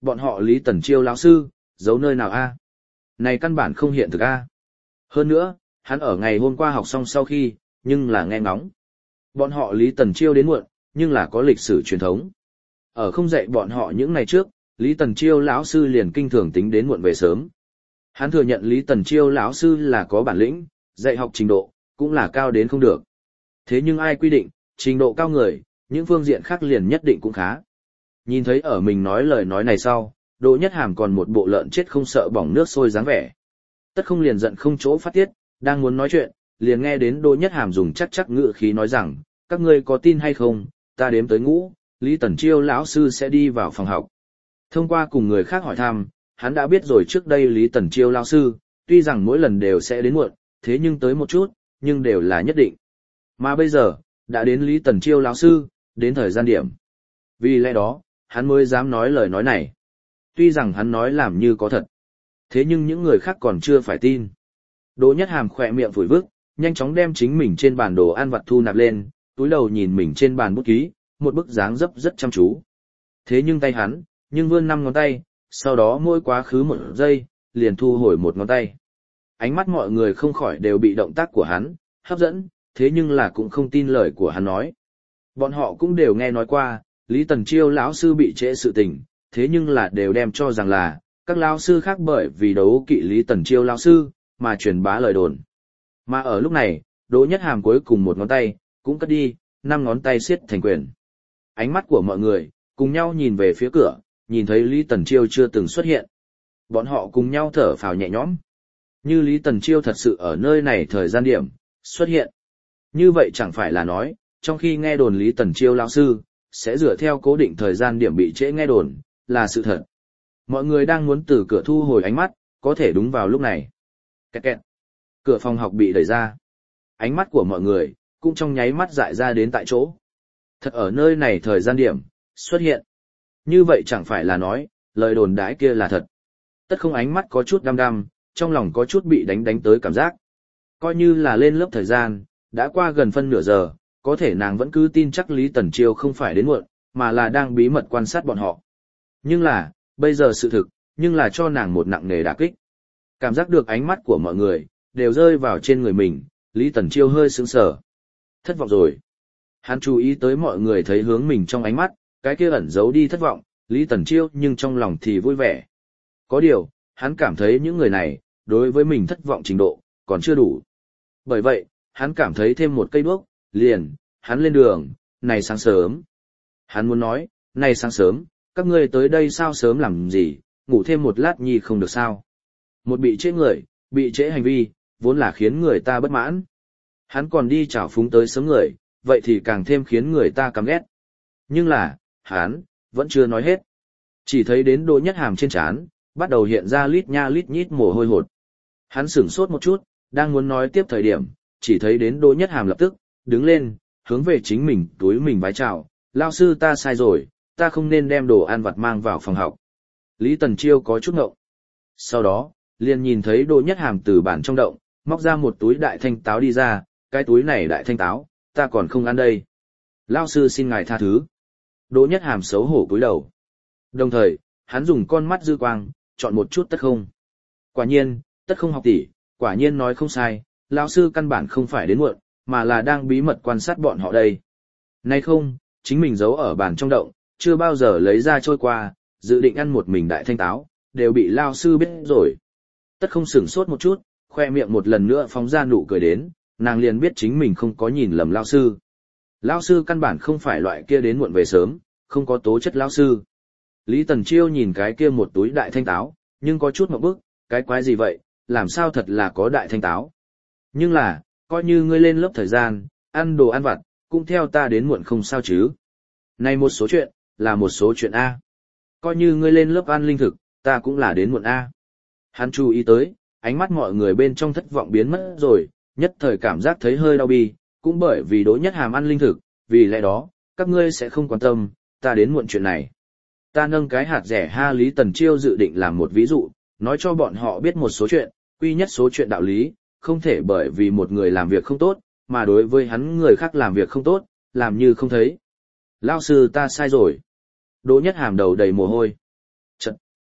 bọn họ Lý Tần Chiêu lão sư, giấu nơi nào a? Này căn bản không hiện thực a. Hơn nữa, hắn ở ngày hôm qua học xong sau khi, nhưng là nghe ngóng. Bọn họ Lý Tần Chiêu đến muộn, nhưng là có lịch sử truyền thống. Ở không dạy bọn họ những ngày trước, Lý Tần Chiêu lão sư liền kinh thường tính đến muộn về sớm. Hắn thừa nhận Lý Tần Chiêu lão sư là có bản lĩnh, dạy học trình độ cũng là cao đến không được. Thế nhưng ai quy định, trình độ cao người, những phương diện khác liền nhất định cũng khá. Nhìn thấy ở mình nói lời nói này sau, Đỗ Nhất Hàm còn một bộ lợn chết không sợ bỏng nước sôi dáng vẻ. Tất không liền giận không chỗ phát tiết, đang muốn nói chuyện, liền nghe đến Đỗ Nhất Hàm dùng chắc chắc ngữ khí nói rằng, các ngươi có tin hay không, ta đếm tới ngũ, Lý Tần Chiêu lão sư sẽ đi vào phòng học. Thông qua cùng người khác hỏi thăm, hắn đã biết rồi trước đây Lý Tần Chiêu lão sư, tuy rằng mỗi lần đều sẽ đến muộn, thế nhưng tới một chút, nhưng đều là nhất định. Mà bây giờ, đã đến Lý Tần Chiêu lão sư, đến thời gian điểm. Vì lẽ đó, hắn mới dám nói lời nói này. Tuy rằng hắn nói làm như có thật, thế nhưng những người khác còn chưa phải tin. Đỗ Nhất Hàm khỏe miệng phủi vức, nhanh chóng đem chính mình trên bàn đồ ăn vặt thu nạp lên, túi đầu nhìn mình trên bàn bút ký, một bức dáng dấp rất chăm chú. Thế nhưng tay hắn, nhưng vươn năm ngón tay, sau đó mỗi quá khứ một giây, liền thu hồi một ngón tay. Ánh mắt mọi người không khỏi đều bị động tác của hắn hấp dẫn, thế nhưng là cũng không tin lời của hắn nói. Bọn họ cũng đều nghe nói qua, Lý Tần Chiêu lão sư bị trễ sự tình, thế nhưng là đều đem cho rằng là các lão sư khác bởi vì đấu kỵ Lý Tần Chiêu lão sư mà truyền bá lời đồn. Mà ở lúc này, Đỗ Nhất Hàm cuối cùng một ngón tay cũng cất đi, năm ngón tay siết thành quyền. Ánh mắt của mọi người cùng nhau nhìn về phía cửa, nhìn thấy Lý Tần Chiêu chưa từng xuất hiện. Bọn họ cùng nhau thở phào nhẹ nhõm. Như Lý Tần Chiêu thật sự ở nơi này thời gian điểm xuất hiện. Như vậy chẳng phải là nói, trong khi nghe đồn Lý Tần Chiêu lão sư sẽ dựa theo cố định thời gian điểm bị trễ nghe đồn, là sự thật. Mọi người đang muốn từ cửa thu hồi ánh mắt, có thể đúng vào lúc này. Kẹt kẹt. Cửa phòng học bị đẩy ra. Ánh mắt của mọi người cũng trong nháy mắt dại ra đến tại chỗ. Thật ở nơi này thời gian điểm xuất hiện. Như vậy chẳng phải là nói, lời đồn đãi kia là thật. Tất không ánh mắt có chút đăm đăm, trong lòng có chút bị đánh đánh tới cảm giác. Coi như là lên lớp thời gian, đã qua gần phân nửa giờ, có thể nàng vẫn cứ tin chắc Lý Tần Chiêu không phải đến muộn, mà là đang bí mật quan sát bọn họ. Nhưng là, bây giờ sự thực, nhưng là cho nàng một nặng nề đả kích. Cảm giác được ánh mắt của mọi người, đều rơi vào trên người mình, Lý Tần Chiêu hơi sững sờ. Thất vọng rồi. Hắn chú ý tới mọi người thấy hướng mình trong ánh mắt, cái kia ẩn giấu đi thất vọng, Lý Tần Chiêu nhưng trong lòng thì vui vẻ. Có điều, hắn cảm thấy những người này, đối với mình thất vọng trình độ, còn chưa đủ. Bởi vậy, hắn cảm thấy thêm một cây đuốc, liền, hắn lên đường, này sáng sớm. Hắn muốn nói, này sáng sớm, các ngươi tới đây sao sớm làm gì, ngủ thêm một lát nhi không được sao. Một bị trễ người, bị trễ hành vi, vốn là khiến người ta bất mãn. Hắn còn đi chảo phúng tới sớm người, vậy thì càng thêm khiến người ta căm ghét. Nhưng là, hắn, vẫn chưa nói hết. Chỉ thấy đến Đỗ Nhất Hàm trên trán, bắt đầu hiện ra lít nha lít nhít mồ hôi hột. Hắn sửng sốt một chút, đang muốn nói tiếp thời điểm, chỉ thấy đến Đỗ Nhất Hàm lập tức, đứng lên, hướng về chính mình, túi mình vái chào, lao sư ta sai rồi, ta không nên đem đồ ăn vặt mang vào phòng học. Lý Tần Chiêu có chút ngộng. Sau đó, liền nhìn thấy Đỗ Nhất Hàm từ bàn trong động, móc ra một túi đại thanh táo đi ra, cái túi này đại thanh táo, ta còn không ăn đây. Lao sư xin ngài tha thứ. Đỗ Nhất Hàm xấu hổ cúi đầu. Đồng thời, hắn dùng con mắt dư quang, chọn một chút tất không. Quả nhiên, tất không học tỷ, quả nhiên nói không sai, lão sư căn bản không phải đến muộn, mà là đang bí mật quan sát bọn họ đây. Nay không, chính mình giấu ở bàn trong động, chưa bao giờ lấy ra trôi qua, dự định ăn một mình đại thanh táo, đều bị lao sư biết rồi. Tất không sửng sốt một chút, khoe miệng một lần nữa phóng ra nụ cười đến, nàng liền biết chính mình không có nhìn lầm lao sư. Lao sư căn bản không phải loại kia đến muộn về sớm, không có tố chất lao sư. Lý Tần Chiêu nhìn cái kia một túi đại thanh táo, nhưng có chút một bức, cái quái gì vậy, làm sao thật là có đại thanh táo. Nhưng là, coi như ngươi lên lớp thời gian, ăn đồ ăn vặt, cũng theo ta đến muộn không sao chứ. Này một số chuyện, là một số chuyện A. Coi như ngươi lên lớp ăn linh thực, ta cũng là đến muộn A. Hắn chú ý tới, ánh mắt mọi người bên trong thất vọng biến mất rồi, nhất thời cảm giác thấy hơi đau bi, cũng bởi vì Đỗ Nhất Hàm ăn linh thực, vì lẽ đó, các ngươi sẽ không quan tâm, ta đến muộn chuyện này. Ta nâng cái hạt rẻ ha Lý Tần Chiêu dự định làm một ví dụ, nói cho bọn họ biết một số chuyện, quy nhất số chuyện đạo lý, không thể bởi vì một người làm việc không tốt, mà đối với hắn người khác làm việc không tốt, làm như không thấy. Lao sư ta sai rồi. Đỗ Nhất Hàm đầu đầy mồ hôi. Chật,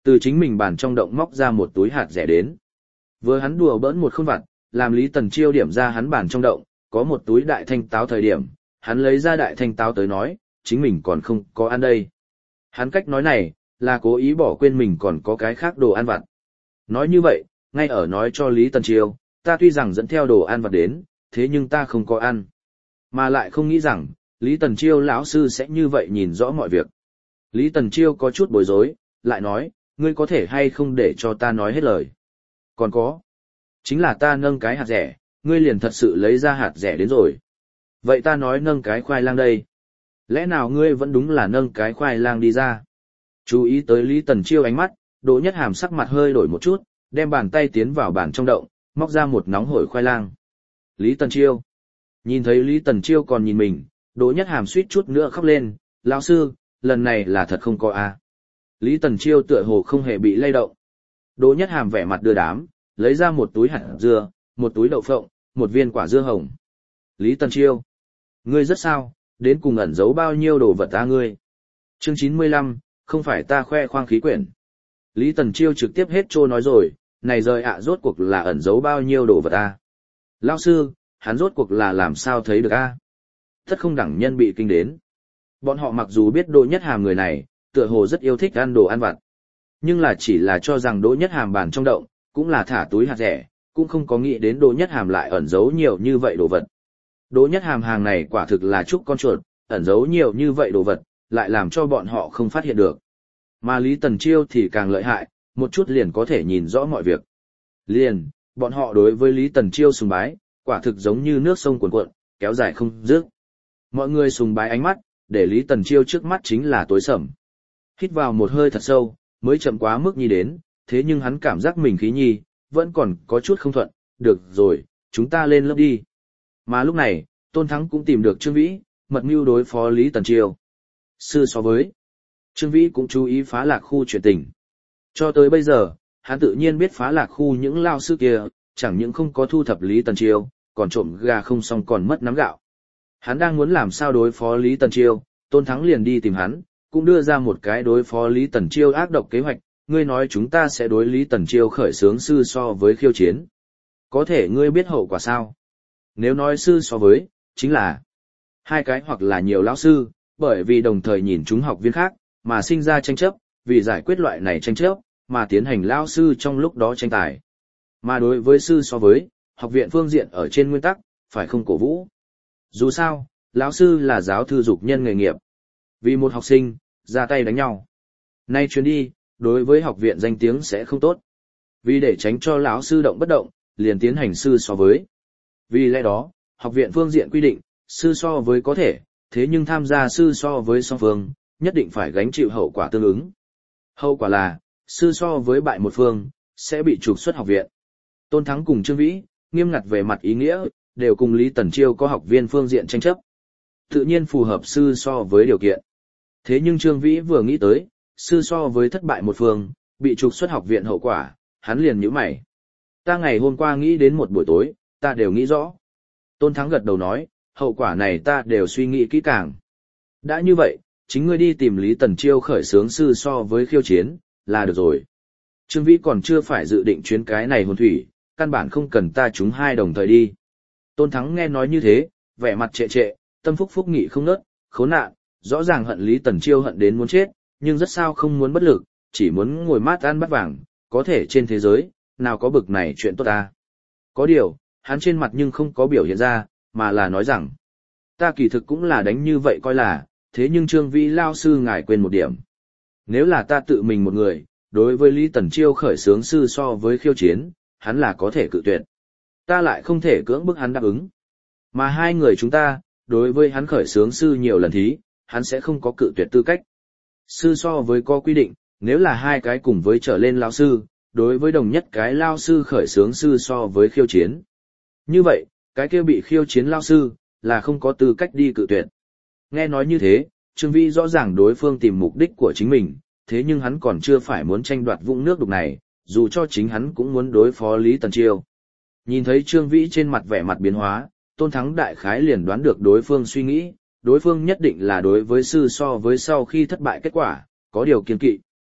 Từ chính mình bàn trong động móc ra một túi hạt rẻ đến. Vừa hắn đùa bỡn một khôn vặt, làm Lý Tần Chiêu điểm ra hắn bàn trong động, có một túi đại thanh táo thời điểm, hắn lấy ra đại thanh táo tới nói, chính mình còn không có ăn đây. Hắn cách nói này, là cố ý bỏ quên mình còn có cái khác đồ ăn vặt. Nói như vậy, ngay ở nói cho Lý Tần Chiêu, ta tuy rằng dẫn theo đồ ăn vặt đến, thế nhưng ta không có ăn. Mà lại không nghĩ rằng, Lý Tần Chiêu lão sư sẽ như vậy nhìn rõ mọi việc. Lý Tần Chiêu có chút bối rối, lại nói, ngươi có thể hay không để cho ta nói hết lời. Còn có, chính là ta nâng cái hạt rẻ, ngươi liền thật sự lấy ra hạt rẻ đến rồi. Vậy ta nói nâng cái khoai lang đây. Lẽ nào ngươi vẫn đúng là nâng cái khoai lang đi ra? Chú ý tới Lý Tần Chiêu ánh mắt, Đỗ Nhất Hàm sắc mặt hơi đổi một chút, đem bàn tay tiến vào bàn trong động, móc ra một nóng hổi khoai lang. Lý Tần Chiêu. Nhìn thấy Lý Tần Chiêu còn nhìn mình, Đỗ Nhất Hàm suýt chút nữa khóc lên, lão sư, lần này là thật không có a. À. Lý Tần Chiêu tựa hồ không hề bị lay động. Đỗ Nhất Hàm vẻ mặt đưa đám, lấy ra một túi hạt dưa, một túi đậu phộng, một viên quả dưa hồng. Lý Tần Chiêu. Ngươi rất sao, đến cùng ẩn giấu bao nhiêu đồ vật ta ngươi. Chương chín mươi lăm, không phải ta khoe khoang khí quyển. Lý Tần Chiêu trực tiếp hết trô nói rồi, này rời ạ rốt cuộc là ẩn giấu bao nhiêu đồ vật ta. Lão sư, hắn rốt cuộc là làm sao thấy được a? À? Tất không đẳng nhân bị kinh đến. Bọn họ mặc dù biết Đỗ Nhất Hàm người này, tựa hồ rất yêu thích ăn đồ ăn vặt. Nhưng là chỉ là cho rằng Đỗ Nhất Hàm bàn trong động, cũng là thả túi hạt rẻ, cũng không có nghĩ đến Đỗ Nhất Hàm lại ẩn giấu nhiều như vậy đồ vật. Đỗ Nhất Hàm hàng này quả thực là chúc con chuột, ẩn giấu nhiều như vậy đồ vật, lại làm cho bọn họ không phát hiện được. Mà Lý Tần Chiêu thì càng lợi hại, một chút liền có thể nhìn rõ mọi việc. Liền, bọn họ đối với Lý Tần Chiêu sùng bái, quả thực giống như nước sông cuồn cuộn, kéo dài không dứt. Mọi người sùng bái ánh mắt, để Lý Tần Chiêu trước mắt chính là tối sầm. Hít vào một hơi thật sâu, mới chậm quá mức nhi đến, thế nhưng hắn cảm giác mình khí nhi, vẫn còn có chút không thuận, được rồi, chúng ta lên lớp đi. Mà lúc này, Tôn Thắng cũng tìm được Trương Vĩ, mật mưu đối phó Lý Tần Chiêu. Sư so với, Trương Vĩ cũng chú ý Phá Lạc khu chuyện tình. Cho tới bây giờ, hắn tự nhiên biết Phá Lạc khu những lao sư kia, chẳng những không có thu thập Lý Tần Chiêu, còn trộm gà không xong còn mất nắm gạo. Hắn đang muốn làm sao đối phó Lý Tần Chiêu, Tôn Thắng liền đi tìm hắn, cũng đưa ra một cái đối phó Lý Tần Chiêu ác độc kế hoạch, ngươi nói chúng ta sẽ đối Lý Tần Chiêu khởi xướng sư so với khiêu chiến. Có thể ngươi biết hậu quả sao? Nếu nói sư so với, chính là hai cái hoặc là nhiều lão sư, bởi vì đồng thời nhìn chúng học viên khác, mà sinh ra tranh chấp, vì giải quyết loại này tranh chấp, mà tiến hành lão sư trong lúc đó tranh tài. Mà đối với sư so với, học viện phương diện ở trên nguyên tắc, phải không cổ vũ. Dù sao, lão sư là giáo thư dục nhân nghề nghiệp. Vì một học sinh, ra tay đánh nhau. Nay chuyến đi, đối với học viện danh tiếng sẽ không tốt. Vì để tránh cho lão sư động bất động, liền tiến hành sư so với. Vì lẽ đó, học viện phương diện quy định, sư so với có thể, thế nhưng tham gia sư so với song phương, nhất định phải gánh chịu hậu quả tương ứng. Hậu quả là, sư so với bại một phương, sẽ bị trục xuất học viện. Tôn Thắng cùng Trương Vĩ, nghiêm ngặt về mặt ý nghĩa, đều cùng Lý Tần Chiêu có học viên phương diện tranh chấp. Tự nhiên phù hợp sư so với điều kiện. Thế nhưng Trương Vĩ vừa nghĩ tới, sư so với thất bại một phương, bị trục xuất học viện hậu quả, hắn liền nhíu mày. Ta ngày hôm qua nghĩ đến một buổi tối, ta đều nghĩ rõ. Tôn Thắng gật đầu nói, hậu quả này ta đều suy nghĩ kỹ càng. Đã như vậy, chính ngươi đi tìm Lý Tần Chiêu khởi xướng sư so với khiêu chiến, là được rồi. Trương Vĩ còn chưa phải dự định chuyến cái này hồn thủy, căn bản không cần ta chúng hai đồng thời đi. Tôn Thắng nghe nói như thế, vẻ mặt trệ trệ, tâm phúc phúc nghị không nớt, khốn nạn, rõ ràng hận Lý Tần Chiêu hận đến muốn chết, nhưng rất sao không muốn bất lực, chỉ muốn ngồi mát ăn bát vàng, có thể trên thế giới, nào có bực này chuyện tốt ta. Có điều, hắn trên mặt nhưng không có biểu hiện ra, mà là nói rằng, ta kỳ thực cũng là đánh như vậy coi là, thế nhưng Trương Vĩ lao sư ngài quên một điểm. Nếu là ta tự mình một người, đối với Lý Tần Chiêu khởi xướng sư so với khiêu chiến, hắn là có thể cự tuyệt. Ta lại không thể cưỡng bức hắn đáp ứng. Mà hai người chúng ta, đối với hắn khởi xướng sư nhiều lần thí, hắn sẽ không có cự tuyệt tư cách. Sư so với có quy định, nếu là hai cái cùng với trở lên lao sư, đối với đồng nhất cái lao sư khởi xướng sư so với khiêu chiến. Như vậy, cái kia bị khiêu chiến lao sư, là không có tư cách đi cự tuyệt. Nghe nói như thế, Trương Vĩ rõ ràng đối phương tìm mục đích của chính mình, thế nhưng hắn còn chưa phải muốn tranh đoạt vũng nước đục này, dù cho chính hắn cũng muốn đối phó Lý Tần Chiêu. Nhìn thấy Trương Vĩ trên mặt vẻ mặt biến hóa, Tôn Thắng đại khái liền đoán được đối phương suy nghĩ, đối phương nhất định là đối với sư so với sau khi thất bại kết quả, có điều kiên kỵ.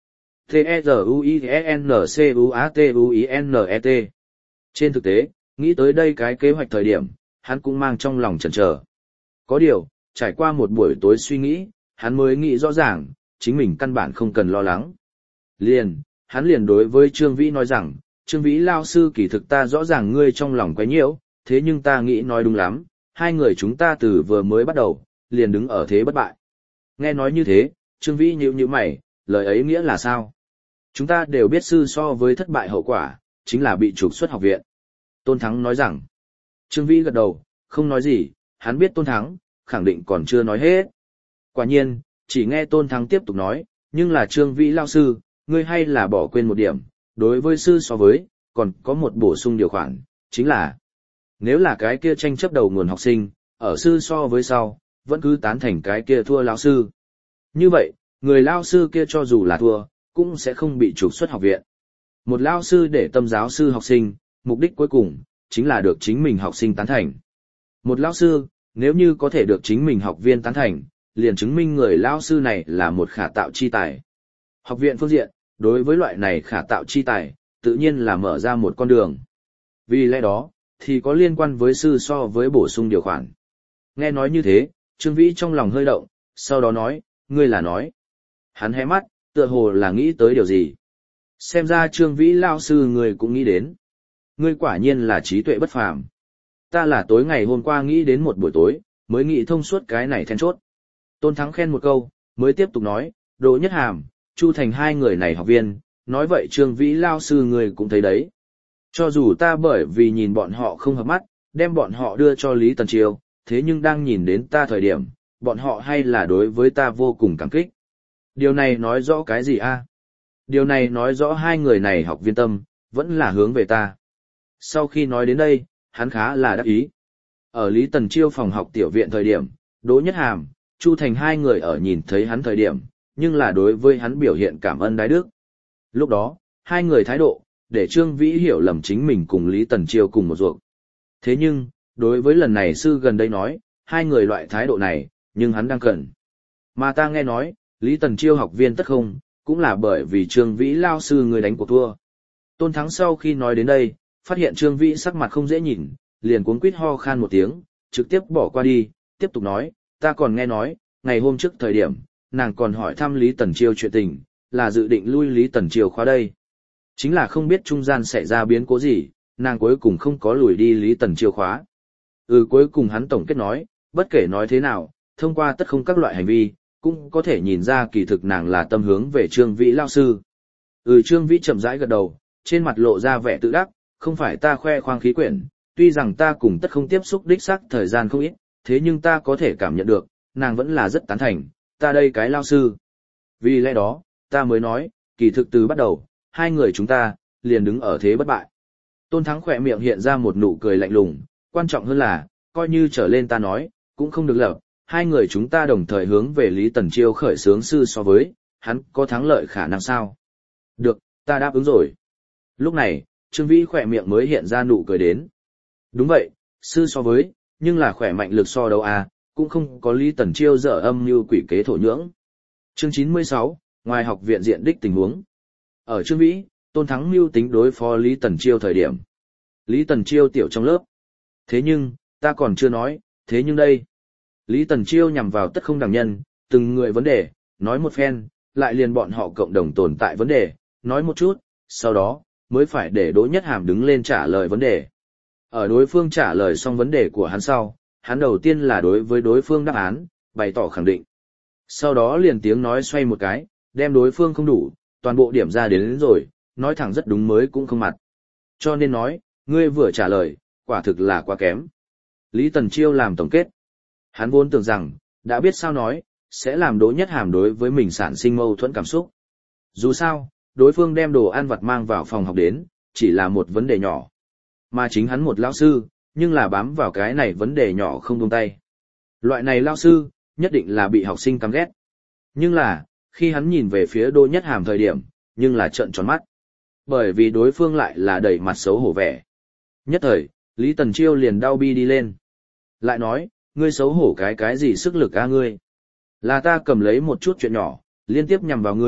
T E R U I E N C U A T U I N E T. Trên thực tế, nghĩ tới đây cái kế hoạch thời điểm, hắn cũng mang trong lòng chần chờ. Có điều, trải qua một buổi tối suy nghĩ, hắn mới nghĩ rõ ràng, chính mình căn bản không cần lo lắng. Liền, hắn liền đối với Trương Vĩ nói rằng, Trương Vĩ lao sư kỳ thực ta rõ ràng ngươi trong lòng quấy nhiễu, thế nhưng ta nghĩ nói đúng lắm, hai người chúng ta từ vừa mới bắt đầu, liền đứng ở thế bất bại. Nghe nói như thế, Trương Vĩ nhíu nhíu mày, lời ấy nghĩa là sao? Chúng ta đều biết sư so với thất bại hậu quả, chính là bị trục xuất học viện. Tôn Thắng nói rằng, Trương Vĩ gật đầu, không nói gì, hắn biết Tôn Thắng, khẳng định còn chưa nói hết. Quả nhiên, chỉ nghe Tôn Thắng tiếp tục nói, nhưng là Trương Vĩ lao sư, ngươi hay là bỏ quên một điểm, đối với sư so với, còn có một bổ sung điều khoản, chính là, nếu là cái kia tranh chấp đầu nguồn học sinh, ở sư so với sau, vẫn cứ tán thành cái kia thua lao sư. Như vậy, người lao sư kia cho dù là thua, cũng sẽ không bị trục xuất học viện. Một lao sư để tâm giáo sư học sinh, mục đích cuối cùng, chính là được chính mình học sinh tán thành. Một lao sư, nếu như có thể được chính mình học viên tán thành, liền chứng minh người lao sư này là một khả tạo chi tài. Học viện phương diện, đối với loại này khả tạo chi tài, tự nhiên là mở ra một con đường. Vì lẽ đó, thì có liên quan với sư so với bổ sung điều khoản. Nghe nói như thế, Trương Vĩ trong lòng hơi động, sau đó nói, ngươi là nói. Hắn hé mắt, tựa hồ là nghĩ tới điều gì. Xem ra Trương Vĩ lao sư người cũng nghĩ đến. Ngươi quả nhiên là trí tuệ bất phàm. Ta là tối ngày hôm qua nghĩ đến một buổi tối, mới nghĩ thông suốt cái này then chốt. Tôn Thắng khen một câu, mới tiếp tục nói, Đỗ Nhất Hàm, Chu Thành hai người này học viên, nói vậy Trương Vĩ lao sư người cũng thấy đấy. Cho dù ta bởi vì nhìn bọn họ không hợp mắt, đem bọn họ đưa cho Lý Tần Chiêu, thế nhưng đang nhìn đến ta thời điểm, bọn họ hay là đối với ta vô cùng cảm kích. Điều này nói rõ cái gì a? Điều này nói rõ hai người này học viên tâm, vẫn là hướng về ta. Sau khi nói đến đây, hắn khá là đắc ý. Ở Lý Tần Chiêu phòng học tiểu viện thời điểm, Đỗ Nhất Hàm, Chu Thành hai người ở nhìn thấy hắn thời điểm, nhưng là đối với hắn biểu hiện cảm ơn đái đức. Lúc đó, hai người thái độ, để Trương Vĩ hiểu lầm chính mình cùng Lý Tần Chiêu cùng một ruột. Thế nhưng, đối với lần này sư gần đây nói, hai người loại thái độ này, nhưng hắn đang cần. Mà ta nghe nói, Lý Tần Chiêu học viên tất không, cũng là bởi vì Trương Vĩ lao sư người đánh cuộc thua. Tôn Thắng sau khi nói đến đây, phát hiện Trương Vĩ sắc mặt không dễ nhìn, liền cuống quýt ho khan một tiếng, trực tiếp bỏ qua đi, tiếp tục nói, ta còn nghe nói, ngày hôm trước thời điểm, nàng còn hỏi thăm Lý Tần Chiêu chuyện tình, là dự định lui Lý Tần Chiêu khóa đây. Chính là không biết trung gian xảy ra biến cố gì, nàng cuối cùng không có lùi đi Lý Tần Chiêu khóa. Ừ, cuối cùng hắn tổng kết nói, bất kể nói thế nào, thông qua tất không các loại hành vi, cũng có thể nhìn ra kỳ thực nàng là tâm hướng về Trương Vĩ lao sư. Ừ, Trương Vĩ chậm rãi gật đầu, trên mặt lộ ra vẻ tự đắc, không phải ta khoe khoang khí quyển, tuy rằng ta cùng tất không tiếp xúc đích xác thời gian không ít, thế nhưng ta có thể cảm nhận được, nàng vẫn là rất tán thành, ta đây cái lao sư. Vì lẽ đó, ta mới nói, kỳ thực từ bắt đầu, hai người chúng ta, liền đứng ở thế bất bại. Tôn Thắng khỏe miệng hiện ra một nụ cười lạnh lùng, quan trọng hơn là, coi như trở lên ta nói, cũng không được lập, hai người chúng ta đồng thời hướng về Lý Tần Chiêu khởi xướng sư so với, hắn có thắng lợi khả năng sao? Được, ta đáp ứng rồi. Lúc này, Trương Vĩ khỏe miệng mới hiện ra nụ cười đến. Đúng vậy, sư so với, nhưng là khỏe mạnh lực so đấu à, cũng không có Lý Tần Chiêu dở âm như quỷ kế thổ nhưỡng. Chương chín mươi sáu, ngoài học viện diện đích tình huống. Ở Trương Vĩ, Tôn Thắng mưu tính đối phó Lý Tần Chiêu thời điểm. Lý Tần Chiêu tiểu trong lớp. Thế nhưng, ta còn chưa nói, thế nhưng đây. Lý Tần Chiêu nhằm vào tất không đẳng nhân, từng người vấn đề, nói một phen, lại liền bọn họ cộng đồng tồn tại vấn đề, nói một chút, sau đó, mới phải để Đỗ Nhất Hàm đứng lên trả lời vấn đề. Ở đối phương trả lời xong vấn đề của hắn sau, hắn đầu tiên là đối với đối phương đáp án, bày tỏ khẳng định. Sau đó liền tiếng nói xoay một cái, đem đối phương không đủ, toàn bộ điểm ra đến, đến rồi, nói thẳng rất đúng mới cũng không mặt. Cho nên nói, ngươi vừa trả lời, quả thực là quá kém. Lý Tần Chiêu làm tổng kết. Hắn vốn tưởng rằng, đã biết sao nói, sẽ làm Đỗ Nhất Hàm đối với mình sản sinh mâu thuẫn cảm xúc. Dù sao, đối phương đem đồ ăn vặt mang vào phòng học đến, chỉ là một vấn đề nhỏ. Mà chính hắn một lão sư, nhưng là bám vào cái này vấn đề nhỏ không buông tay. Loại này lão sư, nhất định là bị học sinh căm ghét. Nhưng là, khi hắn nhìn về phía Đỗ Nhất Hàm thời điểm, nhưng là trợn tròn mắt. Bởi vì đối phương lại là đầy mặt xấu hổ vẻ. Nhất thời, Lý Tần Chiêu liền đau bi đi lên. Lại nói, ngươi xấu hổ cái cái gì sức lực a ngươi? Là ta cầm lấy một chút chuyện nhỏ, liên tiếp nhằm vào ngươi,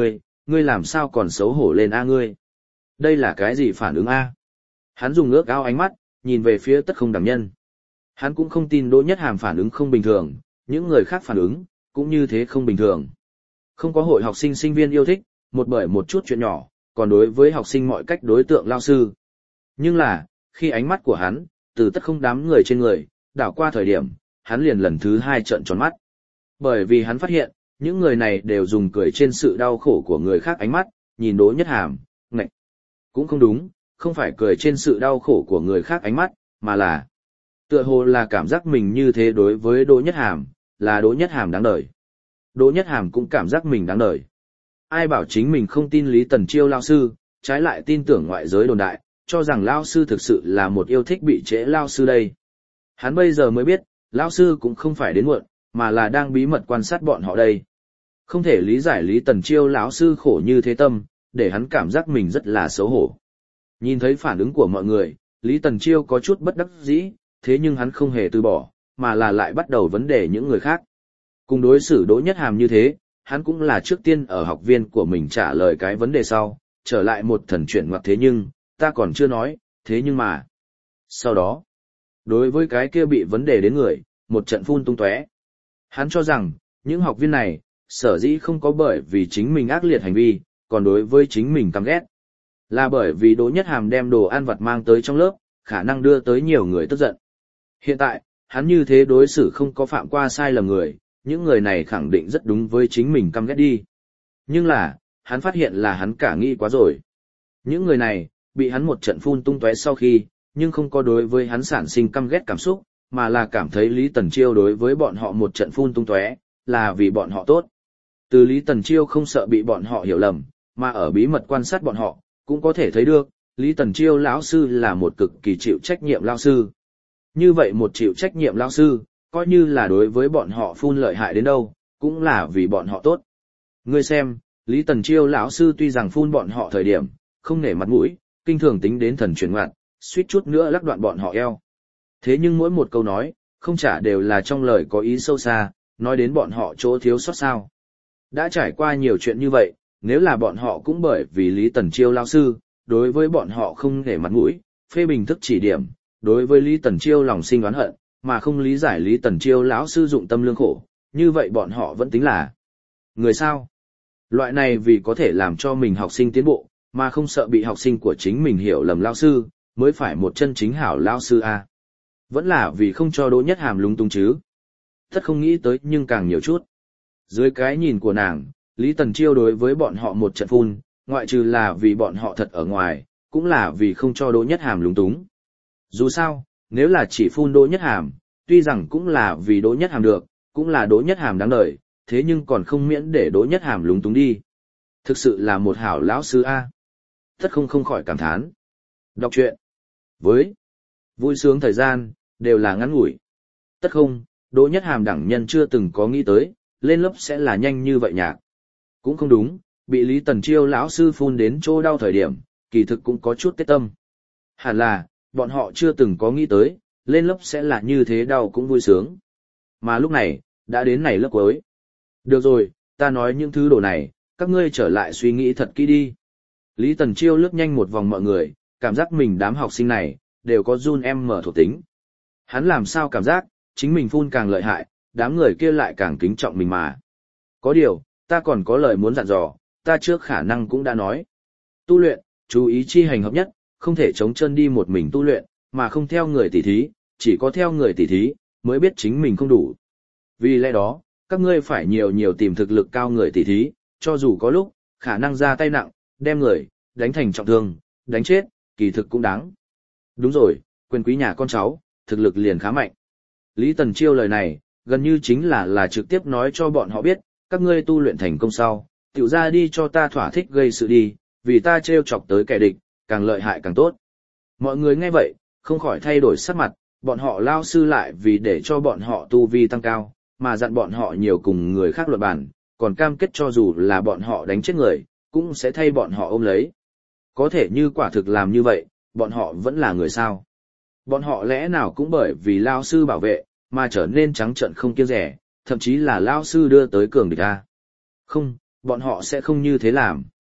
ngươi làm sao còn xấu hổ lên a ngươi? Đây là cái gì phản ứng a? Hắn dùng ước ao ánh mắt, nhìn về phía Tất Không Đẳng Nhân. Hắn cũng không tin Đỗ Nhất Hàm phản ứng không bình thường, những người khác phản ứng, cũng như thế không bình thường. Không có hội học sinh sinh viên yêu thích, một bởi một chút chuyện nhỏ, còn đối với học sinh mọi cách đối tượng lao sư. Nhưng là, khi ánh mắt của hắn, từ Tất Không đám người trên người, đảo qua thời điểm, hắn liền lần thứ hai trợn tròn mắt. Bởi vì hắn phát hiện, những người này đều dùng cười trên sự đau khổ của người khác ánh mắt, nhìn Đỗ Nhất Hàm, ngạch. Cũng không đúng, không phải cười trên sự đau khổ của người khác ánh mắt, mà là tựa hồ là cảm giác mình như thế đối với Đỗ Nhất Hàm, là Đỗ Nhất Hàm đáng đời. Đỗ Nhất Hàm cũng cảm giác mình đáng đời. Ai bảo chính mình không tin Lý Tần Chiêu lao sư, trái lại tin tưởng ngoại giới đồn đại, cho rằng lao sư thực sự là một yêu thích bị trễ lao sư đây. Hắn bây giờ mới biết, lao sư cũng không phải đến muộn, mà là đang bí mật quan sát bọn họ đây. Không thể lý giải Lý Tần Chiêu lão sư khổ như thế tâm, để hắn cảm giác mình rất là xấu hổ. Nhìn thấy phản ứng của mọi người, Lý Tần Chiêu có chút bất đắc dĩ, thế nhưng hắn không hề từ bỏ, mà là lại bắt đầu vấn đề những người khác. Cùng đối xử Đỗ Nhất Hàm như thế, hắn cũng là trước tiên ở học viên của mình trả lời cái vấn đề sau, trở lại một thần chuyển ngoặc thế nhưng, ta còn chưa nói, thế nhưng mà. Sau đó, đối với cái kia bị vấn đề đến người, một trận phun tung tóe. Hắn cho rằng, những học viên này, sở dĩ không có bởi vì chính mình ác liệt hành vi, còn đối với chính mình căm ghét. Là bởi vì Đỗ Nhất Hàm đem đồ ăn vặt mang tới trong lớp, khả năng đưa tới nhiều người tức giận. Hiện tại, hắn như thế đối xử không có phạm qua sai lầm người, những người này khẳng định rất đúng với chính mình căm ghét đi. Nhưng là, hắn phát hiện là hắn cả nghĩ quá rồi. Những người này, bị hắn một trận phun tung tóe sau khi, nhưng không có đối với hắn sản sinh căm ghét cảm xúc, mà là cảm thấy Lý Tần Chiêu đối với bọn họ một trận phun tung tóe, là vì bọn họ tốt. Từ Lý Tần Chiêu không sợ bị bọn họ hiểu lầm, mà ở bí mật quan sát bọn họ, cũng có thể thấy được, Lý Tần Chiêu lão sư là một cực kỳ chịu trách nhiệm lão sư. Như vậy một chịu trách nhiệm lão sư, coi như là đối với bọn họ phun lợi hại đến đâu, cũng là vì bọn họ tốt. Ngươi xem, Lý Tần Chiêu lão sư tuy rằng phun bọn họ thời điểm, không nể mặt mũi, kinh thường tính đến thần chuyển ngoặt, suýt chút nữa lắc đoạn bọn họ eo. Thế nhưng mỗi một câu nói, không chả đều là trong lời có ý sâu xa, nói đến bọn họ chỗ thiếu sót sao. Đã trải qua nhiều chuyện như vậy, nếu là bọn họ cũng bởi vì Lý Tần Chiêu lão sư, đối với bọn họ không nể mặt mũi, phê bình thức chỉ điểm, đối với Lý Tần Chiêu lòng sinh oán hận, mà không lý giải Lý Tần Chiêu lão sư dụng tâm lương khổ, như vậy bọn họ vẫn tính là người sao? Loại này vì có thể làm cho mình học sinh tiến bộ, mà không sợ bị học sinh của chính mình hiểu lầm lão sư, mới phải một chân chính hảo lão sư a. Vẫn là vì không cho Đỗ Nhất Hàm lung tung chứ. Thật không nghĩ tới nhưng càng nhiều chút. Dưới cái nhìn của nàng, Lý Tần Chiêu đối với bọn họ một trận phun, ngoại trừ là vì bọn họ thật ở ngoài, cũng là vì không cho Đỗ Nhất Hàm lung túng. Dù sao, nếu là chỉ phun Đỗ Nhất Hàm, tuy rằng cũng là vì Đỗ Nhất Hàm được, cũng là Đỗ Nhất Hàm đáng đời, thế nhưng còn không miễn để Đỗ Nhất Hàm lúng túng đi. Thực sự là một hảo lão sư A. Tất không không khỏi cảm thán. Đọc truyện. Với vui sướng thời gian, đều là ngắn ngủi. Tất không, Đỗ Nhất Hàm đẳng nhân chưa từng có nghĩ tới, lên lớp sẽ là nhanh như vậy nhạc. Cũng không đúng, bị Lý Tần Chiêu lão sư phun đến chỗ đau thời điểm, kỳ thực cũng có chút tết tâm. Hẳn là, bọn họ chưa từng có nghĩ tới, lên lớp sẽ là như thế đau cũng vui sướng. Mà lúc này, đã đến này lớp cuối. Được rồi, ta nói những thứ đồ này, các ngươi trở lại suy nghĩ thật kỹ đi. Lý Tần Chiêu lướt nhanh một vòng mọi người, cảm giác mình đám học sinh này, đều có run em mở thuộc tính. Hắn làm sao cảm giác, chính mình phun càng lợi hại, đám người kia lại càng kính trọng mình mà. Có điều, ta còn có lời muốn dặn dò, ta trước khả năng cũng đã nói. Tu luyện, chú ý chi hành hợp nhất, không thể chống chân đi một mình tu luyện, mà không theo người tỉ thí, chỉ có theo người tỉ thí, mới biết chính mình không đủ. Vì lẽ đó, các ngươi phải nhiều nhiều tìm thực lực cao người tỉ thí, cho dù có lúc, khả năng ra tay nặng, đem người, đánh thành trọng thương, đánh chết, kỳ thực cũng đáng. Đúng rồi, quyền quý nhà con cháu, thực lực liền khá mạnh. Lý Tần Chiêu lời này, gần như chính là là trực tiếp nói cho bọn họ biết, các ngươi tu luyện thành công sau, tiểu ra đi cho ta thỏa thích gây sự đi, vì ta trêu chọc tới kẻ địch, càng lợi hại càng tốt. Mọi người nghe vậy, không khỏi thay đổi sắc mặt, bọn họ lao sư lại vì để cho bọn họ tu vi tăng cao, mà dặn bọn họ nhiều cùng người khác luận bàn, còn cam kết cho dù là bọn họ đánh chết người, cũng sẽ thay bọn họ ôm lấy. Có thể như quả thực làm như vậy, bọn họ vẫn là người sao. Bọn họ lẽ nào cũng bởi vì lao sư bảo vệ, mà trở nên trắng trợn không kiêng rẻ, thậm chí là lao sư đưa tới cường địch a. Không, bọn họ sẽ không như thế làm.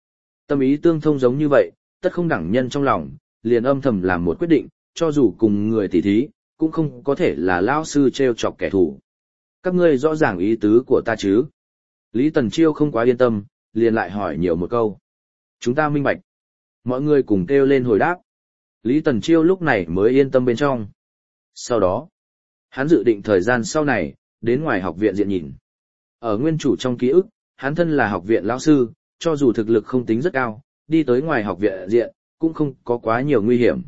Tâm ý tương thông giống như vậy, tất không đẳng nhân trong lòng, liền âm thầm làm một quyết định, cho dù cùng người tỉ thí, cũng không có thể là lao sư treo chọc kẻ thù. Các ngươi rõ ràng ý tứ của ta chứ? Lý Tần Chiêu không quá yên tâm, liền lại hỏi nhiều một câu. Chúng ta minh bạch. Mọi người cùng kêu lên hồi đáp. Lý Tần Chiêu lúc này mới yên tâm bên trong. Sau đó, hắn dự định thời gian sau này, đến ngoài học viện diện nhìn. Ở nguyên chủ trong ký ức, hắn thân là học viện lão sư, cho dù thực lực không tính rất cao, đi tới ngoài học viện diện, cũng không có quá nhiều nguy hiểm.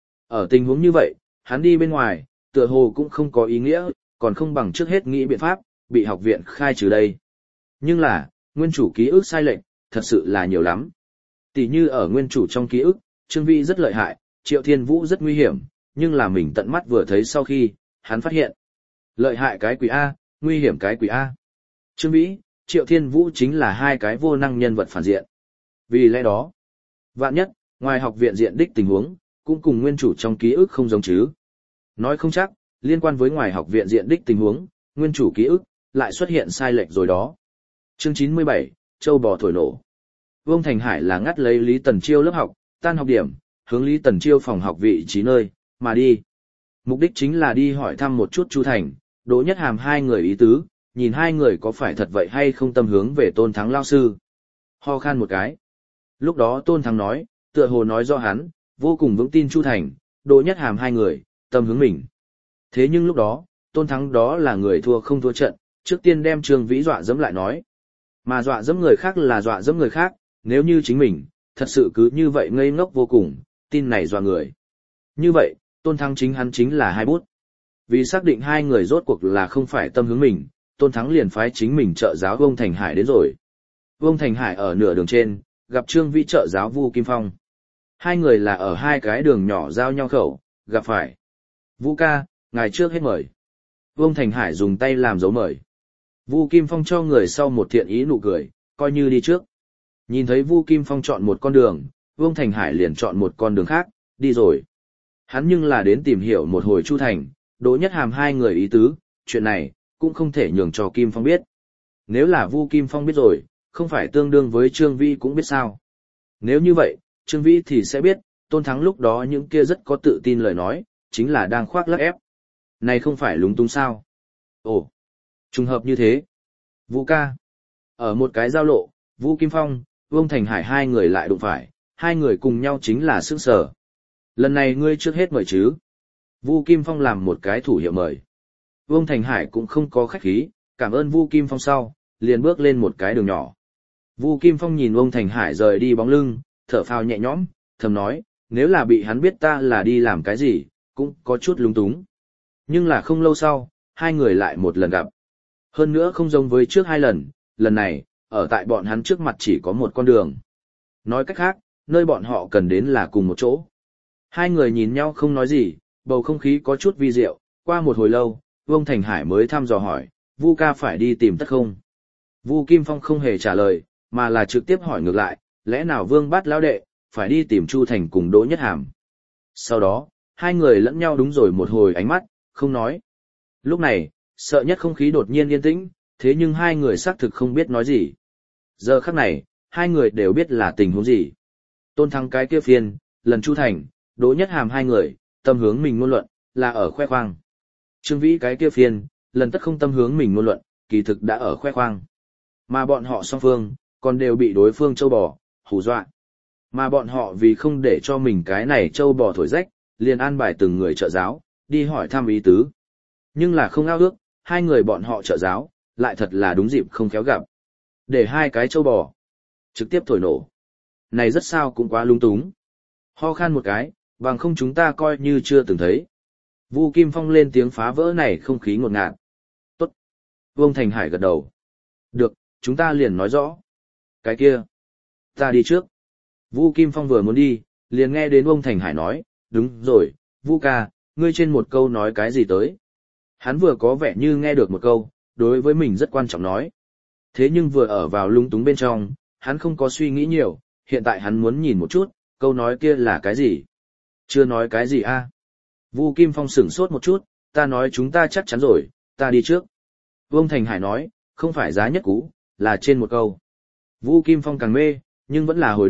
Ở tình huống như vậy, hắn đi bên ngoài, tựa hồ cũng không có ý nghĩa, còn không bằng trước hết nghĩ biện pháp, bị học viện khai trừ đây. Nhưng là, nguyên chủ ký ức sai lệch, thật sự là nhiều lắm. Tỷ như ở nguyên chủ trong ký ức, Trương Vĩ rất lợi hại, Triệu Thiên Vũ rất nguy hiểm, nhưng là mình tận mắt vừa thấy sau khi, hắn phát hiện. Lợi hại cái quỷ A, nguy hiểm cái quỷ A. Trương Vĩ, Triệu Thiên Vũ chính là hai cái vô năng nhân vật phản diện. Vì lẽ đó, vạn nhất, ngoài học viện diện đích tình huống, cũng cùng nguyên chủ trong ký ức không giống chứ. Nói không chắc, liên quan với ngoài học viện diện đích tình huống, nguyên chủ ký ức, lại xuất hiện sai lệch rồi đó. Chương chín mươi bảy, Châu bò thổi nổ. Vương Thành Hải là ngắt lấy Lý Tần Chiêu lớp học, tan học điểm, hướng Lý Tần Chiêu phòng học vị trí nơi, mà đi. Mục đích chính là đi hỏi thăm một chút Chu Thành, Đỗ Nhất Hàm hai người ý tứ, nhìn hai người có phải thật vậy hay không tâm hướng về Tôn Thắng lao sư. Ho khan một cái. Lúc đó Tôn Thắng nói, tựa hồ nói do hắn, vô cùng vững tin Chu Thành, Đỗ Nhất Hàm hai người, tâm hướng mình. Thế nhưng lúc đó, Tôn Thắng đó là người thua không thua trận, trước tiên đem Trương Vĩ dọa dẫm lại nói. Mà dọa dẫm người khác là dọa dẫm người khác, nếu như chính mình, thật sự cứ như vậy ngây ngốc vô cùng, tin này dọa người. Như vậy, Tôn Thắng chính hắn chính là hai bút. Vì xác định hai người rốt cuộc là không phải tâm hướng mình, Tôn Thắng liền phái chính mình trợ giáo Vương Thành Hải đến rồi. Vương Thành Hải ở nửa đường trên, gặp Trương Vĩ trợ giáo Vu Kim Phong. Hai người là ở hai cái đường nhỏ giao nhau khẩu, gặp phải. Vu ca, ngài trước hết mời. Vương Thành Hải dùng tay làm dấu mời. Vu Kim Phong cho người sau một thiện ý nụ cười, coi như đi trước. Nhìn thấy Vu Kim Phong chọn một con đường, Vương Thành Hải liền chọn một con đường khác, đi rồi. Hắn nhưng là đến tìm hiểu một hồi Chu Thành, Đỗ Nhất Hàm hai người ý tứ, chuyện này, cũng không thể nhường cho Kim Phong biết. Nếu là Vu Kim Phong biết rồi, không phải tương đương với Trương Vĩ cũng biết sao. Nếu như vậy, Trương Vĩ thì sẽ biết, Tôn Thắng lúc đó những kia rất có tự tin lời nói, chính là đang khoác lác ép. Này không phải lúng túng sao? Ồ, trùng hợp như thế. Vu ca. Ở một cái giao lộ, Vu Kim Phong, Vương Thành Hải hai người lại đụng phải, hai người cùng nhau chính là sững sờ. Lần này ngươi trước hết mời chứ. Vu Kim Phong làm một cái thủ hiệu mời. Vương Thành Hải cũng không có khách khí, cảm ơn Vu Kim Phong sau, liền bước lên một cái đường nhỏ. Vu Kim Phong nhìn Vương Thành Hải rời đi bóng lưng, thở phào nhẹ nhõm, thầm nói, nếu là bị hắn biết ta là đi làm cái gì, cũng có chút lung túng. Nhưng là không lâu sau, hai người lại một lần gặp. Hơn nữa không giống với trước hai lần, lần này, ở tại bọn hắn trước mặt chỉ có một con đường. Nói cách khác, nơi bọn họ cần đến là cùng một chỗ. Hai người nhìn nhau không nói gì, bầu không khí có chút vi diệu, qua một hồi lâu, Vương Thành Hải mới thăm dò hỏi, Vu ca phải đi tìm tất không? Vu Kim Phong không hề trả lời, mà là trực tiếp hỏi ngược lại, lẽ nào Vương Bát lão đệ, phải đi tìm Chu Thành cùng Đỗ Nhất Hàm? Sau đó, hai người lẫn nhau đúng rồi một hồi ánh mắt, không nói. Lúc này, sợ nhất không khí đột nhiên yên tĩnh, thế nhưng hai người xác thực không biết nói gì. Giờ khắc này, hai người đều biết là tình huống gì. Tôn Thắng cái kia phiên, lần Chu Thành, Đỗ Nhất Hàm hai người, tâm hướng mình ngôn luận, là ở khoe khoang. Trương Vĩ cái kia phiên, lần tất không tâm hướng mình ngôn luận, kỳ thực đã ở khoe khoang. Mà bọn họ song phương, còn đều bị đối phương châu bò, hù dọa. Mà bọn họ vì không để cho mình cái này châu bò thổi rách, liền an bài từng người trợ giáo, đi hỏi thăm ý tứ. Nhưng là không ao ước, hai người bọn họ trợ giáo, lại thật là đúng dịp không khéo gặp. Để hai cái châu bò, trực tiếp thổi nổ. Này rất sao cũng quá lung túng. Ho khan một cái, bằng không chúng ta coi như chưa từng thấy. Vu Kim Phong lên tiếng phá vỡ này không khí ngột ngạt. Tốt. Vương Thành Hải gật đầu. Được, chúng ta liền nói rõ. Cái kia. Ta đi trước. Vu Kim Phong vừa muốn đi, liền nghe đến Vương Thành Hải nói, đúng rồi, Vu ca, ngươi trên một câu nói cái gì tới. Hắn vừa có vẻ như nghe được một câu, đối với mình rất quan trọng nói. Thế nhưng vừa ở vào lung túng bên trong, hắn không có suy nghĩ nhiều, hiện tại hắn muốn nhìn một chút, câu nói kia là cái gì. Chưa nói cái gì a? À? Vu Kim Phong sửng sốt một chút, ta nói chúng ta chắc chắn rồi, ta đi trước. Vương Thành Hải nói, không phải giá nhất cũ, là trên một câu. Vu Kim Phong càng mê, nhưng vẫn là hồi đáp,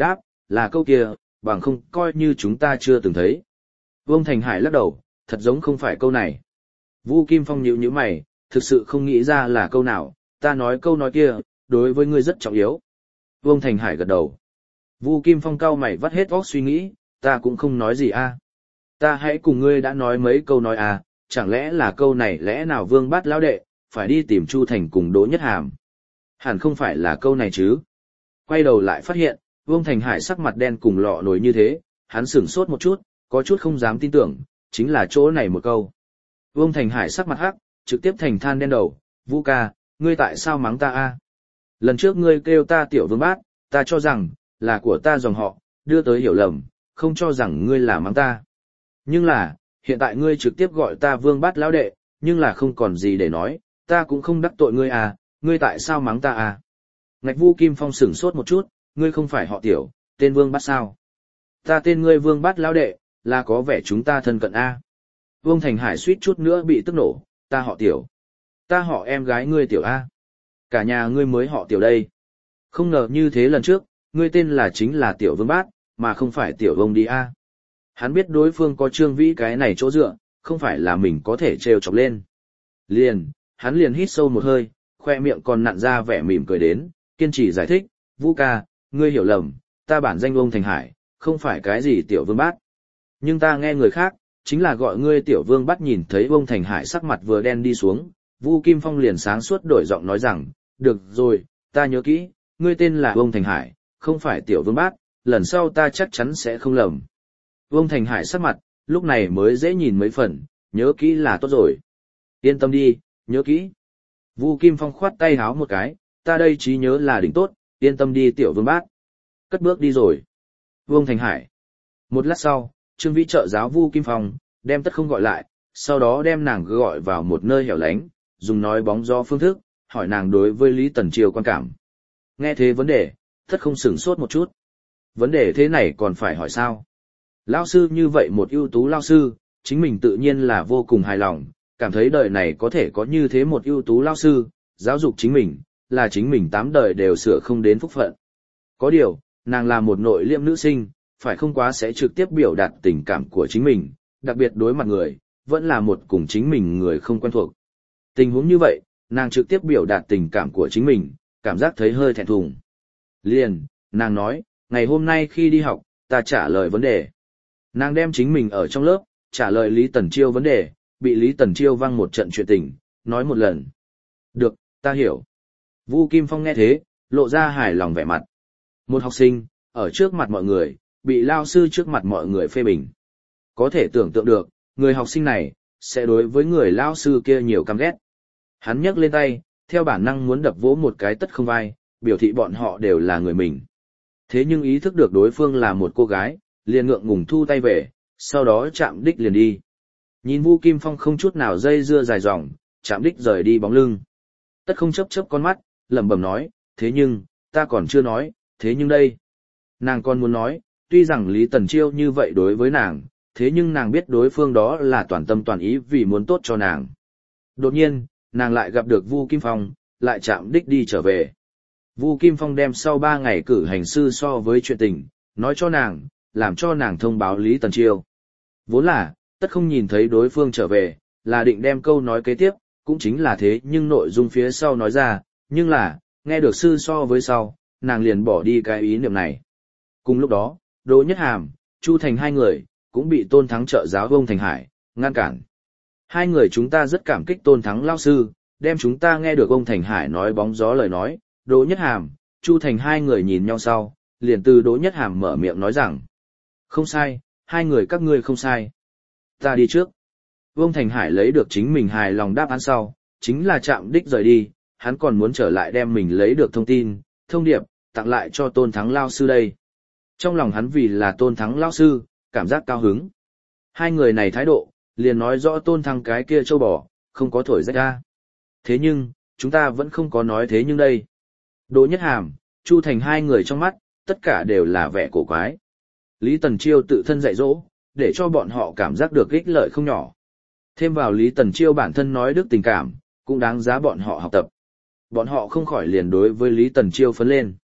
là câu kia, bằng không coi như chúng ta chưa từng thấy. Vương Thành Hải lắc đầu, thật giống không phải câu này. Vu Kim Phong nhíu nhíu mày, thực sự không nghĩ ra là câu nào, ta nói câu nói kia, đối với ngươi rất trọng yếu. Vương Thành Hải gật đầu. Vu Kim Phong cau mày vắt hết óc suy nghĩ, ta cũng không nói gì a. Ta hãy cùng ngươi đã nói mấy câu nói à, chẳng lẽ là câu này lẽ nào Vương Bát lão đệ, phải đi tìm Chu Thành cùng Đỗ Nhất Hàm. Hẳn không phải là câu này chứ. Quay đầu lại phát hiện, Vương Thành Hải sắc mặt đen cùng lọ nổi như thế, hắn sửng sốt một chút, có chút không dám tin tưởng, chính là chỗ này một câu. Vương Thành Hải sắc mặt hắc, trực tiếp thành than đen đầu, Vũ ca, ngươi tại sao mắng ta a? Lần trước ngươi kêu ta tiểu Vương Bát, ta cho rằng, là của ta dòng họ, đưa tới hiểu lầm, không cho rằng ngươi là mắng ta. Nhưng là, hiện tại ngươi trực tiếp gọi ta Vương Bát lão đệ, nhưng là không còn gì để nói, ta cũng không đắc tội ngươi à, ngươi tại sao mắng ta à? Ngạch Vu Kim Phong sửng sốt một chút, ngươi không phải họ tiểu, tên Vương Bát sao? Ta tên ngươi Vương Bát lão đệ, là có vẻ chúng ta thân cận a. À? Vương Thành Hải suýt chút nữa bị tức nổ, ta họ tiểu. Ta họ em gái ngươi tiểu a. À? Cả nhà ngươi mới họ tiểu đây. Không ngờ như thế lần trước, ngươi tên là chính là tiểu Vương Bát, mà không phải tiểu Vương đi a. À? Hắn biết đối phương có Trương Vĩ cái này chỗ dựa, không phải là mình có thể trêu chọc lên. Liền, hắn liền hít sâu một hơi, khoe miệng còn nặn ra vẻ mỉm cười đến, kiên trì giải thích, Vũ ca, ngươi hiểu lầm, ta bản danh ông Thành Hải, không phải cái gì tiểu Vương Bát. Nhưng ta nghe người khác, chính là gọi ngươi tiểu Vương Bát. Nhìn thấy ông Thành Hải sắc mặt vừa đen đi xuống, Vu Kim Phong liền sáng suốt đổi giọng nói rằng, được rồi, ta nhớ kỹ, ngươi tên là ông Thành Hải, không phải tiểu Vương Bát, lần sau ta chắc chắn sẽ không lầm. Vương Thành Hải sắc mặt, lúc này mới dễ nhìn mấy phần, nhớ kỹ là tốt rồi. Yên tâm đi, nhớ kỹ. Vu Kim Phong khoát tay háo một cái, ta đây trí nhớ là đỉnh tốt, yên tâm đi tiểu Vương Bát. Cất bước đi rồi. Vương Thành Hải. Một lát sau, Trương Vĩ trợ giáo Vu Kim Phong, đem tất không gọi lại, sau đó đem nàng gọi vào một nơi hẻo lánh, dùng nói bóng gió phương thức, hỏi nàng đối với Lý Tần Chiêu quan cảm. Nghe thế vấn đề, tất không sửng sốt một chút. Vấn đề thế này còn phải hỏi sao? Lao sư như vậy một ưu tú lao sư, chính mình tự nhiên là vô cùng hài lòng, cảm thấy đời này có thể có như thế một ưu tú lao sư, giáo dục chính mình, là chính mình tám đời đều sửa không đến phúc phận. Có điều, nàng là một nội liêm nữ sinh, phải không quá sẽ trực tiếp biểu đạt tình cảm của chính mình, đặc biệt đối mặt người, vẫn là một cùng chính mình người không quen thuộc. Tình huống như vậy, nàng trực tiếp biểu đạt tình cảm của chính mình, cảm giác thấy hơi thẹn thùng. Liền, nàng nói, ngày hôm nay khi đi học, ta trả lời vấn đề. Nàng đem chính mình ở trong lớp, trả lời Lý Tần Chiêu vấn đề, bị Lý Tần Chiêu văng một trận chuyện tình, nói một lần. Được, ta hiểu. Vu Kim Phong nghe thế, lộ ra hài lòng vẻ mặt. Một học sinh, ở trước mặt mọi người, bị lao sư trước mặt mọi người phê bình. Có thể tưởng tượng được, người học sinh này, sẽ đối với người lao sư kia nhiều căm ghét. Hắn nhấc lên tay, theo bản năng muốn đập vỗ một cái tất không vai, biểu thị bọn họ đều là người mình. Thế nhưng ý thức được đối phương là một cô gái, liền ngượng ngùng thu tay về, sau đó chạm đích liền đi. Nhìn Vu Kim Phong không chút nào dây dưa dài dòng, chạm đích rời đi bóng lưng. Tất không chớp chớp con mắt, lẩm bẩm nói, thế nhưng, ta còn chưa nói, thế nhưng đây. Nàng còn muốn nói, tuy rằng Lý Tần Chiêu như vậy đối với nàng, thế nhưng nàng biết đối phương đó là toàn tâm toàn ý vì muốn tốt cho nàng. Đột nhiên, nàng lại gặp được Vu Kim Phong, lại chạm đích đi trở về. Vu Kim Phong đem sau ba ngày cử hành sư so với chuyện tình, nói cho nàng, làm cho nàng thông báo Lý Tần Chiêu. Vốn là, tất không nhìn thấy đối phương trở về, là định đem câu nói kế tiếp, cũng chính là thế nhưng nội dung phía sau nói ra, nhưng là, nghe được sư so với sau, nàng liền bỏ đi cái ý niệm này. Cùng lúc đó, Đỗ Nhất Hàm, Chu Thành hai người, cũng bị Tôn Thắng trợ giáo Vương Thành Hải, ngăn cản. Hai người chúng ta rất cảm kích Tôn Thắng lao sư, đem chúng ta nghe được ông Thành Hải nói bóng gió lời nói, Đỗ Nhất Hàm, Chu Thành hai người nhìn nhau sau, liền từ Đỗ Nhất Hàm mở miệng nói rằng, không sai, hai người các ngươi không sai. Ta đi trước. Vương Thành Hải lấy được chính mình hài lòng đáp án sau, chính là chạm đích rời đi, hắn còn muốn trở lại đem mình lấy được thông tin, thông điệp, tặng lại cho Tôn Thắng lao sư đây. Trong lòng hắn vì là Tôn Thắng lao sư, cảm giác cao hứng. Hai người này thái độ, liền nói rõ Tôn Thắng cái kia châu bò, không có thổi rách ra. Thế nhưng, chúng ta vẫn không có nói thế nhưng đây. Đỗ Nhất Hàm, Chu Thành hai người trong mắt, tất cả đều là vẻ cổ quái. Lý Tần Chiêu tự thân dạy dỗ, để cho bọn họ cảm giác được ích lợi không nhỏ. Thêm vào Lý Tần Chiêu bản thân nói đức tình cảm, cũng đáng giá bọn họ học tập. Bọn họ không khỏi liền đối với Lý Tần Chiêu phấn lên.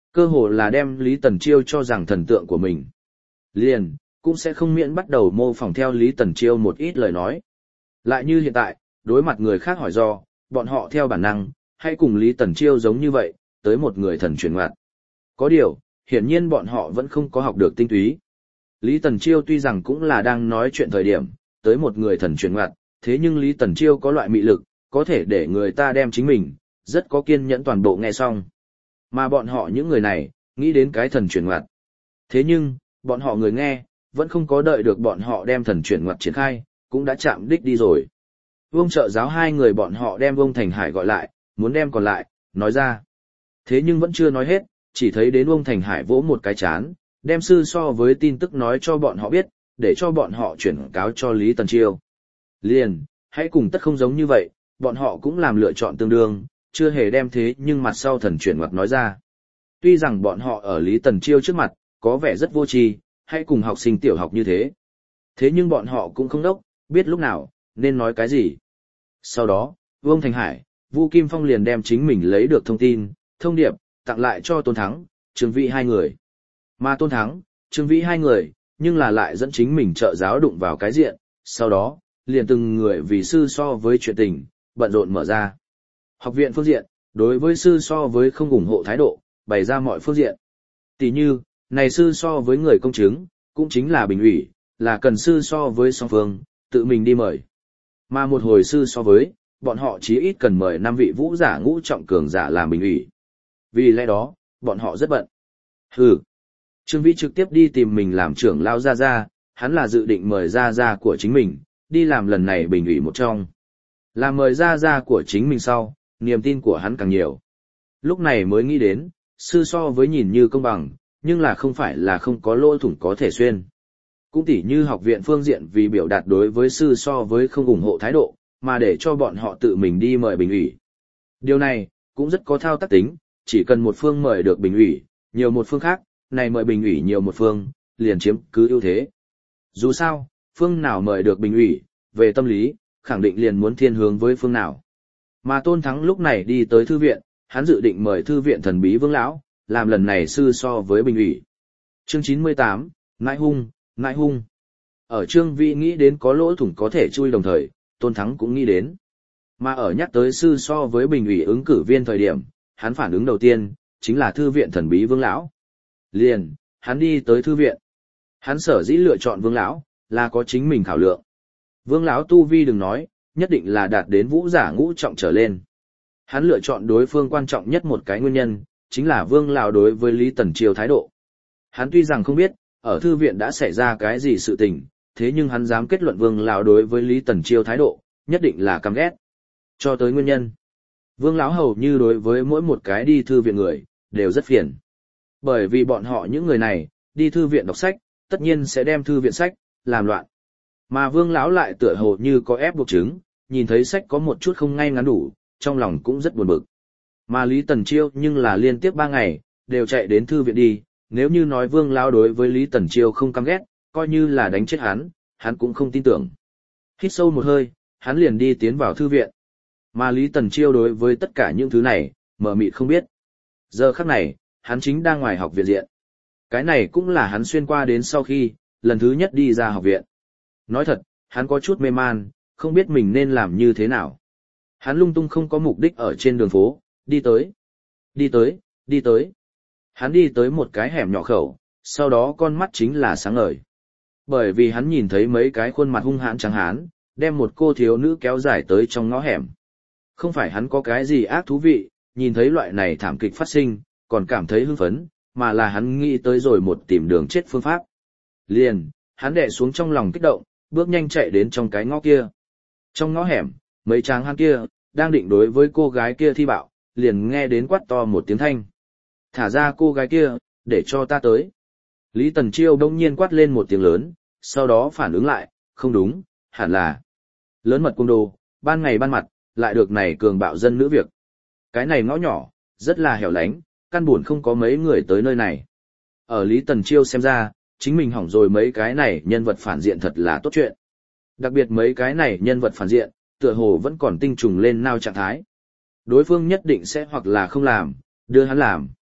Cơ hồ là đem Lý Tần Chiêu cho rằng thần tượng của mình. Liền, cũng sẽ không miễn bắt đầu mô phỏng theo Lý Tần Chiêu một ít lời nói. Lại như hiện tại, đối mặt người khác hỏi do, bọn họ theo bản năng, hay cùng Lý Tần Chiêu giống như vậy, tới một người thần truyền ngoặt. Có điều, hiển nhiên bọn họ vẫn không có học được tinh túy. Lý Tần Chiêu tuy rằng cũng là đang nói chuyện thời điểm, tới một người thần truyền ngoặt, thế nhưng Lý Tần Chiêu có loại mị lực, có thể để người ta đem chính mình, rất có kiên nhẫn toàn bộ nghe xong. Mà bọn họ những người này, nghĩ đến cái thần truyền ngoặt. Thế nhưng, bọn họ người nghe, vẫn không có đợi được bọn họ đem thần truyền ngoặt triển khai, cũng đã chạm đích đi rồi. Vương trợ giáo hai người bọn họ đem Vương Thành Hải gọi lại, muốn đem còn lại, nói ra. Thế nhưng vẫn chưa nói hết, chỉ thấy đến Vương Thành Hải vỗ một cái chán, đem sư so với tin tức nói cho bọn họ biết, để cho bọn họ chuyển cáo cho Lý Tần Chiêu. Liền, hãy cùng tất không giống như vậy, bọn họ cũng làm lựa chọn tương đương, chưa hề đem thế nhưng mặt sau thần chuyển ngoặt nói ra. Tuy rằng bọn họ ở Lý Tần Chiêu trước mặt, có vẻ rất vô tri, hãy cùng học sinh tiểu học như thế. Thế nhưng bọn họ cũng không đốc, biết lúc nào, nên nói cái gì. Sau đó, Vương Thành Hải, Vu Kim Phong liền đem chính mình lấy được thông tin, thông điệp, tặng lại cho Tôn Thắng, Trương Vĩ hai người. Mà Tôn Thắng, Trương Vĩ hai người, nhưng là lại dẫn chính mình trợ giáo đụng vào cái diện, sau đó, liền từng người vì sư so với chuyện tình, bận rộn mở ra. Học viện phương diện, đối với sư so với không ủng hộ thái độ, bày ra mọi phương diện. Tỷ như, này sư so với người công chứng, cũng chính là bình ủy, là cần sư so với song phương, tự mình đi mời. Mà một hồi sư so với, bọn họ chí ít cần mời năm vị vũ giả ngũ trọng cường giả làm bình ủy. Vì lẽ đó, bọn họ rất bận. Hừ. Trương Vĩ trực tiếp đi tìm mình làm trưởng lao Gia Gia, hắn là dự định mời Gia Gia của chính mình, đi làm lần này bình ủy một trong. Làm mời Gia Gia của chính mình sau, niềm tin của hắn càng nhiều. Lúc này mới nghĩ đến, sư so với nhìn như công bằng, nhưng là không phải là không có lỗ thủng có thể xuyên. Cũng tỉ như học viện phương diện vì biểu đạt đối với sư so với không ủng hộ thái độ, mà để cho bọn họ tự mình đi mời bình ủy. Điều này, cũng rất có thao tác tính, chỉ cần một phương mời được bình ủy, nhiều một phương khác, này mời bình ủy nhiều một phương, liền chiếm cứ ưu thế. Dù sao, phương nào mời được bình ủy, về tâm lý, khẳng định liền muốn thiên hướng với phương nào. Mà Tôn Thắng lúc này đi tới thư viện, hắn dự định mời thư viện thần bí Vương lão, làm lần này sư so với bình ủy. Chương chín mươi tám, Nãi hung, Nãi hung. Ở Trương Vĩ nghĩ đến có lỗ thủng có thể chui đồng thời, Tôn Thắng cũng nghĩ đến. Mà ở nhắc tới sư so với bình ủy ứng cử viên thời điểm, hắn phản ứng đầu tiên, chính là thư viện thần bí Vương lão. Liền, hắn đi tới thư viện. Hắn sở dĩ lựa chọn Vương lão, là có chính mình khảo lượng. Vương lão tu vi đừng nói, nhất định là đạt đến vũ giả ngũ trọng trở lên. Hắn lựa chọn đối phương quan trọng nhất một cái nguyên nhân, chính là Vương lão đối với Lý Tần Chiêu thái độ. Hắn tuy rằng không biết, ở thư viện đã xảy ra cái gì sự tình, thế nhưng hắn dám kết luận Vương lão đối với Lý Tần Chiêu thái độ, nhất định là căm ghét. Cho tới nguyên nhân, Vương lão hầu như đối với mỗi một cái đi thư viện người, đều rất phiền. Bởi vì bọn họ những người này, đi thư viện đọc sách, tất nhiên sẽ đem thư viện sách, làm loạn. Mà Vương lão lại tựa hồ như có ép buộc chứng, nhìn thấy sách có một chút không ngay ngắn đủ, trong lòng cũng rất buồn bực. Mà Lý Tần Chiêu nhưng là liên tiếp ba ngày, đều chạy đến thư viện đi, nếu như nói Vương lão đối với Lý Tần Chiêu không căm ghét, coi như là đánh chết hắn, hắn cũng không tin tưởng. Hít sâu một hơi, hắn liền đi tiến vào thư viện. Mà Lý Tần Chiêu đối với tất cả những thứ này, mờ mịt không biết. Giờ khắc này, hắn chính đang ngoài học viện diện. Cái này cũng là hắn xuyên qua đến sau khi, lần thứ nhất đi ra học viện. Nói thật, hắn có chút mê man, không biết mình nên làm như thế nào. Hắn lung tung không có mục đích ở trên đường phố, đi tới, đi tới, đi tới. Hắn đi tới một cái hẻm nhỏ khẩu, sau đó con mắt chính là sáng ngời. Bởi vì hắn nhìn thấy mấy cái khuôn mặt hung hãn trắng hán, đem một cô thiếu nữ kéo dài tới trong ngõ hẻm. Không phải hắn có cái gì ác thú vị, nhìn thấy loại này thảm kịch phát sinh, còn cảm thấy hưng phấn, mà là hắn nghĩ tới rồi một tìm đường chết phương pháp. Liền, hắn đè xuống trong lòng kích động, bước nhanh chạy đến trong cái ngõ kia. Trong ngõ hẻm, mấy tráng hán kia, đang định đối với cô gái kia thi bạo, liền nghe đến quát to một tiếng thanh. Thả ra cô gái kia, để cho ta tới. Lý Tần Chiêu đông nhiên quát lên một tiếng lớn, sau đó phản ứng lại, không đúng, hẳn là lớn mật cung đồ, ban ngày ban mặt, lại được này cường bạo dân nữ việc. Cái này ngõ nhỏ, rất là hẻo lánh, căn buồn không có mấy người tới nơi này. Ở Lý Tần Chiêu xem ra, chính mình hỏng rồi mấy cái này nhân vật phản diện thật là tốt chuyện. Đặc biệt mấy cái này nhân vật phản diện, tựa hồ vẫn còn tinh trùng lên nao trạng thái. Đối phương nhất định sẽ hoặc là không làm, đưa hắn làm.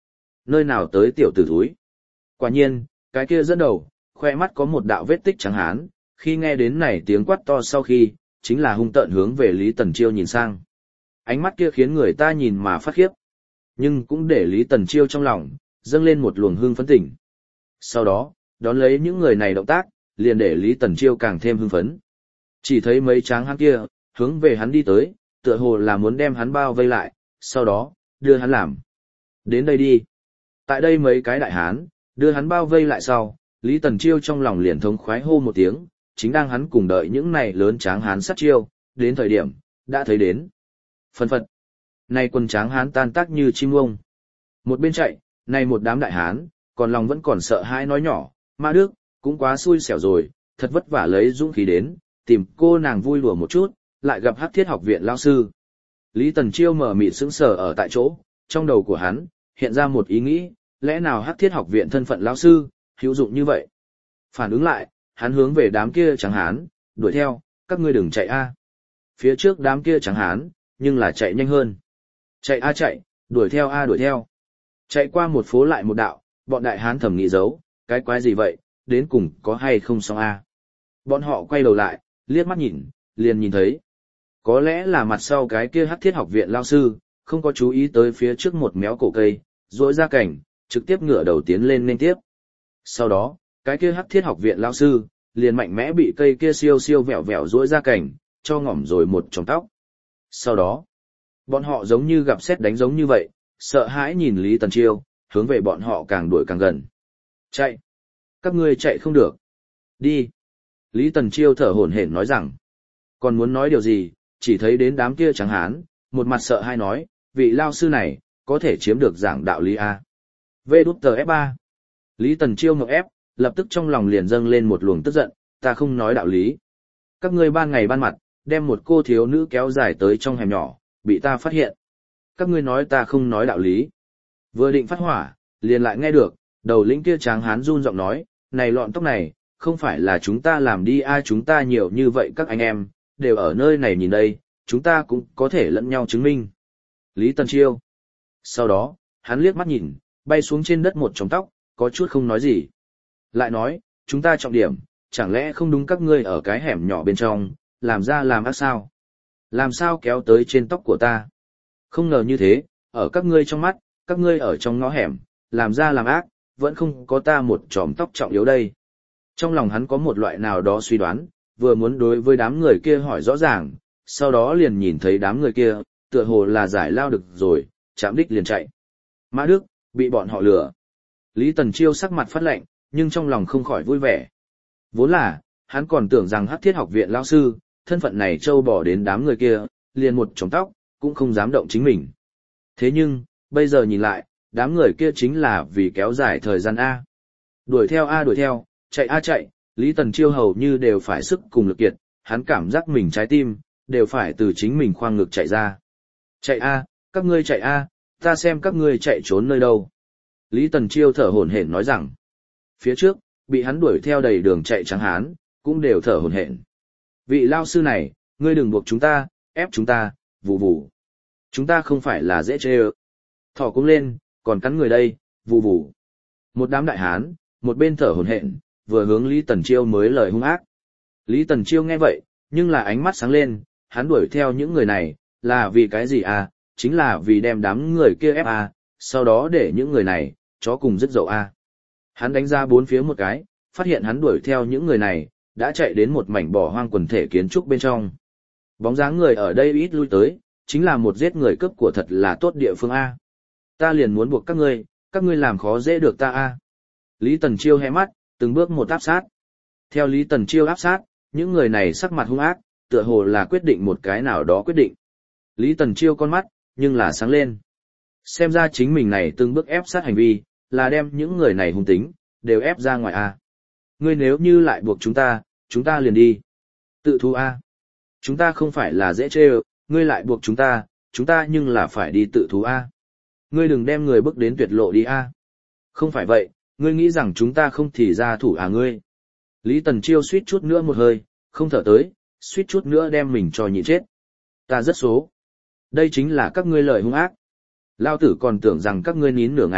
nơi nào tới tiểu tử thúi. Quả nhiên, cái kia dẫn đầu, khoe mắt có một đạo vết tích trắng hán, khi nghe đến này tiếng quát to sau khi, chính là hung tợn hướng về Lý Tần Chiêu nhìn sang. Ánh mắt kia khiến người ta nhìn mà phát khiếp, nhưng cũng để Lý Tần Chiêu trong lòng, dâng lên một luồng hưng phấn tỉnh. Sau đó, đón lấy những người này động tác, liền để Lý Tần Chiêu càng thêm hưng phấn. Chỉ thấy mấy tráng hán kia, hướng về hắn đi tới, tựa hồ là muốn đem hắn bao vây lại, sau đó, đưa hắn làm. Đến đây đi. Tại đây mấy cái đại hán, đưa hắn bao vây lại sau, Lý Tần Chiêu trong lòng liền thống khoái hô một tiếng, chính đang hắn cùng đợi những này lớn tráng hán sát chiêu, đến thời điểm, đã thấy đến. Phân phật. Này quần tráng hán tan tác như chim ông. Một bên chạy, này một đám đại hán, còn lòng vẫn còn sợ hãi nói nhỏ, Ma Đức, cũng quá xui xẻo rồi, thật vất vả lấy dũng khí đến, tìm cô nàng vui đùa một chút, lại gặp Hắc Thiết học viện lao sư. Lý Tần Chiêu mở mịt sững sờ ở tại chỗ, trong đầu của hắn, hiện ra một ý nghĩ, lẽ nào Hắc Thiết học viện thân phận lao sư, hữu dụng như vậy? Phản ứng lại, hắn hướng về đám kia trắng hán, đuổi theo, các ngươi đừng chạy a. Phía trước đám kia trắng hán, nhưng là chạy nhanh hơn. Chạy a chạy, đuổi theo a đuổi theo. Chạy qua một phố lại một đạo, bọn đại hán thầm nghĩ giấu, cái quái gì vậy, đến cùng có hay không xong a. Bọn họ quay đầu lại, liếc mắt nhìn, liền nhìn thấy. Có lẽ là mặt sau cái kia Hắc Thiết học viện lao sư, không có chú ý tới phía trước một méo cổ cây, rỗi ra cảnh, trực tiếp ngửa đầu tiến lên nên tiếp. Sau đó, cái kia Hắc Thiết học viện lao sư, liền mạnh mẽ bị cây kia siêu siêu vẹo vẹo rỗi ra cảnh, cho ngỏm rồi một chòm tóc. Sau đó, bọn họ giống như gặp sét đánh giống như vậy, sợ hãi nhìn Lý Tần Chiêu, hướng về bọn họ càng đuổi càng gần. Chạy! Các ngươi chạy không được. Đi! Lý Tần Chiêu thở hổn hển nói rằng, còn muốn nói điều gì, chỉ thấy đến đám kia trắng hán, một mặt sợ hãi nói, vị lao sư này, có thể chiếm được giảng đạo lý A. Vê đút tờ ép ba. Lý Tần Chiêu ngọc ép, lập tức trong lòng liền dâng lên một luồng tức giận, ta không nói đạo lý. Các ngươi ban ngày ban mặt, đem một cô thiếu nữ kéo dài tới trong hẻm nhỏ, bị ta phát hiện. Các ngươi nói ta không nói đạo lý. Vừa định phát hỏa, liền lại nghe được, đầu lĩnh kia tráng hán run giọng nói, này lọn tóc này, không phải là chúng ta làm đi ai chúng ta nhiều như vậy các anh em, đều ở nơi này nhìn đây, chúng ta cũng có thể lẫn nhau chứng minh. Lý Tần Chiêu. Sau đó, hắn liếc mắt nhìn, bay xuống trên đất một chòm tóc, có chút không nói gì. Lại nói, chúng ta trọng điểm, chẳng lẽ không đúng các ngươi ở cái hẻm nhỏ bên trong, làm ra làm ác sao? Làm sao kéo tới trên tóc của ta? Không ngờ như thế, ở các ngươi trong mắt, các ngươi ở trong ngõ hẻm, làm ra làm ác, vẫn không có ta một chòm tóc trọng yếu đây. Trong lòng hắn có một loại nào đó suy đoán, vừa muốn đối với đám người kia hỏi rõ ràng, sau đó liền nhìn thấy đám người kia, tựa hồ là giải lao được rồi, chạm đích liền chạy. Mã Đức, bị bọn họ lừa. Lý Tần Chiêu sắc mặt phát lạnh, nhưng trong lòng không khỏi vui vẻ. Vốn là, hắn còn tưởng rằng Hắc Thiết học viện lão sư, thân phận này trâu bỏ đến đám người kia, liền một chồng tóc, cũng không dám động chính mình. Thế nhưng, bây giờ nhìn lại, đám người kia chính là vì kéo dài thời gian A. Đuổi theo A đuổi theo, chạy A chạy, Lý Tần Chiêu hầu như đều phải sức cùng lực kiệt, hắn cảm giác mình trái tim, đều phải từ chính mình khoang ngực chạy ra. Chạy A, các ngươi chạy A, ta xem các ngươi chạy trốn nơi đâu. Lý Tần Chiêu thở hổn hển nói rằng, phía trước, bị hắn đuổi theo đầy đường chạy trắng hán, cũng đều thở hổn hển. Vị lao sư này, ngươi đừng buộc chúng ta, ép chúng ta, vù vù. Chúng ta không phải là dễ chê ơ. Thỏ cũng lên, còn cắn người đây, vù vù. Một đám đại hán, một bên thở hổn hển, vừa hướng Lý Tần Chiêu mới lời hung ác. Lý Tần Chiêu nghe vậy, nhưng là ánh mắt sáng lên, hắn đuổi theo những người này, là vì cái gì à, chính là vì đem đám người kia ép à, sau đó để những người này, chó cùng dứt dậu à. Hắn đánh ra bốn phía một cái, phát hiện hắn đuổi theo những người này, đã chạy đến một mảnh bỏ hoang quần thể kiến trúc bên trong. Bóng dáng người ở đây ít lui tới, chính là một giết người cướp của thật là tốt địa phương A. Ta liền muốn buộc các ngươi, các ngươi làm khó dễ được ta A. Lý Tần Chiêu hé mắt, từng bước một áp sát. Theo Lý Tần Chiêu áp sát, những người này sắc mặt hung ác, tựa hồ là quyết định một cái nào đó quyết định. Lý Tần Chiêu con mắt, nhưng là sáng lên. Xem ra chính mình này từng bước ép sát hành vi, là đem những người này hung tính, đều ép ra ngoài A. Ngươi nếu như lại buộc chúng ta, chúng ta liền đi. Tự thú A. Chúng ta không phải là dễ chê ơ, ngươi lại buộc chúng ta, chúng ta nhưng là phải đi tự thú A. Ngươi đừng đem người bước đến tuyệt lộ đi A. Không phải vậy, ngươi nghĩ rằng chúng ta không thì ra thủ à ngươi. Lý Tần Chiêu suýt chút nữa một hơi, không thở tới, suýt chút nữa đem mình cho nhịn chết. Ta rất số. Đây chính là các ngươi lời hung ác. Lao tử còn tưởng rằng các ngươi nín nửa ngày,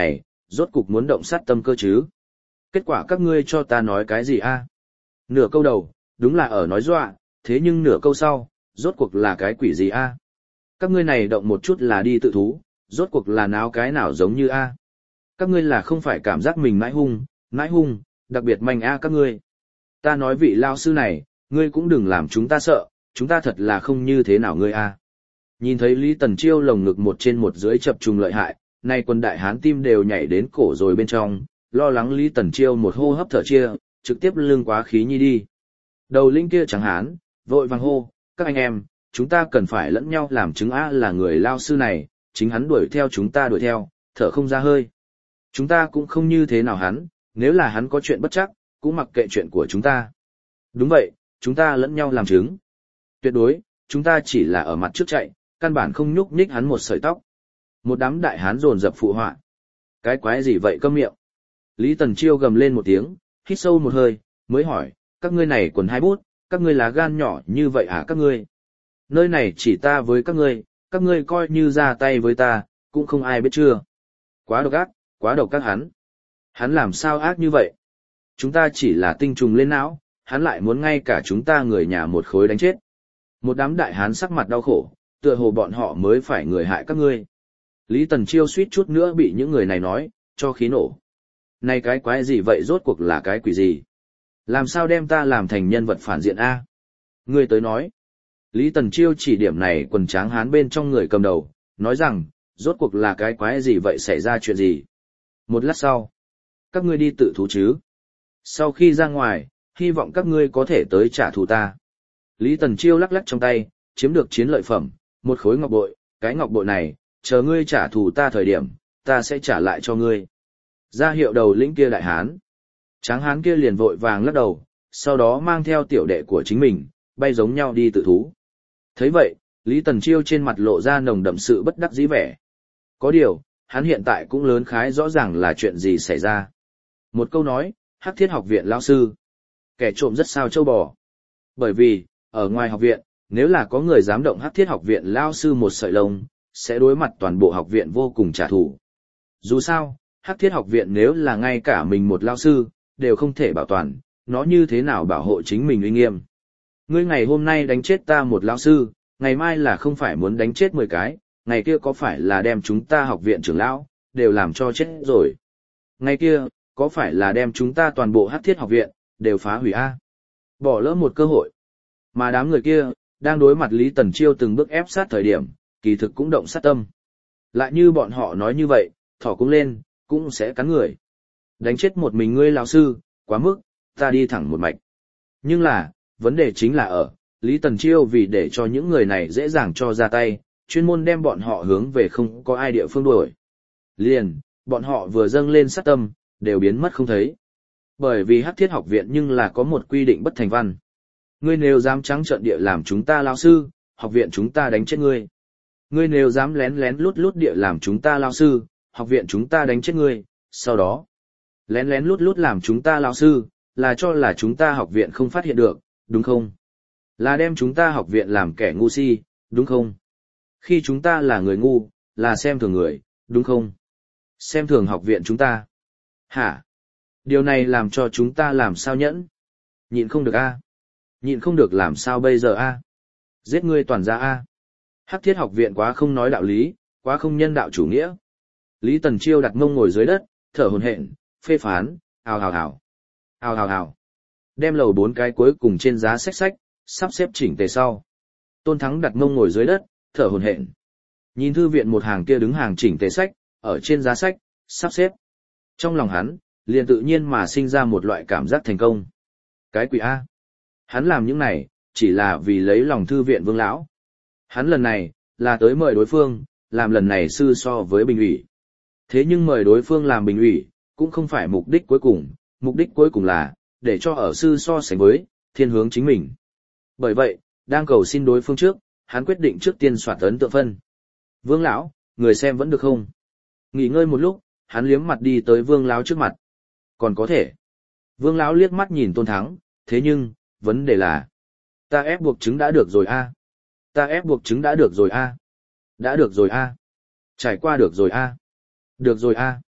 rốt cục muốn động sát tâm cơ chứ. Kết quả các ngươi cho ta nói cái gì a? Nửa câu đầu, đúng là ở nói dọa, thế nhưng nửa câu sau, rốt cuộc là cái quỷ gì a? Các ngươi này động một chút là đi tự thú, rốt cuộc là náo cái nào giống như a? Các ngươi là không phải cảm giác mình mãi hung, mãi hung, đặc biệt manh a các ngươi. Ta nói vị lao sư này, ngươi cũng đừng làm chúng ta sợ, chúng ta thật là không như thế nào ngươi a. Nhìn thấy Lý Tần Chiêu lồng ngực một trên một dưới chập trùng lợi hại, nay quân đại hán tim đều nhảy đến cổ rồi bên trong, lo lắng Lý Tần Chiêu một hô hấp thở chia, trực tiếp lưng quá khí nhi đi. Đầu linh kia chẳng hán, vội vàng hô, các anh em, chúng ta cần phải lẫn nhau làm chứng a là người lao sư này, chính hắn đuổi theo chúng ta đuổi theo, thở không ra hơi. Chúng ta cũng không như thế nào hắn, nếu là hắn có chuyện bất chắc, cũng mặc kệ chuyện của chúng ta. Đúng vậy, chúng ta lẫn nhau làm chứng. Tuyệt đối, chúng ta chỉ là ở mặt trước chạy, căn bản không nhúc nhích hắn một sợi tóc. Một đám đại hán dồn dập phụ họa. Cái quái gì vậy câm miệng? Lý Tần Chiêu gầm lên một tiếng, hít sâu một hơi, mới hỏi, các ngươi này quần hai bút, các ngươi lá gan nhỏ như vậy hả các ngươi? Nơi này chỉ ta với các ngươi, các ngươi coi như ra tay với ta, cũng không ai biết chưa. Quá độc ác, quá độc các hắn. Hắn làm sao ác như vậy? Chúng ta chỉ là tinh trùng lên não, hắn lại muốn ngay cả chúng ta người nhà một khối đánh chết. Một đám đại hán sắc mặt đau khổ, tựa hồ bọn họ mới phải người hại các ngươi. Lý Tần Chiêu suýt chút nữa bị những người này nói, cho khí nổ. Này cái quái gì vậy rốt cuộc là cái quỷ gì? Làm sao đem ta làm thành nhân vật phản diện A? Ngươi tới nói. Lý Tần Chiêu chỉ điểm này quần tráng hán bên trong người cầm đầu, nói rằng, rốt cuộc là cái quái gì vậy xảy ra chuyện gì? Một lát sau, các ngươi đi tự thú chứ? Sau khi ra ngoài, hy vọng các ngươi có thể tới trả thù ta. Lý Tần Chiêu lắc lắc trong tay, chiếm được chiến lợi phẩm, một khối ngọc bội, cái ngọc bội này, chờ ngươi trả thù ta thời điểm, ta sẽ trả lại cho ngươi. Ra hiệu đầu lĩnh kia đại hán. Tráng hán kia liền vội vàng lắc đầu, sau đó mang theo tiểu đệ của chính mình, bay giống nhau đi tự thú. Thấy vậy, Lý Tần Chiêu trên mặt lộ ra nồng đậm sự bất đắc dĩ vẻ. Có điều, hắn hiện tại cũng lớn khái rõ ràng là chuyện gì xảy ra. Một câu nói, Hắc Thiết học viện lão sư. Kẻ trộm rất sao châu bò. Bởi vì, ở ngoài học viện, nếu là có người dám động Hắc Thiết học viện lão sư một sợi lông, sẽ đối mặt toàn bộ học viện vô cùng trả thù. Dù sao, Hắc Thiết học viện nếu là ngay cả mình một lão sư, đều không thể bảo toàn, nó như thế nào bảo hộ chính mình uy nghiêm. Ngươi ngày hôm nay đánh chết ta một lão sư, ngày mai là không phải muốn đánh chết mười cái, ngày kia có phải là đem chúng ta học viện trưởng lão, đều làm cho chết rồi. Ngày kia, có phải là đem chúng ta toàn bộ Hắc Thiết học viện, đều phá hủy a? Bỏ lỡ một cơ hội. Mà đám người kia, đang đối mặt Lý Tần Chiêu từng bước ép sát thời điểm, kỳ thực cũng động sát tâm. Lại như bọn họ nói như vậy, thỏ cũng lên, cũng sẽ cắn người. Đánh chết một mình ngươi lão sư, quá mức, ta đi thẳng một mạch. Nhưng là, vấn đề chính là ở, Lý Tần Chiêu vì để cho những người này dễ dàng cho ra tay, chuyên môn đem bọn họ hướng về không có ai địa phương đuổi. Liền, bọn họ vừa dâng lên sát tâm, đều biến mất không thấy. Bởi vì Hắc Thiết học viện nhưng là có một quy định bất thành văn. Ngươi nếu dám trắng trợn địa làm chúng ta lão sư, học viện chúng ta đánh chết ngươi. Ngươi nếu dám lén lén lút lút địa làm chúng ta lão sư, học viện chúng ta đánh chết ngươi, sau đó lén lén lút lút làm chúng ta lão sư, là cho là chúng ta học viện không phát hiện được, đúng không? Là đem chúng ta học viện làm kẻ ngu si, đúng không? Khi chúng ta là người ngu, là xem thường người, đúng không? Xem thường học viện chúng ta. Hả? Điều này làm cho chúng ta làm sao nhẫn? Nhịn không được a? Nhịn không được làm sao bây giờ a? Giết ngươi toàn ra a? Hắc Thiết học viện quá không nói đạo lý, quá không nhân đạo chủ nghĩa. Lý Tần Chiêu đặt mông ngồi dưới đất, thở hổn hển, phê phán, ào ào ào. Ào ào ào. Đem lầu bốn cái cuối cùng trên giá sách sách, sắp xếp chỉnh tề sau. Tôn Thắng đặt mông ngồi dưới đất, thở hổn hển. Nhìn thư viện một hàng kia đứng hàng chỉnh tề sách, ở trên giá sách, sắp xếp. Trong lòng hắn, liền tự nhiên mà sinh ra một loại cảm giác thành công. Cái quỷ A. Hắn làm những này, chỉ là vì lấy lòng thư viện Vương lão. Hắn lần này, là tới mời đối phương, làm lần này sư so với bình ủy. Thế nhưng mời đối phương làm bình ủy, cũng không phải mục đích cuối cùng, mục đích cuối cùng là, để cho ở sư so sánh với, thiên hướng chính mình. Bởi vậy, đang cầu xin đối phương trước, hắn quyết định trước tiên soạt ấn tượng phân. Vương lão, người xem vẫn được không? Nghỉ ngơi một lúc, hắn liếm mặt đi tới Vương lão trước mặt. Còn có thể. Vương lão liếc mắt nhìn Tôn Thắng, thế nhưng, vấn đề là, ta ép buộc chứng đã được rồi a. Ta ép buộc chứng đã được rồi a. Đã được rồi a. Trải qua được rồi a. Được rồi a.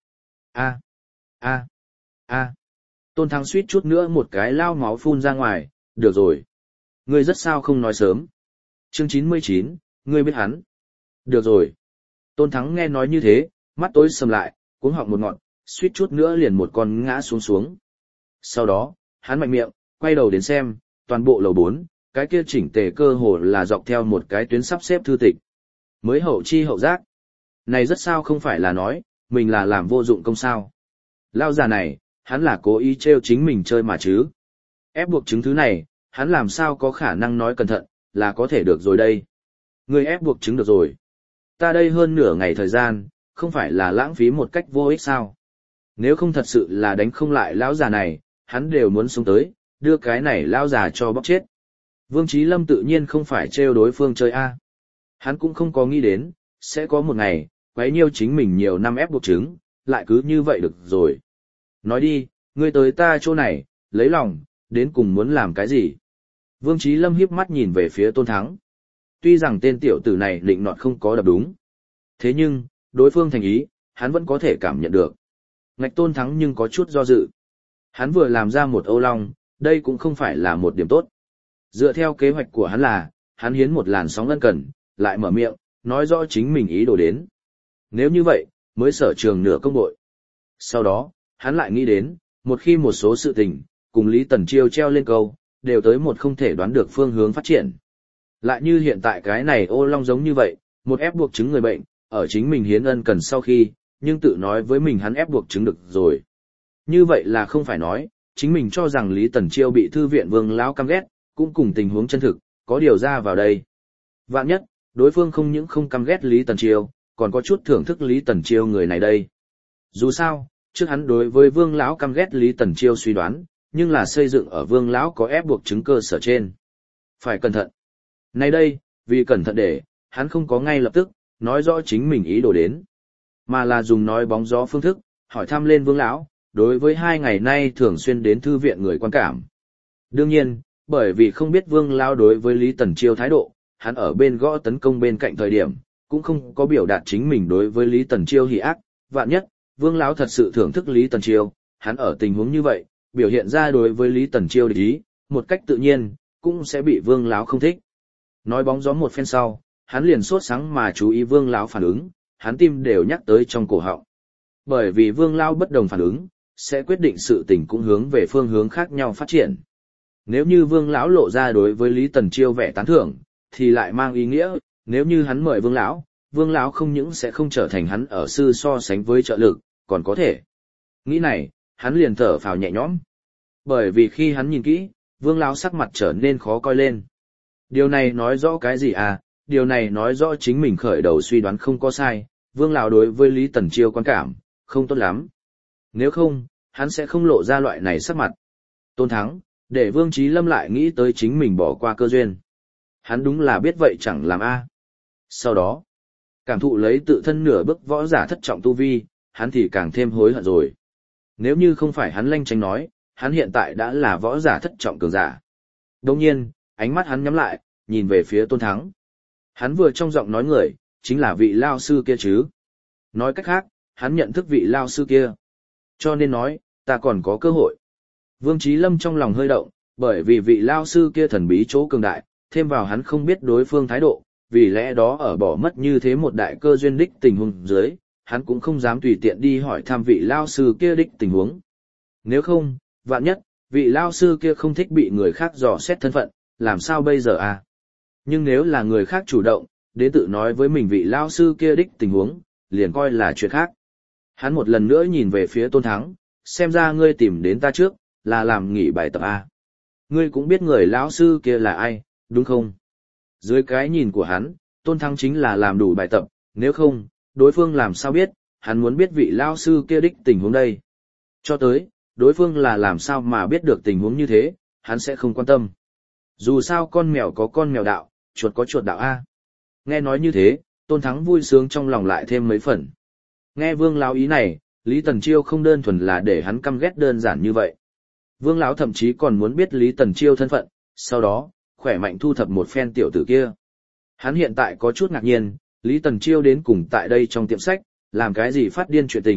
A, a, a. Tôn Thắng suýt chút nữa một cái lao máu phun ra ngoài, được rồi. Ngươi rất sao không nói sớm. Chương chín mươi chín, ngươi biết hắn. Được rồi. Tôn Thắng nghe nói như thế, mắt tối sầm lại, cuống họng một ngọn, suýt chút nữa liền một con ngã xuống xuống. Sau đó, hắn mạnh miệng, quay đầu đến xem, toàn bộ lầu bốn, cái kia chỉnh tề cơ hồ là dọc theo một cái tuyến sắp xếp thư tịch. Mới hậu chi hậu giác. Này rất sao không phải là nói, mình là làm vô dụng công sao. Lao già này, hắn là cố ý trêu chính mình chơi mà chứ. Ép buộc chứng thứ này, hắn làm sao có khả năng nói cẩn thận, là có thể được rồi đây. Người ép buộc chứng được rồi. Ta đây hơn nửa ngày thời gian, không phải là lãng phí một cách vô ích sao. Nếu không thật sự là đánh không lại lão già này, hắn đều muốn xuống tới, đưa cái này lão già cho bóc chết. Vương Chí Lâm tự nhiên không phải trêu đối phương chơi a. Hắn cũng không có nghĩ đến, sẽ có một ngày, quấy nhiêu chính mình nhiều năm ép buộc chứng, lại cứ như vậy được rồi. Nói đi, ngươi tới ta chỗ này, lấy lòng, đến cùng muốn làm cái gì? Vương Chí Lâm hiếp mắt nhìn về phía Tôn Thắng. Tuy rằng tên tiểu tử này định nọt không có đập đúng. Thế nhưng, đối phương thành ý, hắn vẫn có thể cảm nhận được. Ngạch Tôn Thắng nhưng có chút do dự. Hắn vừa làm ra một Âu Long, đây cũng không phải là một điểm tốt. Dựa theo kế hoạch của hắn là, hắn hiến một làn sóng ân cần, lại mở miệng, nói rõ chính mình ý đồ đến. Nếu như vậy, mới sở trường nửa công bội. Sau đó, hắn lại nghĩ đến, một khi một số sự tình, cùng Lý Tần Chiêu treo lên câu, đều tới một không thể đoán được phương hướng phát triển. Lại như hiện tại cái này Ô Long giống như vậy, một ép buộc chứng người bệnh, ở chính mình hiến ân cần sau khi, nhưng tự nói với mình hắn ép buộc chứng được rồi. Như vậy là không phải nói, chính mình cho rằng Lý Tần Chiêu bị thư viện Vương lão căm ghét, cũng cùng tình huống chân thực, có điều ra vào đây. Vạn nhất, đối phương không những không căm ghét Lý Tần Chiêu, còn có chút thưởng thức Lý Tần Chiêu người này đây. Dù sao, trước hắn đối với Vương lão căm ghét Lý Tần Chiêu suy đoán, nhưng là xây dựng ở Vương lão có ép buộc chứng cơ sở trên. Phải cẩn thận. Nay đây, vì cẩn thận để, hắn không có ngay lập tức, nói rõ chính mình ý đồ đến, mà là dùng nói bóng gió phương thức, hỏi thăm lên Vương lão, đối với hai ngày nay thường xuyên đến thư viện người quan cảm. Đương nhiên, bởi vì không biết Vương lão đối với Lý Tần Chiêu thái độ, hắn ở bên gõ tấn công bên cạnh thời điểm, cũng không có biểu đạt chính mình đối với Lý Tần Chiêu hỉ ác, vạn nhất, Vương lão thật sự thưởng thức Lý Tần Chiêu, hắn ở tình huống như vậy, biểu hiện ra đối với Lý Tần Chiêu địch ý, một cách tự nhiên, cũng sẽ bị Vương lão không thích. Nói bóng gió một phen sau, hắn liền sốt sáng mà chú ý Vương lão phản ứng, hắn tim đều nhắc tới trong cổ họng. Bởi vì Vương lão bất đồng phản ứng, sẽ quyết định sự tình cũng hướng về phương hướng khác nhau phát triển. Nếu như Vương lão lộ ra đối với Lý Tần Chiêu vẻ tán thưởng, thì lại mang ý nghĩa, nếu như hắn mời Vương lão, Vương lão không những sẽ không trở thành hắn ở sư so sánh với trợ lực, còn có thể. Nghĩ này, hắn liền thở phào nhẹ nhõm. Bởi vì khi hắn nhìn kỹ, Vương lão sắc mặt trở nên khó coi lên. Điều này nói rõ cái gì à? Điều này nói rõ chính mình khởi đầu suy đoán không có sai, Vương lão đối với Lý Tần Chiêu quan cảm, không tốt lắm. Nếu không, hắn sẽ không lộ ra loại này sắc mặt. Tôn Thắng, để Vương Chí Lâm lại nghĩ tới chính mình bỏ qua cơ duyên. Hắn đúng là biết vậy chẳng làm a. Sau đó, cảm thụ lấy tự thân nửa bước võ giả thất trọng tu vi, hắn thì càng thêm hối hận rồi. Nếu như không phải hắn lanh tránh nói, hắn hiện tại đã là võ giả thất trọng cường giả. Đồng nhiên, ánh mắt hắn nhắm lại, nhìn về phía Tôn Thắng. Hắn vừa trong giọng nói người, chính là vị lao sư kia chứ. Nói cách khác, hắn nhận thức vị lao sư kia. Cho nên nói, ta còn có cơ hội. Vương Chí Lâm trong lòng hơi động, bởi vì vị lao sư kia thần bí chỗ cường đại, thêm vào hắn không biết đối phương thái độ, vì lẽ đó ở bỏ mất như thế một đại cơ duyên đích tình huống dưới, hắn cũng không dám tùy tiện đi hỏi thăm vị lao sư kia đích tình huống. Nếu không, vạn nhất, vị lao sư kia không thích bị người khác dò xét thân phận, làm sao bây giờ à? Nhưng nếu là người khác chủ động, đến tự nói với mình vị lao sư kia đích tình huống, liền coi là chuyện khác. Hắn một lần nữa nhìn về phía Tôn Thắng, xem ra ngươi tìm đến ta trước, là làm nghỉ bài tập à? Ngươi cũng biết người lão sư kia là ai, đúng không? Dưới cái nhìn của hắn, Tôn Thắng chính là làm đủ bài tập, nếu không, đối phương làm sao biết, hắn muốn biết vị lao sư kia đích tình huống đây. Cho tới, đối phương là làm sao mà biết được tình huống như thế, hắn sẽ không quan tâm. Dù sao con mèo có con mèo đạo, chuột có chuột đạo A. Nghe nói như thế, Tôn Thắng vui sướng trong lòng lại thêm mấy phần. Nghe Vương lão ý này, Lý Tần Chiêu không đơn thuần là để hắn căm ghét đơn giản như vậy. Vương lão thậm chí còn muốn biết Lý Tần Chiêu thân phận, sau đó, khỏe mạnh thu thập một phen tiểu tử kia. Hắn hiện tại có chút ngạc nhiên, Lý Tần Chiêu đến cùng tại đây trong tiệm sách, làm cái gì phát điên chuyện tình,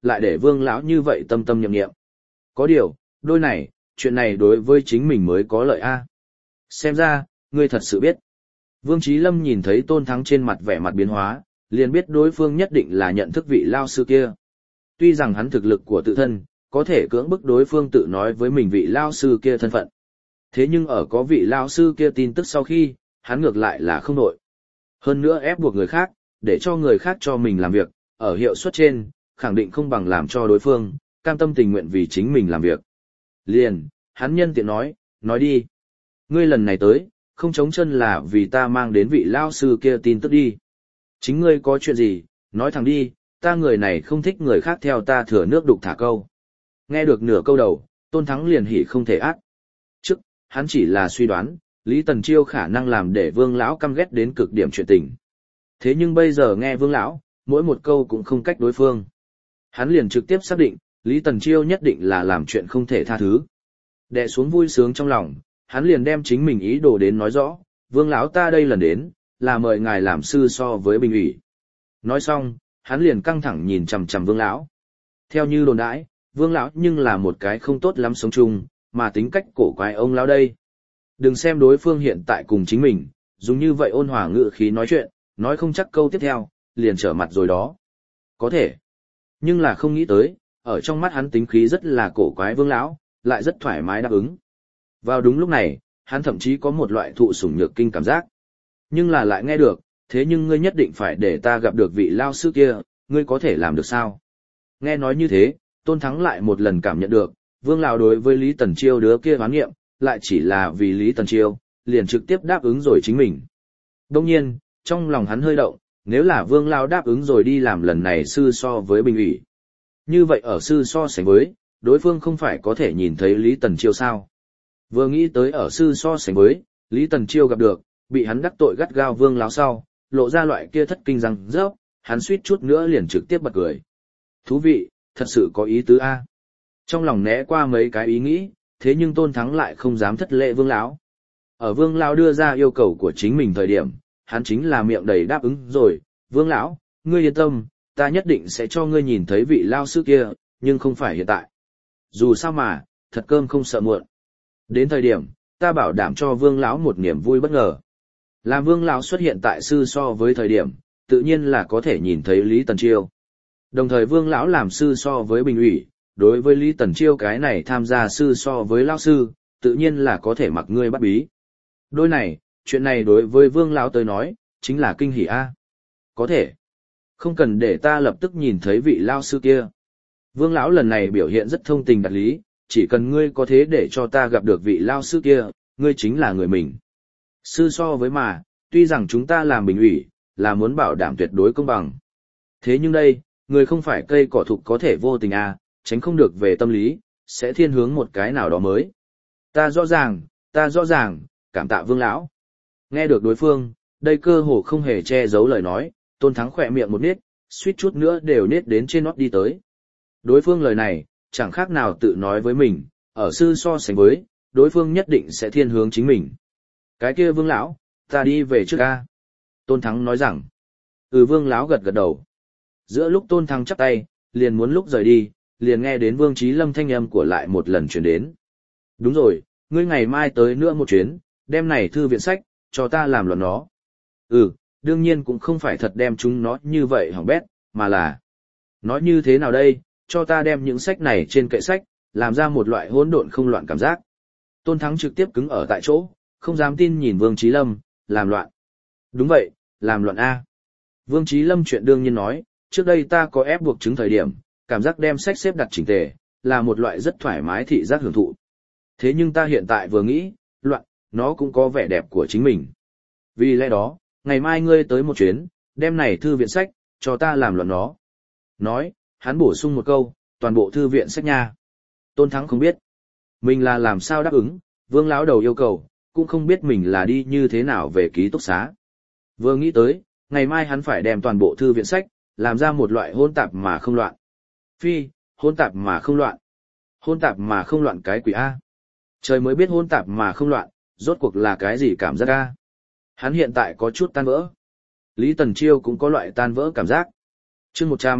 lại để Vương lão như vậy tâm tâm niệm niệm. Có điều, đôi này, chuyện này đối với chính mình mới có lợi a. Xem ra, ngươi thật sự biết. Vương Chí Lâm nhìn thấy Tôn Thắng trên mặt vẻ mặt biến hóa, liền biết đối phương nhất định là nhận thức vị lao sư kia. Tuy rằng hắn thực lực của tự thân, có thể cưỡng bức đối phương tự nói với mình vị lao sư kia thân phận. Thế nhưng ở có vị lao sư kia tin tức sau khi, hắn ngược lại là không nổi. Hơn nữa ép buộc người khác, để cho người khác cho mình làm việc, ở hiệu suất trên, khẳng định không bằng làm cho đối phương, cam tâm tình nguyện vì chính mình làm việc. Liền, hắn nhân tiện nói, nói đi. Ngươi lần này tới, không chống chân là vì ta mang đến vị lao sư kia tin tức đi. Chính ngươi có chuyện gì, nói thẳng đi, ta người này không thích người khác theo ta thừa nước đục thả câu. Nghe được nửa câu đầu, Tôn Thắng liền hỉ không thể ác. Trước, hắn chỉ là suy đoán, Lý Tần Chiêu khả năng làm để Vương lão căm ghét đến cực điểm chuyện tình. Thế nhưng bây giờ nghe Vương lão, mỗi một câu cũng không cách đối phương. Hắn liền trực tiếp xác định, Lý Tần Chiêu nhất định là làm chuyện không thể tha thứ. Đè xuống vui sướng trong lòng, hắn liền đem chính mình ý đồ đến nói rõ, Vương lão ta đây lần đến, là mời ngài làm sư so với Bình ủy. Nói xong, hắn liền căng thẳng nhìn chằm chằm Vương lão. Theo như đồn đãi, Vương lão nhưng là một cái không tốt lắm sống chung, mà tính cách cổ quái ông lão đây. Đừng xem đối phương hiện tại cùng chính mình, dùng như vậy ôn hòa ngữ khí nói chuyện, nói không chắc câu tiếp theo, liền trở mặt rồi đó. Có thể, nhưng là không nghĩ tới, ở trong mắt hắn tính khí rất là cổ quái Vương lão, lại rất thoải mái đáp ứng. Vào đúng lúc này, hắn thậm chí có một loại thụ sủng nhược kinh cảm giác. Nhưng là lại nghe được, thế nhưng ngươi nhất định phải để ta gặp được vị lao sư kia, ngươi có thể làm được sao? Nghe nói như thế, Tôn Thắng lại một lần cảm nhận được, Vương lão đối với Lý Tần Chiêu đứa kia hoán nghiệm, lại chỉ là vì Lý Tần Chiêu, liền trực tiếp đáp ứng rồi chính mình. Đông nhiên, trong lòng hắn hơi động, nếu là Vương lão đáp ứng rồi đi làm lần này sư so với Bình ủy. Như vậy ở sư so sánh với, đối phương không phải có thể nhìn thấy Lý Tần Chiêu sao? Vừa nghĩ tới ở sư so sánh với, Lý Tần Chiêu gặp được, bị hắn đắc tội gắt gao Vương lão sau, lộ ra loại kia thất kinh răng rớp, hắn suýt chút nữa liền trực tiếp bật cười. Thú vị, thật sự có ý tứ a. Trong lòng né qua mấy cái ý nghĩ, thế nhưng Tôn Thắng lại không dám thất lễ Vương lão. Ở Vương lão đưa ra yêu cầu của chính mình thời điểm, hắn chính là miệng đầy đáp ứng rồi, Vương lão, ngươi yên tâm, ta nhất định sẽ cho ngươi nhìn thấy vị lao sư kia, nhưng không phải hiện tại. Dù sao mà, thật cơm không sợ muộn. Đến thời điểm, ta bảo đảm cho Vương lão một niềm vui bất ngờ. Làm Vương lão xuất hiện tại sư so với thời điểm, tự nhiên là có thể nhìn thấy Lý Tần Chiêu. Đồng thời Vương lão làm sư so với Bình ủy, đối với Lý Tần Chiêu cái này tham gia sư so với lão sư, tự nhiên là có thể mặc ngươi bắt bí. Đôi này, chuyện này đối với Vương lão tới nói, chính là kinh hỉ a. Có thể. Không cần để ta lập tức nhìn thấy vị lão sư kia. Vương lão lần này biểu hiện rất thông tình đạt lý, chỉ cần ngươi có thế để cho ta gặp được vị lão sư kia, ngươi chính là người mình. Sư so với mà, tuy rằng chúng ta làm Bình ủy, là muốn bảo đảm tuyệt đối công bằng. Thế nhưng đây, người không phải cây cỏ thục có thể vô tình à, tránh không được về tâm lý, sẽ thiên hướng một cái nào đó mới. Ta rõ ràng, ta rõ ràng, cảm tạ Vương lão. Nghe được đối phương, đây cơ hồ không hề che giấu lời nói, Tôn Thắng khỏe miệng một nít, suýt chút nữa đều nết đến trên nót đi tới. Đối phương lời này, chẳng khác nào tự nói với mình, ở sư so sánh với, đối phương nhất định sẽ thiên hướng chính mình. Cái kia Vương lão, ta đi về trước a. Tôn Thắng nói rằng. Ừ, Vương lão gật gật đầu. Giữa lúc Tôn Thắng chắp tay, liền muốn lúc rời đi, liền nghe đến Vương Chí Lâm thanh âm của lại một lần truyền đến. Đúng rồi, ngươi ngày mai tới nữa một chuyến, đem này thư viện sách, cho ta làm luận nó. Ừ, đương nhiên cũng không phải thật đem chúng nó như vậy hỏng bét, mà là... Nói như thế nào đây, cho ta đem những sách này trên kệ sách, làm ra một loại hỗn độn không loạn cảm giác. Tôn Thắng trực tiếp cứng ở tại chỗ, không dám tin nhìn Vương Chí Lâm, làm loạn. Đúng vậy, làm loạn A. Vương Chí Lâm chuyện đương nhiên nói, trước đây ta có ép buộc chứng thời điểm, cảm giác đem sách xếp đặt chỉnh tề, là một loại rất thoải mái thị giác hưởng thụ. Thế nhưng ta hiện tại vừa nghĩ, loạn, nó cũng có vẻ đẹp của chính mình. Vì lẽ đó, ngày mai ngươi tới một chuyến, đem này thư viện sách, cho ta làm loạn nó. Nói, hắn bổ sung một câu, toàn bộ thư viện sách nha. Tôn Thắng không biết, mình là làm sao đáp ứng, Vương lão đầu yêu cầu, cũng không biết mình là đi như thế nào về ký túc xá. Vừa nghĩ tới, ngày mai hắn phải đem toàn bộ thư viện sách, làm ra một loại hôn tạp mà không loạn. Phi, hôn tạp mà không loạn. Hôn tạp mà không loạn cái quỷ A. Trời mới biết hôn tạp mà không loạn, rốt cuộc là cái gì cảm giác A. Hắn hiện tại có chút tan vỡ. Lý Tần Chiêu cũng có loại tan vỡ cảm giác. Chương một trăm,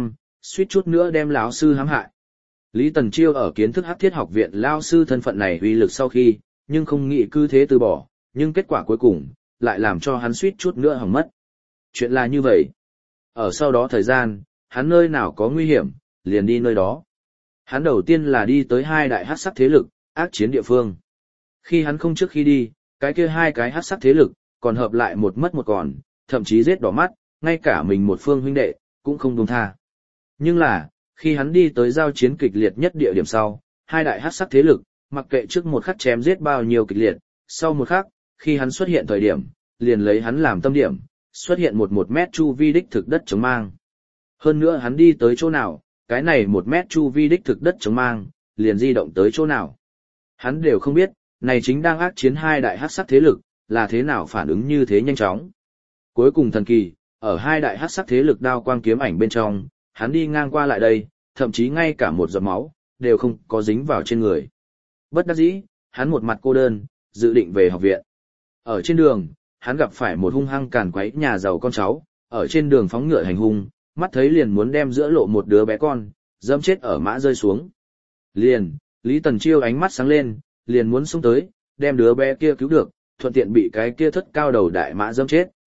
suýt chút nữa đem lão sư hãm hại. Lý Tần Chiêu ở kiến thức Hắc Thiết học viện lão sư thân phận này uy lực sau khi, nhưng không nghĩ cứ thế từ bỏ, nhưng kết quả cuối cùng lại làm cho hắn suýt chút nữa hỏng mất. Chuyện là như vậy. Ở sau đó thời gian, hắn nơi nào có nguy hiểm, liền đi nơi đó. Hắn đầu tiên là đi tới hai đại hắc sắc thế lực, ác chiến địa phương. Khi hắn không trước khi đi, cái kia hai cái hắc sắc thế lực, còn hợp lại một mất một còn, thậm chí giết đỏ mắt, ngay cả mình một phương huynh đệ, cũng không buông tha. Nhưng là, khi hắn đi tới giao chiến kịch liệt nhất địa điểm sau, hai đại hắc sắc thế lực, mặc kệ trước một khắc chém giết bao nhiêu kịch liệt, sau một khắc, khi hắn xuất hiện thời điểm, liền lấy hắn làm tâm điểm, xuất hiện một một mét chu vi đích thực đất chống mang. Hơn nữa hắn đi tới chỗ nào, cái này một mét chu vi đích thực đất chống mang, liền di động tới chỗ nào. Hắn đều không biết, này chính đang ác chiến hai đại hắc sắc thế lực, là thế nào phản ứng như thế nhanh chóng. Cuối cùng thần kỳ, ở hai đại hắc sắc thế lực đao quang kiếm ảnh bên trong, hắn đi ngang qua lại đây, thậm chí ngay cả một giọt máu, đều không có dính vào trên người. Bất đắc dĩ, hắn một mặt cô đơn, dự định về học viện. Ở trên đường, hắn gặp phải một hung hăng càn quấy nhà giàu con cháu, ở trên đường phóng ngựa hành hung, mắt thấy liền muốn đem giữa lộ một đứa bé con, dẫm chết ở mã rơi xuống. Liền, Lý Tần Chiêu ánh mắt sáng lên, liền muốn xông tới, đem đứa bé kia cứu được, thuận tiện bị cái kia thất cao đầu đại mã dẫm chết.